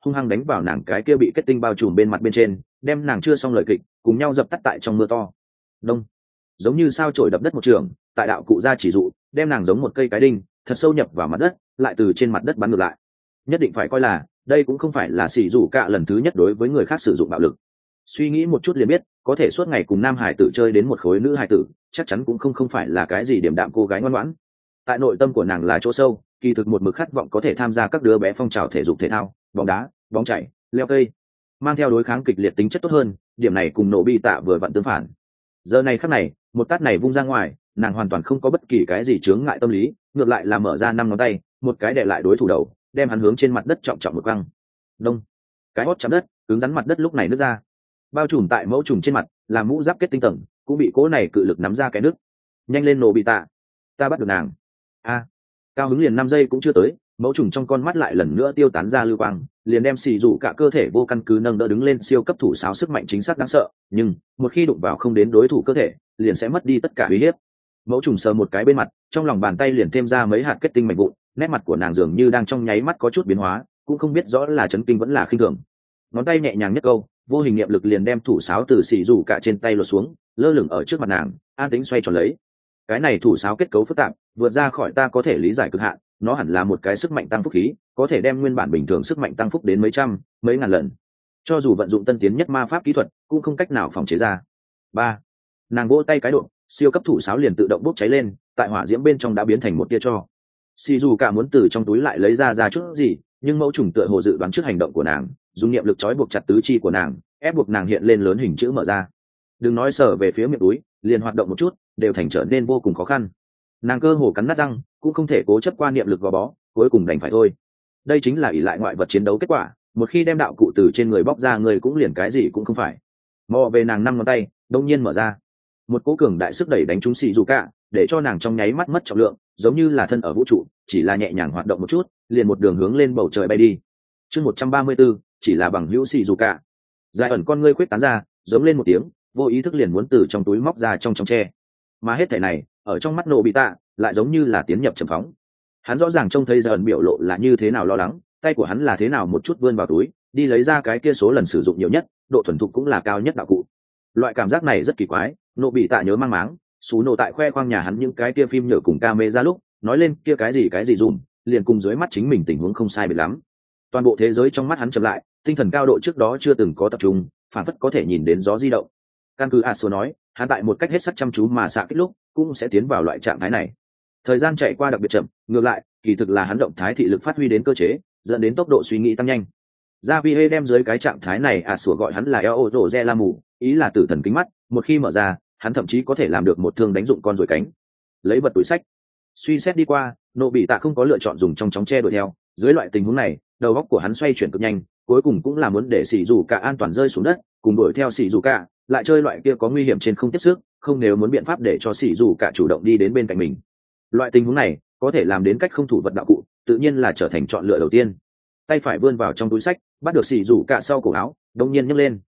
hung hăng đánh vào nàng cái kia bị kết tinh bao trùm bên mặt bên trên, đem nàng chưa xong lời kịch cùng nhau dập tắt tại trong mưa to. Đông, giống như sao chổi đập đất một trường, tại đạo cụ ra chỉ dụ, đem nàng giống một cây cái đinh thật sâu nhập vào mặt đất, lại từ trên mặt đất bắn ngược lại. Nhất định phải coi là đây cũng không phải là xỉ rủ cả lần thứ nhất đối với người khác sử dụng bạo lực. Suy nghĩ một chút liền biết, có thể suốt ngày cùng nam hải tử chơi đến một khối nữ hải tử, chắc chắn cũng không phải là cái gì điểm đạm cô gái ngoan ngoãn. Tại nội tâm của nàng là chỗ sâu, kỳ thực một mực khát vọng có thể tham gia các đứa bé phong trào thể dục thể thao, bóng đá, bóng chảy, leo cây, mang theo đối kháng kịch liệt tính chất tốt hơn. Điểm này cùng nổ bị tạ vừa vặn tương phản. Giờ này khắc này, một tát này vung ra ngoài, nàng hoàn toàn không có bất kỳ cái gì chướng ngại tâm lý, ngược lại là mở ra 5 ngón tay, một cái đè lại đối thủ đầu, đem hắn hướng trên mặt đất trọng trọng một quăng. Đông, cái hót chạm đất, cứng rắn mặt đất lúc này nứt ra. Bao trùm tại mẫu trùng trên mặt là mũ giáp kết tinh tầng, cũng bị cố này cự lực nắm ra cái nước. Nhanh lên nổ bị tạ, ta bắt được nàng. A, cao hứng liền 5 giây cũng chưa tới, mẫu trùng trong con mắt lại lần nữa tiêu tán ra lưu quang, liền đem xì rủ cả cơ thể vô căn cứ nâng đỡ đứng lên. Siêu cấp thủ sáo sức mạnh chính xác đáng sợ, nhưng một khi đụng vào không đến đối thủ cơ thể, liền sẽ mất đi tất cả uy hiếp. Mẫu trùng sờ một cái bên mặt, trong lòng bàn tay liền thêm ra mấy hạt kết tinh mạnh vụn, nét mặt của nàng dường như đang trong nháy mắt có chút biến hóa, cũng không biết rõ là chấn kinh vẫn là khinh thường. Ngón tay nhẹ nhàng nhất câu, vô hình niệm lực liền đem thủ sáo từ xì rủ cả trên tay lột xuống, lơ lửng ở trước mặt nàng, an tĩnh xoay tròn lấy. Cái này thủ sáo kết cấu phức tạp, vượt ra khỏi ta có thể lý giải cực hạn, nó hẳn là một cái sức mạnh tăng phúc khí, có thể đem nguyên bản bình thường sức mạnh tăng phúc đến mấy trăm, mấy ngàn lần. Cho dù vận dụng tân tiến nhất ma pháp kỹ thuật, cũng không cách nào phòng chế ra. Ba, nàng vỗ tay cái độ, siêu cấp thủ sáo liền tự động bốc cháy lên, tại hỏa diễm bên trong đã biến thành một tia tro. Xì dù cả muốn từ trong túi lại lấy ra chút gì, nhưng mẫu trùng tựa hồ dự đoán trước hành động của nàng, dùng niệm lực trói buộc chặt tứ chi của nàng, ép buộc nàng hiện lên lớn hình chữ mở ra. Đừng nói sở về phía miệng túi, liền hoạt động một chút đều thành trở nên vô cùng khó khăn. Nàng cơ hồ cắn nát răng, cũng không thể cố chấp qua niệm lực gò bó, cuối cùng đành phải thôi. Đây chính là ỷ lại ngoại vật chiến đấu kết quả, một khi đem đạo cụ từ trên người bóc ra, người cũng liền cái gì cũng không phải. Mò về nàng 5 ngón tay đông nhiên mở ra, một cỗ cường đại sức đẩy đánh trúng xì dù cả, để cho nàng trong nháy mắt mất trọng lượng, giống như là thân ở vũ trụ, chỉ là nhẹ nhàng hoạt động một chút, liền một đường hướng lên bầu trời bay đi. Chương 134, chỉ là bằng hữu xì dù cả. Dài ẩn con ngươi khuyết tán ra, giống lên một tiếng, vô ý thức liền muốn từ trong túi móc ra trong tre, mà hết thảy này ở trong mắt nổ bị tạ lại giống như là tiến nhập trầm phóng. Hắn rõ ràng trông thấy Dài ẩn biểu lộ là như thế nào lo lắng, tay của hắn là thế nào một chút vươn vào túi đi lấy ra cái kia số lần sử dụng nhiều nhất, độ thuần thục cũng là cao nhất đạo cụ. Loại cảm giác này rất kỳ quái, nổ bị tạ nhớ mang máng xú nổ tại khoe khoang nhà hắn những cái kia phim nhựa cùng camera lúc nói lên kia cái gì dùm, liền cùng dưới mắt chính mình tình huống không sai biệt lắm. Toàn bộ thế giới trong mắt hắn chậm lại, tinh thần cao độ trước đó chưa từng có tập trung, phản phất có thể nhìn đến gió di động. Căn cứ Aso nói, hắn tại một cách hết sức chăm chú mà xạ kích lúc cũng sẽ tiến vào loại trạng thái này. Thời gian chạy qua đặc biệt chậm, ngược lại kỳ thực là hắn động thái thị lực phát huy đến cơ chế, dẫn đến tốc độ suy nghĩ tăng nhanh. Javier đem dưới cái trạng thái này Aso gọi hắn là Eozo Lamu, ý là tử thần kính mắt, một khi mở ra, hắn thậm chí có thể làm được một thương đánh dụng con rồi cánh. Lấy vật túi sách, suy xét đi qua, nộ bị tạ không có lựa chọn dùng trong chóng che đuổi theo. Dưới loại tình huống này, đầu óc của hắn xoay chuyển cực nhanh, cuối cùng cũng là muốn để xỉ dù cả an toàn rơi xuống đất, cùng đuổi theo xỉ dù cả, lại chơi loại kia có nguy hiểm trên không tiếp sức, không nếu muốn biện pháp để cho xỉ dù cả chủ động đi đến bên cạnh mình. Loại tình huống này có thể làm đến cách không thủ vật đạo cụ, tự nhiên là trở thành chọn lựa đầu tiên. Tay phải vươn vào trong túi sách, bắt được xỉ dù cả sau cổ áo, đột nhiên nhấc lên.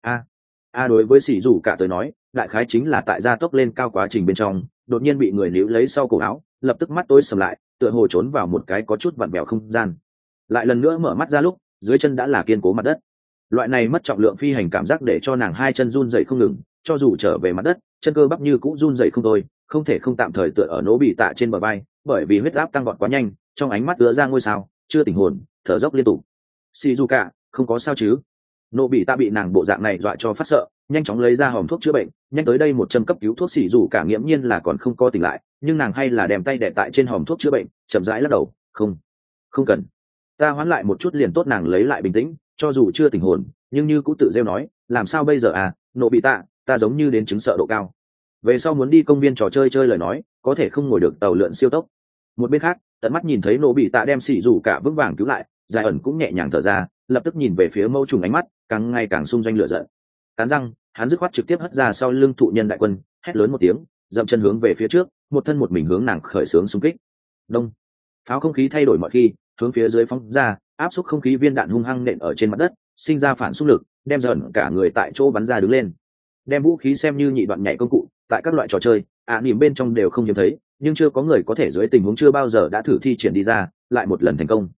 Đối với xỉ dù cả tới nói, đại khái chính là tại gia tốc lên cao quá trình bên trong, đột nhiên bị người níu lấy sau cổ áo, lập tức mắt tối sầm lại, tựa hồ trốn vào một cái có chút vặn vẹo không gian. Lại lần nữa mở mắt ra lúc, dưới chân đã là kiên cố mặt đất. Loại này mất trọng lượng phi hành cảm giác để cho nàng hai chân run rẩy không ngừng, cho dù trở về mặt đất, chân cơ bắp như cũng run rẩy không thôi, không thể không tạm thời tựa ở nỗ bị tạ trên bờ vai, bởi vì huyết áp tăng vọt quá nhanh, trong ánh mắt ứa ra ngôi sao, chưa tỉnh hồn, thở dốc liên tục. Shizuka, không có sao chứ? Nỗ bị tạ bị nàng bộ dạng này dọa cho phát sợ, nhanh chóng lấy ra hòm thuốc chữa bệnh, nhanh tới đây một châm cấp cứu thuốc. Shizuka nghiễm nhiên là còn không có tỉnh lại, nhưng nàng hay là đem tay đè tại trên hòm thuốc chữa bệnh, chậm rãi lắc đầu, không cần, ta hoán lại một chút liền tốt. Nàng lấy lại bình tĩnh, cho dù chưa tỉnh hồn, nhưng như cũng tự rêu nói, làm sao bây giờ à, nộ bị tạ, ta giống như đến chứng sợ độ cao. Về sau muốn đi công viên trò chơi chơi lời nói, có thể không ngồi được tàu lượn siêu tốc. Một bên khác, tận mắt nhìn thấy nộ bị tạ đem xỉ rủ cả vững vàng cứu lại, Dài ẩn cũng nhẹ nhàng thở ra, lập tức nhìn về phía mâu trùng, ánh mắt càng ngày càng xung doanh lửa giận. Cắn răng, hắn dứt khoát trực tiếp hất ra sau lưng thụ nhân đại quân, hét lớn một tiếng, dậm chân hướng về phía trước, một thân một mình hướng nàng khởi xướng xung kích. Đông, pháo không khí thay đổi mọi khi, hướng phía dưới phóng ra, áp suất không khí viên đạn hung hăng nện ở trên mặt đất, sinh ra phản xung lực, đem dần cả người tại chỗ bắn ra đứng lên. Đem vũ khí xem như nhị đoạn nhảy công cụ, tại các loại trò chơi nỉm bên trong đều không hiếm thấy, nhưng chưa có người có thể dưới tình huống chưa bao giờ đã thử thi triển đi ra, lại một lần thành công.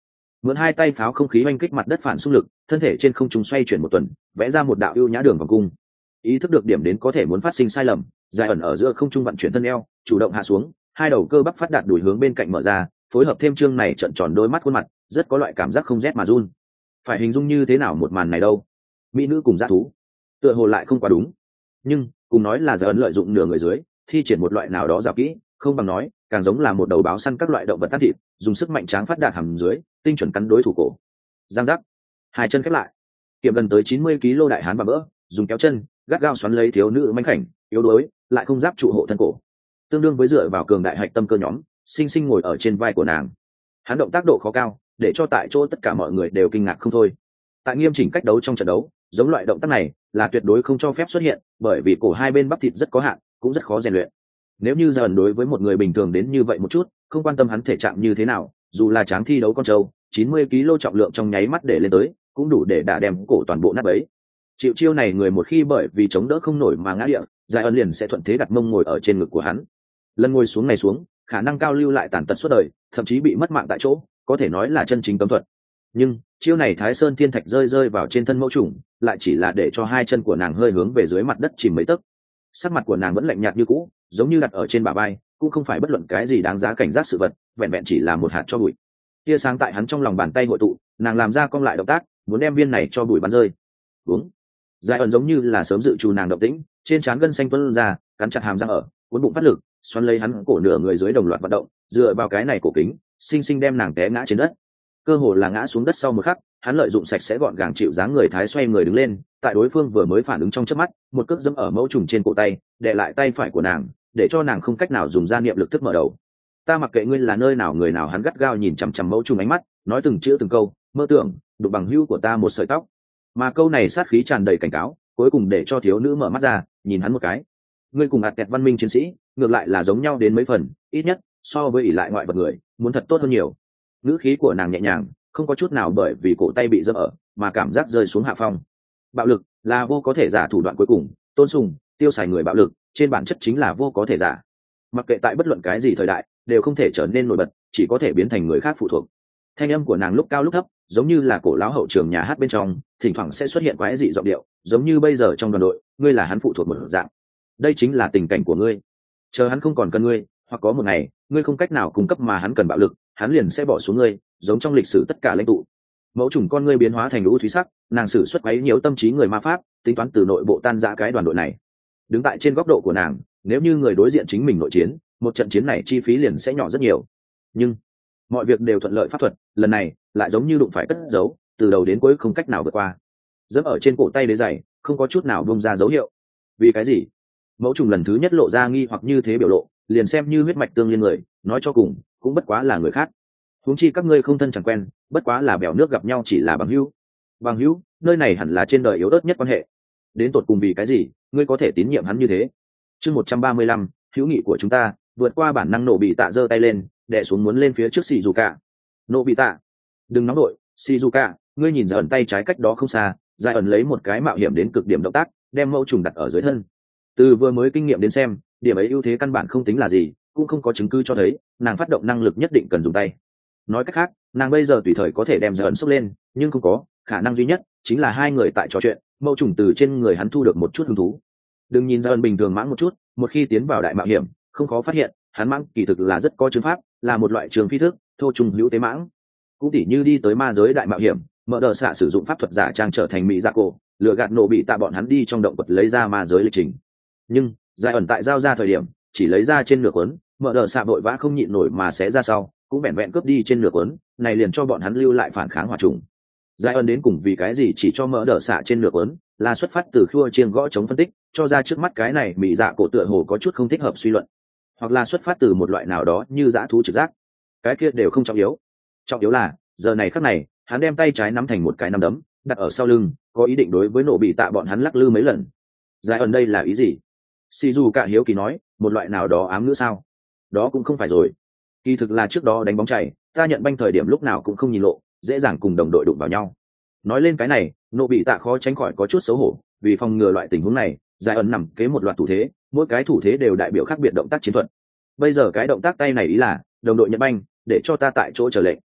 mượn hai tay pháo không khí oanh kích mặt đất phản xung lực, thân thể trên không trung xoay chuyển một tuần, vẽ ra một đạo ưu nhã đường vòng cung. Ý thức được điểm đến có thể muốn phát sinh sai lầm, Giải ẩn ở giữa không trung vận chuyển thân eo, chủ động hạ xuống, hai đầu cơ bắp phát đạt đùi hướng bên cạnh mở ra, phối hợp thêm chương này trợn tròn đôi mắt khuôn mặt, rất có loại cảm giác không rét mà run. Phải hình dung như thế nào một màn này đâu? Mỹ nữ cùng dã thú, tựa hồ lại không quá đúng. Nhưng cùng nói là Giải ẩn lợi dụng nửa người dưới, thi triển một loại nào đó giáo kỹ, không bằng nói, càng giống là một đầu báo săn các loại động vật tác thịt, dùng sức mạnh tráng phát đạt hầm dưới, tinh chuẩn cắn đối thủ cổ. Giang giác, hai chân khép lại, kiệm gần tới 90 kg đại hán và vỡ, dùng kéo chân gắt gao xoắn lấy thiếu nữ manh khảnh yếu đuối lại không giáp trụ hộ thân cổ, tương đương với dựa vào cường đại hạch tâm cơ nhóm sinh sinh ngồi ở trên vai của nàng. Hắn động tác độ khó cao, để cho tại chỗ tất cả mọi người đều kinh ngạc không thôi. Tại nghiêm chỉnh cách đấu trong trận đấu, giống loại động tác này là tuyệt đối không cho phép xuất hiện, bởi vì cổ hai bên bắp thịt rất có hạn, cũng rất khó rèn luyện. Nếu như dần đối với một người bình thường đến như vậy một chút, không quan tâm hắn thể trạng như thế nào, dù là tráng thi đấu con trâu 90 kg trọng lượng trong nháy mắt để lên tới, cũng đủ để đả đem cổ toàn bộ nát bấy. Chịu chiêu này người một khi bởi vì chống đỡ không nổi mà ngã địa, Giải ẩn liền sẽ thuận thế đặt mông ngồi ở trên ngực của hắn. Lần ngồi xuống này xuống, khả năng cao lưu lại tàn tật suốt đời, thậm chí bị mất mạng tại chỗ, có thể nói là chân chính cấm thuật. Nhưng chiêu này Thái Sơn Thiên Thạch rơi vào trên thân mẫu trùng, lại chỉ là để cho hai chân của nàng hơi hướng về dưới mặt đất chìm mấy tấc. Sắc mặt của nàng vẫn lạnh nhạt như cũ, giống như đặt ở trên bả vai, cũng không phải bất luận cái gì đáng giá cảnh giác sự vật, vẹn vẹn chỉ là một hạt cho bụi. Tia sáng tại hắn trong lòng bàn tay hội tụ, nàng làm ra cong lại động tác, muốn đem viên này cho bụi bắn rơi. Uống. Giải ẩn giống như là sớm dự trù nàng động tĩnh, trên trán gân xanh tuôn ra, cắn chặt hàm răng ở, cuốn bụng phát lực, xoắn lấy hắn cổ nửa người dưới đồng loạt vận động, dựa vào cái này cổ kính, sinh sinh đem nàng té ngã trên đất. Cơ hồ là ngã xuống đất sau một khắc, hắn lợi dụng sạch sẽ gọn gàng chịu dáng người thái xoay người đứng lên, tại đối phương vừa mới phản ứng trong chớp mắt, một cước dẫm ở mẫu trùng trên cổ tay, đè lại tay phải của nàng, để cho nàng không cách nào dùng ra niệm lực thức mở đầu. Ta mặc kệ ngươi là nơi nào người nào, hắn gắt gao nhìn chằm chằm mẫu trùng ánh mắt, nói từng chữ từng câu, mơ tưởng đụng bằng hữu của ta một sợi tóc. Mà câu này sát khí tràn đầy cảnh cáo, cuối cùng để cho thiếu nữ mở mắt ra, nhìn hắn một cái. Ngươi cùng ạt kẹt văn minh chiến sĩ, ngược lại là giống nhau đến mấy phần, ít nhất so với ỷ lại ngoại vật người, muốn thật tốt hơn nhiều. Ngữ khí của nàng nhẹ nhàng, không có chút nào bởi vì cổ tay bị dẫm ở mà cảm giác rơi xuống hạ phong. Bạo lực là vô có thể giả thủ đoạn cuối cùng, tôn sùng tiêu xài người bạo lực trên bản chất chính là vô có thể giả. Mặc kệ tại bất luận cái gì thời đại, đều không thể trở nên nổi bật, chỉ có thể biến thành người khác phụ thuộc. Thanh âm của nàng lúc cao lúc thấp, giống như là cổ lão hậu trường nhà hát bên trong, thỉnh thoảng sẽ xuất hiện quái dị giọng điệu, giống như bây giờ trong đoàn đội, ngươi là hắn phụ thuộc một dạng. Đây chính là tình cảnh của ngươi. Chờ hắn không còn cần ngươi, hoặc có một ngày, ngươi không cách nào cung cấp mà hắn cần bạo lực, hắn liền sẽ bỏ xuống ngươi, giống trong lịch sử tất cả lãnh tụ. Mẫu trùng con ngươi biến hóa thành lũ thúy sắc, nàng sử xuất quấy nhiều tâm trí người ma pháp, tính toán từ nội bộ tan rã cái đoàn đội này. Đứng tại trên góc độ của nàng, nếu như người đối diện chính mình nội chiến, một trận chiến này chi phí liền sẽ nhỏ rất nhiều. Nhưng mọi việc đều thuận lợi pháp thuật, lần này lại giống như đụng phải cất giấu, từ đầu đến cuối không cách nào vượt qua. Dẫm ở trên cổ tay đế giày, không có chút nào bông ra dấu hiệu. Vì cái gì? Mẫu trùng lần thứ nhất lộ ra nghi hoặc như thế biểu lộ, liền xem như huyết mạch tương liên người, nói cho cùng cũng bất quá là người khác. Huống chi các ngươi không thân chẳng quen, bất quá là bèo nước gặp nhau chỉ là bằng hữu. Bằng hữu, nơi này hẳn là trên đời yếu ớt nhất quan hệ. Đến tột cùng vì cái gì, ngươi có thể tín nhiệm hắn như thế? Chương 135, hữu nghị của chúng ta, vượt qua bản năng. Nổ bị tạ giơ tay lên, đè xuống muốn lên phía trước Shizuka. Nổ bị tạ, đừng nóng đội, Shizuka, ngươi nhìn ra ẩn tay trái cách đó không xa, Giải ẩn lấy một cái mạo hiểm đến cực điểm động tác, đem mẫu trùng đặt ở dưới thân. Từ vừa mới kinh nghiệm đến xem, điểm ấy ưu thế căn bản không tính là gì, cũng không có chứng cứ cho thấy nàng phát động năng lực nhất định cần dùng tay. Nói cách khác, nàng bây giờ tùy thời có thể đem Giải ẩn xốc lên, nhưng không có khả năng duy nhất chính là hai người tại trò chuyện, mẫu trùng từ trên người hắn thu được một chút hứng thú. Đừng nhìn Giải ẩn bình thường mãng một chút, một khi tiến vào đại mạo hiểm, không khó phát hiện hắn mãng kỳ thực là rất có chứng pháp, là một loại trường phi thức thô trùng hữu tế mãng. Cũng tỉ như đi tới ma giới đại mạo hiểm, mở đờ xạ sử dụng pháp thuật giả trang trở thành mỹ dạ cổ, lừa gạt nổ bị tạ bọn hắn đi trong động vật lấy ra ma giới lịch trình. Nhưng Giải ẩn tại giao ra thời điểm chỉ lấy ra trên nửa cuốn, mở đờ xạ vội vã không nhịn nổi mà xé ra sau, cũng vẹn vẹn cướp đi trên nửa cuốn, này liền cho bọn hắn lưu lại phản kháng hỏa trùng. Giải ẩn đến cùng vì cái gì chỉ cho mở đờ xạ trên nửa cuốn, là xuất phát từ khua chiêng gõ chống phân tích, cho ra trước mắt cái này mỹ dạ cổ tựa hồ có chút không thích hợp suy luận, hoặc là xuất phát từ một loại nào đó như dã thú trực giác, cái kia đều không trọng yếu. Trọng yếu là giờ này khắc này, hắn đem tay trái nắm thành một cái nắm đấm, đặt ở sau lưng, có ý định đối với nổ bị tạ bọn hắn lắc lư mấy lần. Giải ẩn đây là ý gì? Shizuka hiếu kỳ nói, một loại nào đó ám ngữ sao? Đó cũng không phải rồi. Kỳ thực là trước đó đánh bóng chày, ta nhận banh thời điểm lúc nào cũng không nhìn lộ, dễ dàng cùng đồng đội đụng vào nhau. Nói lên cái này, nổ bị tạ khó tránh khỏi có chút xấu hổ, vì phòng ngừa loại tình huống này, Giải ẩn nằm kế một loạt thủ thế, mỗi cái thủ thế đều đại biểu khác biệt động tác chiến thuật. Bây giờ cái động tác tay này ý là đồng đội nhận banh, để cho ta tại chỗ chờ lệnh.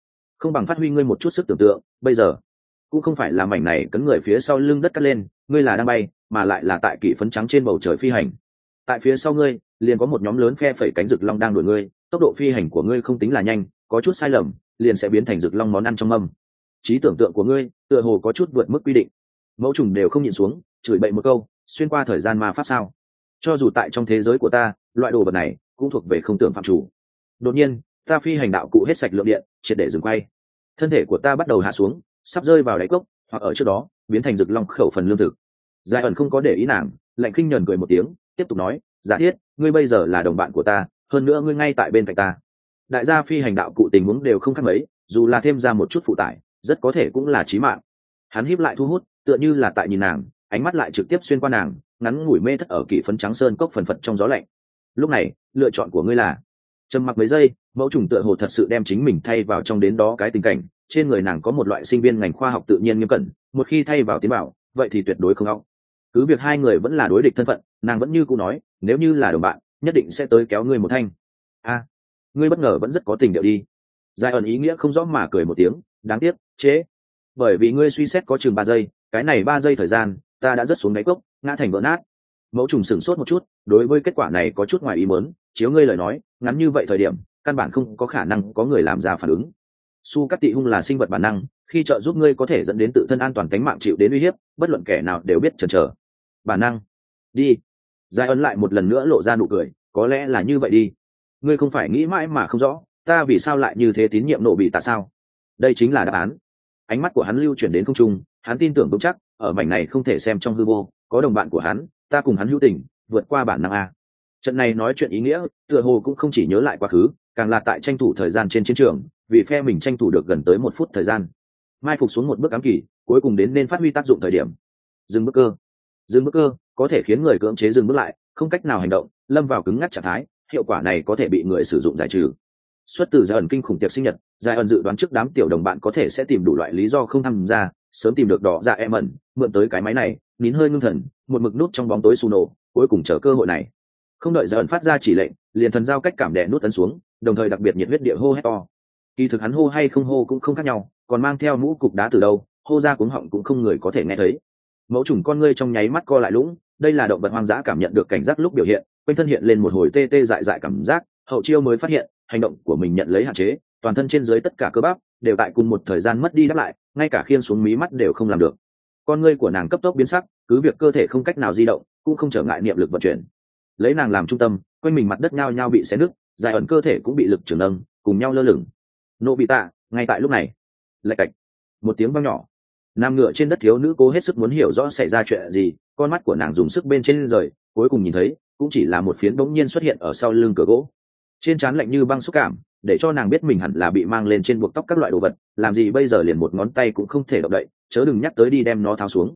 không bằng phát huy ngươi một chút sức tưởng tượng. Bây giờ cũng không phải là mảnh này cấn người phía sau lưng đất cắt lên, ngươi là đang bay mà lại là tại kỷ phấn trắng trên bầu trời phi hành. Tại phía sau ngươi liền có một nhóm lớn phe phẩy cánh rực long đang đuổi ngươi, tốc độ phi hành của ngươi không tính là nhanh, có chút sai lầm liền sẽ biến thành rực long món ăn trong mâm. Trí tưởng tượng của ngươi tựa hồ có chút vượt mức quy định. Mẫu trùng đều không nhịn xuống chửi bậy một câu, xuyên qua thời gian ma pháp sao? Cho dù tại trong thế giới của ta, loại đồ vật này cũng thuộc về không tưởng phạm chủ. Đột nhiên ta phi hành đạo cụ hết sạch lượng điện, triệt để dừng quay, thân thể của ta bắt đầu hạ xuống, sắp rơi vào đáy cốc, hoặc ở trước đó biến thành rực long khẩu phần lương thực. Giải ẩn không có để ý nàng, lạnh khinh nhờn cười một tiếng, tiếp tục nói, giả thiết ngươi bây giờ là đồng bạn của ta, hơn nữa ngươi ngay tại bên cạnh ta. Đại gia phi hành đạo cụ tình huống đều không khác mấy, dù là thêm ra một chút phụ tải rất có thể cũng là chí mạng. Hắn híp lại thu hút, tựa như là tại nhìn nàng, ánh mắt lại trực tiếp xuyên qua nàng, ngắn ngủi mê thất ở kỷ phấn trắng sơn cốc phần phật trong gió lạnh. Lúc này lựa chọn của ngươi là? Trầm mặc mấy giây, mẫu trùng tựa hồ thật sự đem chính mình thay vào trong đến đó cái tình cảnh. Trên người nàng có một loại sinh viên ngành khoa học tự nhiên nghiêm cẩn, một khi thay vào tiến bảo vậy thì tuyệt đối không óc. Cứ việc hai người vẫn là đối địch thân phận, nàng vẫn như cũ nói, nếu như là đồng bạn nhất định sẽ tới kéo ngươi một thanh. A, ngươi bất ngờ vẫn rất có tình điệu đi. Giải ẩn ý nghĩa không rõ mà cười một tiếng, đáng tiếc chế, bởi vì ngươi suy xét có chừng 3 giây, cái này 3 giây thời gian ta đã rớt xuống đáy cốc, ngã thành vỡ nát. Mẫu trùng sửng sốt một chút, đối với kết quả này có chút ngoài ý muốn, chiếu ngươi lời nói ngắn như vậy thời điểm căn bản không có khả năng có người làm ra phản ứng. Su Cát Tị Hung là sinh vật bản năng, khi trợ giúp ngươi có thể dẫn đến tự thân an toàn tính mạng chịu đến uy hiếp, bất luận kẻ nào đều biết chần chờ. Bản năng. Đi. Giải ấn lại một lần nữa lộ ra nụ cười, có lẽ là như vậy đi. Ngươi không phải nghĩ mãi mà không rõ, ta vì sao lại như thế tín nhiệm nộ bị tại sao? Đây chính là đáp án. Ánh mắt của hắn lưu chuyển đến không trung, hắn tin tưởng vững chắc, ở mảnh này không thể xem trong hư vô, có đồng bạn của hắn, ta cùng hắn hữu tình, vượt qua bản năng a. Trận này nói chuyện ý nghĩa, tựa hồ cũng không chỉ nhớ lại quá khứ, càng là tại tranh thủ thời gian trên chiến trường, vì phe mình tranh thủ được gần tới 1 phút thời gian. Mai phục xuống một bước ám kỳ, cuối cùng đến nên phát huy tác dụng thời điểm. Dừng bước cơ. Dừng bước cơ có thể khiến người cưỡng chế dừng bước lại, không cách nào hành động, lâm vào cứng ngắc trạng thái, hiệu quả này có thể bị người sử dụng giải trừ. Xuất từ Giải ẩn kinh khủng tiệc sinh nhật, Giải ẩn dự đoán trước đám tiểu đồng bạn có thể sẽ tìm đủ loại lý do không tham gia, sớm tìm được đỏ dạ em ẩn, mượn tới cái máy này, nín hơi ngưng thần, một mực nút trong bóng tối Suno, cuối cùng chờ cơ hội này. Không đợi Giải ẩn phát ra chỉ lệnh, liền thần giao cách cảm đè nút ấn xuống, đồng thời đặc biệt nhiệt huyết địa hô hét to. Kỳ thực hắn hô hay không hô cũng không khác nhau, còn mang theo mũ cục đá từ đâu, hô ra cuống họng cũng không người có thể nghe thấy. Mẫu trùng con ngươi trong nháy mắt co lại lũng, đây là động vật hoang dã cảm nhận được cảnh giác lúc biểu hiện, quanh thân hiện lên một hồi tê tê dại dại cảm giác, hậu chiêu mới phát hiện hành động của mình nhận lấy hạn chế, toàn thân trên dưới tất cả cơ bắp đều tại cùng một thời gian mất đi đáp lại, ngay cả khiên xuống mí mắt đều không làm được. Con ngươi của nàng cấp tốc biến sắc, cứ việc cơ thể không cách nào di động cũng không trở ngại niệm lực vận chuyển. Lấy nàng làm trung tâm, quanh mình mặt đất nhao nhao bị xé nứt, Giải ẩn cơ thể cũng bị lực trường nâng cùng nhau lơ lửng. Nô bị tạ, ngay tại lúc này, lạch cạch, một tiếng vang nhỏ, nằm ngựa trên đất thiếu nữ cố hết sức muốn hiểu rõ xảy ra chuyện gì, con mắt của nàng dùng sức bên trên rời, cuối cùng nhìn thấy cũng chỉ là một phiến bỗng nhiên xuất hiện ở sau lưng cửa gỗ. Trên trán lạnh như băng xúc cảm, để cho nàng biết mình hẳn là bị mang lên trên buộc tóc các loại đồ vật, làm gì bây giờ liền một ngón tay cũng không thể động đậy, chớ đừng nhắc tới đi đem nó tháo xuống.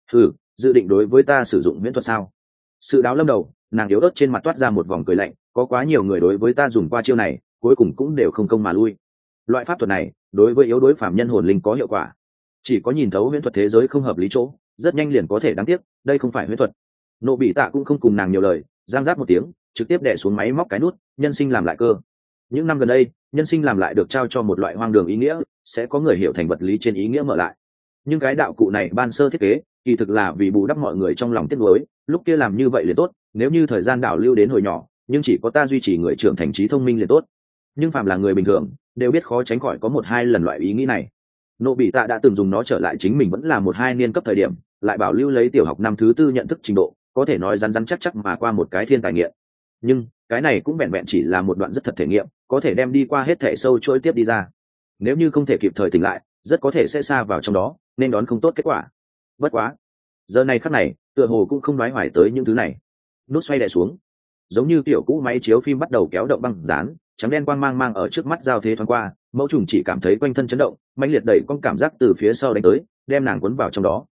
Dự định đối với ta sử dụng huyễn thuật sao? Sự đáo lâm đầu, nàng yếu ớt trên mặt toát ra một vòng cười lạnh, có quá nhiều người đối với ta dùng qua chiêu này, cuối cùng cũng đều không công mà lui. Loại pháp thuật này đối với yếu đối phàm nhân hồn linh có hiệu quả, chỉ có nhìn thấu huyễn thuật thế giới không hợp lý chỗ, rất nhanh liền có thể đáng tiếc đây không phải huyễn thuật. Nộ bị tạ cũng không cùng nàng nhiều lời, giang giáp một tiếng trực tiếp đè xuống máy móc cái nút nhân sinh làm lại cơ. Những năm gần đây nhân sinh làm lại được trao cho một loại hoang đường ý nghĩa, sẽ có người hiểu thành vật lý trên ý nghĩa mở lại, nhưng cái đạo cụ này ban sơ thiết kế kỳ thực là vì bù đắp mọi người trong lòng tiếc nuối, lúc kia làm như vậy liền tốt, nếu như thời gian đảo lưu đến hồi nhỏ nhưng chỉ có ta duy trì người trưởng thành trí thông minh liền tốt. Nhưng phàm là người bình thường đều biết khó tránh khỏi có 1-2 lần loại ý nghĩ này. Nộ bị tạ đã từng dùng nó trở lại chính mình vẫn là 1-2 niên cấp thời điểm, lại bảo lưu lấy tiểu học năm thứ 4 nhận thức trình độ, có thể nói rắn rắn chắc chắc mà qua một cái thiên tài nghiện. Nhưng cái này cũng vẹn vẹn chỉ là một đoạn rất thật thể nghiệm, có thể đem đi qua hết thể sâu chuỗi tiếp đi ra. Nếu như không thể kịp thời tỉnh lại, rất có thể sẽ xa vào trong đó, nên đón không tốt kết quả. Bất quá giờ này khắc này tựa hồ cũng không đoái hoài tới những thứ này. Nút xoay đè xuống, giống như tiểu cũ máy chiếu phim bắt đầu kéo động băng dán, trắng đen quang mang mang ở trước mắt giao thế thoáng qua, mẫu trùng chỉ cảm thấy quanh thân chấn động, mãnh liệt đẩy con cảm giác từ phía sau đánh tới, đem nàng cuốn vào trong đó.